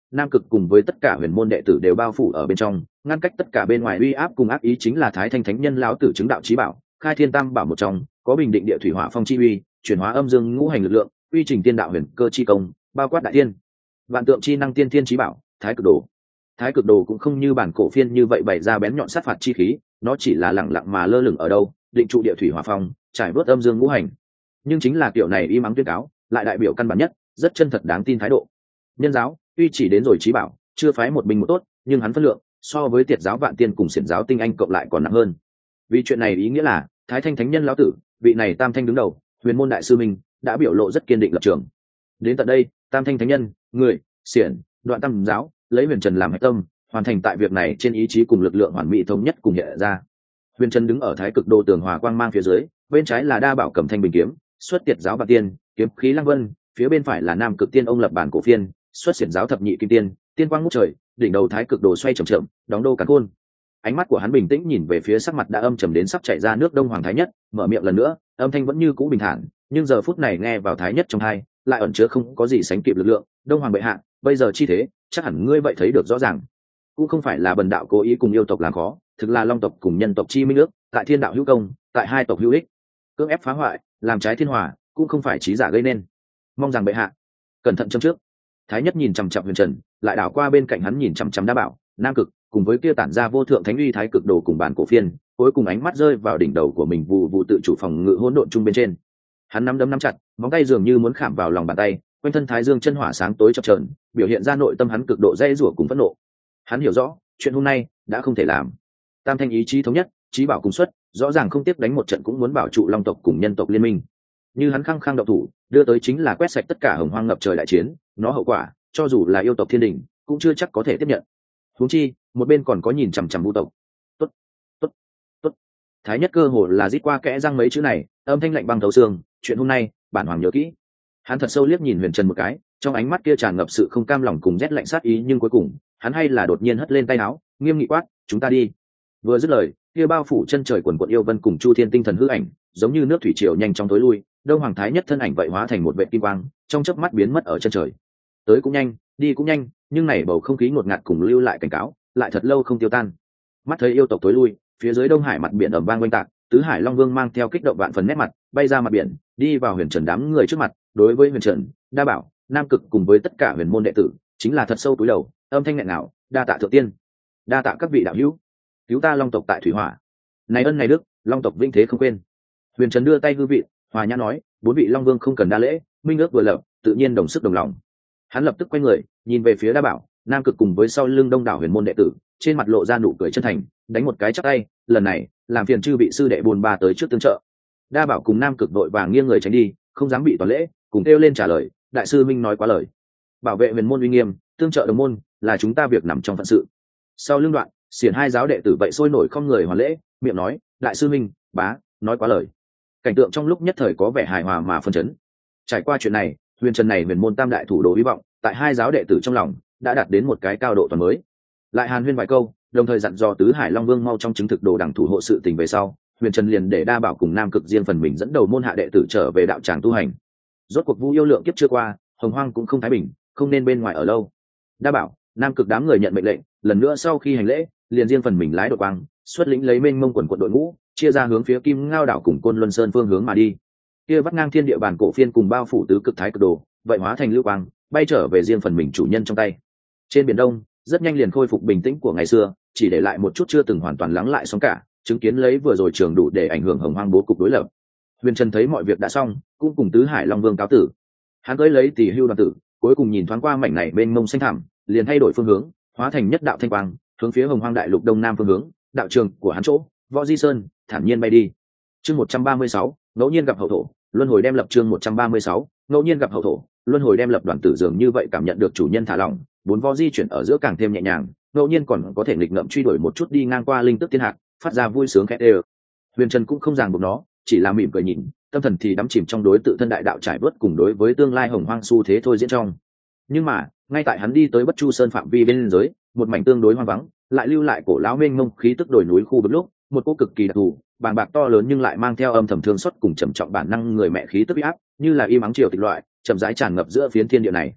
nam cực cùng với tất cả huyền môn đệ tử đều bao phủ ở bên trong, ngăn cách tất cả bên ngoài uy áp cùng ác ý chính là thái thanh thánh nhân lão tử chứng đạo chí bảo, khai thiên tam bảo một trong, có bình định địa thủy hỏa phong chi uy, chuyển hóa âm dương ngũ hành lực lượng, uy trình tiên đạo huyền cơ chi công, bao quát đại thiên vạn tượng chi năng tiên thiên chí bảo, thái cực đồ. Thái cực đồ cũng không như bản cổ phiên như vậy bày ra bén nhọn sát phạt chi khí, nó chỉ là lẳng lặng mà lơ lửng ở đâu, định trụ địa thủy hỏa phong, trải vớt âm dương ngũ hành. Nhưng chính là kiểu này y mắng tuyên cáo, lại đại biểu căn bản nhất, rất chân thật đáng tin thái độ. Nhân giáo tuy chỉ đến rồi chí bảo, chưa phái một binh một tốt, nhưng hắn phân lượng so với tiệt giáo vạn tiên cùng xiển giáo tinh anh cộng lại còn nặng hơn. Vì chuyện này ý nghĩa là thái thanh thánh nhân lão tử, vị này tam thanh đứng đầu, huyền môn đại sư minh, đã biểu lộ rất kiên định lập trường. Đến tận đây, tam thanh thánh nhân, người, xiển, đoạn tam giáo, lấy huyền trần làm hạch tâm, hoàn thành tại việc này trên ý chí cùng lực lượng hoàn mỹ thống nhất cùng hiện ra. Huyền trần đứng ở thái cực đồ tường hòa quang mang phía dưới, bên trái là đa bảo cầm thanh bình kiếm, xuất tiệt giáo vạn tiên, kiếm khí lăng vân, phía bên phải là nam cực tiên ông lập bản cổ phiên, xuất xiển giáo thập nhị kim tiên, tiên quang ngút trời, đỉnh đầu thái cực đồ xoay chậm chậm, đóng đô càn khôn. Ánh mắt của hắn bình tĩnh nhìn về phía sắc mặt đã âm trầm đến sắp chảy ra nước đông hoàng thái nhất, mở miệng lần nữa, âm thanh vẫn như cũ bình thản, nhưng giờ phút này nghe vào thái nhất trong tai, lại ẩn chứa không có gì sánh kịp lực lượng. Đông hoàng bệ hạ, bây giờ chi thế, chắc hẳn ngươi vậy thấy được rõ ràng. Cũng không phải là bần đạo cố ý cùng yêu tộc làm khó, thực là long tộc cùng nhân tộc chi minh ước, tại thiên đạo hữu công, tại hai tộc hữu ích, cưỡng ép phá hoại, làm trái thiên hòa, cũng không phải trí giả gây nên. Mong rằng bệ hạ cẩn thận châm trước. Thái nhất nhìn chằm chằm huyền trần, lại đảo qua bên cạnh hắn nhìn chằm chằm đa bảo, nam cực, cùng với kia tản ra vô thượng thánh uy thái cực đồ cùng bản cổ phiên, cuối cùng ánh mắt rơi vào đỉnh đầu của mình vụ vụ tự chủ phòng ngự hỗn độn trung bên trên. Hắn nắm đấm nắm chặt, móng tay dường như muốn khảm vào lòng bàn tay, quanh thân thái dương chân hỏa sáng tối chập chờn, biểu hiện ra nội tâm hắn cực độ dây rủa cùng phẫn nộ. Hắn hiểu rõ, chuyện hôm nay đã không thể làm. Tam thanh ý chí thống nhất, chí bảo cùng xuất, rõ ràng không tiếc đánh một trận cũng muốn bảo trụ long tộc cùng nhân tộc liên minh. Như hắn khăng khăng động thủ, đưa tới chính là quét sạch tất cả hồng hoang ngập trời đại chiến, nó hậu quả, cho dù là yêu tộc thiên đình, cũng chưa chắc có thể tiếp nhận. Huống chi, một bên còn có nhìn chằm chằm vu tộc. Tốt, tốt, tốt. Thái nhất cơ hồ là rít qua kẽ răng mấy chữ này, âm thanh lạnh băng thấu xương, chuyện hôm nay, bản hoàng nhớ kỹ. Hắn thật sâu liếc nhìn huyền trần một cái, trong ánh mắt kia tràn ngập sự không cam lòng cùng rét lạnh sát ý, nhưng cuối cùng hắn hay là đột nhiên hất lên tay áo, nghiêm nghị quát, chúng ta đi. Vừa dứt lời, kia bao phủ chân trời quần quận yêu vân cùng chu thiên tinh thần hư ảnh, giống như nước thủy triều nhanh chóng tối lui, đông hoàng thái nhất thân ảnh vậy hóa thành một vệt kim quang, trong chớp mắt biến mất ở chân trời. Tới cũng nhanh, đi cũng nhanh, nhưng này bầu không khí ngột ngạt cùng lưu lại cảnh cáo, lại thật lâu không tiêu tan. Mắt thấy yêu tộc tối lui, phía dưới đông hải mặt biển ầm vang quanh tạc, tứ hải long vương mang theo kích động vạn phần nét mặt, bay ra mặt biển, đi vào huyền trần đám người trước mặt. Đối với huyền trần, đa bảo, nam cực cùng với tất cả huyền môn đệ tử, chính là thật sâu túi đầu, âm thanh nghẹn ngào, đa tạ thượng tiên, đa tạ các vị đạo hữu, cứu ta long tộc tại thủy hỏa, này ân này đức, long tộc vinh thế không quên. Huyền trần đưa tay hư vị, hòa nhã nói, bốn vị long vương không cần đa lễ, minh ước vừa lập, tự nhiên đồng sức đồng lòng. Hắn lập tức quay người, nhìn về phía đa bảo, nam cực cùng với sau lưng đông đảo huyền môn đệ tử, trên mặt lộ ra nụ cười chân thành, đánh một cái chắp tay, lần này làm phiền chư vị sư đệ buồn ba tới trước tương trợ. Đa bảo cùng nam cực vội vàng nghiêng người tránh đi, không dám bị toàn lễ, cùng kêu lên trả lời, đại sư minh nói quá lời, bảo vệ huyền môn uy nghiêm, tương trợ đồng môn là chúng ta việc nằm trong phận sự. Sau lưng đoạn, xiển hai giáo đệ tử vậy sôi nổi không người hoàn lễ, miệng nói, đại sư minh, bá, nói quá lời. Cảnh tượng trong lúc nhất thời có vẻ hài hòa mà phân chấn. Trải qua chuyện này, huyền trần này huyền môn tam đại thủ đồ hy vọng, tại hai giáo đệ tử trong lòng đã đạt đến một cái cao độ toàn mới. Lại hàn huyên vài câu, đồng thời dặn dò tứ hải long vương mau trong chứng thực đồ đẳng thủ hộ sự tình về sau, huyền trần liền để đa bảo cùng nam cực riêng phần mình dẫn đầu môn hạ đệ tử trở về đạo tràng tu hành. Rốt cuộc vu yêu lượng kiếp chưa qua, hồng hoang cũng không thái bình, không nên bên ngoài ở lâu. Đa bảo, nam cực đám người nhận mệnh lệnh, lần nữa sau khi hành lễ, liền riêng phần mình lái đội quang, xuất lĩnh lấy mênh mông quần quận đội ngũ, chia ra hướng phía Kim Ngao đảo cùng Côn Luân Sơn phương hướng mà đi. Kia vắt ngang thiên địa bàn cổ phiên cùng bao phủ tứ cực thái cực đồ, vậy hóa thành lưu quang, bay trở về riêng phần mình chủ nhân trong tay. Trên biển đông, rất nhanh liền khôi phục bình tĩnh của ngày xưa, chỉ để lại một chút chưa từng hoàn toàn lắng lại sóng cả, chứng kiến lấy vừa rồi trường đủ để ảnh hưởng hồng hoang bố cục đối lập. Huyền Trần thấy mọi việc đã xong, cũng cùng tứ hải long vương cáo tử. Hắn tới lấy tỷ hưu đoàn tử, cuối cùng nhìn thoáng qua mảnh này bên mông xanh thẳm, liền thay đổi phương hướng, hóa thành nhất đạo thanh quang, hướng phía hồng hoang đại lục đông nam phương hướng, đạo trường của hắn chỗ, Võ Di Sơn, thản nhiên bay đi. Chương một trăm ba mươi sáu, ngẫu nhiên gặp hậu thổ, luân hồi đem lập chương một trăm ba mươi sáu, ngẫu nhiên gặp hậu thổ, luân hồi đem lập đoàn tử dường như vậy cảm nhận được chủ nhân thả lỏng, bốn võ di chuyển ở giữa càng thêm nhẹ nhàng, ngẫu nhiên còn có thể nghịch ngợm truy đuổi một chút đi ngang qua linh tức thiên hạt, phát ra vui sướng khẽ đều. Huyền Trần cũng không ràng buộc nó, chỉ là mỉm cười nhìn, tâm thần thì đắm chìm trong đối tự thân đại đạo trải bớt cùng đối với tương lai hồng hoang xu thế thôi diễn trong. Nhưng mà, ngay tại hắn đi tới Bất Chu Sơn phạm vi bên giới, một mảnh tương đối hoang vắng, lại lưu lại cổ lão mênh mông khí tức đồi núi khu vực lúc, một cỗ cực kỳ đặc thù, bàng bạc to lớn nhưng lại mang theo âm thầm thương xót cùng trầm trọng bản năng người mẹ khí tức uy áp, như là im ắng triều tịch loại, chậm rãi tràn ngập giữa phiến thiên địa này.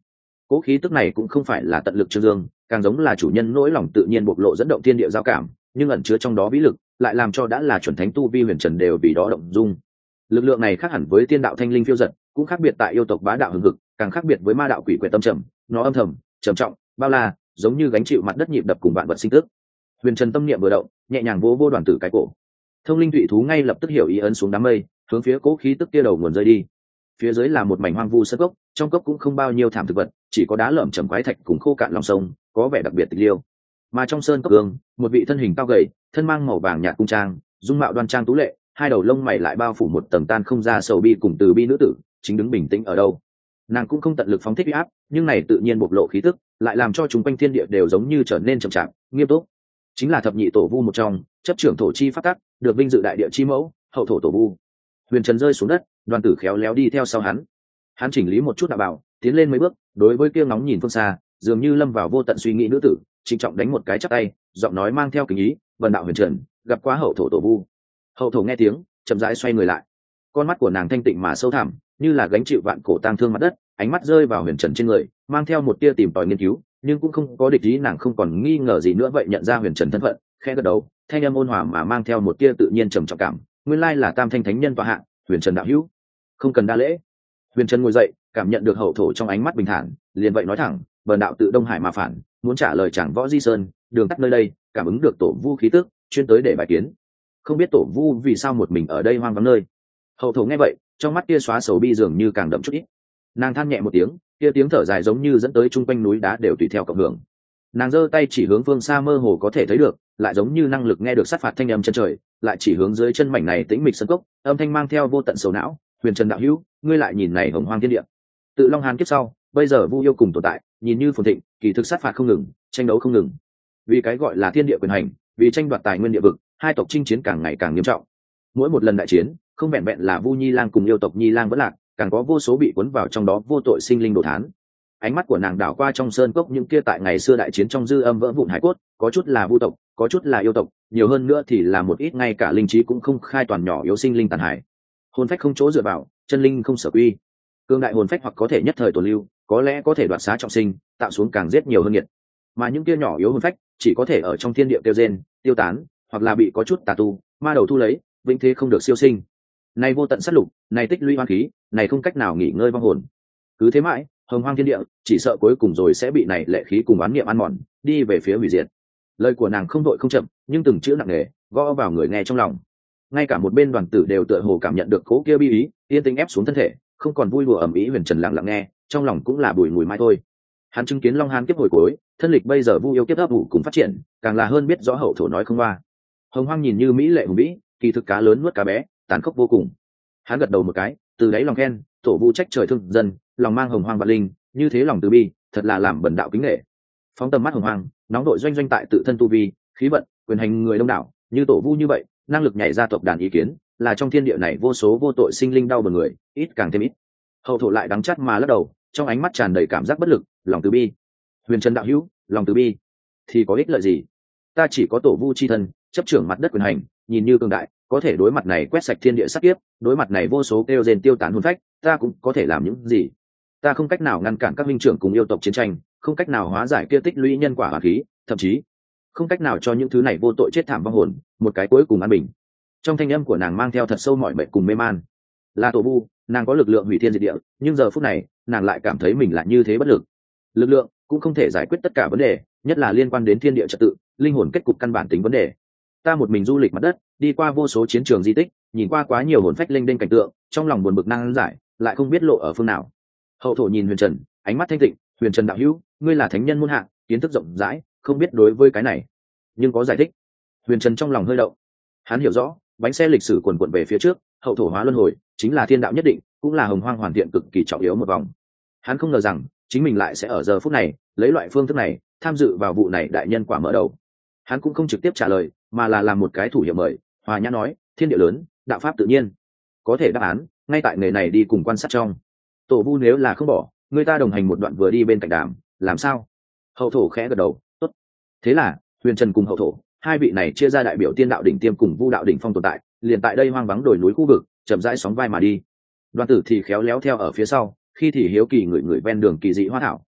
Cố khí tức này cũng không phải là tận lực trương dương, càng giống là chủ nhân nỗi lòng tự nhiên bộc lộ dẫn động thiên địa giao cảm, nhưng ẩn chứa trong đó vĩ lực lại làm cho đã là chuẩn thánh tu vi huyền trần đều vì đó động dung. Lực lượng này khác hẳn với tiên đạo thanh linh phiêu dật, cũng khác biệt tại yêu tộc bá đạo hừng hực, càng khác biệt với ma đạo quỷ quyệt tâm trầm, nó âm thầm trầm trọng bao la, giống như gánh chịu mặt đất nhịp đập cùng vạn vật sinh tức. Huyền trần tâm niệm vừa động, nhẹ nhàng vỗ vô đoàn tử cái cổ. Thông linh thủy thú ngay lập tức hiểu ý ấn xuống đám mây, hướng phía cố khí tức kia đầu nguồn rơi đi. Phía dưới là một mảnh hoang vu sơn cốc, trong cốc cũng không bao nhiêu thảm thực vật, chỉ có đá lởm chởm quái thạch cùng khô cạn lòng sông, có vẻ đặc biệt tịch liêu. Mà trong sơn cốc gương, một vị thân hình cao gầy, thân mang màu vàng nhạt cung trang, dung mạo đoan trang tú lệ, hai đầu lông mày lại bao phủ một tầng tan không ra sầu bi cùng từ bi nữ tử, chính đứng bình tĩnh ở đâu. Nàng cũng không tận lực phóng thích uy áp, nhưng này tự nhiên bộc lộ khí tức, lại làm cho chúng quanh thiên địa đều giống như trở nên trầm trọng, nghiêm túc. Chính là thập nhị tổ vu một trong, chấp trưởng thổ chi pháp tắc, được vinh dự đại địa chi mẫu, hậu thổ tổ vu. Huyền trần rơi xuống đất, đoàn tử khéo léo đi theo sau hắn. Hắn chỉnh lý một chút đạo bảo, tiến lên mấy bước, đối với kia ngóng nhìn phương xa, dường như lâm vào vô tận suy nghĩ nữ tử, trịnh trọng đánh một cái chắp tay, giọng nói mang theo kính ý, vần đạo huyền trần, gặp quá hậu thổ tổ vu. Hậu thổ nghe tiếng, chậm rãi xoay người lại, con mắt của nàng thanh tịnh mà sâu thẳm, như là gánh chịu vạn cổ tang thương mặt đất, ánh mắt rơi vào huyền trần trên người, mang theo một tia tìm tòi nghiên cứu, nhưng cũng không có địch ý, nàng không còn nghi ngờ gì nữa vậy nhận ra huyền trần thân phận, khẽ gật đầu, thanh âm ôn hòa mà mang theo một tia tự nhiên trầm trọng cảm, nguyên lai là tam thanh thánh nhân tọa hạ, huyền trần đạo hữu, không cần đa lễ. Huyền trần ngồi dậy, cảm nhận được hậu thổ trong ánh mắt bình thản, liền vậy nói thẳng, bần đạo tự Đông Hải mà phản, muốn trả lời chẳng võ di sơn, đường tắt nơi đây, cảm ứng được tổ vu khí tức, chuyên tới để bài kiến. Không biết tổ vu vì sao một mình ở đây hoang vắng nơi. Hậu thổ nghe vậy, trong mắt kia xóa sầu bi dường như càng đậm chút ít. Nàng than nhẹ một tiếng, kia tiếng thở dài giống như dẫn tới chung quanh núi đá đều tùy theo cộng hưởng. Nàng giơ tay chỉ hướng phương xa mơ hồ có thể thấy được, lại giống như năng lực nghe được sát phạt thanh âm chân trời, lại chỉ hướng dưới chân mảnh này tĩnh mịch sân cốc, âm thanh mang theo vô tận sầu não. Huyền trần đạo hữu, ngươi lại nhìn này hồng hoang thiên địa. Tự Long Hán kiếp sau, bây giờ Vu yêu cùng tồn tại, nhìn như phồn thịnh, kỳ thực sát phạt không ngừng, tranh đấu không ngừng. Vì cái gọi là thiên địa quyền hành, vì tranh đoạt tài nguyên địa vực, hai tộc chinh chiến càng ngày càng nghiêm trọng. Mỗi một lần đại chiến, không vẹn vẹn là Vu Nhi Lang cùng yêu tộc Nhi Lang vẫn lạc, càng có vô số bị cuốn vào trong đó vô tội sinh linh đồ thán. Ánh mắt của nàng đảo qua trong sơn cốc những kia tại ngày xưa đại chiến trong dư âm vỡ vụn hải cốt, có chút là vu tộc, có chút là yêu tộc, nhiều hơn nữa thì là một ít ngay cả linh trí cũng không khai toàn nhỏ yếu sinh linh tàn hải. Hồn phách không chỗ dựa vào, chân linh không sở quy. Cương đại hồn phách hoặc có thể nhất thời tồn lưu, có lẽ có thể đoạt xá trọng sinh, tạo xuống càng giết nhiều hơn nhiệt. Mà những kia nhỏ yếu hồn phách chỉ có thể ở trong thiên địa tiêu gen, tiêu tán, hoặc là bị có chút tà tu, ma đầu thu lấy, vĩnh thế không được siêu sinh. Này vô tận sát lục, này tích lũy oan khí, này không cách nào nghỉ ngơi vong hồn. Cứ thế mãi, hồng hoang thiên địa, chỉ sợ cuối cùng rồi sẽ bị này lệ khí cùng oán niệm ăn mòn, đi về phía hủy diệt. Lời của nàng không đội không chậm, nhưng từng chữ nặng nề, gõ vào người nghe trong lòng. Ngay cả một bên đoàn tử đều tựa hồ cảm nhận được cố kia bi ý, yên tĩnh ép xuống thân thể, không còn vui đùa ầm ĩ. Huyền trần lặng lặng nghe, trong lòng cũng là bùi ngùi mai thôi. Hắn chứng kiến Long Hán kiếp hồi cuối, thân lịch bây giờ Vu yêu kiếp ấp ủ cùng phát triển, càng là hơn biết rõ hậu thổ nói không qua. Hồng hoang nhìn như mỹ lệ hùng vĩ, kỳ thực cá lớn nuốt cá bé, tàn khốc vô cùng. Hắn gật đầu một cái, từ đáy lòng khen, tổ vu trách trời thương dân, lòng mang hồng hoang vạn linh, như thế lòng từ bi, thật là làm bần đạo kính nể. Phóng tầm mắt hồng hoang, nóng đội doanh doanh tại tự thân tu vi, khí vận, quyền hành người đông đảo, như tổ vu như vậy, năng lực nhảy ra tộc đàn ý kiến, là trong thiên địa này vô số vô tội sinh linh đau buồn người, ít càng thêm ít. Hậu thổ lại đắng chát mà lắc đầu, trong ánh mắt tràn đầy cảm giác bất lực, lòng từ bi. Huyền trần đạo hữu, lòng từ bi thì có ích lợi gì? Ta chỉ có tổ vu chi thân, chấp trưởng mặt đất quyền hành, nhìn như cường đại, có thể đối mặt này quét sạch thiên địa sát kiếp, đối mặt này vô số kêu rên tiêu tán hồn phách, ta cũng có thể làm những gì? Ta không cách nào ngăn cản các minh trưởng cùng yêu tộc chiến tranh, không cách nào hóa giải kia tích lũy nhân quả hòa khí, thậm chí không cách nào cho những thứ này vô tội chết thảm vong hồn một cái cuối cùng an bình. Trong thanh âm của nàng mang theo thật sâu mọi mệnh cùng mê man. Là tổ vu, nàng có lực lượng hủy thiên diệt địa, nhưng giờ phút này nàng lại cảm thấy mình là như thế bất lực. Lực lượng cũng không thể giải quyết tất cả vấn đề, nhất là liên quan đến thiên địa trật tự, linh hồn kết cục căn bản tính vấn đề. Ta một mình du lịch mặt đất, đi qua vô số chiến trường di tích, nhìn qua quá nhiều hồn phách linh đinh cảnh tượng, trong lòng buồn bực năng giải, lại không biết lộ ở phương nào. Hậu thổ nhìn Huyền Trần, ánh mắt thanh tịnh. Huyền Trần đạo hữu, ngươi là thánh nhân muôn hạng, kiến thức rộng rãi, không biết đối với cái này nhưng có giải thích. Huyền Trần trong lòng hơi động, hắn hiểu rõ bánh xe lịch sử quần quận về phía trước, hậu thổ hóa luân hồi chính là thiên đạo nhất định, cũng là hồng hoang hoàn thiện cực kỳ trọng yếu một vòng. Hắn không ngờ rằng chính mình lại sẽ ở giờ phút này lấy loại phương thức này tham dự vào vụ này đại nhân quả mở đầu. Hắn cũng không trực tiếp trả lời, mà là làm một cái thủ hiệu mời, hòa nhã nói, thiên địa lớn, đạo pháp tự nhiên, có thể đáp án ngay tại nghề này đi cùng quan sát trong. Tổ vu nếu là không bỏ, người ta đồng hành một đoạn vừa đi bên cạnh đàm, làm sao? Hậu thổ khẽ gật đầu, tốt. Thế là Huyền Trần cùng hậu thổ hai vị này chia ra đại biểu tiên đạo đỉnh tiêm cùng vu đạo đỉnh phong tồn tại, liền tại đây hoang vắng đồi núi khu vực chậm rãi sóng vai mà đi. Đoàn tử thì khéo léo theo ở phía sau, khi thì hiếu kỳ người người ven đường kỳ dị hoa thảo,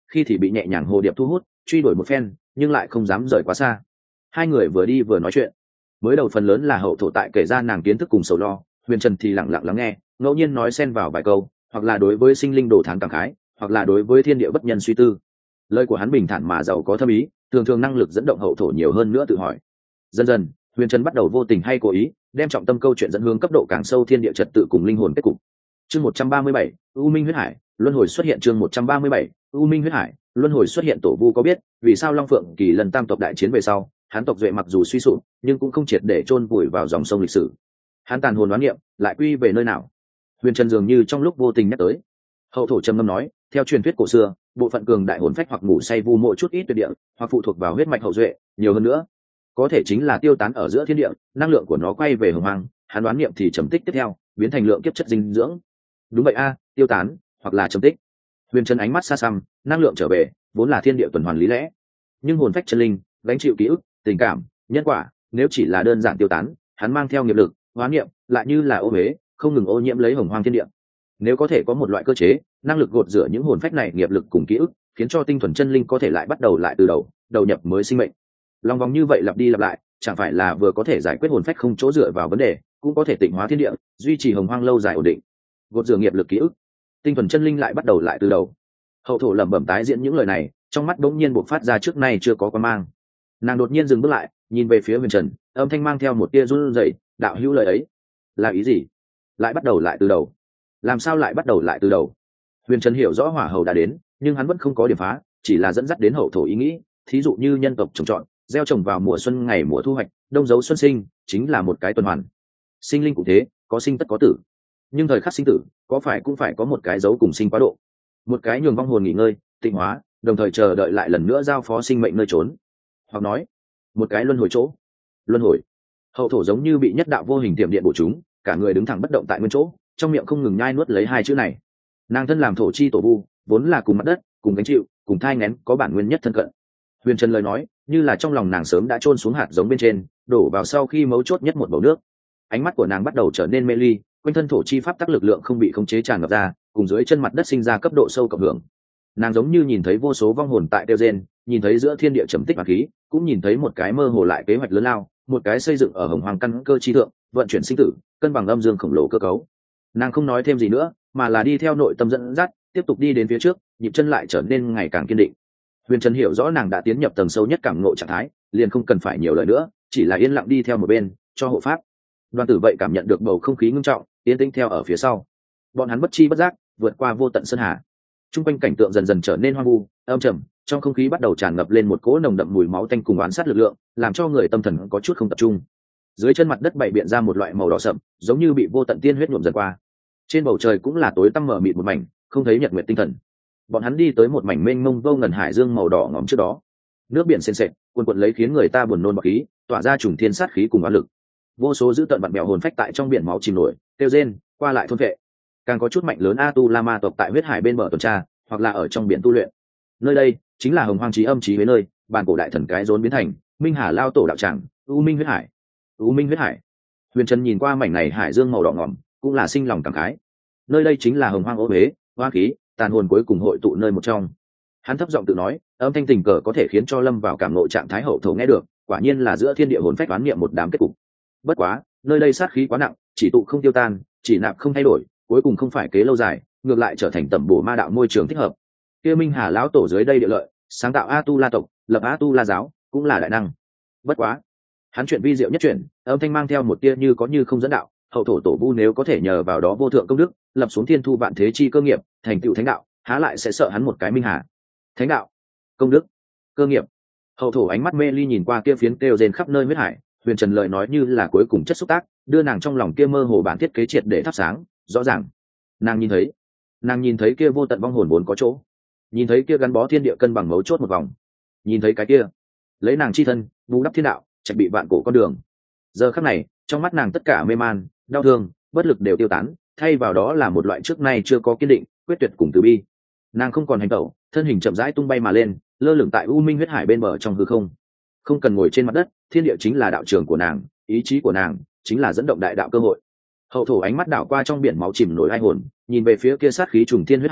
khi thì bị nhẹ nhàng hồ điệp thu hút truy đuổi một phen, nhưng lại không dám rời quá xa. Hai người vừa đi vừa nói chuyện. Mới đầu phần lớn là hậu thổ tại kể ra nàng kiến thức cùng sầu lo, Huyền Trần thì lặng lặng lắng nghe, ngẫu nhiên nói xen vào vài câu, hoặc là đối với sinh linh đồ thán cảm khái, hoặc là đối với thiên địa bất nhân suy tư. Lời của hắn bình thản mà giàu có thâm ý, thường thường năng lực dẫn động hậu thổ nhiều hơn nữa tự hỏi. Dần dần, Huyền Trần bắt đầu vô tình hay cố ý đem trọng tâm câu chuyện dẫn hướng cấp độ càng sâu thiên địa trật tự cùng linh hồn kết cục. Chương một trăm ba mươi bảy, U Minh huyết hải, luân hồi xuất hiện. Chương một trăm ba mươi bảy, U Minh huyết hải, luân hồi xuất hiện. Tổ Vu có biết vì sao Long Phượng Kỳ lần tam tộc đại chiến về sau, hắn tộc duệ mặc dù suy sụp, nhưng cũng không triệt để chôn vùi vào dòng sông lịch sử. Hắn tàn hồn đoán niệm lại quy về nơi nào? Huyền Trần dường như trong lúc vô tình nhắc tới. Hậu thổ trầm ngâm nói, theo truyền thuyết cổ xưa, bộ phận cường đại hồn phách hoặc ngủ say vu mộ chút ít tuyệt địa, hoặc phụ thuộc vào huyết mạch hậu duệ, nhiều hơn nữa có thể chính là tiêu tán ở giữa thiên địa, năng lượng của nó quay về hồng hoang, hắn đoán niệm thì trầm tích tiếp theo biến thành lượng kiếp chất dinh dưỡng. Đúng vậy a, tiêu tán hoặc là trầm tích. Huyền Trần ánh mắt xa xăm, năng lượng trở về vốn là thiên địa tuần hoàn lý lẽ, nhưng hồn phách chân linh gánh chịu ký ức, tình cảm, nhân quả, nếu chỉ là đơn giản tiêu tán, hắn mang theo nghiệp lực, hóa niệm, lại như là ô huế, không ngừng ô nhiễm lấy hồng hoang thiên địa. Nếu có thể có một loại cơ chế, năng lực gột rửa những hồn phách này nghiệp lực cùng ký ức, khiến cho tinh thuần chân linh có thể lại bắt đầu lại từ đầu, đầu nhập mới sinh mệnh. Lòng vòng như vậy lặp đi lặp lại, chẳng phải là vừa có thể giải quyết hồn phách không chỗ dựa vào vấn đề, cũng có thể tịnh hóa thiên địa, duy trì hồng hoang lâu dài ổn định. Gột rửa nghiệp lực ký ức, tinh thuần chân linh lại bắt đầu lại từ đầu. Hậu thổ lẩm bẩm tái diễn những lời này, trong mắt đống nhiên bộc phát ra trước nay chưa có quan mang. Nàng đột nhiên dừng bước lại, nhìn về phía Huyền Trần, âm thanh mang theo một tia run rẩy, đạo hữu lời ấy là ý gì? Lại bắt đầu lại từ đầu? Làm sao lại bắt đầu lại từ đầu? Huyền Trần hiểu rõ hỏa hầu đã đến, nhưng hắn vẫn không có điểm phá, chỉ là dẫn dắt đến hậu thổ ý nghĩ, thí dụ như nhân tộc trồng trọt, gieo trồng vào mùa xuân ngày mùa thu hoạch, đông dấu xuân sinh, chính là một cái tuần hoàn. Sinh linh cũng thế, có sinh tất có tử, nhưng thời khắc sinh tử, có phải cũng phải có một cái dấu cùng sinh quá độ, một cái nhường vong hồn nghỉ ngơi, tịnh hóa, đồng thời chờ đợi lại lần nữa giao phó sinh mệnh nơi trốn, hoặc nói một cái luân hồi chỗ. Luân hồi. Hậu thổ giống như bị nhất đạo vô hình tiệm điện bổ chúng, cả người đứng thẳng bất động tại nguyên chỗ, trong miệng không ngừng nhai nuốt lấy hai chữ này. Nàng thân làm thổ chi tổ vu, vốn là cùng mặt đất, cùng gánh chịu, cùng thai nghén, có bản nguyên nhất thân cận. Huyền Trần lời nói, như là trong lòng nàng sớm đã chôn xuống hạt giống bên trên, đổ vào sau khi mấu chốt nhất một bầu nước. Ánh mắt của nàng bắt đầu trở nên mê ly, quanh thân thổ chi pháp tắc lực lượng không bị khống chế tràn ngập ra, cùng dưới chân mặt đất sinh ra cấp độ sâu cộng hưởng. Nàng giống như nhìn thấy vô số vong hồn tại tiêu gen, nhìn thấy giữa thiên địa trầm tích và khí, cũng nhìn thấy một cái mơ hồ lại kế hoạch lớn lao, một cái xây dựng ở hồng hoàng căn cơ chi thượng, vận chuyển sinh tử, cân bằng âm dương khổng lồ cơ cấu. Nàng không nói thêm gì nữa, mà là đi theo nội tâm dẫn dắt, tiếp tục đi đến phía trước, nhịp chân lại trở nên ngày càng kiên định. Huyền Trần hiểu rõ nàng đã tiến nhập tầng sâu nhất cảm ngộ trạng thái, liền không cần phải nhiều lời nữa, chỉ là yên lặng đi theo một bên, cho hộ pháp. Đoàn Tử vậy cảm nhận được bầu không khí ngưng trọng, yên tĩnh theo ở phía sau. Bọn hắn bất chi bất giác vượt qua vô tận sơn hà. Trung quanh cảnh tượng dần dần trở nên hoang vu, âm trầm, trong không khí bắt đầu tràn ngập lên một cỗ nồng đậm mùi máu tanh cùng oán sát lực lượng, làm cho người tâm thần có chút không tập trung. Dưới chân mặt đất bày biện ra một loại màu đỏ sậm, giống như bị vô tận tiên huyết nhuộm dần qua. Trên bầu trời cũng là tối tăm mờ mịt một mảnh, không thấy nhật nguyệt tinh thần. Bọn hắn đi tới một mảnh mênh mông vô ngần hải dương màu đỏ ngòm trước đó. Nước biển sền sệt, cuồn cuộn lấy khiến người ta buồn nôn bọt khí, tỏa ra trùng thiên sát khí cùng oán lực. Vô số dữ tợn vặn bèo hồn phách tại trong biển máu chìm nổi, kêu rên, qua lại thôn vệ. Càng có chút mạnh lớn a tu la ma tộc tại huyết hải bên bờ tuần tra, hoặc là ở trong biển tu luyện. Nơi đây chính là hồng hoang chí âm chí với nơi bàn cổ đại thần cái rốn biến thành, minh hà lao tổ đạo tràng, u minh huyết hải. U minh huyết hải. Huyền Trần nhìn qua mảnh này hải dương màu đỏ ngòm, cũng là sinh lòng cảm khái. Nơi đây chính là hồng hoang ô huế, hoa khí, tàn hồn cuối cùng hội tụ nơi một trong. Hắn thấp giọng tự nói, âm thanh tình cờ có thể khiến cho lâm vào cảm ngộ trạng thái hậu thổ nghe được, quả nhiên là giữa thiên địa hồn phách đoán niệm một đám kết cục. Bất quá, nơi đây sát khí quá nặng, chỉ tụ không tiêu tan, chỉ nạp không thay đổi, cuối cùng không phải kế lâu dài, ngược lại trở thành tẩm bổ ma đạo môi trường thích hợp. Kia minh hà lão tổ dưới đây địa lợi, sáng tạo a tu la tộc, lập a tu la giáo, cũng là đại năng. Bất quá, hắn chuyện vi diệu nhất chuyển, âm thanh mang theo một tia như có như không dẫn đạo, hậu thổ tổ vu nếu có thể nhờ vào đó vô thượng công đức, lập xuống thiên thu vạn thế chi cơ nghiệp, thành tựu thánh đạo, há lại sẽ sợ hắn một cái minh hà. Thánh đạo, công đức, cơ nghiệp. Hậu thổ ánh mắt mê ly nhìn qua kia phiến kêu rên khắp nơi huyết hải. Huyền Trần lời nói như là cuối cùng chất xúc tác, đưa nàng trong lòng kia mơ hồ bản thiết kế triệt để thắp sáng rõ ràng. Nàng nhìn thấy, nàng nhìn thấy kia vô tận vong hồn vốn có chỗ, nhìn thấy kia gắn bó thiên địa cân bằng mấu chốt một vòng, nhìn thấy cái kia lấy nàng chi thân bù đắp thiên đạo, trạch bị vạn cổ con đường. Giờ khắc này, trong mắt nàng tất cả mê man, đau thương, bất lực đều tiêu tán, thay vào đó là một loại trước nay chưa có kiên định, quyết tuyệt cùng từ bi. Nàng không còn hành tẩu, thân hình chậm rãi tung bay mà lên, lơ lửng tại u minh huyết hải bên bờ trong hư không. Không cần ngồi trên mặt đất, thiên địa chính là đạo trường của nàng, ý chí của nàng chính là dẫn động đại đạo cơ hội. Hậu thổ ánh mắt đảo qua trong biển máu chìm nổi ai hồn, nhìn về phía kia sát khí trùng thiên huyết hải,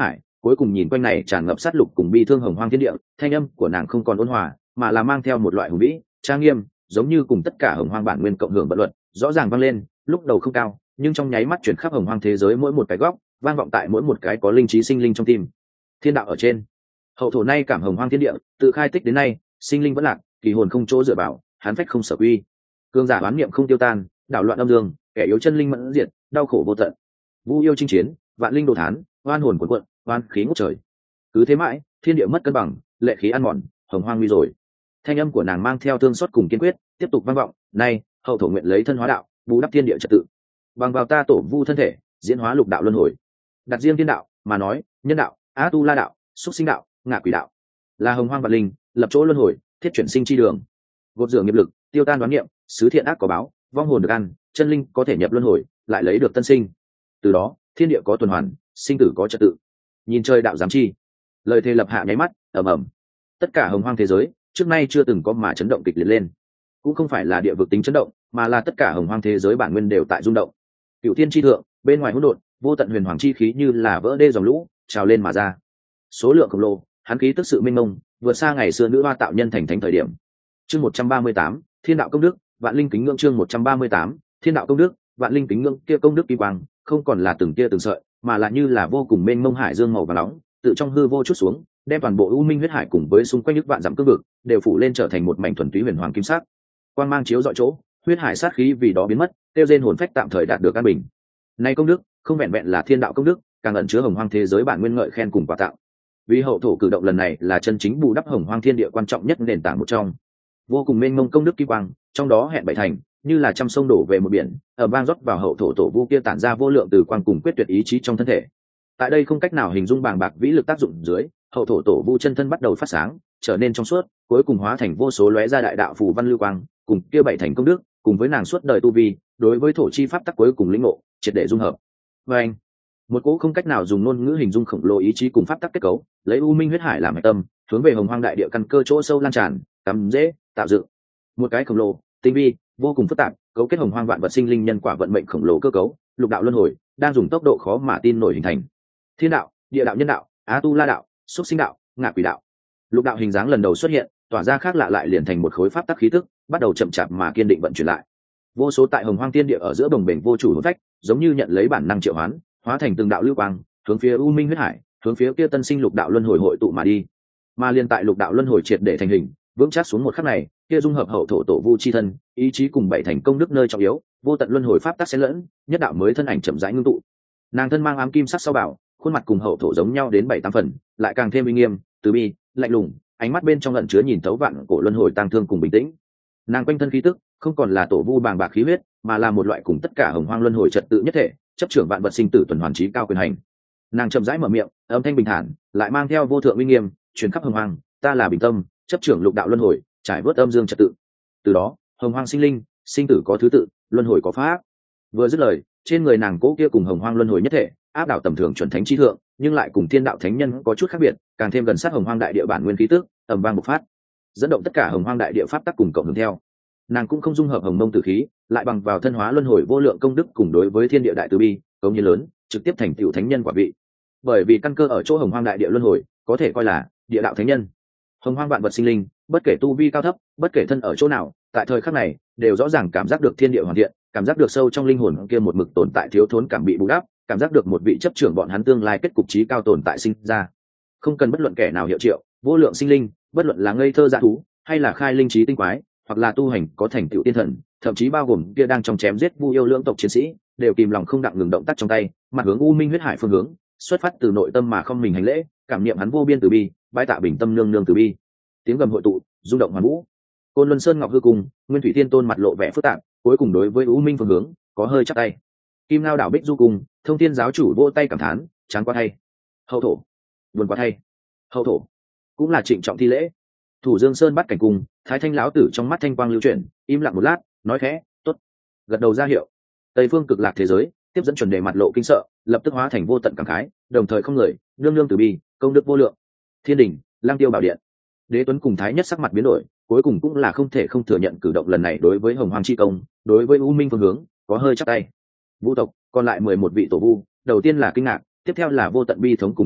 cuối cùng nhìn quanh này tràn ngập sát lục cùng bi thương hồng hoang thiên địa, thanh âm của nàng không còn ôn hòa mà là mang theo một loại hùng vĩ trang nghiêm, giống như cùng tất cả hồng hoang bản nguyên cộng hưởng vận luật rõ ràng vang lên, lúc đầu không cao nhưng trong nháy mắt chuyển khắp hồng hoang thế giới mỗi một cái góc, vang vọng tại mỗi một cái có linh trí sinh linh trong tim. Thiên đạo ở trên, hậu thổ nay cảm hồng hoang thiên địa, tự khai tích đến nay sinh linh vẫn lạc, kỳ hồn không chỗ dựa vào, hán phách không sở quy, cương giả oán niệm không tiêu tan, đảo loạn âm dương, kẻ yếu chân linh mẫn diệt, đau khổ vô tận, vu yêu chinh chiến, vạn linh đồ thán, oan hồn cuồn cuộn, oan khí ngút trời. Cứ thế mãi, thiên địa mất cân bằng, lệ khí ăn mòn, hồng hoang nguy rồi. Thanh âm của nàng mang theo thương xót cùng kiên quyết, tiếp tục vang vọng. Nay, hậu thổ nguyện lấy thân hóa đạo, bù đắp thiên địa trật tự, bằng vào ta tổ vu thân thể, diễn hóa lục đạo luân hồi. Đặt riêng thiên đạo mà nói, nhân đạo, á tu la đạo, xúc sinh đạo, ngạ quỷ đạo, là hồng hoang vạn linh lập chỗ luân hồi, thiết chuyển sinh chi đường. Gột rửa nghiệp lực, tiêu tan đoán niệm, xứ thiện ác có báo, vong hồn được ăn, chân linh có thể nhập luân hồi, lại lấy được tân sinh. Từ đó, thiên địa có tuần hoàn, sinh tử có trật tự. Nhìn trời đạo giám chi, lời thề lập hạ nháy mắt, ầm ầm. Tất cả hồng hoang thế giới trước nay chưa từng có mà chấn động kịch liệt lên, cũng không phải là địa vực tính chấn động, mà là tất cả hồng hoang thế giới bản nguyên đều tại rung động. Cựu thiên chi thượng, bên ngoài hỗn độn, vô tận huyền hoàng chi khí như là vỡ đê dòng lũ trào lên mà ra. Số lượng khổng lồ, hắn khí tức sự minh mông, vượt xa ngày xưa nữ hoa tạo nhân thành thánh thời điểm. Chương một trăm ba mươi tám, thiên đạo công đức, vạn linh kính ngưỡng. Chương một trăm ba mươi tám, thiên đạo công đức, vạn linh kính ngưỡng. Kia công đức kỳ quang, không còn là từng tia từng sợi, mà là như là vô cùng mênh mông hải dương màu vàng nóng, tự trong hư vô chút xuống, đem toàn bộ u minh huyết hải cùng với xung quanh nước vạn dặm cương vực đều phủ lên trở thành một mảnh thuần túy huyền hoàng kim sắc. Quang mang chiếu rọi chỗ, huyết hải sát khí vì đó biến mất, tiêu diệt hồn phách tạm thời đạt được an bình. Này công đức, không vẹn vẹn là thiên đạo công đức, càng ẩn chứa hồng hoang thế giới bản nguyên ngợi khen cùng quà tặng. Vì hậu thổ cử động lần này là chân chính bù đắp hồng hoang thiên địa quan trọng nhất nền tảng một trong. Vô cùng mênh mông công đức kim quang, trong đó hẹn bảy thành, như là trăm sông đổ về một biển, ở vang rót vào hậu thổ tổ vu kia tản ra vô lượng từ quang cùng quyết tuyệt ý chí trong thân thể. Tại đây không cách nào hình dung bàng bạc vĩ lực tác dụng dưới, hậu thổ tổ vu chân thân bắt đầu phát sáng, trở nên trong suốt, cuối cùng hóa thành vô số lóe ra đại đạo phù văn lưu quang, cùng kia bảy thành công đức, cùng với nàng suốt đời tu vi, đối với thổ chi pháp tắc cuối cùng lĩnh ngộ, triệt để dung hợp. Và anh, một cỗ không cách nào dùng ngôn ngữ hình dung khổng lồ ý chí cùng pháp tắc kết cấu, lấy u minh huyết hải làm hạch tâm, hướng về hồng hoang đại địa căn cơ chỗ sâu lan tràn, cắm dễ, tạo dựng một cái khổng lồ, tinh vi, vô cùng phức tạp, cấu kết hồng hoang vạn vật sinh linh nhân quả vận mệnh khổng lồ cơ cấu, lục đạo luân hồi, đang dùng tốc độ khó mà tin nổi hình thành. Thiên đạo, địa đạo, nhân đạo, á tu la đạo, xúc sinh đạo, ngạ quỷ đạo. Lục đạo hình dáng lần đầu xuất hiện, tỏa ra khác lạ lại liền thành một khối pháp tắc khí tức, bắt đầu chậm chạp mà kiên định vận chuyển lại. Vô số tại hồng hoang thiên địa ở giữa đồng bền vô chủ hồn phách, giống như nhận lấy bản năng triệu hoán, hóa thành từng đạo lưu quang, hướng phía u minh huyết hải, hướng phía kia tân sinh lục đạo luân hồi hội tụ mà đi. Mà liên tại lục đạo luân hồi triệt để thành hình, vững chắc xuống một khắc này, kia dung hợp hậu thổ tổ vu chi thân, ý chí cùng bảy thành công đức nơi trọng yếu, vô tận luân hồi pháp tắc xen lẫn, nhất đạo mới thân ảnh chậm rãi ngưng tụ. Nàng thân mang ám kim sắc sao bảo, khuôn mặt cùng hậu thổ giống nhau đến bảy tám phần, lại càng thêm uy nghiêm, từ bi, lạnh lùng, ánh mắt bên trong ẩn chứa nhìn thấu vạn cổ luân hồi tang thương cùng bình tĩnh. Nàng quanh thân khí tức không còn là tổ vu bàng bạc khí huyết, mà là một loại cùng tất cả hồng hoang luân hồi trật tự nhất thể, chấp trưởng vạn vật sinh tử tuần hoàn trí cao quyền hành. Nàng chậm rãi mở miệng, âm thanh bình thản, lại mang theo vô thượng uy nghiêm, truyền khắp hồng hoang, ta là bình tâm, chấp trưởng lục đạo luân hồi, trải vớt âm dương trật tự. Từ đó, hồng hoang sinh linh, sinh tử có thứ tự, luân hồi có pháp. Vừa dứt lời, trên người nàng cố kia cùng hồng hoang luân hồi nhất thể, áp đảo tầm thường chuẩn thánh chi thượng, nhưng lại cùng thiên đạo thánh nhân có chút khác biệt, càng thêm gần sát hồng hoang đại địa bản nguyên khí tức, ầm vang bộc phát, dẫn động tất cả hồng hoang đại địa pháp tắc cùng cộng hưởng theo. Nàng cũng không dung hợp hồng mông tử khí, lại bằng vào thân hóa luân hồi vô lượng công đức cùng đối với thiên địa đại từ bi, công như lớn, trực tiếp thành tựu thánh nhân quả vị. Bởi vì căn cơ ở chỗ hồng hoang đại địa luân hồi, có thể coi là địa đạo thánh nhân. Hồng hoang vạn vật sinh linh, bất kể tu vi cao thấp, bất kể thân ở chỗ nào, tại thời khắc này, đều rõ ràng cảm giác được thiên địa hoàn thiện, cảm giác được sâu trong linh hồn kia một mực tồn tại thiếu thốn cảm bị bù đắp, cảm giác được một vị chấp trưởng bọn hắn tương lai kết cục trí cao tồn tại sinh ra. Không cần bất luận kẻ nào hiệu triệu, vô lượng sinh linh, bất luận là ngây thơ dã thú, hay là khai linh trí tinh quái, hoặc là tu hành có thành tựu tiên thần, thậm chí bao gồm kia đang trong chém giết vu yêu lưỡng tộc chiến sĩ, đều kìm lòng không đặng ngừng động tác trong tay, mặt hướng u minh huyết hải phương hướng, xuất phát từ nội tâm mà không mình hành lễ, cảm niệm hắn vô biên từ bi, bái tạ bình tâm nương nương từ bi. Tiếng gầm hội tụ, rung động hoàn vũ. Côn Luân Sơn Ngọc hư cùng, Nguyên Thủy Thiên Tôn mặt lộ vẻ phức tạp, cuối cùng đối với u minh phương hướng, có hơi chắp tay. Kim Ngao đảo Bích Du cùng, Thông Thiên giáo chủ vỗ tay cảm thán, chán quá thay. Hậu thổ, buồn quá thay. Hậu thổ, cũng là trịnh trọng thi lễ. Thủ Dương Sơn bắt cảnh cung, Thái Thanh lão tử trong mắt thanh quang lưu chuyển, im lặng một lát, nói khẽ, tốt, gật đầu ra hiệu. Tây phương cực lạc thế giới, tiếp dẫn chuẩn đề mặt lộ kinh sợ, lập tức hóa thành vô tận cảm khái, đồng thời không lời, nương nương từ bi, công đức vô lượng. Thiên đình, Lang Tiêu bảo điện. Đế Tuấn cùng Thái Nhất sắc mặt biến đổi, cuối cùng cũng là không thể không thừa nhận cử động lần này đối với Hồng Hoàng chi công, đối với U Minh phương hướng, có hơi chắp tay. Vũ tộc, còn lại mười một vị tổ vu, đầu tiên là kinh ngạc, tiếp theo là vô tận bi thống cùng thất lạc,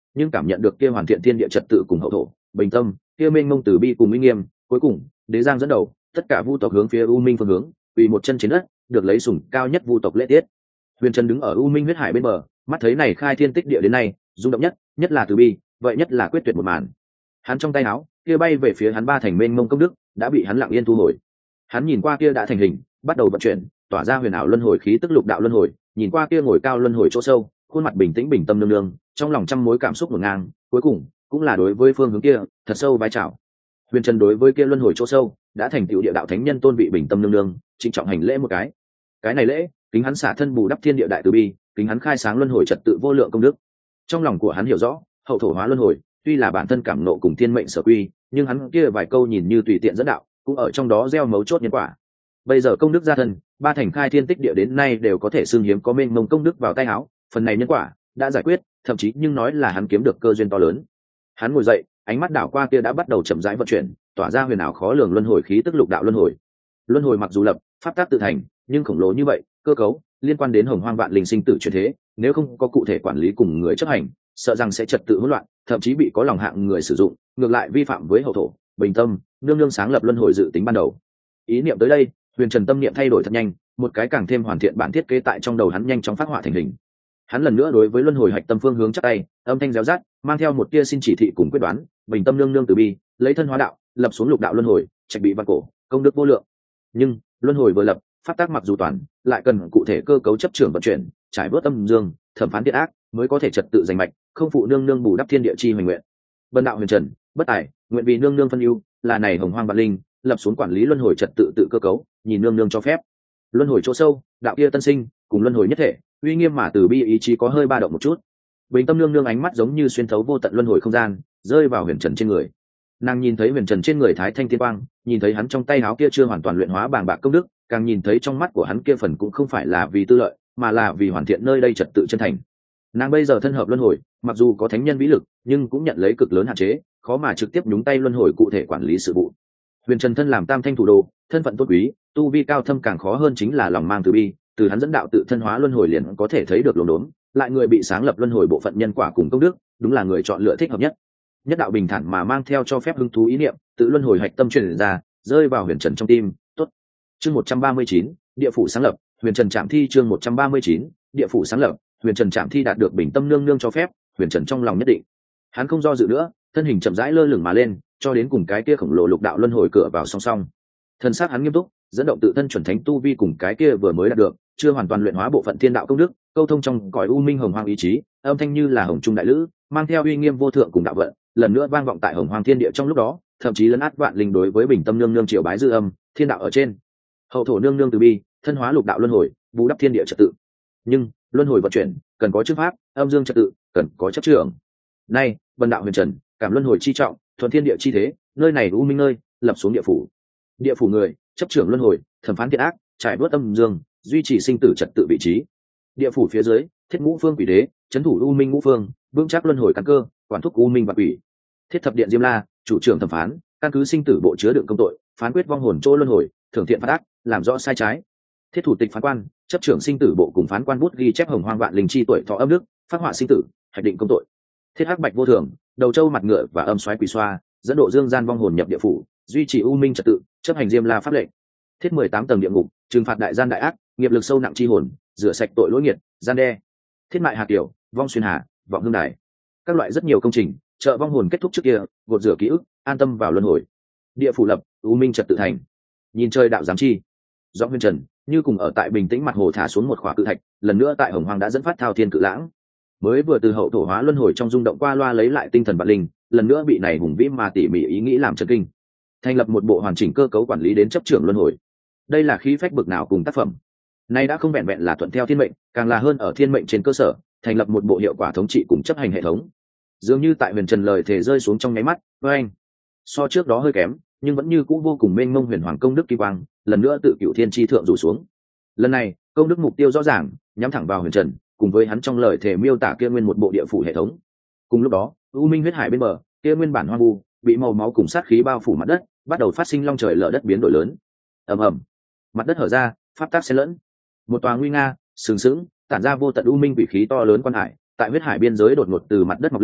nhưng cảm nhận được kia hoàn thiện thiên địa trật tự cùng hậu thổ bình tâm, kia mênh mông từ bi cùng uy nghiêm. Cuối cùng đế giang dẫn đầu tất cả vu tộc hướng phía u minh phương hướng, quỳ một chân trên đất, được lấy sủng cao nhất vu tộc lễ tiết. Huyền Trần đứng ở u minh huyết hải bên bờ, mắt thấy này khai thiên tích địa đến nay rung động nhất nhất là từ bi, vậy nhất là quyết tuyệt một màn. Hắn trong tay áo kia bay về phía hắn ba thành mênh mông công đức đã bị hắn lặng yên thu hồi. Hắn nhìn qua kia đã thành hình, bắt đầu vận chuyển, tỏa ra huyền ảo luân hồi khí tức lục đạo luân hồi, nhìn qua kia ngồi cao luân hồi chỗ sâu, khuôn mặt bình tĩnh bình tâm nương nương, trong lòng trăm mối cảm xúc ngổn ngang. Cuối cùng cũng là đối với phương hướng kia thật sâu vái chào. Huyền Trần đối với kia luân hồi chỗ sâu đã thành tựu địa đạo thánh nhân tôn vị bình tâm nương nương, trịnh trọng hành lễ một cái. Cái này lễ kính hắn xả thân bù đắp thiên địa đại từ bi, kính hắn khai sáng luân hồi trật tự vô lượng công đức. Trong lòng của hắn hiểu rõ, hậu thổ hóa luân hồi tuy là bản thân cảm nộ cùng thiên mệnh sở quy, nhưng hắn kia vài câu nhìn như tùy tiện dẫn đạo cũng ở trong đó gieo mấu chốt nhân quả. Bây giờ công đức gia thân, ba thành khai thiên tích địa đến nay đều có thể xưng hiếm có mênh mông công đức vào tay áo, phần này nhân quả đã giải quyết, thậm chí nhưng nói là hắn kiếm được cơ duyên to lớn. Hắn ngồi dậy, ánh mắt đảo qua kia đã bắt đầu chậm rãi vận chuyển, tỏa ra huyền ảo khó lường luân hồi khí tức lục đạo luân hồi. Luân hồi mặc dù lập pháp tác tự thành, nhưng khổng lồ như vậy, cơ cấu liên quan đến hồng hoang vạn linh sinh tử chuyển thế, nếu không có cụ thể quản lý cùng người chấp hành, sợ rằng sẽ trật tự hỗn loạn, thậm chí bị có lòng hạng người sử dụng, ngược lại vi phạm với hậu thổ bình tâm nương nương sáng lập luân hồi dự tính ban đầu. Ý niệm tới đây, Huyền Trần tâm niệm thay đổi thật nhanh, một cái càng thêm hoàn thiện bản thiết kế tại trong đầu hắn nhanh chóng phát họa thành hình. Hắn lần nữa đối với luân hồi hạch tâm phương hướng chắc tay, âm thanh réo rát mang theo một tia xin chỉ thị cùng quyết đoán. Bình tâm nương nương từ bi, lấy thân hóa đạo, lập xuống lục đạo luân hồi, trạch bị văn cổ, công đức vô lượng. Nhưng luân hồi vừa lập, pháp tác mặc dù toàn, lại cần cụ thể cơ cấu chấp trưởng vận chuyển, trải bớt âm dương, thẩm phán thiện ác, mới có thể trật tự giành mạch, không phụ nương nương bù đắp thiên địa chi hoành nguyện. Bần đạo Huyền Trần, bất tài, nguyện vì nương nương phân ưu, là này hồng hoang vạn linh, lập xuống quản lý luân hồi trật tự tự cơ cấu, nhìn nương nương cho phép. Luân hồi chỗ sâu, đạo kia tân sinh, cùng luân hồi nhất thể, uy nghiêm mà từ bi ý chí có hơi ba động một chút. Bình tâm nương nương ánh mắt giống như xuyên thấu vô tận luân hồi không gian, rơi vào Huyền Trần trên người. Nàng nhìn thấy Huyền Trần trên người thái thanh tiên quang, nhìn thấy hắn trong tay áo kia chưa hoàn toàn luyện hóa bàng bạc công đức, càng nhìn thấy trong mắt của hắn kia phần cũng không phải là vì tư lợi, mà là vì hoàn thiện nơi đây trật tự chân thành. Nàng bây giờ thân hợp luân hồi, mặc dù có thánh nhân vĩ lực, nhưng cũng nhận lấy cực lớn hạn chế, khó mà trực tiếp nhúng tay luân hồi cụ thể quản lý sự vụ. Huyền Trần thân làm tam thanh thủ đồ, thân phận tôn quý, tu vi cao thâm, càng khó hơn chính là lòng mang từ bi, từ hắn dẫn đạo tự thân hóa luân hồi liền có thể thấy được lồn đốn, lại người bị sáng lập luân hồi bộ phận nhân quả cùng công đức, đúng là người chọn lựa thích hợp nhất. Nhất đạo bình thản mà mang theo cho phép hứng thú ý niệm, tự luân hồi hạch tâm truyền ra, rơi vào Huyền Trần trong tim. Tốt. Chương một trăm ba mươi chín, địa phủ sáng lập, Huyền Trần Trảm Thi chương một trăm ba mươi chín, địa phủ sáng lập, Huyền Trần Trảm Thi đạt được bình tâm nương nương cho phép, Huyền Trần trong lòng nhất định. Hắn không do dự nữa, thân hình chậm rãi lơ lửng mà lên, cho đến cùng cái kia khổng lồ lục đạo luân hồi cửa vào song song. Thân xác hắn nghiêm túc, dẫn động tự thân chuẩn thánh tu vi cùng cái kia vừa mới đạt được, chưa hoàn toàn luyện hóa bộ phận thiên đạo công đức, câu thông trong cõi u minh hồng hoang ý chí, âm thanh như là hồng trung đại lữ, mang theo uy nghiêm vô thượng cùng đạo vận, lần nữa vang vọng tại hồng hoang thiên địa trong lúc đó, thậm chí lấn át vạn linh đối với bình tâm nương nương triều bái dư âm, thiên đạo ở trên, hậu thổ nương nương từ bi, thân hóa lục đạo luân hồi, bù đắp thiên địa trật tự. Nhưng luân hồi vận chuyển cần có chữ pháp, âm dương trật tự cần có chấp trưởng. Nay bần đạo Huyền Trần cảm luân hồi chi trọng, thuận thiên địa chi thế, nơi này u minh nơi, lập xuống địa phủ. Địa phủ người chấp trưởng luân hồi, thẩm phán thiện ác, trải bớt âm dương, duy trì sinh tử trật tự vị trí. Địa phủ phía dưới thiết ngũ phương quỷ đế, trấn thủ u minh ngũ phương, vững chắc luân hồi căn cơ, quản thúc u minh và quỷ. Thiết thập điện diêm la, chủ trưởng thẩm phán, căn cứ sinh tử bộ chứa đựng công tội, phán quyết vong hồn chỗ luân hồi, thưởng thiện phạt ác, làm rõ sai trái. Thiết thủ tịch phán quan, chấp trưởng sinh tử bộ cùng phán quan bút ghi chép hồng hoang vạn linh chi tuổi thọ âm đức, phát họa sinh tử, hạch định công tội. Thiết hắc bạch vô thường, đầu trâu mặt ngựa và âm xoáy quỷ xoa, dẫn độ dương gian vong hồn nhập địa phủ, duy trì u minh trật tự, chấp hành diêm la pháp lệnh. Thiết mười tám tầng địa ngục, trừng phạt đại gian đại ác, nghiệp lực sâu nặng chi hồn, rửa sạch tội lỗi nghiệt, gian đe. Thiết mại hà tiểu, vong xuyên hà, vọng hương đài, các loại rất nhiều công trình trợ vong hồn kết thúc trước kia, gột rửa ký ức, an tâm vào luân hồi. Địa phủ lập, u minh trật tự thành. Nhìn chơi đạo giám chi, do Huyền Trần như cùng ở tại bình tĩnh mặt hồ thả xuống một khỏa cự thạch, lần nữa tại hồng hoang đã dẫn phát thao thiên cự lãng. Mới vừa từ hậu thổ hóa luân hồi trong rung động qua loa lấy lại tinh thần vạn linh, lần nữa bị này hùng vĩ mà tỉ mỉ ý nghĩ làm chấn kinh. Thành lập một bộ hoàn chỉnh cơ cấu quản lý đến chấp trưởng luân hồi. Đây là khí phách bực nào cùng tác phẩm. Nay đã không vẹn vẹn là thuận theo thiên mệnh, càng là hơn ở thiên mệnh trên cơ sở, thành lập một bộ hiệu quả thống trị cùng chấp hành hệ thống. Dường như tại Huyền Trần lời thể rơi xuống trong nháy mắt, với anh so trước đó hơi kém, nhưng vẫn như cũ vô cùng mênh mông huyền hoàng công đức kỳ quang, lần nữa tự cửu thiên chi thượng rủ xuống. Lần này công đức mục tiêu rõ ràng, nhắm thẳng vào Huyền Trần, cùng với hắn trong lời thể miêu tả kia nguyên một bộ địa phủ hệ thống. Cùng lúc đó u minh huyết hải bên bờ, kia nguyên bản hoang vu bị màu máu cùng sát khí bao phủ mặt đất, bắt đầu phát sinh long trời lở đất biến đổi lớn. Ầm ầm, mặt đất hở ra, pháp tác xen lẫn, một tòa nguy nga sừng sững tản ra vô tận u minh quỷ khí to lớn quan hải, tại huyết hải biên giới đột ngột từ mặt đất mọc lên,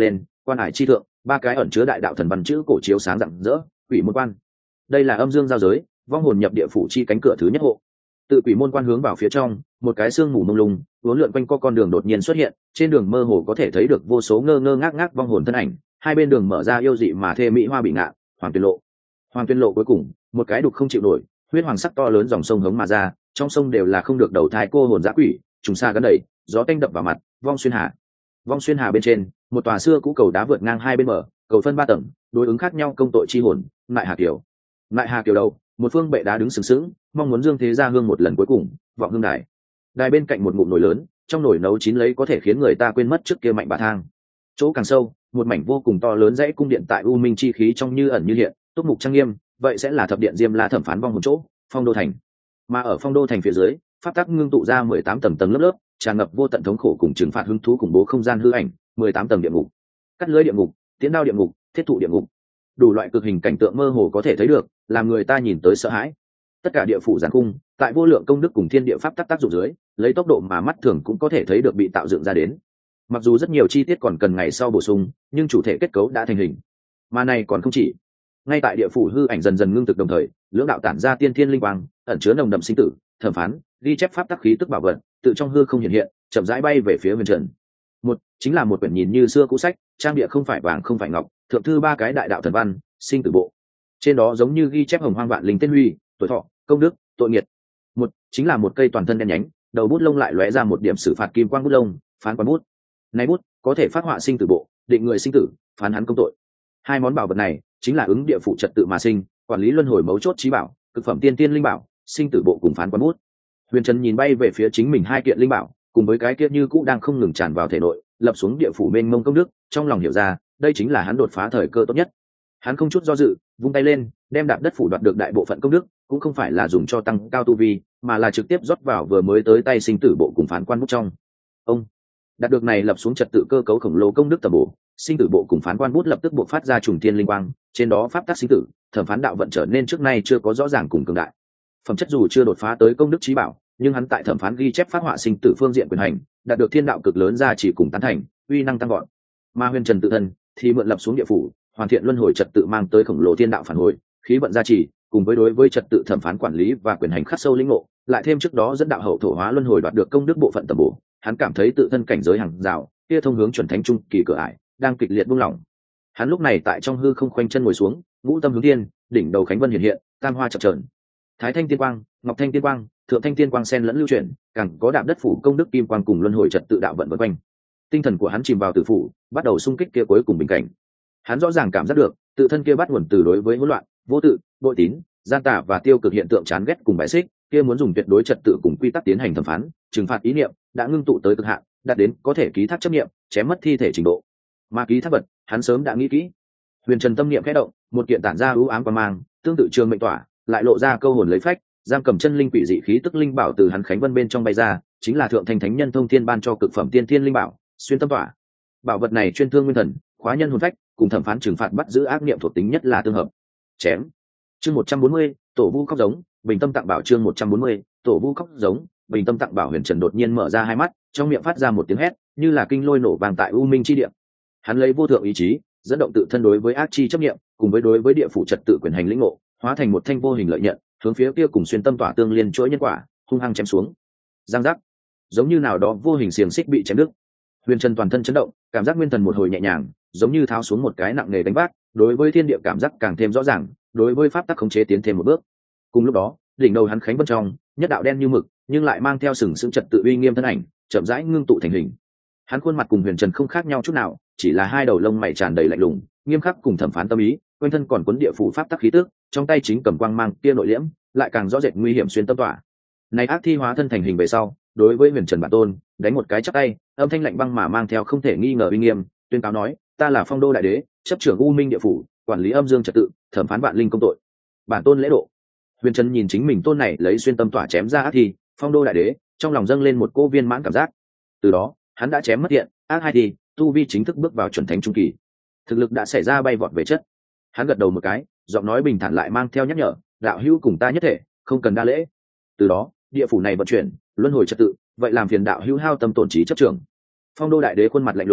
quan hải chi thượng ba cái ẩn chứa đại đạo thần văn chữ cổ chiếu sáng rạng rỡ, quỷ môn quan. Đây là âm dương giao giới, vong hồn nhập địa phủ chi cánh cửa thứ nhất hộ. Tự quỷ môn quan hướng vào phía trong, một cái xương mù mông lung uốn lượn quanh co con đường đột nhiên xuất hiện, trên đường mơ hồ có thể thấy được vô số ngơ ngơ ngác ngác vong hồn thân ảnh, hai bên đường mở ra yêu dị mà thê mỹ hoa bị ngạn, hoàng tuyên lộ. Hoàng tuyên lộ cuối cùng, một cái đục không chịu nổi, huyết hoàng sắc to lớn dòng sông hống mà ra, trong sông đều là không được đầu thai cô hồn dã quỷ, trùng xa gắn đầy, gió tanh đập vào mặt, vong xuyên hà. Vong xuyên hà bên trên, một tòa xưa cũ cầu đá vượt ngang hai bên bờ, cầu phân ba tầng, đối ứng khác nhau công tội chi hồn, Ngại Hà Kiều. Ngại Hà Kiều đầu, một phương bệ đá đứng sừng sững, mong muốn dương thế ra hương một lần cuối cùng, vọng hương đài. Đài bên cạnh một ngụm nồi lớn, trong nồi nấu chín lấy có thể khiến người ta quên mất trước kia mạnh bà thang. Chỗ càng sâu, một mảnh vô cùng to lớn dãy cung điện tại u minh chi khí trong như ẩn như hiện, túc mục trang nghiêm, vậy sẽ là thập điện Diêm La thẩm phán vong hồn chỗ, Phong Đô thành. Mà ở Phong Đô thành phía dưới, pháp tắc ngưng tụ ra mười tám tầng tầng lớp lớp, tràn ngập vô tận thống khổ cùng trừng phạt hứng thú cùng bố không gian hư ảnh, mười tám tầng địa ngục, cắt lưới địa ngục, tiến đao địa ngục, thiết thụ địa ngục, đủ loại cực hình cảnh tượng mơ hồ có thể thấy được, làm người ta nhìn tới sợ hãi. Tất cả địa phủ giàn cung, tại vô lượng công đức cùng thiên địa pháp tắc tác dụng dưới, lấy tốc độ mà mắt thường cũng có thể thấy được bị tạo dựng ra đến. Mặc dù rất nhiều chi tiết còn cần ngày sau bổ sung, nhưng chủ thể kết cấu đã thành hình. Mà này còn không chỉ, ngay tại địa phủ hư ảnh dần dần ngưng thực đồng thời, lưỡng đạo tản ra tiên thiên linh quang, ẩn chứa nồng đậm sinh tử, thẩm phán, ghi chép pháp tắc khí tức bảo vật, tự trong hư không hiện hiện, chậm rãi bay về phía huyền trần. Một chính là một quyển nhìn như xưa cũ sách, trang địa không phải vàng không phải ngọc, thượng thư ba cái đại đạo thần văn, sinh tử bộ. Trên đó giống như ghi chép hồng hoang vạn linh tên huy, tuổi thọ, công đức, tội nghiệt. Một chính là một cây toàn thân đen nhánh, đầu bút lông lại lóe ra một điểm xử phạt kim quang bút lông, phán quan bút. Này bút có thể phát họa sinh tử bộ, định người sinh tử, phán hắn công tội. Hai món bảo vật này chính là ứng địa phủ trật tự mà sinh, quản lý luân hồi mấu chốt trí bảo, cực phẩm tiên tiên linh bảo, sinh tử bộ cùng phán quan bút. Huyền Trần nhìn bay về phía chính mình hai kiện linh bảo, cùng với cái kia như cũ đang không ngừng tràn vào thể nội, lập xuống địa phủ mênh mông công đức, trong lòng hiểu ra, đây chính là hắn đột phá thời cơ tốt nhất. Hắn không chút do dự, vung tay lên, đem đạp đất phủ đoạt được đại bộ phận công đức, cũng không phải là dùng cho tăng cao tu vi, mà là trực tiếp rót vào vừa mới tới tay sinh tử bộ cùng phán quan bút trong. Ông đạt được này lập xuống trật tự cơ cấu khổng lồ công đức tầm bổ, sinh tử bộ cùng phán quan bút lập tức buộc phát ra trùng thiên linh quang, trên đó pháp tắc sinh tử, thẩm phán đạo vận trở nên trước nay chưa có rõ ràng cùng cường đại. Phẩm chất dù chưa đột phá tới công đức trí bảo, nhưng hắn tại thẩm phán ghi chép phát họa sinh tử phương diện quyền hành, đạt được thiên đạo cực lớn ra chỉ cùng tán thành, uy năng tăng gọn. Mà Huyền Trần tự thân thì mượn lập xuống địa phủ, hoàn thiện luân hồi trật tự mang tới khổng lồ thiên đạo phản hồi, khí vận gia trì, cùng với đối với trật tự thẩm phán quản lý và quyền hành khắc sâu lĩnh ngộ, lại thêm trước đó dẫn đạo hậu thổ hóa luân hồi đoạt được công đức bộ phận tầm bổ, hắn cảm thấy tự thân cảnh giới hàng rào, kia thông hướng chuẩn thánh trung kỳ cửa ải, đang kịch liệt buông lỏng. Hắn lúc này tại trong hư không khoanh chân ngồi xuống, ngũ tâm hướng thiên, đỉnh đầu khánh vân hiện hiện, tam hoa chập chờn. Thái thanh tiên quang, ngọc thanh tiên quang, thượng thanh tiên quang sen lẫn lưu chuyển, càng có đạp đất phủ công đức kim quang cùng luân hồi trật tự đạo vận vần quanh. Tinh thần của hắn chìm vào tử phủ, bắt đầu xung kích kia cuối cùng bình cảnh. Hắn rõ ràng cảm giác được, tự thân kia bắt nguồn từ đối với hỗn loạn, vô tự, bội tín, gian tà và tiêu cực hiện tượng chán ghét cùng bài xích, kia muốn dùng tuyệt đối trật tự cùng quy tắc tiến hành thẩm phán, trừng phạt ý niệm, đã ngưng tụ tới cực hạn, đạt đến có thể ký thác chấp niệm, chém mất thi thể trình độ. Mà ký thác vật, hắn sớm đã nghĩ kỹ. Huyền Trần tâm niệm khẽ động, một kiện tản ra u ám quang mang, tương tự trường mệnh tỏa, lại lộ ra câu hồn lấy phách, giam cầm chân linh quỷ dị khí tức linh bảo từ hắn khánh vân bên trong bay ra, chính là thượng thanh thánh nhân thông thiên ban cho cực phẩm tiên thiên linh bảo, xuyên tâm tỏa. Bảo vật này chuyên thương nguyên thần, khóa nhân hồn phách, cùng thẩm phán trừng phạt bắt giữ ác niệm thuộc tính nhất là tương hợp. Chém. Chương một trăm bốn mươi, tổ vu khóc giống, bình tâm tặng bảo chương một trăm bốn mươi, tổ vu khóc giống, bình tâm tặng bảo. Huyền Trần đột nhiên mở ra hai mắt, trong miệng phát ra một tiếng hét, như là kinh lôi nổ vang tại u minh chi địa. Hắn lấy vô thượng ý chí, dẫn động tự thân đối với ác chi chấp niệm, cùng với đối với địa phủ trật tự quyền hành lĩnh ngộ, hóa thành một thanh vô hình lợi nhận, hướng phía kia cùng xuyên tâm tỏa tương liên chuỗi nhân quả, hung hăng chém xuống. Giang giác, giống như nào đó vô hình xiềng xích bị chém đứt. Huyền Trần toàn thân chấn động, cảm giác nguyên thần một hồi nhẹ nhàng, giống như tháo xuống một cái nặng nề đánh vác, đối với thiên địa cảm giác càng thêm rõ ràng, đối với pháp tắc khống chế tiến thêm một bước. Cùng lúc đó, đỉnh đầu hắn khánh vân trong, nhất đạo đen như mực, nhưng lại mang theo sừng sững trật tự uy nghiêm thân ảnh, chậm rãi ngưng tụ thành hình. Hắn khuôn mặt cùng Huyền Trần không khác nhau chút nào, chỉ là hai đầu lông mày tràn đầy lạnh lùng, nghiêm khắc cùng thẩm phán tâm ý, quanh thân còn cuốn địa phủ pháp tắc khí tức, trong tay chính cầm quang mang kia nội liễm, lại càng rõ rệt nguy hiểm xuyên tâm tỏa. Này ác thi hóa thân thành hình về sau, đối với Huyền Trần bản tôn, đánh một cái chắp tay, âm thanh lạnh băng mà mang theo không thể nghi ngờ uy nghiêm, tuyên cáo nói, ta là Phong Đô đại đế, chấp trưởng u minh địa phủ, quản lý âm dương trật tự, thẩm phán vạn linh công tội. Bản tôn lễ độ. Huyền Trần nhìn chính mình tôn này lấy xuyên tâm tỏa chém ra ác thi, Phong Đô đại đế, trong lòng dâng lên một cô viên mãn cảm giác. Từ đó, hắn đã chém mất thiện, ác hai thi, tu vi chính thức bước vào chuẩn thánh trung kỳ. Thực lực đã xảy ra bay vọt về chất. Hắn gật đầu một cái, giọng nói bình thản lại mang theo nhắc nhở, đạo hữu cùng ta nhất thể, không cần đa lễ. Từ đó, địa phủ này vận chuyển, luân hồi trật tự, vậy làm phiền đạo hữu hao tâm tổn trí chấp trưởng. Phong Đô đại đế khuôn mặt lạnh lùng,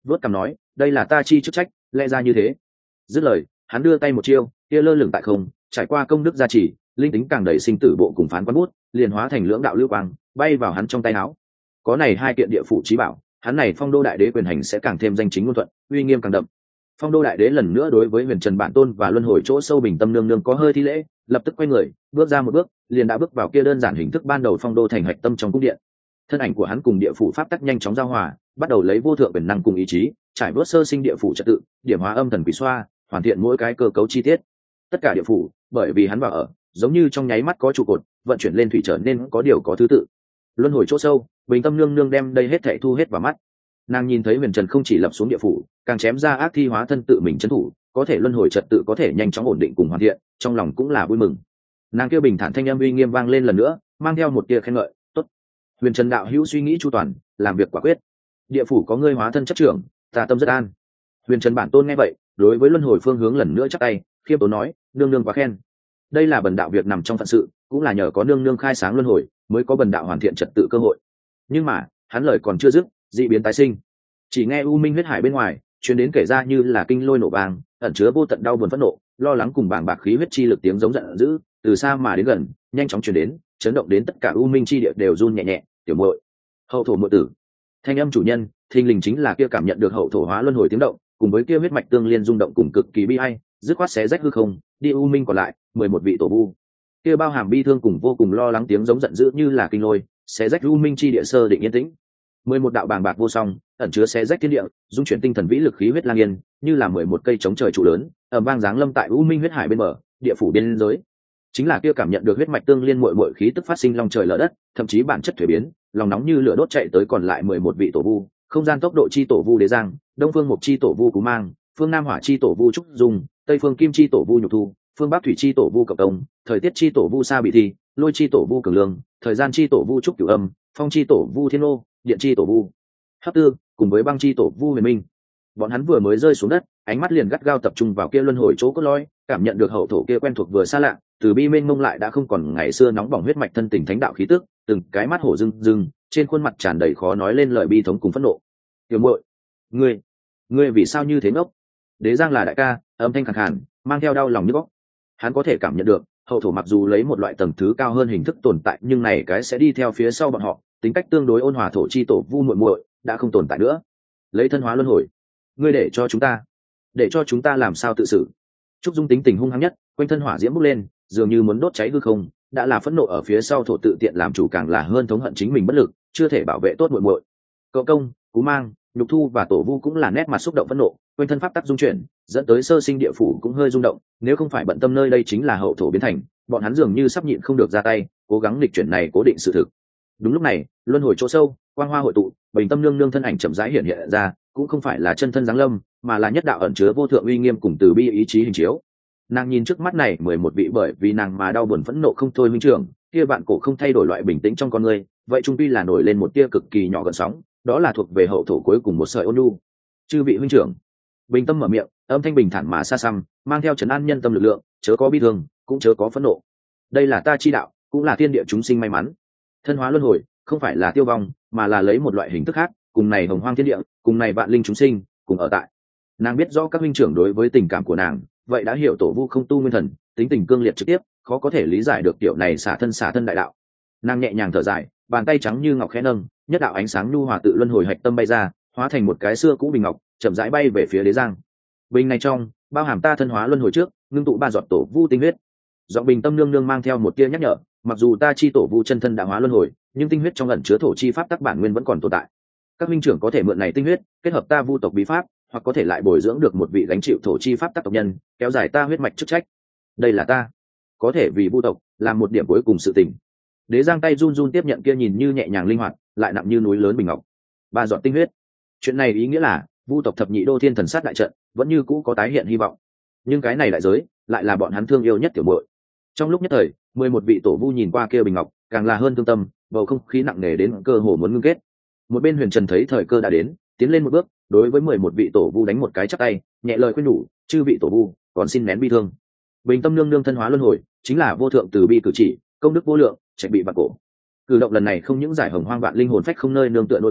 vớt cằm nói, đây là ta chi chức trách, lẽ ra như thế. Dứt lời, hắn đưa tay một chiêu, kia lơ lửng tại không, trải qua công đức gia trì, linh tính càng đầy sinh tử bộ cùng phán quán bút, liền hóa thành lưỡng đạo lưu quang, bay vào hắn trong tay áo. Có này hai kiện địa phủ chí bảo, hắn này phong đô đại đế quyền hành sẽ càng thêm danh chính ngôn thuận, uy nghiêm càng đậm. Phong đô đại đế lần nữa đối với huyền trần bản tôn và luân hồi chỗ sâu bình tâm nương nương có hơi thi lễ, lập tức quay người, bước ra một bước, liền đã bước vào kia đơn giản hình thức ban đầu phong đô thành hạch tâm trong cung điện. Thân ảnh của hắn cùng địa phủ pháp tắc nhanh chóng giao hòa, bắt đầu lấy vô thượng quyền năng cùng ý chí, trải vớt sơ sinh địa phủ trật tự, điểm hóa âm thần quỷ xoa, hoàn thiện mỗi cái cơ cấu chi tiết. Tất cả địa phủ, bởi vì hắn vào ở, giống như trong nháy mắt có trụ cột, vận chuyển lên thủy trở nên có điều có thứ tự. Luân hồi chỗ sâu, bình tâm nương nương đem đây hết thảy thu hết vào mắt. Nàng nhìn thấy huyền trần không chỉ lập xuống địa phủ, càng chém ra ác thi hóa thân tự mình trấn thủ, có thể luân hồi trật tự có thể nhanh chóng ổn định cùng hoàn thiện, trong lòng cũng là vui mừng. Nàng kêu bình thản thanh âm uy nghiêm vang lên lần nữa, mang theo một tia khen ngợi, tốt. Huyền trần đạo hữu suy nghĩ chu toàn, làm việc quả quyết. Địa phủ có ngươi hóa thân chấp trưởng, ta tâm rất an. Huyền trần bản tôn nghe vậy, đối với luân hồi phương hướng lần nữa chắp tay, khiêm tốn nói, nương nương quá khen. Đây là bần đạo việc nằm trong phận sự, cũng là nhờ có nương nương khai sáng luân hồi, mới có bần đạo hoàn thiện trật tự cơ hội. Nhưng mà, hắn lời còn chưa dứt, dị biến tái sinh. Chỉ nghe u minh huyết hải bên ngoài truyền đến kể ra như là kinh lôi nổ vàng, ẩn chứa vô tận đau buồn phẫn nộ, lo lắng cùng bàng bạc khí huyết chi lực tiếng giống giận dữ, từ xa mà đến gần, nhanh chóng truyền đến, chấn động đến tất cả u minh chi địa đều run nhẹ nhẹ. Tiểu muội, hậu thổ muội tử. Thanh âm chủ nhân, thình lình chính là kia cảm nhận được hậu thổ hóa luân hồi tiếng động, cùng với kia huyết mạch tương liên rung động cùng cực kỳ bi ai, dứt khoát xé rách hư không, đi u minh còn lại, mười một vị tổ vu. Kia bao hàm bi thương cùng vô cùng lo lắng tiếng giống giận dữ như là kinh lôi, xé rách u minh chi địa sơ định yên tĩnh. Mười một đạo bàng bạc vô song, ẩn chứa xé rách thiên địa, dung chuyển tinh thần vĩ lực khí huyết lang yên, như là mười một cây chống trời trụ lớn, ầm vang giáng lâm tại u minh huyết hải bên bờ, địa phủ biên giới. Chính là kia cảm nhận được huyết mạch tương liên muội muội khí tức phát sinh long trời lở đất, thậm chí bản chất thủy biến, lòng nóng như lửa đốt chạy tới còn lại mười một vị tổ vu, không gian tốc độ chi tổ vu đế giang, đông phương mục chi tổ vu cú mang, phương nam hỏa chi tổ vu trúc dung, tây phương kim chi tổ vu nhục thu, phương bắc thủy chi tổ vu cập công, thời tiết chi tổ vu sa bị thi, lôi chi tổ vu cường lương, thời gian chi tổ vu trúc cửu âm, phong chi tổ vu thiên ô, điện chi tổ vu hấp tư, cùng với băng chi tổ vu huyền minh. Bọn hắn vừa mới rơi xuống đất, ánh mắt liền gắt gao tập trung vào kia luân hồi chỗ cốt lõi, cảm nhận được hậu thổ kia quen thuộc vừa xa lạ, từ bi mênh mông lại đã không còn ngày xưa nóng bỏng huyết mạch thân tình thánh đạo khí tức, từng cái mắt hổ rưng rưng, trên khuôn mặt tràn đầy khó nói lên lời bi thống cùng phẫn nộ. Tiểu muội, ngươi, ngươi vì sao như thế ngốc? Đế Giang là đại ca, âm thanh khàn khàn, mang theo đau lòng nhức óc. Hắn có thể cảm nhận được, hậu thổ mặc dù lấy một loại tầng thứ cao hơn hình thức tồn tại, nhưng này cái sẽ đi theo phía sau bọn họ, tính cách tương đối ôn hòa thổ chi tổ vu muội muội đã không tồn tại nữa. Lấy thân hóa luân hồi, ngươi để cho chúng ta, để cho chúng ta làm sao tự xử? Trúc Dung tính tình hung hăng nhất, quanh thân hỏa diễm bốc lên, dường như muốn đốt cháy hư không, đã là phẫn nộ ở phía sau thổ tự tiện làm chủ càng là hơn thống hận chính mình bất lực, chưa thể bảo vệ tốt muội muội. Cậu công, Cú Mang, Nhục Thu và Tổ Vu cũng là nét mặt xúc động phẫn nộ, quanh thân pháp tắc dung chuyển, dẫn tới sơ sinh địa phủ cũng hơi rung động, nếu không phải bận tâm nơi đây chính là hậu thổ biến thành, bọn hắn dường như sắp nhịn không được ra tay, cố gắng nghịch chuyển này cố định sự thực. Đúng lúc này, luân hồi chỗ sâu, quang hoa hội tụ, bình tâm nương nương thân ảnh chậm rãi hiện hiện ra, cũng không phải là chân thân giáng lâm, mà là nhất đạo ẩn chứa vô thượng uy nghiêm cùng từ bi ý chí hình chiếu. Nàng nhìn trước mắt này mười một vị bởi vì nàng mà đau buồn phẫn nộ không thôi huynh trưởng, kia bạn cổ không thay đổi loại bình tĩnh trong con người, vậy trung quy là nổi lên một tia cực kỳ nhỏ gần sóng, đó là thuộc về hậu thổ cuối cùng một sợi ôn nhu. Chư vị huynh trưởng, bình tâm mở miệng, âm thanh bình thản mà xa xăm, mang theo trấn an nhân tâm lực lượng, chớ có bi thương, cũng chớ có phẫn nộ. Đây là ta chi đạo, cũng là thiên địa chúng sinh may mắn. Thân hóa luân hồi, không phải là tiêu vong, mà là lấy một loại hình thức khác, cùng này hồng hoang thiên địa, cùng này vạn linh chúng sinh, cùng ở tại. Nàng biết rõ các huynh trưởng đối với tình cảm của nàng, vậy đã hiểu tổ vu không tu nguyên thần, tính tình cương liệt trực tiếp, khó có thể lý giải được tiểu này xả thân xả thân đại đạo. Nàng nhẹ nhàng thở dài, bàn tay trắng như ngọc khẽ nâng, nhất đạo ánh sáng nhu hòa tự luân hồi hạch tâm bay ra, hóa thành một cái xưa cũ bình ngọc, chậm rãi bay về phía đế giang. Bình này trong, bao hàm ta thân hóa luân hồi trước, ngưng tụ ba giọt tổ vu tinh huyết. Giọng bình tâm nương nương mang theo một tia nhắc nhở, mặc dù ta chi tổ vu chân thân đã hóa luân hồi, nhưng tinh huyết trong ẩn chứa thổ chi pháp tắc bản nguyên vẫn còn tồn tại. Các minh trưởng có thể mượn này tinh huyết, kết hợp ta vu tộc bí pháp, hoặc có thể lại bồi dưỡng được một vị gánh chịu thổ chi pháp tắc tộc nhân, kéo dài ta huyết mạch chức trách. Đây là ta có thể vì vu tộc làm một điểm cuối cùng sự tình. Đế Giang tay run run tiếp nhận kia nhìn như nhẹ nhàng linh hoạt, lại nặng như núi lớn bình ngọc. Ba giọt tinh huyết. Chuyện này ý nghĩa là vu tộc thập nhị đô thiên thần sát đại trận vẫn như cũ có tái hiện hy vọng. Nhưng cái này đại giới lại là bọn hắn thương yêu nhất tiểu muội. Trong lúc nhất thời, mười một vị tổ vu nhìn qua kia bình ngọc, càng là hơn thương tâm, bầu không khí nặng nề đến cơ hồ muốn ngưng kết. Một bên Huyền Trần thấy thời cơ đã đến, tiến lên một bước, đối với mười một vị tổ vu đánh một cái chắp tay, nhẹ lời khuyên nhủ, chư vị tổ vu, còn xin nén bi thương. Bình tâm nương nương thân hóa luân hồi, chính là vô thượng từ bi cử chỉ, công đức vô lượng, trạch bị vạn cổ. Cử động lần này không những giải hồng hoang vạn linh hồn phách không nơi nương tựa nỗi khổ,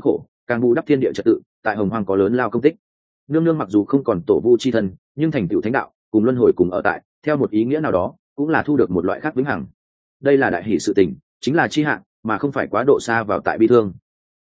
càng bù đắp thiên địa trật tự, tại hồng hoang có lớn lao công tích. Nương nương mặc dù không còn tổ vu chi thân, nhưng thành tựu thánh đạo cùng luân hồi cùng ở tại, theo một ý nghĩa nào đó cũng là thu được một loại khác vĩnh hằng. Đây là đại hỷ sự tình, chính là chi hạn, mà không phải quá độ xa vào tại bi thương.